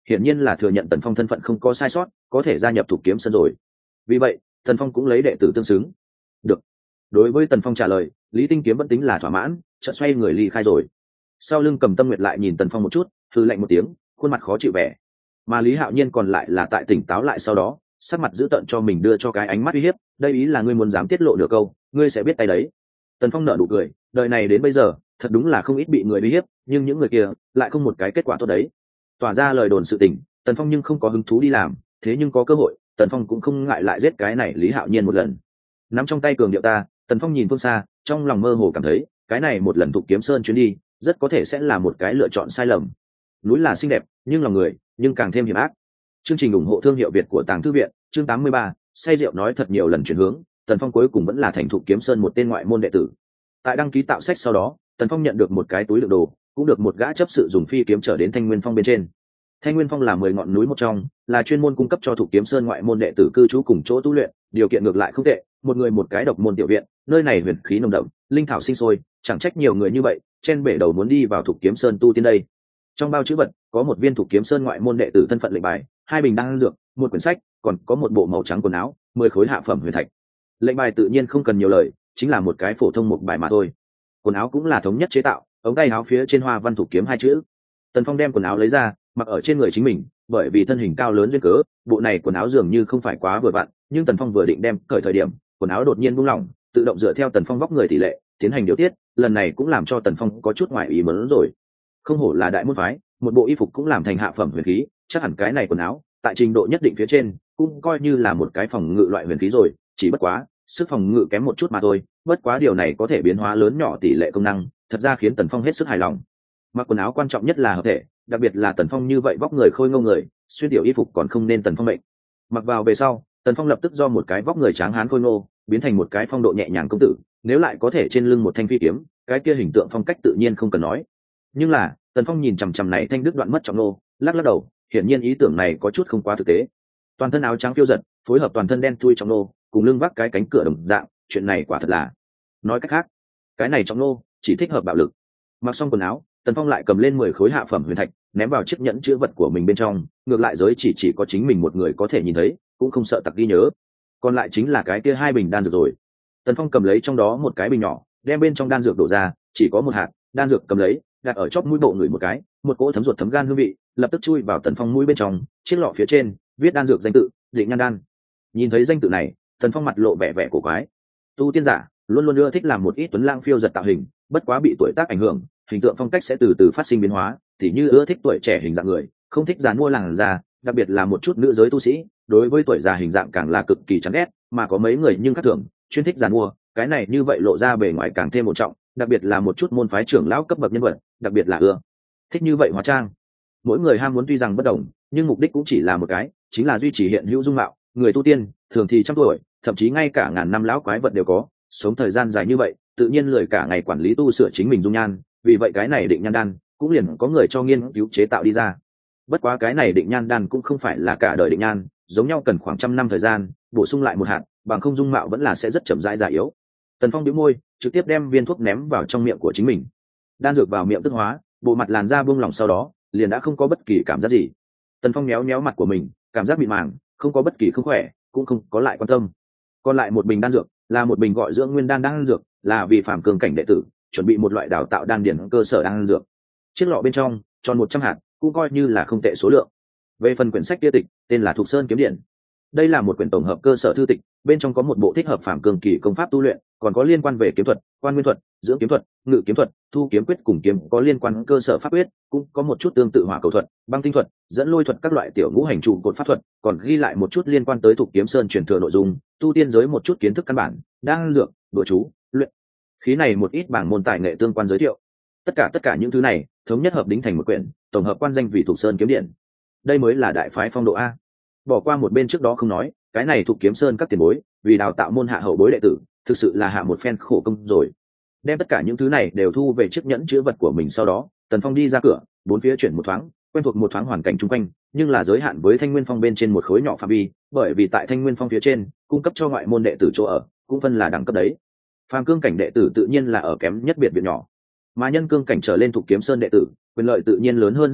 hiển nhiên là thừa nhận tần phong thân phận không có sai sót, có thể gia nhập Thục Kiếm Sơn rồi. Vì vậy tần phong cũng lấy đệ tử tương xứng. Được. Đối với tần phong trả lời, Lý Tinh Kiếm vẫn tính là thỏa mãn, chợt xoay người ly khai rồi. Sau lưng Cầm Tâm Nguyệt lại nhìn tần phong một chút, hừ lạnh một tiếng, khuôn mặt khó chịu vẻ. Mà Lý Hạo Nhiên còn lại là tại tỉnh táo lại sau đó, sắc mặt giữ tợn cho mình đưa cho cái ánh mắt uy hiếp, đây ý là ngươi muốn dám tiết lộ nửa câu, ngươi sẽ biết tay đấy. Tần phong nở nụ cười, đời này đến bây giờ thật đúng là không ít bị người uy hiếp, nhưng những người kia lại không một cái kết quả tốt đấy. Tỏa ra lời đồn sự tình, tần phong nhưng không có hứng thú đi làm, thế nhưng có cơ hội tần phong cũng không ngại lại giết cái này Lý Hạo Nhiên một lần. Nắm trong tay cường điệu ta, tần phong nhìn phương xa, trong lòng mơ hồ cảm thấy cái này một lần Thục Kiếm Sơn chuyến đi rất có thể sẽ là một cái lựa chọn sai lầm. Núi là xinh đẹp nhưng lòng người nhưng càng thêm hiểm ác. Chương trình ủng hộ thương hiệu Việt của Tàng Thư Viện, chương 83, say rượu nói thật nhiều lần chuyển hướng, tần phong cuối cùng vẫn là thành Thục Kiếm Sơn một tên ngoại môn đệ tử. Tại đăng ký tạo sách sau đó, tần phong nhận được một cái túi đựng đồ, cũng được một gã chấp sự dùng phi kiếm trở đến Thanh Nguyên Phong bên trên. Thanh Nguyên Phong là 10 ngọn núi một trong, là chuyên môn cung cấp cho Thục Kiếm Sơn ngoại môn đệ tử cư trú cùng chỗ tu luyện, điều kiện ngược lại không tệ, một người một cái độc môn tiểu viện, nơi này huyền khí nồng đậm, linh thảo sinh sôi, chẳng trách nhiều người như vậy trên bể đầu muốn đi vào Thục Kiếm Sơn tu tiên đây. Trong bao chữ vật có một viên Thục Kiếm Sơn ngoại môn đệ tử thân phận lệnh bài, 2 bình đan dược, một quyển sách, còn có một bộ màu trắng quần áo, 10 khối hạ phẩm huyền thạch. Lệnh bài tự nhiên không cần nhiều lời, chính là một cái phổ thông một bài mà thôi. Quần áo cũng là thống nhất chế tạo, ống tay áo phía trên hoa văn Thục Kiếm 2 chữ. Tần Phong đem quần áo lấy ra, mặc ở trên người chính mình, bởi vì thân hình cao lớn duyên cớ, bộ này quần áo dường như không phải quá vừa vặn, nhưng Tần Phong vừa định đem cởi thời điểm, quần áo đột nhiên buông lỏng, tự động dựa theo Tần Phong vóc người tỷ lệ tiến hành điều tiết, lần này cũng làm cho Tần Phong có chút ngoài ý muốn rồi. Không hổ là đại môn phái, một bộ y phục cũng làm thành hạ phẩm huyền khí, chắc hẳn cái này quần áo tại trình độ nhất định phía trên cũng coi như là một cái phòng ngự loại huyền khí rồi, chỉ bất quá sức phòng ngự kém một chút mà thôi, bất quá điều này có thể biến hóa lớn nhỏ tỷ lệ công năng, thật ra khiến Tần Phong hết sức hài lòng. Mặc quần áo quan trọng nhất là hợp thể, đặc biệt là Tần Phong như vậy vóc người khôi ngô người, xuyên tiểu y phục còn không nên Tần Phong mệnh. Mặc vào về sau, Tần Phong lập tức do một cái vóc người tráng hán khôi ngô biến thành một cái phong độ nhẹ nhàng công tử, nếu lại có thể trên lưng một thanh phi kiếm, cái kia hình tượng phong cách tự nhiên không cần nói. Nhưng là Tần Phong nhìn chằm chằm này thanh đứt đoạn mất trọng nô, lắc lắc đầu, hiển nhiên ý tưởng này có chút không quá thực tế. Toàn thân áo trắng phiêu giật, phối hợp toàn thân đen thui trọng nô, cùng lưng vác cái cánh cửa đồng dạng, chuyện này quả thật là, nói cách khác, cái này trọng nô chỉ thích hợp bạo lực. Mặc xong quần áo, Tần Phong lại cầm lên 10 khối hạ phẩm huyền thạch, ném vào chiếc nhẫn chứa vật của mình bên trong, ngược lại giới chỉ có chính mình một người có thể nhìn thấy, cũng không sợ tặc ghi nhớ. Còn lại chính là cái kia 2 bình đan dược rồi. Tần Phong cầm lấy trong đó một cái bình nhỏ, đem bên trong đan dược đổ ra, chỉ có một hạt, đan dược cầm lấy, đặt ở chóp mũi bộ người một cái, một cỗ thấm ruột thấm gan hương vị lập tức chui vào Tần Phong mũi bên trong, chiếc lọ phía trên viết đan dược danh tự, Định Nhan đan. Nhìn thấy danh tự này, Tần Phong mặt lộ vẻ vẻ cổ quái. Tu tiên giả luôn luôn ưa thích làm một ít tuấn lang phiêu giật tạo hình, bất quá bị tuổi tác ảnh hưởng, hình tượng phong cách sẽ từ từ phát sinh biến hóa, tỉ như ưa thích tuổi trẻ hình dạng người, không thích dàn mua làn da, đặc biệt là một chút nữ giới tu sĩ, đối với tuổi già hình dạng càng là cực kỳ chán ghét, mà có mấy người nhưng khác thường, chuyên thích dàn mua, cái này như vậy lộ ra bề ngoài càng thêm một trọng, đặc biệt là một chút môn phái trưởng lão cấp bậc nhân vật, đặc biệt là ưa thích như vậy hóa trang. Mỗi người ham muốn tuy rằng bất đồng, nhưng mục đích cũng chỉ là một cái, chính là duy trì hiện hữu dung mạo. Người tu tiên thường thì trăm tuổi, thậm chí ngay cả ngàn năm lão quái vật đều có, sống thời gian dài như vậy, tự nhiên lười cả ngày quản lý tu sửa chính mình dung nhan, vì vậy cái này định nhan đan cũng liền có người cho nghiên cứu chế tạo đi ra. Bất quá cái này định nhan đan cũng không phải là cả đời định nhan, giống nhau cần khoảng 100 năm thời gian bổ sung lại một hạt, bằng không dung mạo vẫn là sẽ rất chậm rãi già yếu. Tần Phong bĩu môi, trực tiếp đem viên thuốc ném vào trong miệng của chính mình. Đan dược vào miệng tức hóa, bộ mặt làn da buông lỏng sau đó, liền đã không có bất kỳ cảm giác gì. Tần Phong méo méo mặt của mình, cảm giác mịn màng, không có bất kỳ không khỏe, cũng không có lại quan tâm. Còn lại một bình đan dược, là một bình gọi dưỡng nguyên đan dược, là vì phàm cường cảnh đệ tử, chuẩn bị một loại đào tạo đan điển cơ sở đan dược. Chiếc lọ bên trong tròn 100 hạt, cũng coi như là không tệ số lượng. Về phần quyển sách kia tịch, tên là Thục Sơn Kiếm Điển. Đây là một quyển tổng hợp cơ sở thư tịch, bên trong có một bộ thích hợp phàm cường kỳ công pháp tu luyện, còn có liên quan về kiếm thuật, quan nguyên thuật, dưỡng kiếm thuật, ngự kiếm thuật, thu kiếm quyết cùng kiếm có liên quan cơ sở pháp quyết, cũng có một chút tương tự hỏa cầu thuật, băng tinh thuật, dẫn lôi thuật các loại tiểu ngũ hành trụ cột pháp thuật, còn ghi lại một chút liên quan tới Thục Kiếm Sơn truyền thừa nội dung, tu tiên giới một chút kiến thức căn bản, đan dược, đùa chú, luyện khí này một ít bảng môn tài nghệ tương quan giới thiệu. Tất cả những thứ này thống nhất hợp đính thành một quyển, tổng hợp quan danh vì Thục Sơn Kiếm Điển. Đây mới là đại phái phong độ a. Bỏ qua một bên trước đó không nói, cái này Thục Kiếm Sơn các tiền bối vì đào tạo môn hạ hậu bối đệ tử, thực sự là hạ một phen khổ công rồi. Đem tất cả những thứ này đều thu về chiếc nhẫn chứa vật của mình sau đó, Tần Phong đi ra cửa, bốn phía chuyển một thoáng, quen thuộc một thoáng hoàn cảnh chung quanh, nhưng là giới hạn với Thanh Nguyên Phong bên trên một khối nhỏ phạm vi, bởi vì tại Thanh Nguyên Phong phía trên cung cấp cho ngoại môn đệ tử chỗ ở, cũng phân là đẳng cấp đấy. Phàm cương cảnh đệ tử tự nhiên là ở kém nhất biệt viện nhỏ, mà nhân cương cảnh trở lên Thục Kiếm Sơn đệ tử, quyền lợi tự nhiên lớn hơn rất nhiều,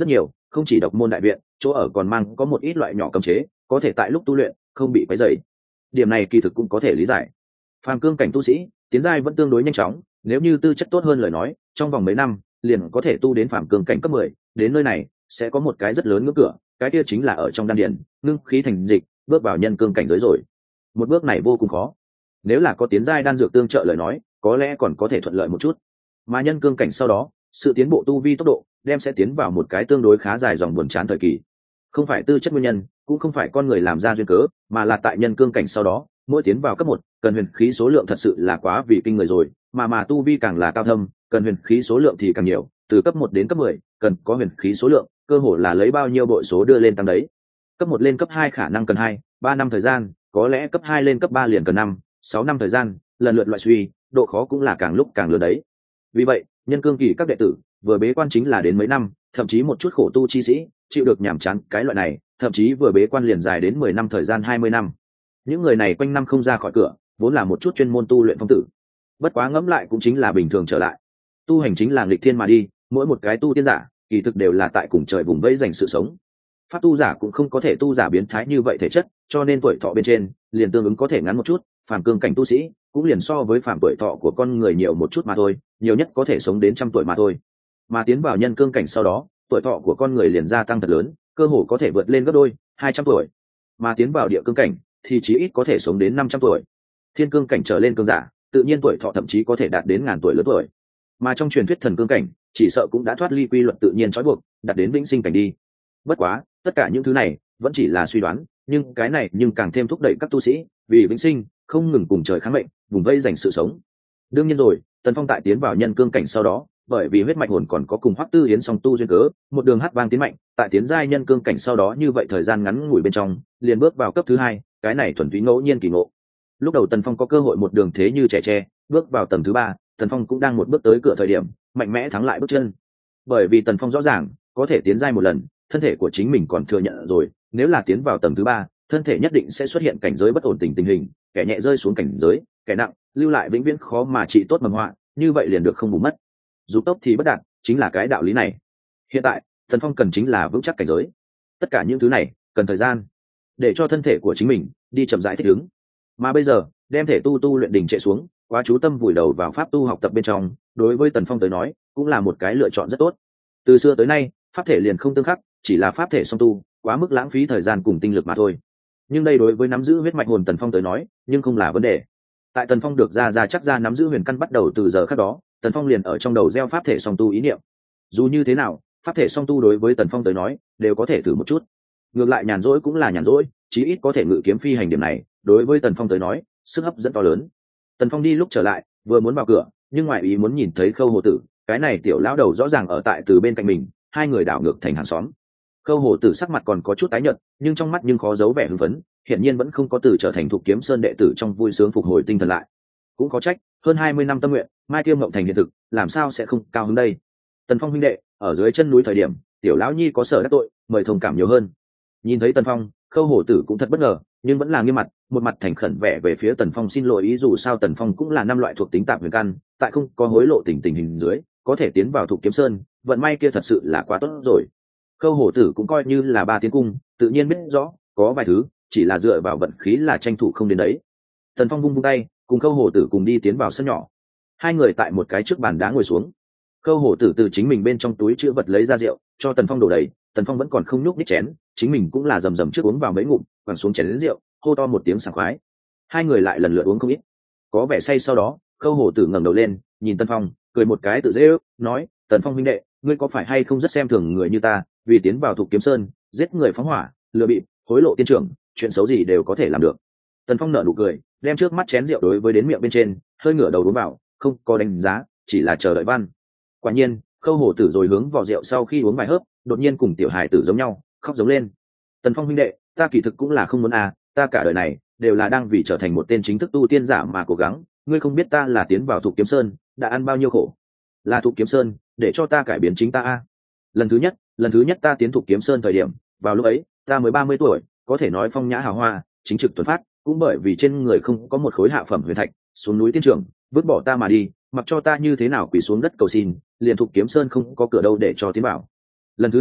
không chỉ độc môn đại viện chỗ ở còn mang có một ít loại nhỏ cấm chế, có thể tại lúc tu luyện không bị quấy rầy. Điểm này kỳ thực cũng có thể lý giải. Phàm cương cảnh tu sĩ tiến giai vẫn tương đối nhanh chóng, nếu như tư chất tốt hơn lời nói, trong vòng mấy năm liền có thể tu đến phàm cương cảnh cấp 10. Đến nơi này sẽ có một cái rất lớn ngưỡng cửa, cái kia chính là ở trong đan điền ngưng khí thành dịch, bước vào nhân cương cảnh giới rồi. Một bước này vô cùng khó, nếu là có tiến giai đan dược tương trợ lời nói, có lẽ còn có thể thuận lợi một chút. Mà nhân cương cảnh sau đó, sự tiến bộ tu vi tốc độ đem sẽ tiến vào một cái tương đối khá dài dòng buồn chán thời kỳ. Không phải tư chất nguyên nhân, cũng không phải con người làm ra duyên cớ, mà là tại nhân cương cảnh sau đó, mỗi tiến vào cấp 1, cần huyền khí số lượng thật sự là quá vì kinh người rồi, mà tu vi càng là cao thâm, cần huyền khí số lượng thì càng nhiều, từ cấp 1 đến cấp 10, cần có huyền khí số lượng, cơ hồ là lấy bao nhiêu bội số đưa lên tăng đấy. Cấp 1 lên cấp 2 khả năng cần 2-3 năm thời gian, có lẽ cấp 2 lên cấp 3 liền cần 5-6 năm thời gian, lần lượt loại suy, độ khó cũng là càng lúc càng lớn đấy. Vì vậy, nhân cương kỳ các đệ tử vừa bế quan chính là đến mấy năm, thậm chí một chút khổ tu chi sĩ chịu được nhàm chán cái loại này, thậm chí vừa bế quan liền dài đến 10 năm thời gian 20 năm. Những người này quanh năm không ra khỏi cửa, vốn là một chút chuyên môn tu luyện phong tử. Bất quá ngẫm lại cũng chính là bình thường trở lại. Tu hành chính là nghịch thiên mà đi, mỗi một cái tu tiên giả, kỳ thực đều là tại cùng trời vùng vẫy dành sự sống. Pháp tu giả cũng không có thể tu giả biến thái như vậy thể chất, cho nên tuổi thọ bên trên liền tương ứng có thể ngắn một chút, phàm cương cảnh tu sĩ cũng liền so với phàm tuổi thọ của con người nhiều một chút mà thôi, nhiều nhất có thể sống đến 100 tuổi mà thôi. Mà tiến vào nhân cương cảnh sau đó, tuổi thọ của con người liền gia tăng thật lớn, cơ hồ có thể vượt lên gấp đôi, 200 tuổi. Mà tiến vào địa cương cảnh thì chí ít có thể sống đến 500 tuổi. Thiên cương cảnh trở lên cương giả, tự nhiên tuổi thọ thậm chí có thể đạt đến ngàn tuổi lớn tuổi. Mà trong truyền thuyết thần cương cảnh, chỉ sợ cũng đã thoát ly quy luật tự nhiên trói buộc, đạt đến vĩnh sinh cảnh đi. Bất quá, tất cả những thứ này vẫn chỉ là suy đoán, nhưng cái này càng thêm thúc đẩy các tu sĩ vì vĩnh sinh không ngừng cùng trời kháng mệnh, vùng vây dành sự sống. Đương nhiên rồi, Tần Phong tại tiến vào nhân cương cảnh sau đó, bởi vì huyết mạch hồn còn có cùng Hoắc Tư Yến song tu duyên cớ, một đường hát vang tiến mạnh, tại tiến giai nhân cương cảnh sau đó như vậy thời gian ngắn ngủi bên trong, liền bước vào cấp thứ 2, cái này thuần túy ngẫu nhiên kỳ ngộ. Lúc đầu Tần Phong có cơ hội một đường thế như trẻ tre, bước vào tầng thứ 3, Tần Phong cũng đang một bước tới cửa thời điểm, mạnh mẽ thắng lại bước chân. Bởi vì Tần Phong rõ ràng, có thể tiến giai một lần, thân thể của chính mình còn thừa nhận rồi, nếu là tiến vào tầng thứ 3, thân thể nhất định sẽ xuất hiện cảnh giới bất ổn tình hình, kẻ nhẹ rơi xuống cảnh giới, kẻ nặng lưu lại vĩnh viễn khó mà trị tốt mầm họa, như vậy liền được không bù mất. Dục tốc thì bất đạt, chính là cái đạo lý này. Hiện tại, Tần Phong cần chính là vững chắc cảnh giới. Tất cả những thứ này cần thời gian để cho thân thể của chính mình đi chậm rãi thích ứng. Mà bây giờ, đem thể tu luyện đình trệ xuống, quá chú tâm vùi đầu vào pháp tu học tập bên trong, đối với Tần Phong tới nói, cũng là một cái lựa chọn rất tốt. Từ xưa tới nay, pháp thể liền không tương khắc, chỉ là pháp thể song tu, quá mức lãng phí thời gian cùng tinh lực mà thôi. Nhưng đây đối với nắm giữ huyết mạch hồn Tần Phong tới nói, nhưng không là vấn đề. Tại Tần Phong được ra chắc ra nắm giữ huyền căn bắt đầu từ giờ khắc đó, Tần Phong liền ở trong đầu gieo pháp thể song tu ý niệm. Dù như thế nào, pháp thể song tu đối với Tần Phong tới nói, đều có thể thử một chút. Ngược lại nhàn rỗi cũng là nhàn rỗi, chí ít có thể ngự kiếm phi hành điểm này, đối với Tần Phong tới nói, sức hấp dẫn to lớn. Tần Phong đi lúc trở lại, vừa muốn vào cửa, nhưng ngoại ý muốn nhìn thấy Khâu Hồ Tử, cái này tiểu lão đầu rõ ràng ở tại từ bên cạnh mình, hai người đảo ngược thành hàng xóm. Khâu Hồ Tử sắc mặt còn có chút tái nhợt, nhưng trong mắt khó giấu vẻ hưng phấn, hiển nhiên vẫn không có từ trở thành Thục Kiếm Sơn đệ tử trong vui sướng phục hồi tinh thần lại. Cũng có trách, hơn 20 năm tâm nguyện, mai tiêu ngộng thành hiện thực, làm sao sẽ không cao hứng đây. Tần Phong huynh đệ, ở dưới chân núi thời điểm, tiểu lão nhi có sở đắc tội, mời thông cảm nhiều hơn. Nhìn thấy Tần Phong, Khâu Hồ Tử cũng thật bất ngờ, nhưng vẫn là nghiêm mặt, một mặt thành khẩn vẻ về phía Tần Phong xin lỗi, ý dù sao Tần Phong cũng là 5 loại thuộc tính tạp huyền căn, tại không có hối lộ tình hình dưới, có thể tiến vào Thục Kiếm Sơn, vận may kia thật sự là quá tốt rồi. Khâu Hổ Tử cũng coi như là 3 tiến cung, tự nhiên biết rõ, có vài thứ chỉ là dựa vào vận khí là tranh thủ không đến đấy. Tần Phong vung tay, cùng Khâu Hổ Tử cùng đi tiến vào sân nhỏ. Hai người tại một cái trước bàn đá ngồi xuống. Khâu Hổ Tử từ chính mình bên trong túi chứa vật lấy ra rượu, cho Tần Phong đổ đầy. Tần Phong vẫn còn không nhúc nhích chén, chính mình cũng là rầm trước uống vào mấy ngụm, quẳng xuống chén đến rượu, hô to một tiếng sảng khoái. Hai người lại lần lượt uống không ít, có vẻ say. Sau đó, Khâu Hổ Tử ngẩng đầu lên, nhìn Tần Phong, cười một cái tự dễ ước, nói: "Tần Phong huynh đệ, ngươi có phải hay không rất xem thường người như ta, vì tiến vào Thục Kiếm Sơn, giết người phóng hỏa, lừa bịp, hối lộ tiên trưởng, chuyện xấu gì đều có thể làm được." Tần Phong nở nụ cười, đem trước mắt chén rượu đối với đến miệng bên trên, hơi ngửa đầu uống vào, không có đánh giá, chỉ là chờ đợi văn. Quả nhiên, Khâu Hổ Tử rồi hướng vỏ rượu sau khi uống vài hớp, đột nhiên cùng tiểu hài tử giống nhau, khóc giống lên. "Tần Phong huynh đệ, ta kỳ thực cũng là không muốn ta cả đời này đều là đang vì trở thành một tên chính thức tu tiên giả mà cố gắng, ngươi không biết ta là tiến vào Thục Kiếm Sơn, đã ăn bao nhiêu khổ. Là Thục Kiếm Sơn để cho ta cải biến chính ta Lần thứ nhất ta tiến Thục Kiếm Sơn thời điểm, vào lúc ấy, ta mới 30 tuổi, có thể nói phong nhã hào hoa, chính trực tuấn phát, cũng bởi vì trên người không có một khối hạ phẩm huyền thạch, xuống núi tiên trưởng, vứt bỏ ta mà đi, mặc cho ta như thế nào quỳ xuống đất cầu xin, liền Thục Kiếm Sơn không có cửa đâu để cho tiến bảo. Lần thứ hai,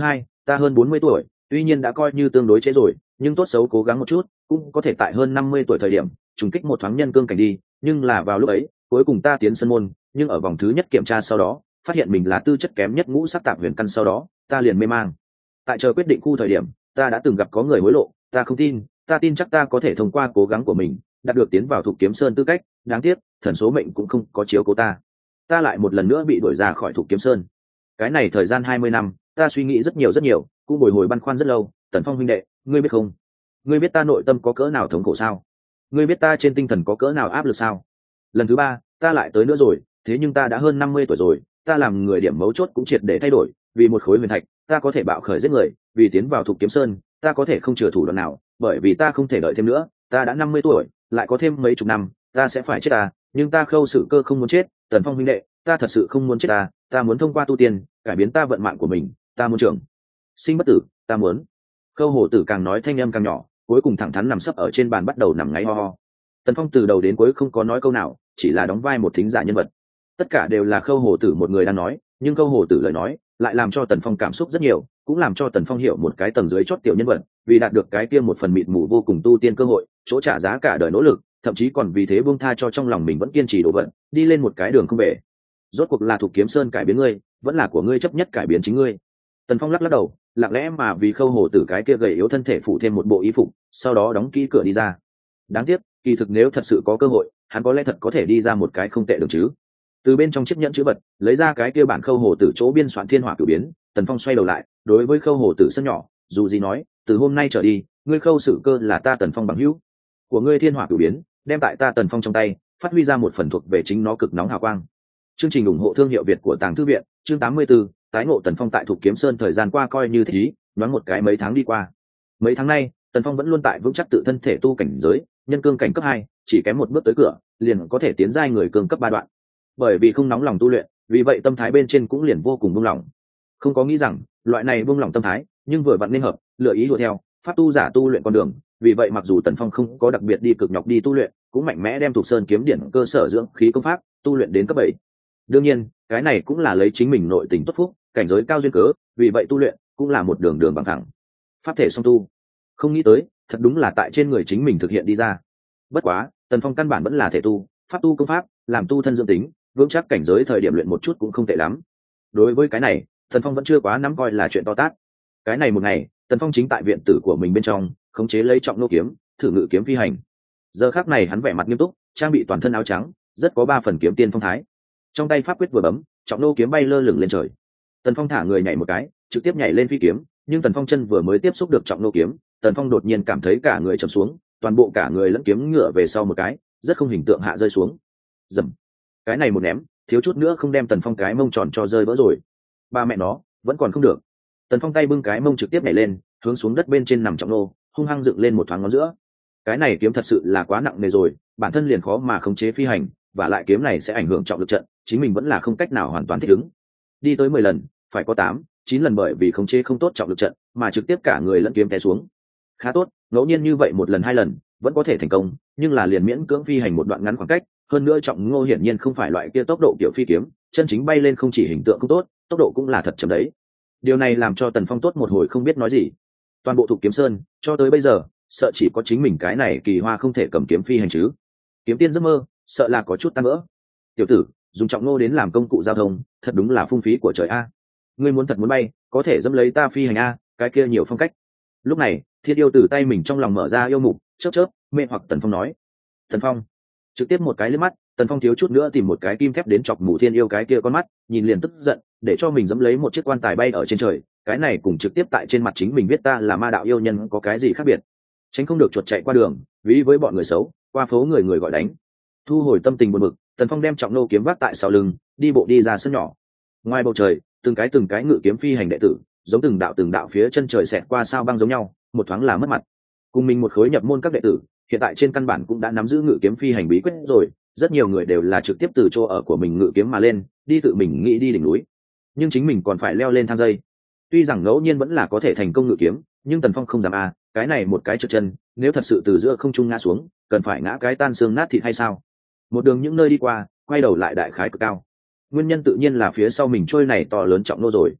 ta hơn 40 tuổi, tuy nhiên đã coi như tương đối trễ rồi, nhưng tốt xấu cố gắng một chút, cũng có thể tại hơn 50 tuổi thời điểm trùng kích một thoáng nhân cương cảnh đi, nhưng là vào lúc ấy, cuối cùng ta tiến sân môn, nhưng ở vòng thứ nhất kiểm tra sau đó, phát hiện mình là tư chất kém nhất ngũ sắc tạp huyền căn sau đó, ta liền mê mang. Tại chờ quyết định khu thời điểm, ta đã từng gặp có người hối lộ, ta không tin, ta tin chắc ta có thể thông qua cố gắng của mình, đạt được tiến vào Thục Kiếm Sơn tư cách, đáng tiếc, thần số mệnh cũng không có chiếu cố ta. Ta lại một lần nữa bị đuổi ra khỏi Thục Kiếm Sơn. Cái này thời gian 20 năm, ta suy nghĩ rất nhiều, cũng bồi hồi băn khoăn rất lâu. Tần Phong huynh đệ, ngươi biết không? Ngươi biết ta nội tâm có cỡ nào thống khổ sao? Ngươi biết ta trên tinh thần có cỡ nào áp lực sao? Lần thứ ba, ta lại tới nữa rồi, thế nhưng ta đã hơn 50 tuổi rồi, ta làm người điểm mấu chốt cũng triệt để thay đổi, vì một khối huyền thạch, ta có thể bạo khởi giết người, vì tiến vào Thục Kiếm Sơn, ta có thể không chừa thủ đoạn nào, bởi vì ta không thể đợi thêm nữa, ta đã 50 tuổi, lại có thêm mấy chục năm, ta sẽ phải chết ta, nhưng ta Khâu Sử Cơ không muốn chết, Tần Phong huynh đệ, ta thật sự không muốn chết ta muốn thông qua tu tiên, cải biến ta vận mạng của mình, ta muốn trưởng sinh bất tử, ta muốn. Khâu Hổ Tử càng nói thanh âm càng nhỏ, cuối cùng thẳng thắn nằm sấp ở trên bàn bắt đầu nằm ngáy ho ho. Tần Phong từ đầu đến cuối không có nói câu nào, chỉ là đóng vai một thính giả nhân vật. Tất cả đều là Khâu Hổ Tử một người đang nói, nhưng Khâu Hổ Tử lời nói lại làm cho Tần Phong cảm xúc rất nhiều, cũng làm cho Tần Phong hiểu một cái tầng dưới chót tiểu nhân vật, vì đạt được cái kia một phần mịt mù vô cùng tu tiên cơ hội, chỗ trả giá cả đời nỗ lực, thậm chí còn vì thế buông tha cho trong lòng mình vẫn kiên trì đổ vận, đi lên một cái đường không về. Rốt cuộc là Thục Kiếm Sơn cải biến ngươi, vẫn là của ngươi chấp nhất cải biến chính ngươi? Tần Phong lắc lắc đầu, lặng lẽ mà vì Khâu Hổ Tử cái kia gầy yếu thân thể phụ thêm một bộ y phục, sau đó đóng kỹ cửa đi ra. Đáng tiếc, kỳ thực nếu thật sự có cơ hội, hắn có lẽ thật có thể đi ra một cái không tệ được chứ. Từ bên trong chiếc nhẫn chữ vật, lấy ra cái kia bản Khâu Hổ Tử chỗ biên soạn Thiên Hỏa Cửu Biến, Tần Phong xoay đầu lại, đối với Khâu Hổ Tử sân nhỏ, dù gì nói, từ hôm nay trở đi, ngươi Khâu Sử Cơ là ta Tần Phong bằng hữu của ngươi. Thiên Hỏa Cửu Biến đem tại ta Tần Phong trong tay phát huy ra một phần thuộc về chính nó cực nóng hào quang. Chương trình ủng hộ thương hiệu Việt của Tàng Thư Viện, chương 84, tái ngộ Tần Phong tại Thục Kiếm Sơn. Thời gian qua coi như thế ý, đoán một cái mấy tháng đi qua. Mấy tháng nay, Tần Phong vẫn luôn tại vững chắc tự thân thể tu cảnh giới, nhân cương cảnh cấp 2, chỉ kém một bước tới cửa, liền có thể tiến giai người cương cấp 3 đoạn. Bởi vì không nóng lòng tu luyện, vì vậy tâm thái bên trên cũng liền vô cùng buông lỏng. Không có nghĩ rằng, loại này buông lỏng tâm thái, nhưng vừa vặn nên hợp, lựa ý đuổi theo pháp tu giả tu luyện con đường. Vì vậy mặc dù Tần Phong không có đặc biệt đi cực nhọc đi tu luyện, cũng mạnh mẽ đem Thục Sơn kiếm điển cơ sở dưỡng khí công pháp tu luyện đến cấp 7. Đương nhiên, cái này cũng là lấy chính mình nội tình tốt phúc, cảnh giới cao duyên cớ, vì vậy tu luyện cũng là một đường bằng thẳng. Pháp thể song tu, không nghĩ tới, thật đúng là tại trên người chính mình thực hiện đi ra. Bất quá, Tần Phong căn bản vẫn là thể tu, pháp tu công pháp, làm tu thân dưỡng tính, vững chắc cảnh giới thời điểm luyện một chút cũng không tệ lắm. Đối với cái này, Tần Phong vẫn chưa quá nắm coi là chuyện to tát. Cái này một ngày, Tần Phong chính tại viện tử của mình bên trong, khống chế lấy trọng nô kiếm, thử ngự kiếm phi hành. Giờ khắc này hắn vẻ mặt nghiêm túc, trang bị toàn thân áo trắng, rất có 3 phần kiếm tiên phong thái. Trong tay pháp quyết vừa bấm, trọng nô kiếm bay lơ lửng lên trời. Tần Phong thả người nhảy một cái, trực tiếp nhảy lên phi kiếm, nhưng Tần Phong chân vừa mới tiếp xúc được trọng nô kiếm, Tần Phong đột nhiên cảm thấy cả người trầm xuống, toàn bộ cả người lẫn kiếm ngựa về sau một cái, rất không hình tượng hạ rơi xuống. Dầm. Cái này một ném, thiếu chút nữa không đem Tần Phong cái mông tròn cho rơi vỡ rồi. Ba mẹ nó, vẫn còn không được. Tần Phong tay bưng cái mông trực tiếp nhảy lên, hướng xuống đất bên trên nằm trọng nô, hung hăng dựng lên một thoáng ngón giữa. Cái này kiếm thật sự là quá nặng nề rồi, bản thân liền khó mà khống chế phi hành, và lại kiếm này sẽ ảnh hưởng trọng lực trận, chính mình vẫn là không cách nào hoàn toàn thích ứng. Đi tới 10 lần, phải có 8, 9 lần bởi vì khống chế không tốt trọng lực trận, mà trực tiếp cả người lẫn kiếm té xuống. Khá tốt, ngẫu nhiên như vậy 1 lần 2 lần, vẫn có thể thành công, nhưng là liền miễn cưỡng phi hành một đoạn ngắn khoảng cách, hơn nữa trọng ngô hiển nhiên không phải loại kia tốc độ kiểu phi kiếm, chân chính bay lên không chỉ hình tượng không tốt, tốc độ cũng là thật chậm đấy. Điều này làm cho Tần Phong tốt một hồi không biết nói gì. Toàn bộ Thục Kiếm Sơn, cho tới bây giờ, sợ chỉ có chính mình cái này kỳ hoa không thể cầm kiếm phi hành chứ. Kiếm tiên giấc mơ, sợ là có chút tan vỡ. Tiểu tử, dùng trọng nô đến làm công cụ giao thông, thật đúng là phung phí của trời a. Ngươi muốn thật muốn bay, có thể dẫm lấy ta phi hành a, cái kia nhiều phong cách. Lúc này, Thiên Yêu từ tay mình trong lòng mở ra yêu mục, chớp, mê hoặc Tần Phong nói. Tần Phong trực tiếp một cái liếc mắt, Tần Phong thiếu chút nữa tìm một cái kim thép đến chọc mù Thiên Yêu cái kia con mắt, nhìn liền tức giận, để cho mình dẫm lấy một chiếc quan tài bay ở trên trời, cái này cùng trực tiếp tại trên mặt chính mình viết ta là ma đạo yêu nhân có cái gì khác biệt. Tránh không được chuột chạy qua đường, ví với bọn người xấu, qua phố người người gọi đánh. Thu hồi tâm tình buồn bực, Tần Phong đem trọng nô kiếm vác tại sau lưng, đi bộ đi ra sân nhỏ. Ngoài bầu trời, từng cái ngự kiếm phi hành đệ tử, giống từng đạo phía chân trời xẹt qua sao băng giống nhau, một thoáng là mất mặt. Cùng mình một khối nhập môn các đệ tử, hiện tại trên căn bản cũng đã nắm giữ ngự kiếm phi hành bí quyết rồi, rất nhiều người đều là trực tiếp từ chỗ ở của mình ngự kiếm mà lên, đi tự mình nghĩ đi đỉnh núi. Nhưng chính mình còn phải leo lên thang dây. Tuy rằng ngẫu nhiên vẫn là có thể thành công ngự kiếm, nhưng Tần Phong không dám cái này một cái trượt chân, nếu thật sự từ giữa không trung ngã xuống, cần phải ngã cái tan xương nát thịt hay sao? Một đường những nơi đi qua, quay đầu lại đại khái cực cao. Nguyên nhân tự nhiên là phía sau mình trôi này to lớn trọng nô rồi.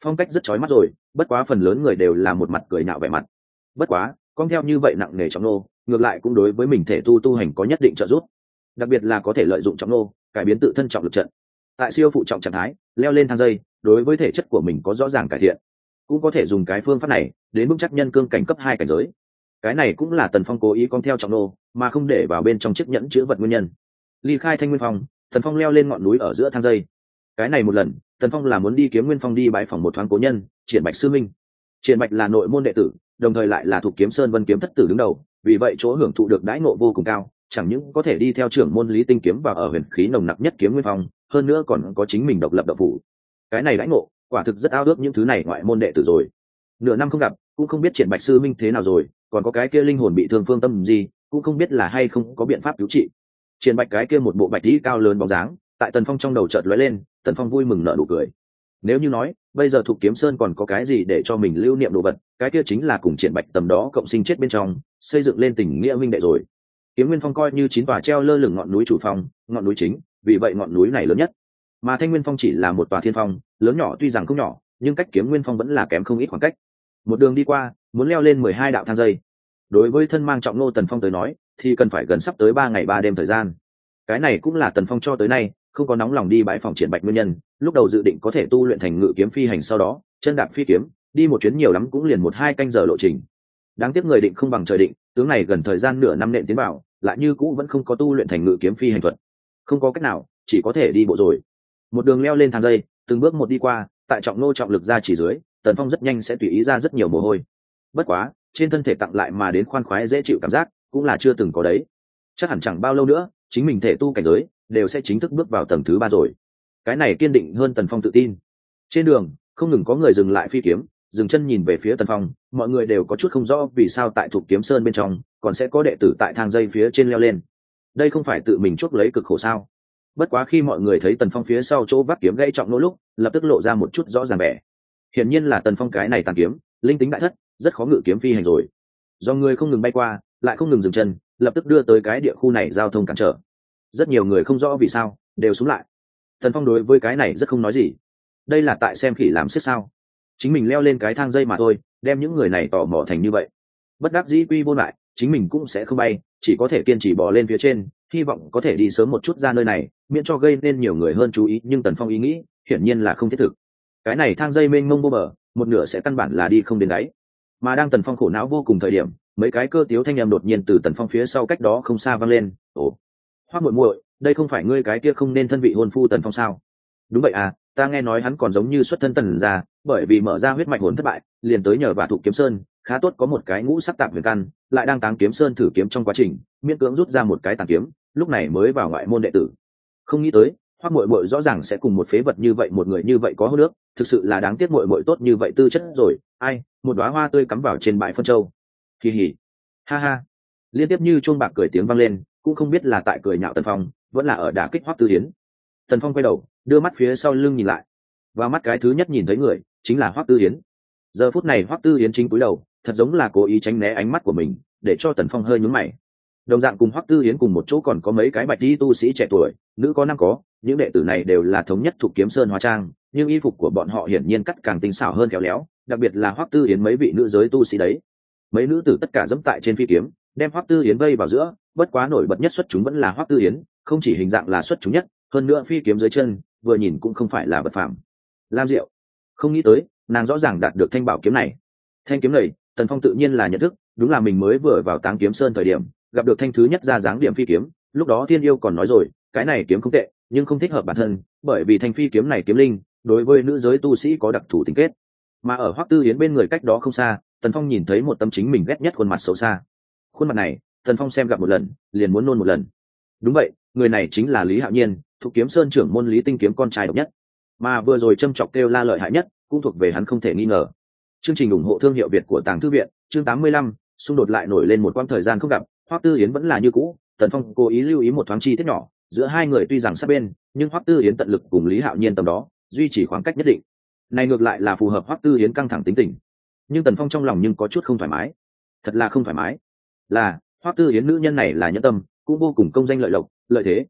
phong cách rất chói mắt rồi, bất quá phần lớn người đều là một mặt cười nhạo vẻ mặt. Bất quá con theo như vậy nặng nề trọng nô ngược lại cũng đối với mình thể tu hành có nhất định trợ giúp, đặc biệt là có thể lợi dụng trọng nô cải biến tự thân trọng lực trận. Tại siêu phụ trọng trạng thái leo lên thang dây, đối với thể chất của mình có rõ ràng cải thiện, cũng có thể dùng cái phương pháp này đến vững chắc nhân cương cảnh cấp 2 cảnh giới. Cái này cũng là Tần Phong cố ý con theo trọng nô mà không để vào bên trong chiếc nhẫn chứa vật nguyên nhân. Ly khai Thanh Nguyên Phong, Tần Phong leo lên ngọn núi ở giữa thang dây. Cái này một lần Tần Phong là muốn đi Kiếm Nguyên Phong đi bái phỏng một thoáng cố nhân Triển Bạch sư minh. Triển Bạch là nội môn đệ tử, đồng thời lại là thuộc Kiếm Sơn Vân Kiếm thất tử đứng đầu, vì vậy chỗ hưởng thụ được đãi ngộ vô cùng cao, chẳng những có thể đi theo trưởng môn Lý Tinh kiếm vào ở huyền khí nồng nặc nhất Kiếm Nguyên Phong, hơn nữa còn có chính mình độc lập đạo phủ. Cái này đãi ngộ quả thực rất ao ước những thứ này ngoại môn đệ tử rồi. Nửa năm không gặp, cũng không biết Triển Bạch sư minh thế nào rồi, còn có cái kia linh hồn bị thương phương tâm gì, cũng không biết là hay không có biện pháp cứu trị. Triển Bạch cái kia một bộ bạch tí cao lớn bóng dáng, tại Tần Phong trong đầu chợt lóe lên, Tần Phong vui mừng nở nụ cười. Nếu như nói bây giờ thuộc Kiếm Sơn còn có cái gì để cho mình lưu niệm đồ vật, cái kia chính là cùng Triển Bạch tầm đó cộng sinh chết bên trong, xây dựng lên tình nghĩa huynh đệ rồi. Kiếm Nguyên Phong coi như 9 tòa treo lơ lửng ngọn núi chủ phong, ngọn núi chính, vì vậy ngọn núi này lớn nhất. Mà Thanh Nguyên Phong chỉ là một tòa thiên phong, lớn nhỏ tuy rằng không nhỏ, nhưng cách Kiếm Nguyên Phong vẫn là kém không ít khoảng cách. Một đường đi qua, muốn leo lên 12 đạo thang dây. Đối với thân mang trọng nô Tần Phong tới nói, thì cần phải gần sắp tới 3 ngày 3 đêm thời gian. Cái này cũng là Tần Phong cho tới nay không có nóng lòng đi bãi phòng Triển Bạch nguyên nhân, lúc đầu dự định có thể tu luyện thành ngự kiếm phi hành, sau đó chân đạp phi kiếm, đi một chuyến nhiều lắm cũng liền 1-2 canh giờ lộ trình. Đáng tiếc người định không bằng trời định, tướng này gần thời gian nửa năm nện tiến vào, lại như cũ vẫn không có tu luyện thành ngự kiếm phi hành thuật. Không có cách nào, chỉ có thể đi bộ rồi. Một đường leo lên thang dây, từng bước một đi qua, tại trọng nô trọng lực ra chỉ dưới, Tần Phong rất nhanh sẽ tùy ý ra rất nhiều mồ hôi. Bất quá, trên thân thể tặng lại mà đến khoan khoái dễ chịu cảm giác, cũng là chưa từng có đấy. Chắc hẳn chẳng bao lâu nữa, chính mình thể tu cảnh giới đều sẽ chính thức bước vào tầng thứ 3 rồi. Cái này kiên định hơn Tần Phong tự tin. Trên đường, không ngừng có người dừng lại phi kiếm, dừng chân nhìn về phía Tần Phong, mọi người đều có chút không rõ vì sao tại Thục Kiếm Sơn bên trong còn sẽ có đệ tử tại thang dây phía trên leo lên. Đây không phải tự mình chuốc lấy cực khổ sao? Bất quá khi mọi người thấy Tần Phong phía sau chỗ vác kiếm gãy trọng nỗ lúc, lập tức lộ ra một chút rõ ràng vẻ. Hiển nhiên là Tần Phong cái này tàn kiếm, linh tính đại thất, rất khó ngự kiếm phi hành rồi. Do người không ngừng bay qua, lại không ngừng dừng chân, lập tức đưa tới cái địa khu này giao thông cản trở. Rất nhiều người không rõ vì sao, đều xuống lại. Tần Phong đối với cái này rất không nói gì. Đây là tại xem khỉ làm xiết sao? Chính mình leo lên cái thang dây mà thôi, đem những người này tò mò thành như vậy. Bất đắc dĩ quy vô lại, chính mình cũng sẽ không bay, chỉ có thể kiên trì bò lên phía trên, hy vọng có thể đi sớm một chút ra nơi này, miễn cho gây nên nhiều người hơn chú ý. Nhưng Tần Phong ý nghĩ, hiển nhiên là không thiết thực. Cái này thang dây mênh mông vô bờ, một nửa sẽ căn bản là đi không đến đáy. Mà đang Tần Phong khổ não vô cùng thời điểm, mấy cái cơ tiếu thanh âm đột nhiên từ Tần Phong phía sau cách đó không xa vang lên. Ồ, Hoắc muội muội, đây không phải ngươi cái kia không nên thân vị hôn phu Tần Phong sao? Đúng vậy à, ta nghe nói hắn còn giống như xuất thân Tần gia, bởi vì mở ra huyết mạch hồn thất bại, liền tới nhờ và Thụ Kiếm Sơn, khá tốt có một cái ngũ sắc tạp huyền căn, lại đang Táng Kiếm Sơn thử kiếm trong quá trình, miễn cưỡng rút ra một cái tàn kiếm, lúc này mới vào ngoại môn đệ tử. Không nghĩ tới, Hoắc muội muội rõ ràng sẽ cùng một phế vật như vậy, một người như vậy có hô nước, thực sự là đáng tiếc muội muội tốt như vậy tư chất rồi. Ai, một đóa hoa tươi cắm vào trên bãi phân châu. Kỳ hỉ. Ha ha. Liên tiếp như chuông bạc cười tiếng vang lên, cũng không biết là tại cười nhạo Tần Phong, vẫn là ở đả kích Hoắc Tư Hiến. Tần Phong quay đầu, đưa mắt phía sau lưng nhìn lại. Và mắt cái thứ nhất nhìn thấy người, chính là Hoắc Tư Hiến. Giờ phút này Hoắc Tư Hiến chính cúi đầu, thật giống là cố ý tránh né ánh mắt của mình, để cho Tần Phong hơi nhướng mày. Đồng dạng cùng Hoắc Tư Hiến cùng một chỗ còn có mấy cái bạch y tu sĩ trẻ tuổi, nữ có nam có, những đệ tử này đều là thống nhất thuộc Kiếm Sơn hóa trang, nhưng y phục của bọn họ hiển nhiên cắt càng tinh xảo hơn khéo léo, đặc biệt là Hoắc Tư Hiến mấy vị nữ giới tu sĩ đấy. Mấy nữ tử tất cả dẫm tại trên phi kiếm, đem Hoắc Tư Hiến vây vào giữa, bất quá nổi bật nhất xuất chúng vẫn là Hoắc Tư Hiến, không chỉ hình dạng là xuất chúng nhất, hơn nữa phi kiếm dưới chân, vừa nhìn cũng không phải là vật phàm. Lam Diệu, không nghĩ tới, nàng rõ ràng đạt được thanh bảo kiếm này. Thanh kiếm này, Tần Phong tự nhiên là nhận thức, đúng là mình mới vừa vào Táng Kiếm Sơn thời điểm, gặp được thanh thứ nhất ra dáng điểm phi kiếm, lúc đó Thiên Yêu còn nói rồi, cái này kiếm không tệ, nhưng không thích hợp bản thân, bởi vì thanh phi kiếm này kiếm linh, đối với nữ giới tu sĩ có đặc thù tình kết. Mà ở Hoắc Tư Hiến bên người cách đó không xa, Tần Phong nhìn thấy một tấm chính mình ghét nhất khuôn mặt xấu xa. Khuôn mặt này, Tần Phong xem gặp một lần, liền muốn nôn một lần. Đúng vậy, người này chính là Lý Hạo Nhiên, thuộc Kiếm Sơn trưởng môn Lý Tinh kiếm con trai độc nhất. Mà vừa rồi châm chọc kêu la lợi hại nhất, cũng thuộc về hắn không thể nghi ngờ. Chương trình ủng hộ thương hiệu Việt của Tàng Thư viện, chương 85, xung đột lại nổi lên một quãng thời gian không gặp, Hoắc Tư Hiến vẫn là như cũ. Tần Phong cố ý lưu ý một thoáng chi tiết nhỏ, giữa hai người tuy rằng sát bên, nhưng Hoắc Tư Hiến tận lực cùng Lý Hạo Nhiên tầm đó duy trì khoảng cách nhất định. Này ngược lại là phù hợp Hoắc Tư Hiến căng thẳng tính tình. Nhưng Tần Phong trong lòng nhưng có chút không thoải mái. Thật là không thoải mái. Là, Hoắc Tư Hiến nữ nhân này là nhẫn tâm, cũng vô cùng công danh lợi lộc, lợi thế.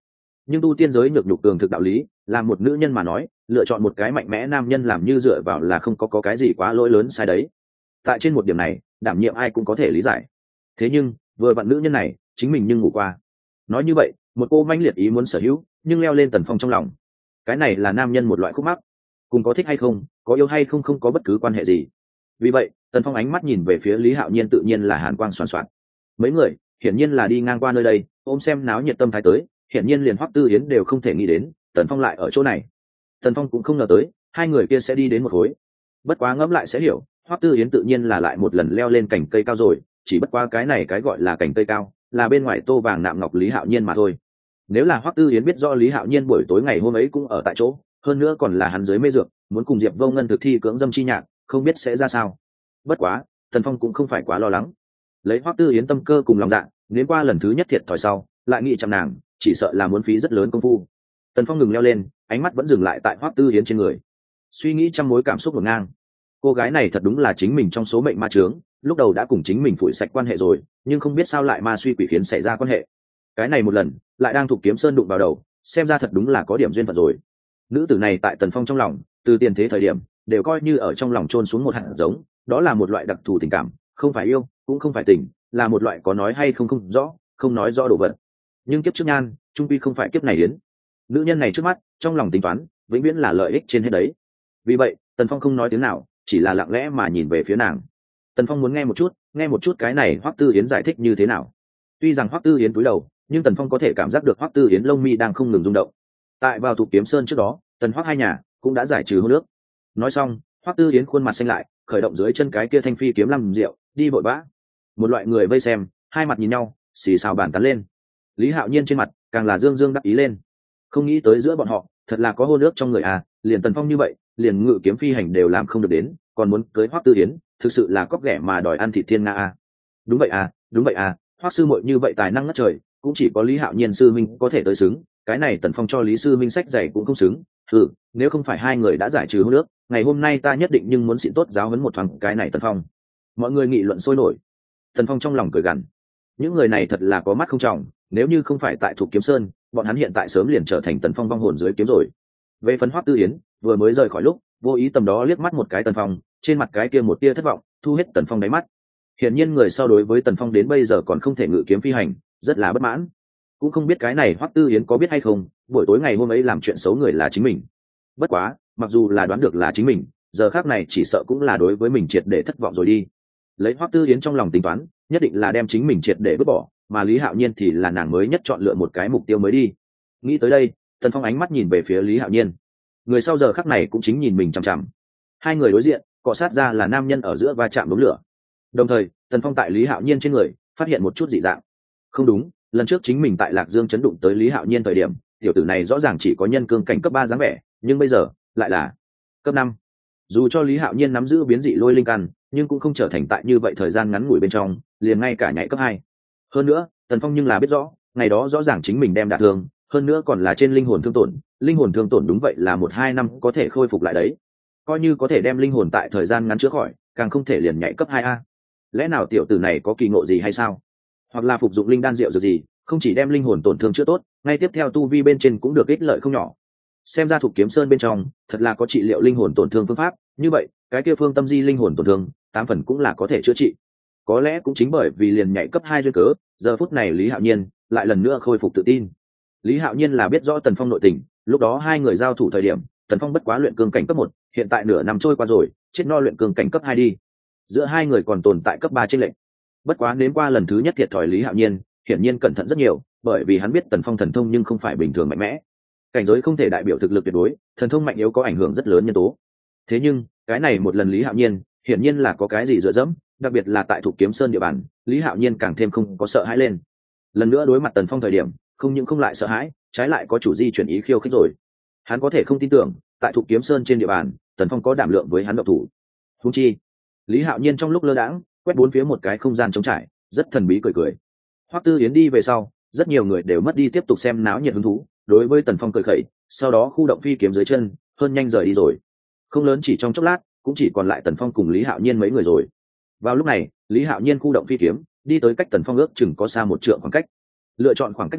nhưng tu tiên giới nhược nhục tường thực đạo lý, là một nữ nhân mà nói, lựa chọn một cái mạnh mẽ nam nhân làm như dựa vào là không có cái gì quá lỗi lớn sai đấy. Tại trên một điểm này, đảm nhiệm ai cũng có thể lý giải. Thế nhưng vừa vặn nữ nhân này chính mình nhưng ngủ qua. Nói như vậy, một cô manh liệt ý muốn sở hữu, nhưng leo lên Tần Phong trong lòng. Cái này là nam nhân một loại khúc mắc, cùng có thích hay không, có yêu hay không không có bất cứ quan hệ gì. Vì vậy Tần Phong ánh mắt nhìn về phía Lý Hạo Nhiên tự nhiên là hàn quang xoàn xoạt. Mấy người hiển nhiên là đi ngang qua nơi đây, ôm xem náo nhiệt tâm thái tới, hiển nhiên liền Hoắc Tư Yến đều không thể nghĩ đến Tần Phong lại ở chỗ này. Tần Phong cũng không ngờ tới hai người kia sẽ đi đến một khối. Bất quá ngẫm lại sẽ hiểu, Hoắc Tư Yến tự nhiên là lại một lần leo lên cành cây cao rồi, chỉ bất qua cái này cái gọi là cành cây cao, là bên ngoài tô vàng nạm ngọc Lý Hạo Nhiên mà thôi. Nếu là Hoắc Tư Yến biết rõ Lý Hạo Nhiên buổi tối ngày hôm ấy cũng ở tại chỗ, hơn nữa còn là hắn dưới mê dược, muốn cùng Diệp Vô Ngân thực thi cưỡng dâm chi nhạc, không biết sẽ ra sao. Bất quá Tần Phong cũng không phải quá lo lắng. Lấy Hoắc Tư Yến tâm cơ cùng lòng dạ, nếu qua lần thứ nhất thiệt thòi sau, lại nghĩ chăm nàng, chỉ sợ là muốn phí rất lớn công phu. Tần Phong ngừng leo lên, ánh mắt vẫn dừng lại tại Hoắc Tư Yến trên người, suy nghĩ trăm mối cảm xúc ngổn ngang. Cô gái này thật đúng là chính mình trong số mệnh ma chướng, lúc đầu đã cùng chính mình phủi sạch quan hệ rồi, nhưng không biết sao lại ma suy quỷ khiến xảy ra quan hệ. Cái này một lần lại đang Thục Kiếm Sơn đụng vào đầu, xem ra thật đúng là có điểm duyên phận rồi. Nữ tử này tại Tần Phong trong lòng, từ tiền thế thời điểm đều coi như ở trong lòng chôn xuống một hạt giống, đó là một loại đặc thù tình cảm, không phải yêu cũng không phải tình, là một loại có nói hay không không rõ, không nói rõ đồ vật. Nhưng kiếp trước nhan trung quy không phải kiếp này đến. Nữ nhân này trước mắt trong lòng tính toán vĩnh viễn là lợi ích trên hết đấy. Vì vậy Tần Phong không nói tiếng nào, chỉ là lặng lẽ mà nhìn về phía nàng. Tần Phong muốn nghe một chút cái này Hoắc Tư Yến giải thích như thế nào. Tuy rằng Hoắc Tư Yến cúi đầu, nhưng Tần Phong có thể cảm giác được Hoắc Tư Yến lông mi đang không ngừng rung động. Tại vào Thục Kiếm Sơn trước đó, Tần Hoắc hai nhà cũng đã giải trừ hôn ước. Nói xong, Hoắc Tư Yến khuôn mặt xanh lại, khởi động dưới chân cái kia thanh phi kiếm làm rượu, đi vội vã. Một loại người vây xem, hai mặt nhìn nhau, xì xào bàn tán lên. Lý Hạo Nhiên trên mặt càng là dương dương đắc ý lên. Không nghĩ tới giữa bọn họ thật là có hôn ước trong người à, liền Tần Phong như vậy, liền ngự kiếm phi hành đều làm không được đến, còn muốn cưới Hoắc Tư Yến, thực sự là cóc ghẻ mà đòi ăn thịt thiên nga à. Đúng vậy à, Hoắc sư muội như vậy tài năng ngất trời, cũng chỉ có Lý Hạo Nhiên sư minh có thể tới xứng, cái này Tần Phong cho Lý sư minh sách dạy cũng không xứng. Nếu không phải hai người đã giải trừ hôn ước, ngày hôm nay ta nhất định nhưng muốn xịn tốt giáo huấn một thoáng cái này Tần Phong. Mọi người nghị luận sôi nổi. Tần Phong trong lòng cười gằn, những người này thật là có mắt không trọng, nếu như không phải tại Thục Kiếm Sơn, bọn hắn hiện tại sớm liền trở thành Tần Phong vong hồn dưới kiếm rồi. Về phần Hoắc Tư Yến, vừa mới rời khỏi lúc, vô ý tầm đó liếc mắt một cái Tần Phong, trên mặt cái kia một tia thất vọng thu hết Tần Phong đáy mắt. Hiển nhiên người sau đối với Tần Phong đến bây giờ còn không thể ngự kiếm phi hành, rất là bất mãn. Cũng không biết cái này Hoắc Tư Yến có biết hay không, buổi tối ngày hôm ấy làm chuyện xấu người là chính mình. Bất quá, mặc dù là đoán được là chính mình, giờ khác này chỉ sợ cũng là đối với mình triệt để thất vọng rồi đi. Lấy Hoắc Tư Yến trong lòng tính toán, nhất định là đem chính mình triệt để vứt bỏ, mà Lý Hạo Nhiên thì là nàng mới nhất chọn lựa một cái mục tiêu mới đi. Nghĩ tới đây, Tần Phong ánh mắt nhìn về phía Lý Hạo Nhiên. Người sau giờ khắc này cũng chính nhìn mình chằm chằm. Hai người đối diện, cọ sát ra là nam nhân ở giữa va chạm đốm lửa. Đồng thời, Tần Phong tại Lý Hạo Nhiên trên người phát hiện một chút dị dạng. Không đúng, lần trước chính mình tại Lạc Dương chấn đụng tới Lý Hạo Nhiên thời điểm, tiểu tử này rõ ràng chỉ có nhân cương cảnh cấp 3 dáng vẻ, nhưng bây giờ lại là cấp 5. Dù cho Lý Hạo Nhiên nắm giữ biến dị lôi linh căn, nhưng cũng không trở thành tại như vậy thời gian ngắn ngủi bên trong, liền ngay cả nhảy cấp 2. Hơn nữa, Tần Phong nhưng là biết rõ, ngày đó rõ ràng chính mình đem đả thương, hơn nữa còn là trên linh hồn thương tổn, linh hồn thương tổn đúng vậy là 1-2 năm có thể khôi phục lại đấy. Coi như có thể đem linh hồn tại thời gian ngắn chữa khỏi, càng không thể liền nhảy cấp 2A. Lẽ nào tiểu tử này có kỳ ngộ gì hay sao? Hoặc là phục dụng linh đan rượu dược gì, không chỉ đem linh hồn tổn thương chữa tốt, ngay tiếp theo tu vi bên trên cũng được ích lợi không nhỏ. Xem ra Thục Kiếm Sơn bên trong thật là có trị liệu linh hồn tổn thương phương pháp, như vậy cái kia Phương Tâm Di linh hồn tổn thương 8 phần cũng là có thể chữa trị. Có lẽ cũng chính bởi vì liền nhảy cấp 2 duyên cớ, giờ phút này Lý Hạo Nhiên lại lần nữa khôi phục tự tin. Lý Hạo Nhiên là biết rõ Tần Phong nội tình, lúc đó hai người giao thủ thời điểm, Tần Phong bất quá luyện cương cảnh cấp 1, hiện tại nửa năm trôi qua rồi, chết no luyện cương cảnh cấp 2 đi. Giữa hai người còn tồn tại cấp 3 chênh lệch. Bất quá đến qua lần thứ nhất thiệt thòi Lý Hạo Nhiên, hiển nhiên cẩn thận rất nhiều, bởi vì hắn biết Tần Phong thần thông nhưng không phải bình thường mạnh mẽ. Cảnh giới không thể đại biểu thực lực tuyệt đối, thần thông mạnh yếu có ảnh hưởng rất lớn nhân tố. Thế nhưng, cái này một lần Lý Hạo Nhiên, hiển nhiên là có cái gì dựa dẫm, đặc biệt là tại Thục Kiếm Sơn địa bàn, Lý Hạo Nhiên càng thêm không có sợ hãi lên. Lần nữa đối mặt Tần Phong thời điểm, không những không lại sợ hãi, trái lại có chủ di chuyển ý khiêu khích rồi. Hắn có thể không tin tưởng, tại Thục Kiếm Sơn trên địa bàn, Tần Phong có đảm lượng với hắn độc thủ. Huống chi, Lý Hạo Nhiên trong lúc lơ đãng, quét bốn phía một cái không gian trống trải, rất thần bí cười cười. Hoắc Tư Yến đi về sau, rất nhiều người đều mất đi tiếp tục xem náo nhiệt hứng thú, đối với Tần Phong cười khẩy, sau đó khu động phi kiếm dưới chân, hơn nhanh rời đi rồi. Không lớn chỉ trong chốc lát, cũng chỉ còn lại Tần Phong cùng Lý Hạo Nhiên mấy người rồi. Vào lúc này, Lý Hạo Nhiên khu động phi kiếm, đi tới cách Tần Phong ước chừng có xa 1 trượng khoảng cách. Lựa chọn khoảng cách này,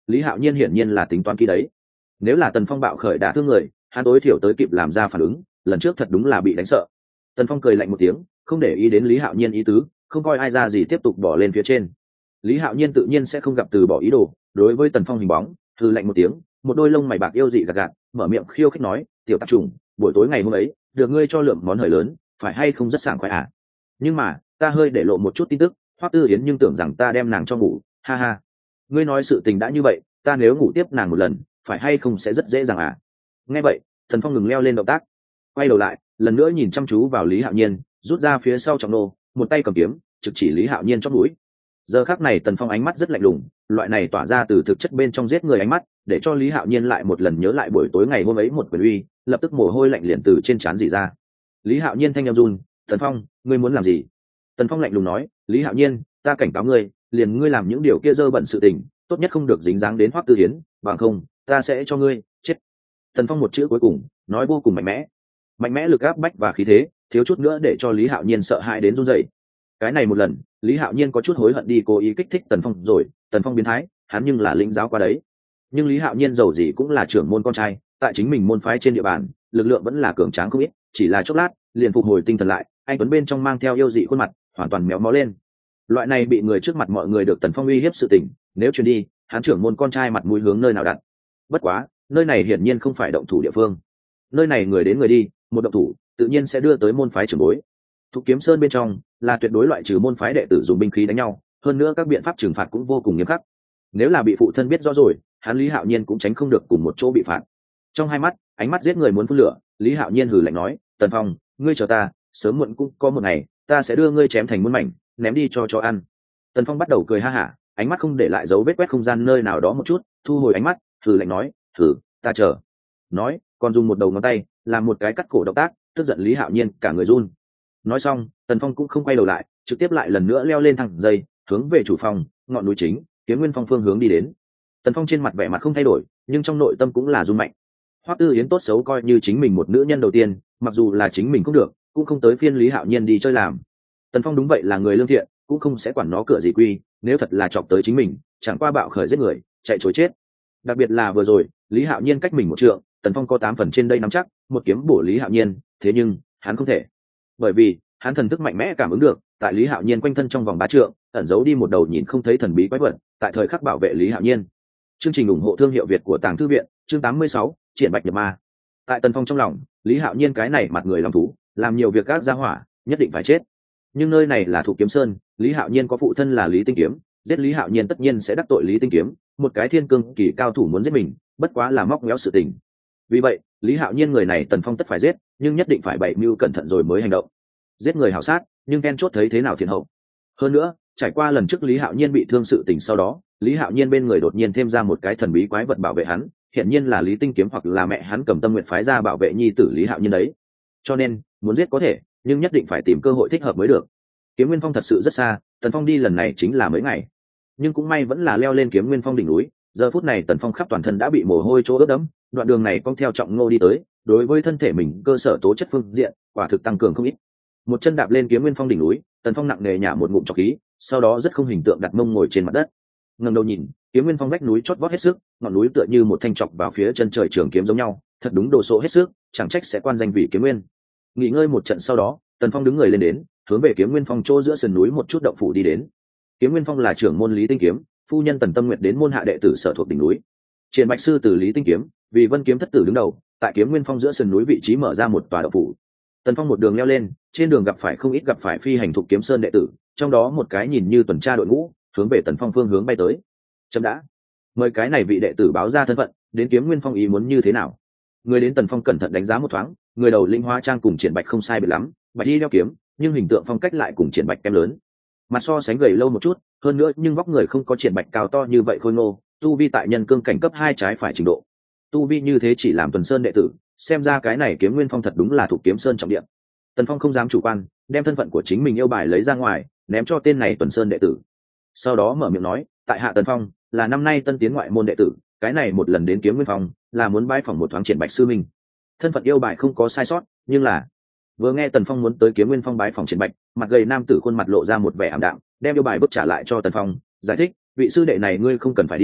Lý Hạo Nhiên hiển nhiên là tính toán kỹ đấy. Nếu là Tần Phong bạo khởi đả thương người, hắn tối thiểu tới kịp làm ra phản ứng, lần trước thật đúng là bị đánh sợ. Tần Phong cười lạnh một tiếng, không để ý đến Lý Hạo Nhiên ý tứ, không coi ai ra gì tiếp tục bỏ lên phía trên. Lý Hạo Nhiên tự nhiên sẽ không gặp từ bỏ ý đồ, đối với Tần Phong hình bóng, hừ lạnh một tiếng, một đôi lông mày bạc yêu dị gạt gạt, mở miệng khiêu khích nói, "Tiểu tạp trùng, buổi tối ngày hôm ấy, được ngươi cho lượng món hời lớn, phải hay không rất sảng khoái à? Nhưng mà, ta hơi để lộ một chút tin tức, Hoắc Tư Yến nhưng tưởng rằng ta đem nàng cho ngủ, ha ha. Ngươi nói sự tình đã như vậy, ta nếu ngủ tiếp nàng một lần, phải hay không sẽ rất dễ dàng à?" Nghe vậy, Tần Phong ngừng leo lên động tác, quay đầu lại, lần nữa nhìn chăm chú vào Lý Hạo Nhiên, rút ra phía sau trọng nô, một tay cầm kiếm, trực chỉ Lý Hạo Nhiên chót mũi. Giờ khắc này Tần Phong ánh mắt rất lạnh lùng, loại này tỏa ra từ thực chất bên trong giết người ánh mắt, để cho Lý Hạo Nhiên lại một lần nhớ lại buổi tối ngày hôm ấy một quyền uy, lập tức mồ hôi lạnh liền từ trên trán rỉ ra. Lý Hạo Nhiên thanh em run, "Tần Phong, ngươi muốn làm gì?" Tần Phong lạnh lùng nói, "Lý Hạo Nhiên, ta cảnh cáo ngươi, liền ngươi làm những điều kia dơ bẩn sự tình, tốt nhất không được dính dáng đến Hoắc Tư Hiến, bằng không, ta sẽ cho ngươi chết." Tần Phong một chữ cuối cùng, nói vô cùng mạnh mẽ lực áp bách và khí thế, thiếu chút nữa để cho Lý Hạo Nhiên sợ hãi đến run rẩy. Cái này một lần, Lý Hạo Nhiên có chút hối hận đi cố ý kích thích Tần Phong rồi, Tần Phong biến thái, hắn nhưng là lĩnh giáo qua đấy. Nhưng Lý Hạo Nhiên dầu gì cũng là trưởng môn con trai, tại chính mình môn phái trên địa bàn, lực lượng vẫn là cường tráng không ít, chỉ là chốc lát, liền phục hồi tinh thần lại, anh tuấn bên trong mang theo yêu dị khuôn mặt, hoàn toàn méo mó lên. Loại này bị người trước mặt mọi người được Tần Phong uy hiếp sự tình, nếu truyền đi, hắn trưởng môn con trai mặt mũi hướng nơi nào đặt? Bất quá, nơi này hiển nhiên không phải động thủ địa phương. Nơi này người đến người đi, một động thủ, tự nhiên sẽ đưa tới môn phái trưởng bối. Thục Kiếm Sơn bên trong là tuyệt đối loại trừ môn phái đệ tử dùng binh khí đánh nhau, hơn nữa các biện pháp trừng phạt cũng vô cùng nghiêm khắc. Nếu là bị phụ thân biết rõ rồi, hắn Lý Hạo Nhiên cũng tránh không được cùng một chỗ bị phạt. Trong hai mắt, ánh mắt giết người muốn phun lửa, Lý Hạo Nhiên hừ lạnh nói, "Tần Phong, ngươi chờ ta, sớm muộn cũng có một ngày, ta sẽ đưa ngươi chém thành muôn mảnh, ném đi cho ăn." Tần Phong bắt đầu cười ha hả, ánh mắt không để lại dấu vết quét không gian nơi nào đó một chút, thu hồi ánh mắt, hừ lạnh nói, "Thử, ta chờ." Nói, còn dùng một đầu ngón tay làm một cái cắt cổ động tác, tức giận Lý Hạo Nhiên cả người run. Nói xong, Tần Phong cũng không quay đầu lại, trực tiếp lại lần nữa leo lên thẳng dây, hướng về chủ phòng, ngọn núi chính, Kiếm Nguyên Phong phương hướng đi đến. Tần Phong trên mặt vẻ mặt không thay đổi, nhưng trong nội tâm cũng là run mạnh. Hoắc Tư Yến tốt xấu coi như chính mình một nữ nhân đầu tiên, mặc dù là chính mình cũng được, cũng không tới phiên Lý Hạo Nhiên đi chơi làm. Tần Phong đúng vậy là người lương thiện, cũng không sẽ quản nó cửa gì quy, nếu thật là chọc tới chính mình, chẳng qua bạo khởi giết người, chạy trối chết. Đặc biệt là vừa rồi, Lý Hạo Nhiên cách mình một trượng, Tần Phong có 8 phần trên đây nắm chắc, một kiếm bổ Lý Hạo Nhiên, thế nhưng, hắn không thể. Bởi vì, hắn thần thức mạnh mẽ cảm ứng được, tại Lý Hạo Nhiên quanh thân trong vòng 3 trượng, ẩn giấu đi một đầu nhìn không thấy thần bí quái vật, tại thời khắc bảo vệ Lý Hạo Nhiên. Chương trình ủng hộ thương hiệu Việt của Tàng Thư viện, chương 86, triển bạch nhập ma. Tại Tần Phong trong lòng, Lý Hạo Nhiên cái này mặt người lòng thú, làm nhiều việc gác ra hỏa, nhất định phải chết. Nhưng nơi này là Thục Kiếm Sơn, Lý Hạo Nhiên có phụ thân là Lý Tinh Kiếm, giết Lý Hạo Nhiên tất nhiên sẽ đắc tội Lý Tinh Kiếm, một cái thiên cương kỳ cao thủ muốn giết mình, bất quá là móc méo sự tình. Vì vậy, Lý Hạo Nhiên người này Tần Phong tất phải giết, nhưng nhất định phải bày mưu cẩn thận rồi mới hành động. Giết người hảo sát, nhưng ven chốt thấy thế nào thiện hậu. Hơn nữa, trải qua lần trước Lý Hạo Nhiên bị thương sự tình sau đó, Lý Hạo Nhiên bên người đột nhiên thêm ra một cái thần bí quái vật bảo vệ hắn, hiện nhiên là Lý Tinh Kiếm hoặc là mẹ hắn Cầm Tâm Nguyện phái ra bảo vệ nhi tử Lý Hạo Nhiên đấy. Cho nên, muốn giết có thể, nhưng nhất định phải tìm cơ hội thích hợp mới được. Kiếm Nguyên Phong thật sự rất xa, Tần Phong đi lần này chính là mấy ngày, nhưng cũng may vẫn là leo lên Kiếm Nguyên Phong đỉnh núi. Giờ phút này Tần Phong khắp toàn thân đã bị mồ hôi chỗ ướt đẫm, đoạn đường này cong theo trọng ngô đi tới, đối với thân thể mình cơ sở tố chất phương diện, quả thực tăng cường không ít. Một chân đạp lên Kiếm Nguyên Phong đỉnh núi, Tần Phong nặng nề nhả một ngụm trọc khí, sau đó rất không hình tượng đặt mông ngồi trên mặt đất. Ngẩng đầu nhìn, Kiếm Nguyên Phong vách núi chót vót hết sức, ngọn núi tựa như một thanh trọc vào phía chân trời trường kiếm giống nhau, thật đúng đồ sộ hết sức, chẳng trách sẽ quan danh vị Kiếm Nguyên. Nghỉ ngơi một trận sau đó, Tần Phong đứng người lên đến, hướng về Kiếm Nguyên Phong chỗ giữa sườn núi một chút động phủ đi đến. Kiếm Nguyên Phong là trưởng môn Lý Tinh Kiếm, phu nhân Tần Tâm Nguyệt đến môn hạ đệ tử sở thuộc đỉnh núi. Triển Bạch sư từ Lý Tinh Kiếm, vì Vân Kiếm thất tử đứng đầu, tại Kiếm Nguyên Phong giữa sườn núi vị trí mở ra một tòa động phủ. Tần Phong một đường leo lên, trên đường gặp phải không ít gặp phải phi hành Thục Kiếm Sơn đệ tử, trong đó một cái nhìn như tuần tra đội ngũ, hướng về Tần Phong phương hướng bay tới. Chấm đã, mời cái này vị đệ tử báo ra thân phận, đến Kiếm Nguyên Phong ý muốn như thế nào? Người đến Tần Phong cẩn thận đánh giá một thoáng, người đầu linh hóa trang cùng Triển Bạch không sai biệt lắm, bạch y đeo kiếm, nhưng hình tượng phong cách lại cùng Triển Bạch kém lớn. Mặt so sánh gầy lâu một chút, hơn nữa nhưng vóc người không có Triển Bạch cao to như vậy khôi ngô, tu vi tại nhân cương cảnh cấp 2 trái phải trình độ. Tu vi như thế chỉ làm Tuần Sơn đệ tử, xem ra cái này Kiếm Nguyên Phong thật đúng là Thục Kiếm Sơn trọng địa. Tần Phong không dám chủ quan, đem thân phận của chính mình yêu bài lấy ra ngoài, ném cho tên này Tuần Sơn đệ tử. Sau đó mở miệng nói, tại hạ Tần Phong, là năm nay tân tiến ngoại môn đệ tử, cái này một lần đến Kiếm Nguyên Phong, là muốn bái phỏng một thoáng Triển Bạch sư minh. Thân phận yêu bài không có sai sót, nhưng là vừa nghe Tần Phong muốn tới Kiếm Nguyên Phong bái phỏng Triển Bạch, mặt gầy nam tử khuôn mặt lộ ra một vẻ ảm đạm, đem yêu bài bức trả lại cho Tần Phong, giải thích, vị sư đệ này ngươi không cần phải đi,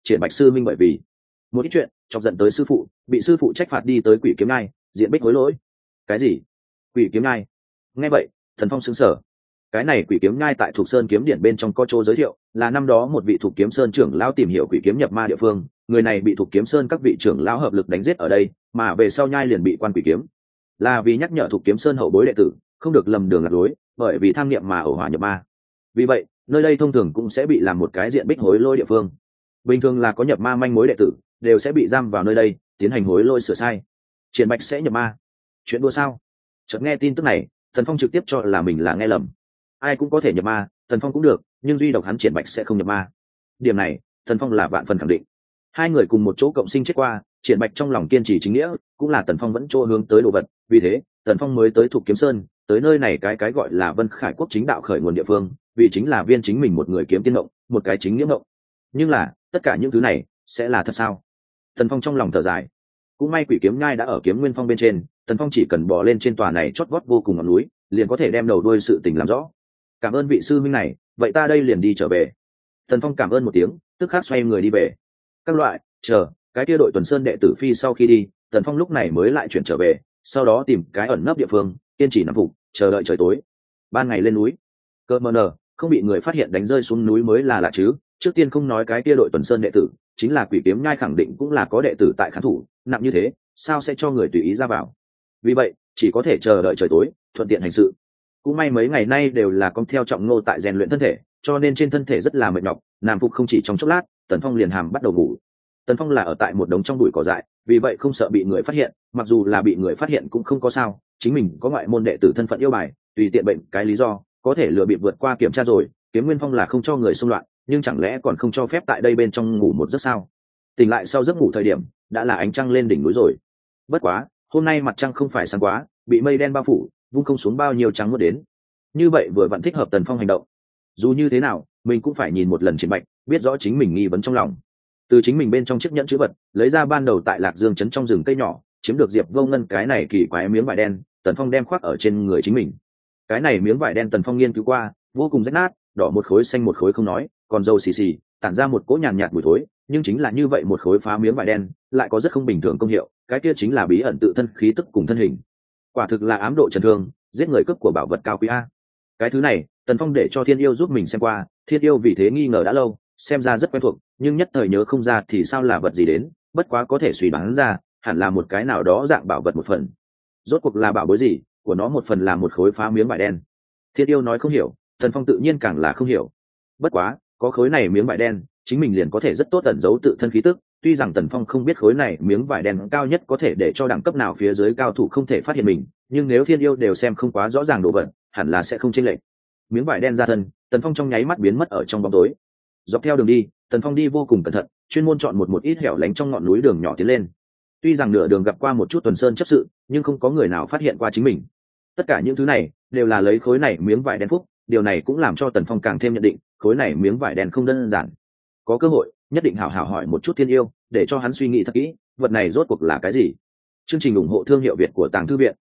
Triển Bạch sư minh bởi vì một ít chuyện chọc giận tới sư phụ, bị sư phụ trách phạt đi tới Quỷ Kiếm Nhai diện bích hối lỗi. Cái gì? Quỷ Kiếm Nhai? Nghe vậy Thần Phong sững sờ. Cái này Quỷ Kiếm Nhai tại Thục Sơn kiếm điển bên trong có chỗ giới thiệu, là năm đó một vị Thục Kiếm Sơn trưởng lão tìm hiểu quỷ kiếm nhập ma địa phương, người này bị Thục Kiếm Sơn các vị trưởng lão hợp lực đánh giết ở đây, mà về sau nhai liền bị quan quỷ kiếm, là vì nhắc nhở Thục Kiếm Sơn hậu bối đệ tử không được lầm đường lạc lối, bởi vì tham niệm mà ẩu hỏa nhập ma. Vì vậy nơi đây thông thường cũng sẽ bị làm một cái diện bích hối lôi địa phương. Bình thường là có nhập ma manh mối đệ tử đều sẽ bị giam vào nơi đây tiến hành hối lôi sửa sai. Triển Bạch sẽ nhập ma? Chuyện đùa sao? Chợt nghe tin tức này, Thần Phong trực tiếp cho là mình là nghe lầm. Ai cũng có thể nhập ma, Thần Phong cũng được, nhưng duy độc hắn Triển Bạch sẽ không nhập ma. Điểm này Thần Phong là vạn phần khẳng định. Hai người cùng một chỗ cộng sinh chết qua, Triển Bạch trong lòng kiên trì chính nghĩa, cũng là Tần Phong vẫn chỗ hướng tới đồ vật, vì thế Tần Phong mới tới Thục Kiếm Sơn, tới nơi này cái gọi là Vân Khải Quốc chính đạo khởi nguồn địa phương, vì chính là viên chính mình một người kiếm tiên mộng, một cái chính nghĩa mộng. Nhưng là tất cả những thứ này sẽ là thật sao? Tần Phong trong lòng thở dài. Cũng may Quỷ Kiếm Nhai đã ở Kiếm Nguyên Phong bên trên, Tần Phong chỉ cần bò lên trên tòa này chót vót vô cùng ngọn núi, liền có thể đem đầu đuôi sự tình làm rõ. Cảm ơn vị sư minh này, vậy ta đây liền đi trở về. Tần Phong cảm ơn một tiếng, tức khắc xoay người đi về. Các loại, chờ cái kia đội tuần sơn đệ tử phi sau khi đi, Tần Phong lúc này mới lại chuyển trở về, sau đó tìm cái ẩn nấp địa phương, kiên trì nằm phục, chờ đợi trời tối. Ban ngày lên núi, cơ mờ nờ không bị người phát hiện đánh rơi xuống núi mới là lạ chứ. Trước tiên không nói cái kia đội tuần sơn đệ tử chính là Quỷ Kiếm Nhai khẳng định cũng là có đệ tử tại khán thủ, nặng như thế sao sẽ cho người tùy ý ra vào. Vì vậy chỉ có thể chờ đợi trời tối, thuận tiện hành sự. Cũng may mấy ngày nay đều là con theo trọng nô tại rèn luyện thân thể, cho nên trên thân thể rất là mệt nhọc, nằm phục không chỉ trong chốc lát, Tần Phong liền hàm bắt đầu ngủ. Tần Phong là ở tại một đống trong bụi cỏ dại, vì vậy không sợ bị người phát hiện, mặc dù là bị người phát hiện cũng không có sao, chính mình có ngoại môn đệ tử thân phận yêu bài, tùy tiện bệnh cái lý do có thể lừa bịp vượt qua kiểm tra rồi. Kiếm Nguyên Phong là không cho người xung loạn, nhưng chẳng lẽ còn không cho phép tại đây bên trong ngủ một giấc sao? Tỉnh lại sau giấc ngủ thời điểm đã là ánh trăng lên đỉnh núi rồi. Bất quá hôm nay mặt trăng không phải sáng quá, bị mây đen bao phủ, vung không xuống bao nhiêu trắng mưa đến. Như vậy vừa vặn thích hợp Tần Phong hành động. Dù như thế nào mình cũng phải nhìn một lần Triển Bạch, biết rõ chính mình nghi vấn trong lòng. Từ chính mình bên trong chiếc nhẫn chữ vật lấy ra ban đầu tại Lạc Dương trấn trong rừng cây nhỏ chiếm được Diệp Vô Ngân cái này kỳ quái miếng vải đen, Tần Phong đem khoác ở trên người chính mình. Cái này miếng vải đen Tần Phong nghiên cứu qua, vô cùng rách nát, đỏ một khối xanh một khối không nói, còn dầu xì xì, tản ra một cỗ nhàn nhạt mùi thối, nhưng chính là như vậy một khối phá miếng vải đen lại có rất không bình thường công hiệu, cái kia chính là bí ẩn tự thân khí tức cùng thân hình. Quả thực là ám độ trần thương, giết người cướp của bảo vật cao quý a. Cái thứ này Tần Phong để cho Thiên Yêu giúp mình xem qua, Thiên Yêu vì thế nghi ngờ đã lâu, xem ra rất quen thuộc, nhưng nhất thời nhớ không ra thì sao là vật gì đến, bất quá có thể suy đoán ra hẳn là một cái nào đó dạng bảo vật một phần. Rốt cuộc là bảo bối gì của nó, một phần là một khối phá miếng vải đen. Thiên Yêu nói không hiểu, Tần Phong tự nhiên càng là không hiểu. Bất quá có khối này miếng vải đen, chính mình liền có thể rất tốt ẩn giấu tự thân khí tức. Tuy rằng Tần Phong không biết khối này miếng vải đen cao nhất có thể để cho đẳng cấp nào phía dưới cao thủ không thể phát hiện mình, nhưng nếu Thiên Yêu đều xem không quá rõ ràng đồ vật, hẳn là sẽ không chênh lệch. Miếng vải đen ra thân, Tần Phong trong nháy mắt biến mất ở trong bóng tối. Dọc theo đường đi, Tần Phong đi vô cùng cẩn thận, chuyên môn chọn một ít hẻo lánh trong ngọn núi đường nhỏ tiến lên. Tuy rằng nửa đường gặp qua một chút tuần sơn chấp sự, nhưng không có người nào phát hiện qua chính mình. Tất cả những thứ này đều là lấy khối này miếng vải đen phúc, điều này cũng làm cho Tần Phong càng thêm nhận định khối này miếng vải đen không đơn giản. Có cơ hội nhất định hảo hảo hỏi một chút Thiên Yêu, để cho hắn suy nghĩ thật kỹ vật này rốt cuộc là cái gì. Chương trình ủng hộ thương hiệu Việt của Tàng Thư Viện.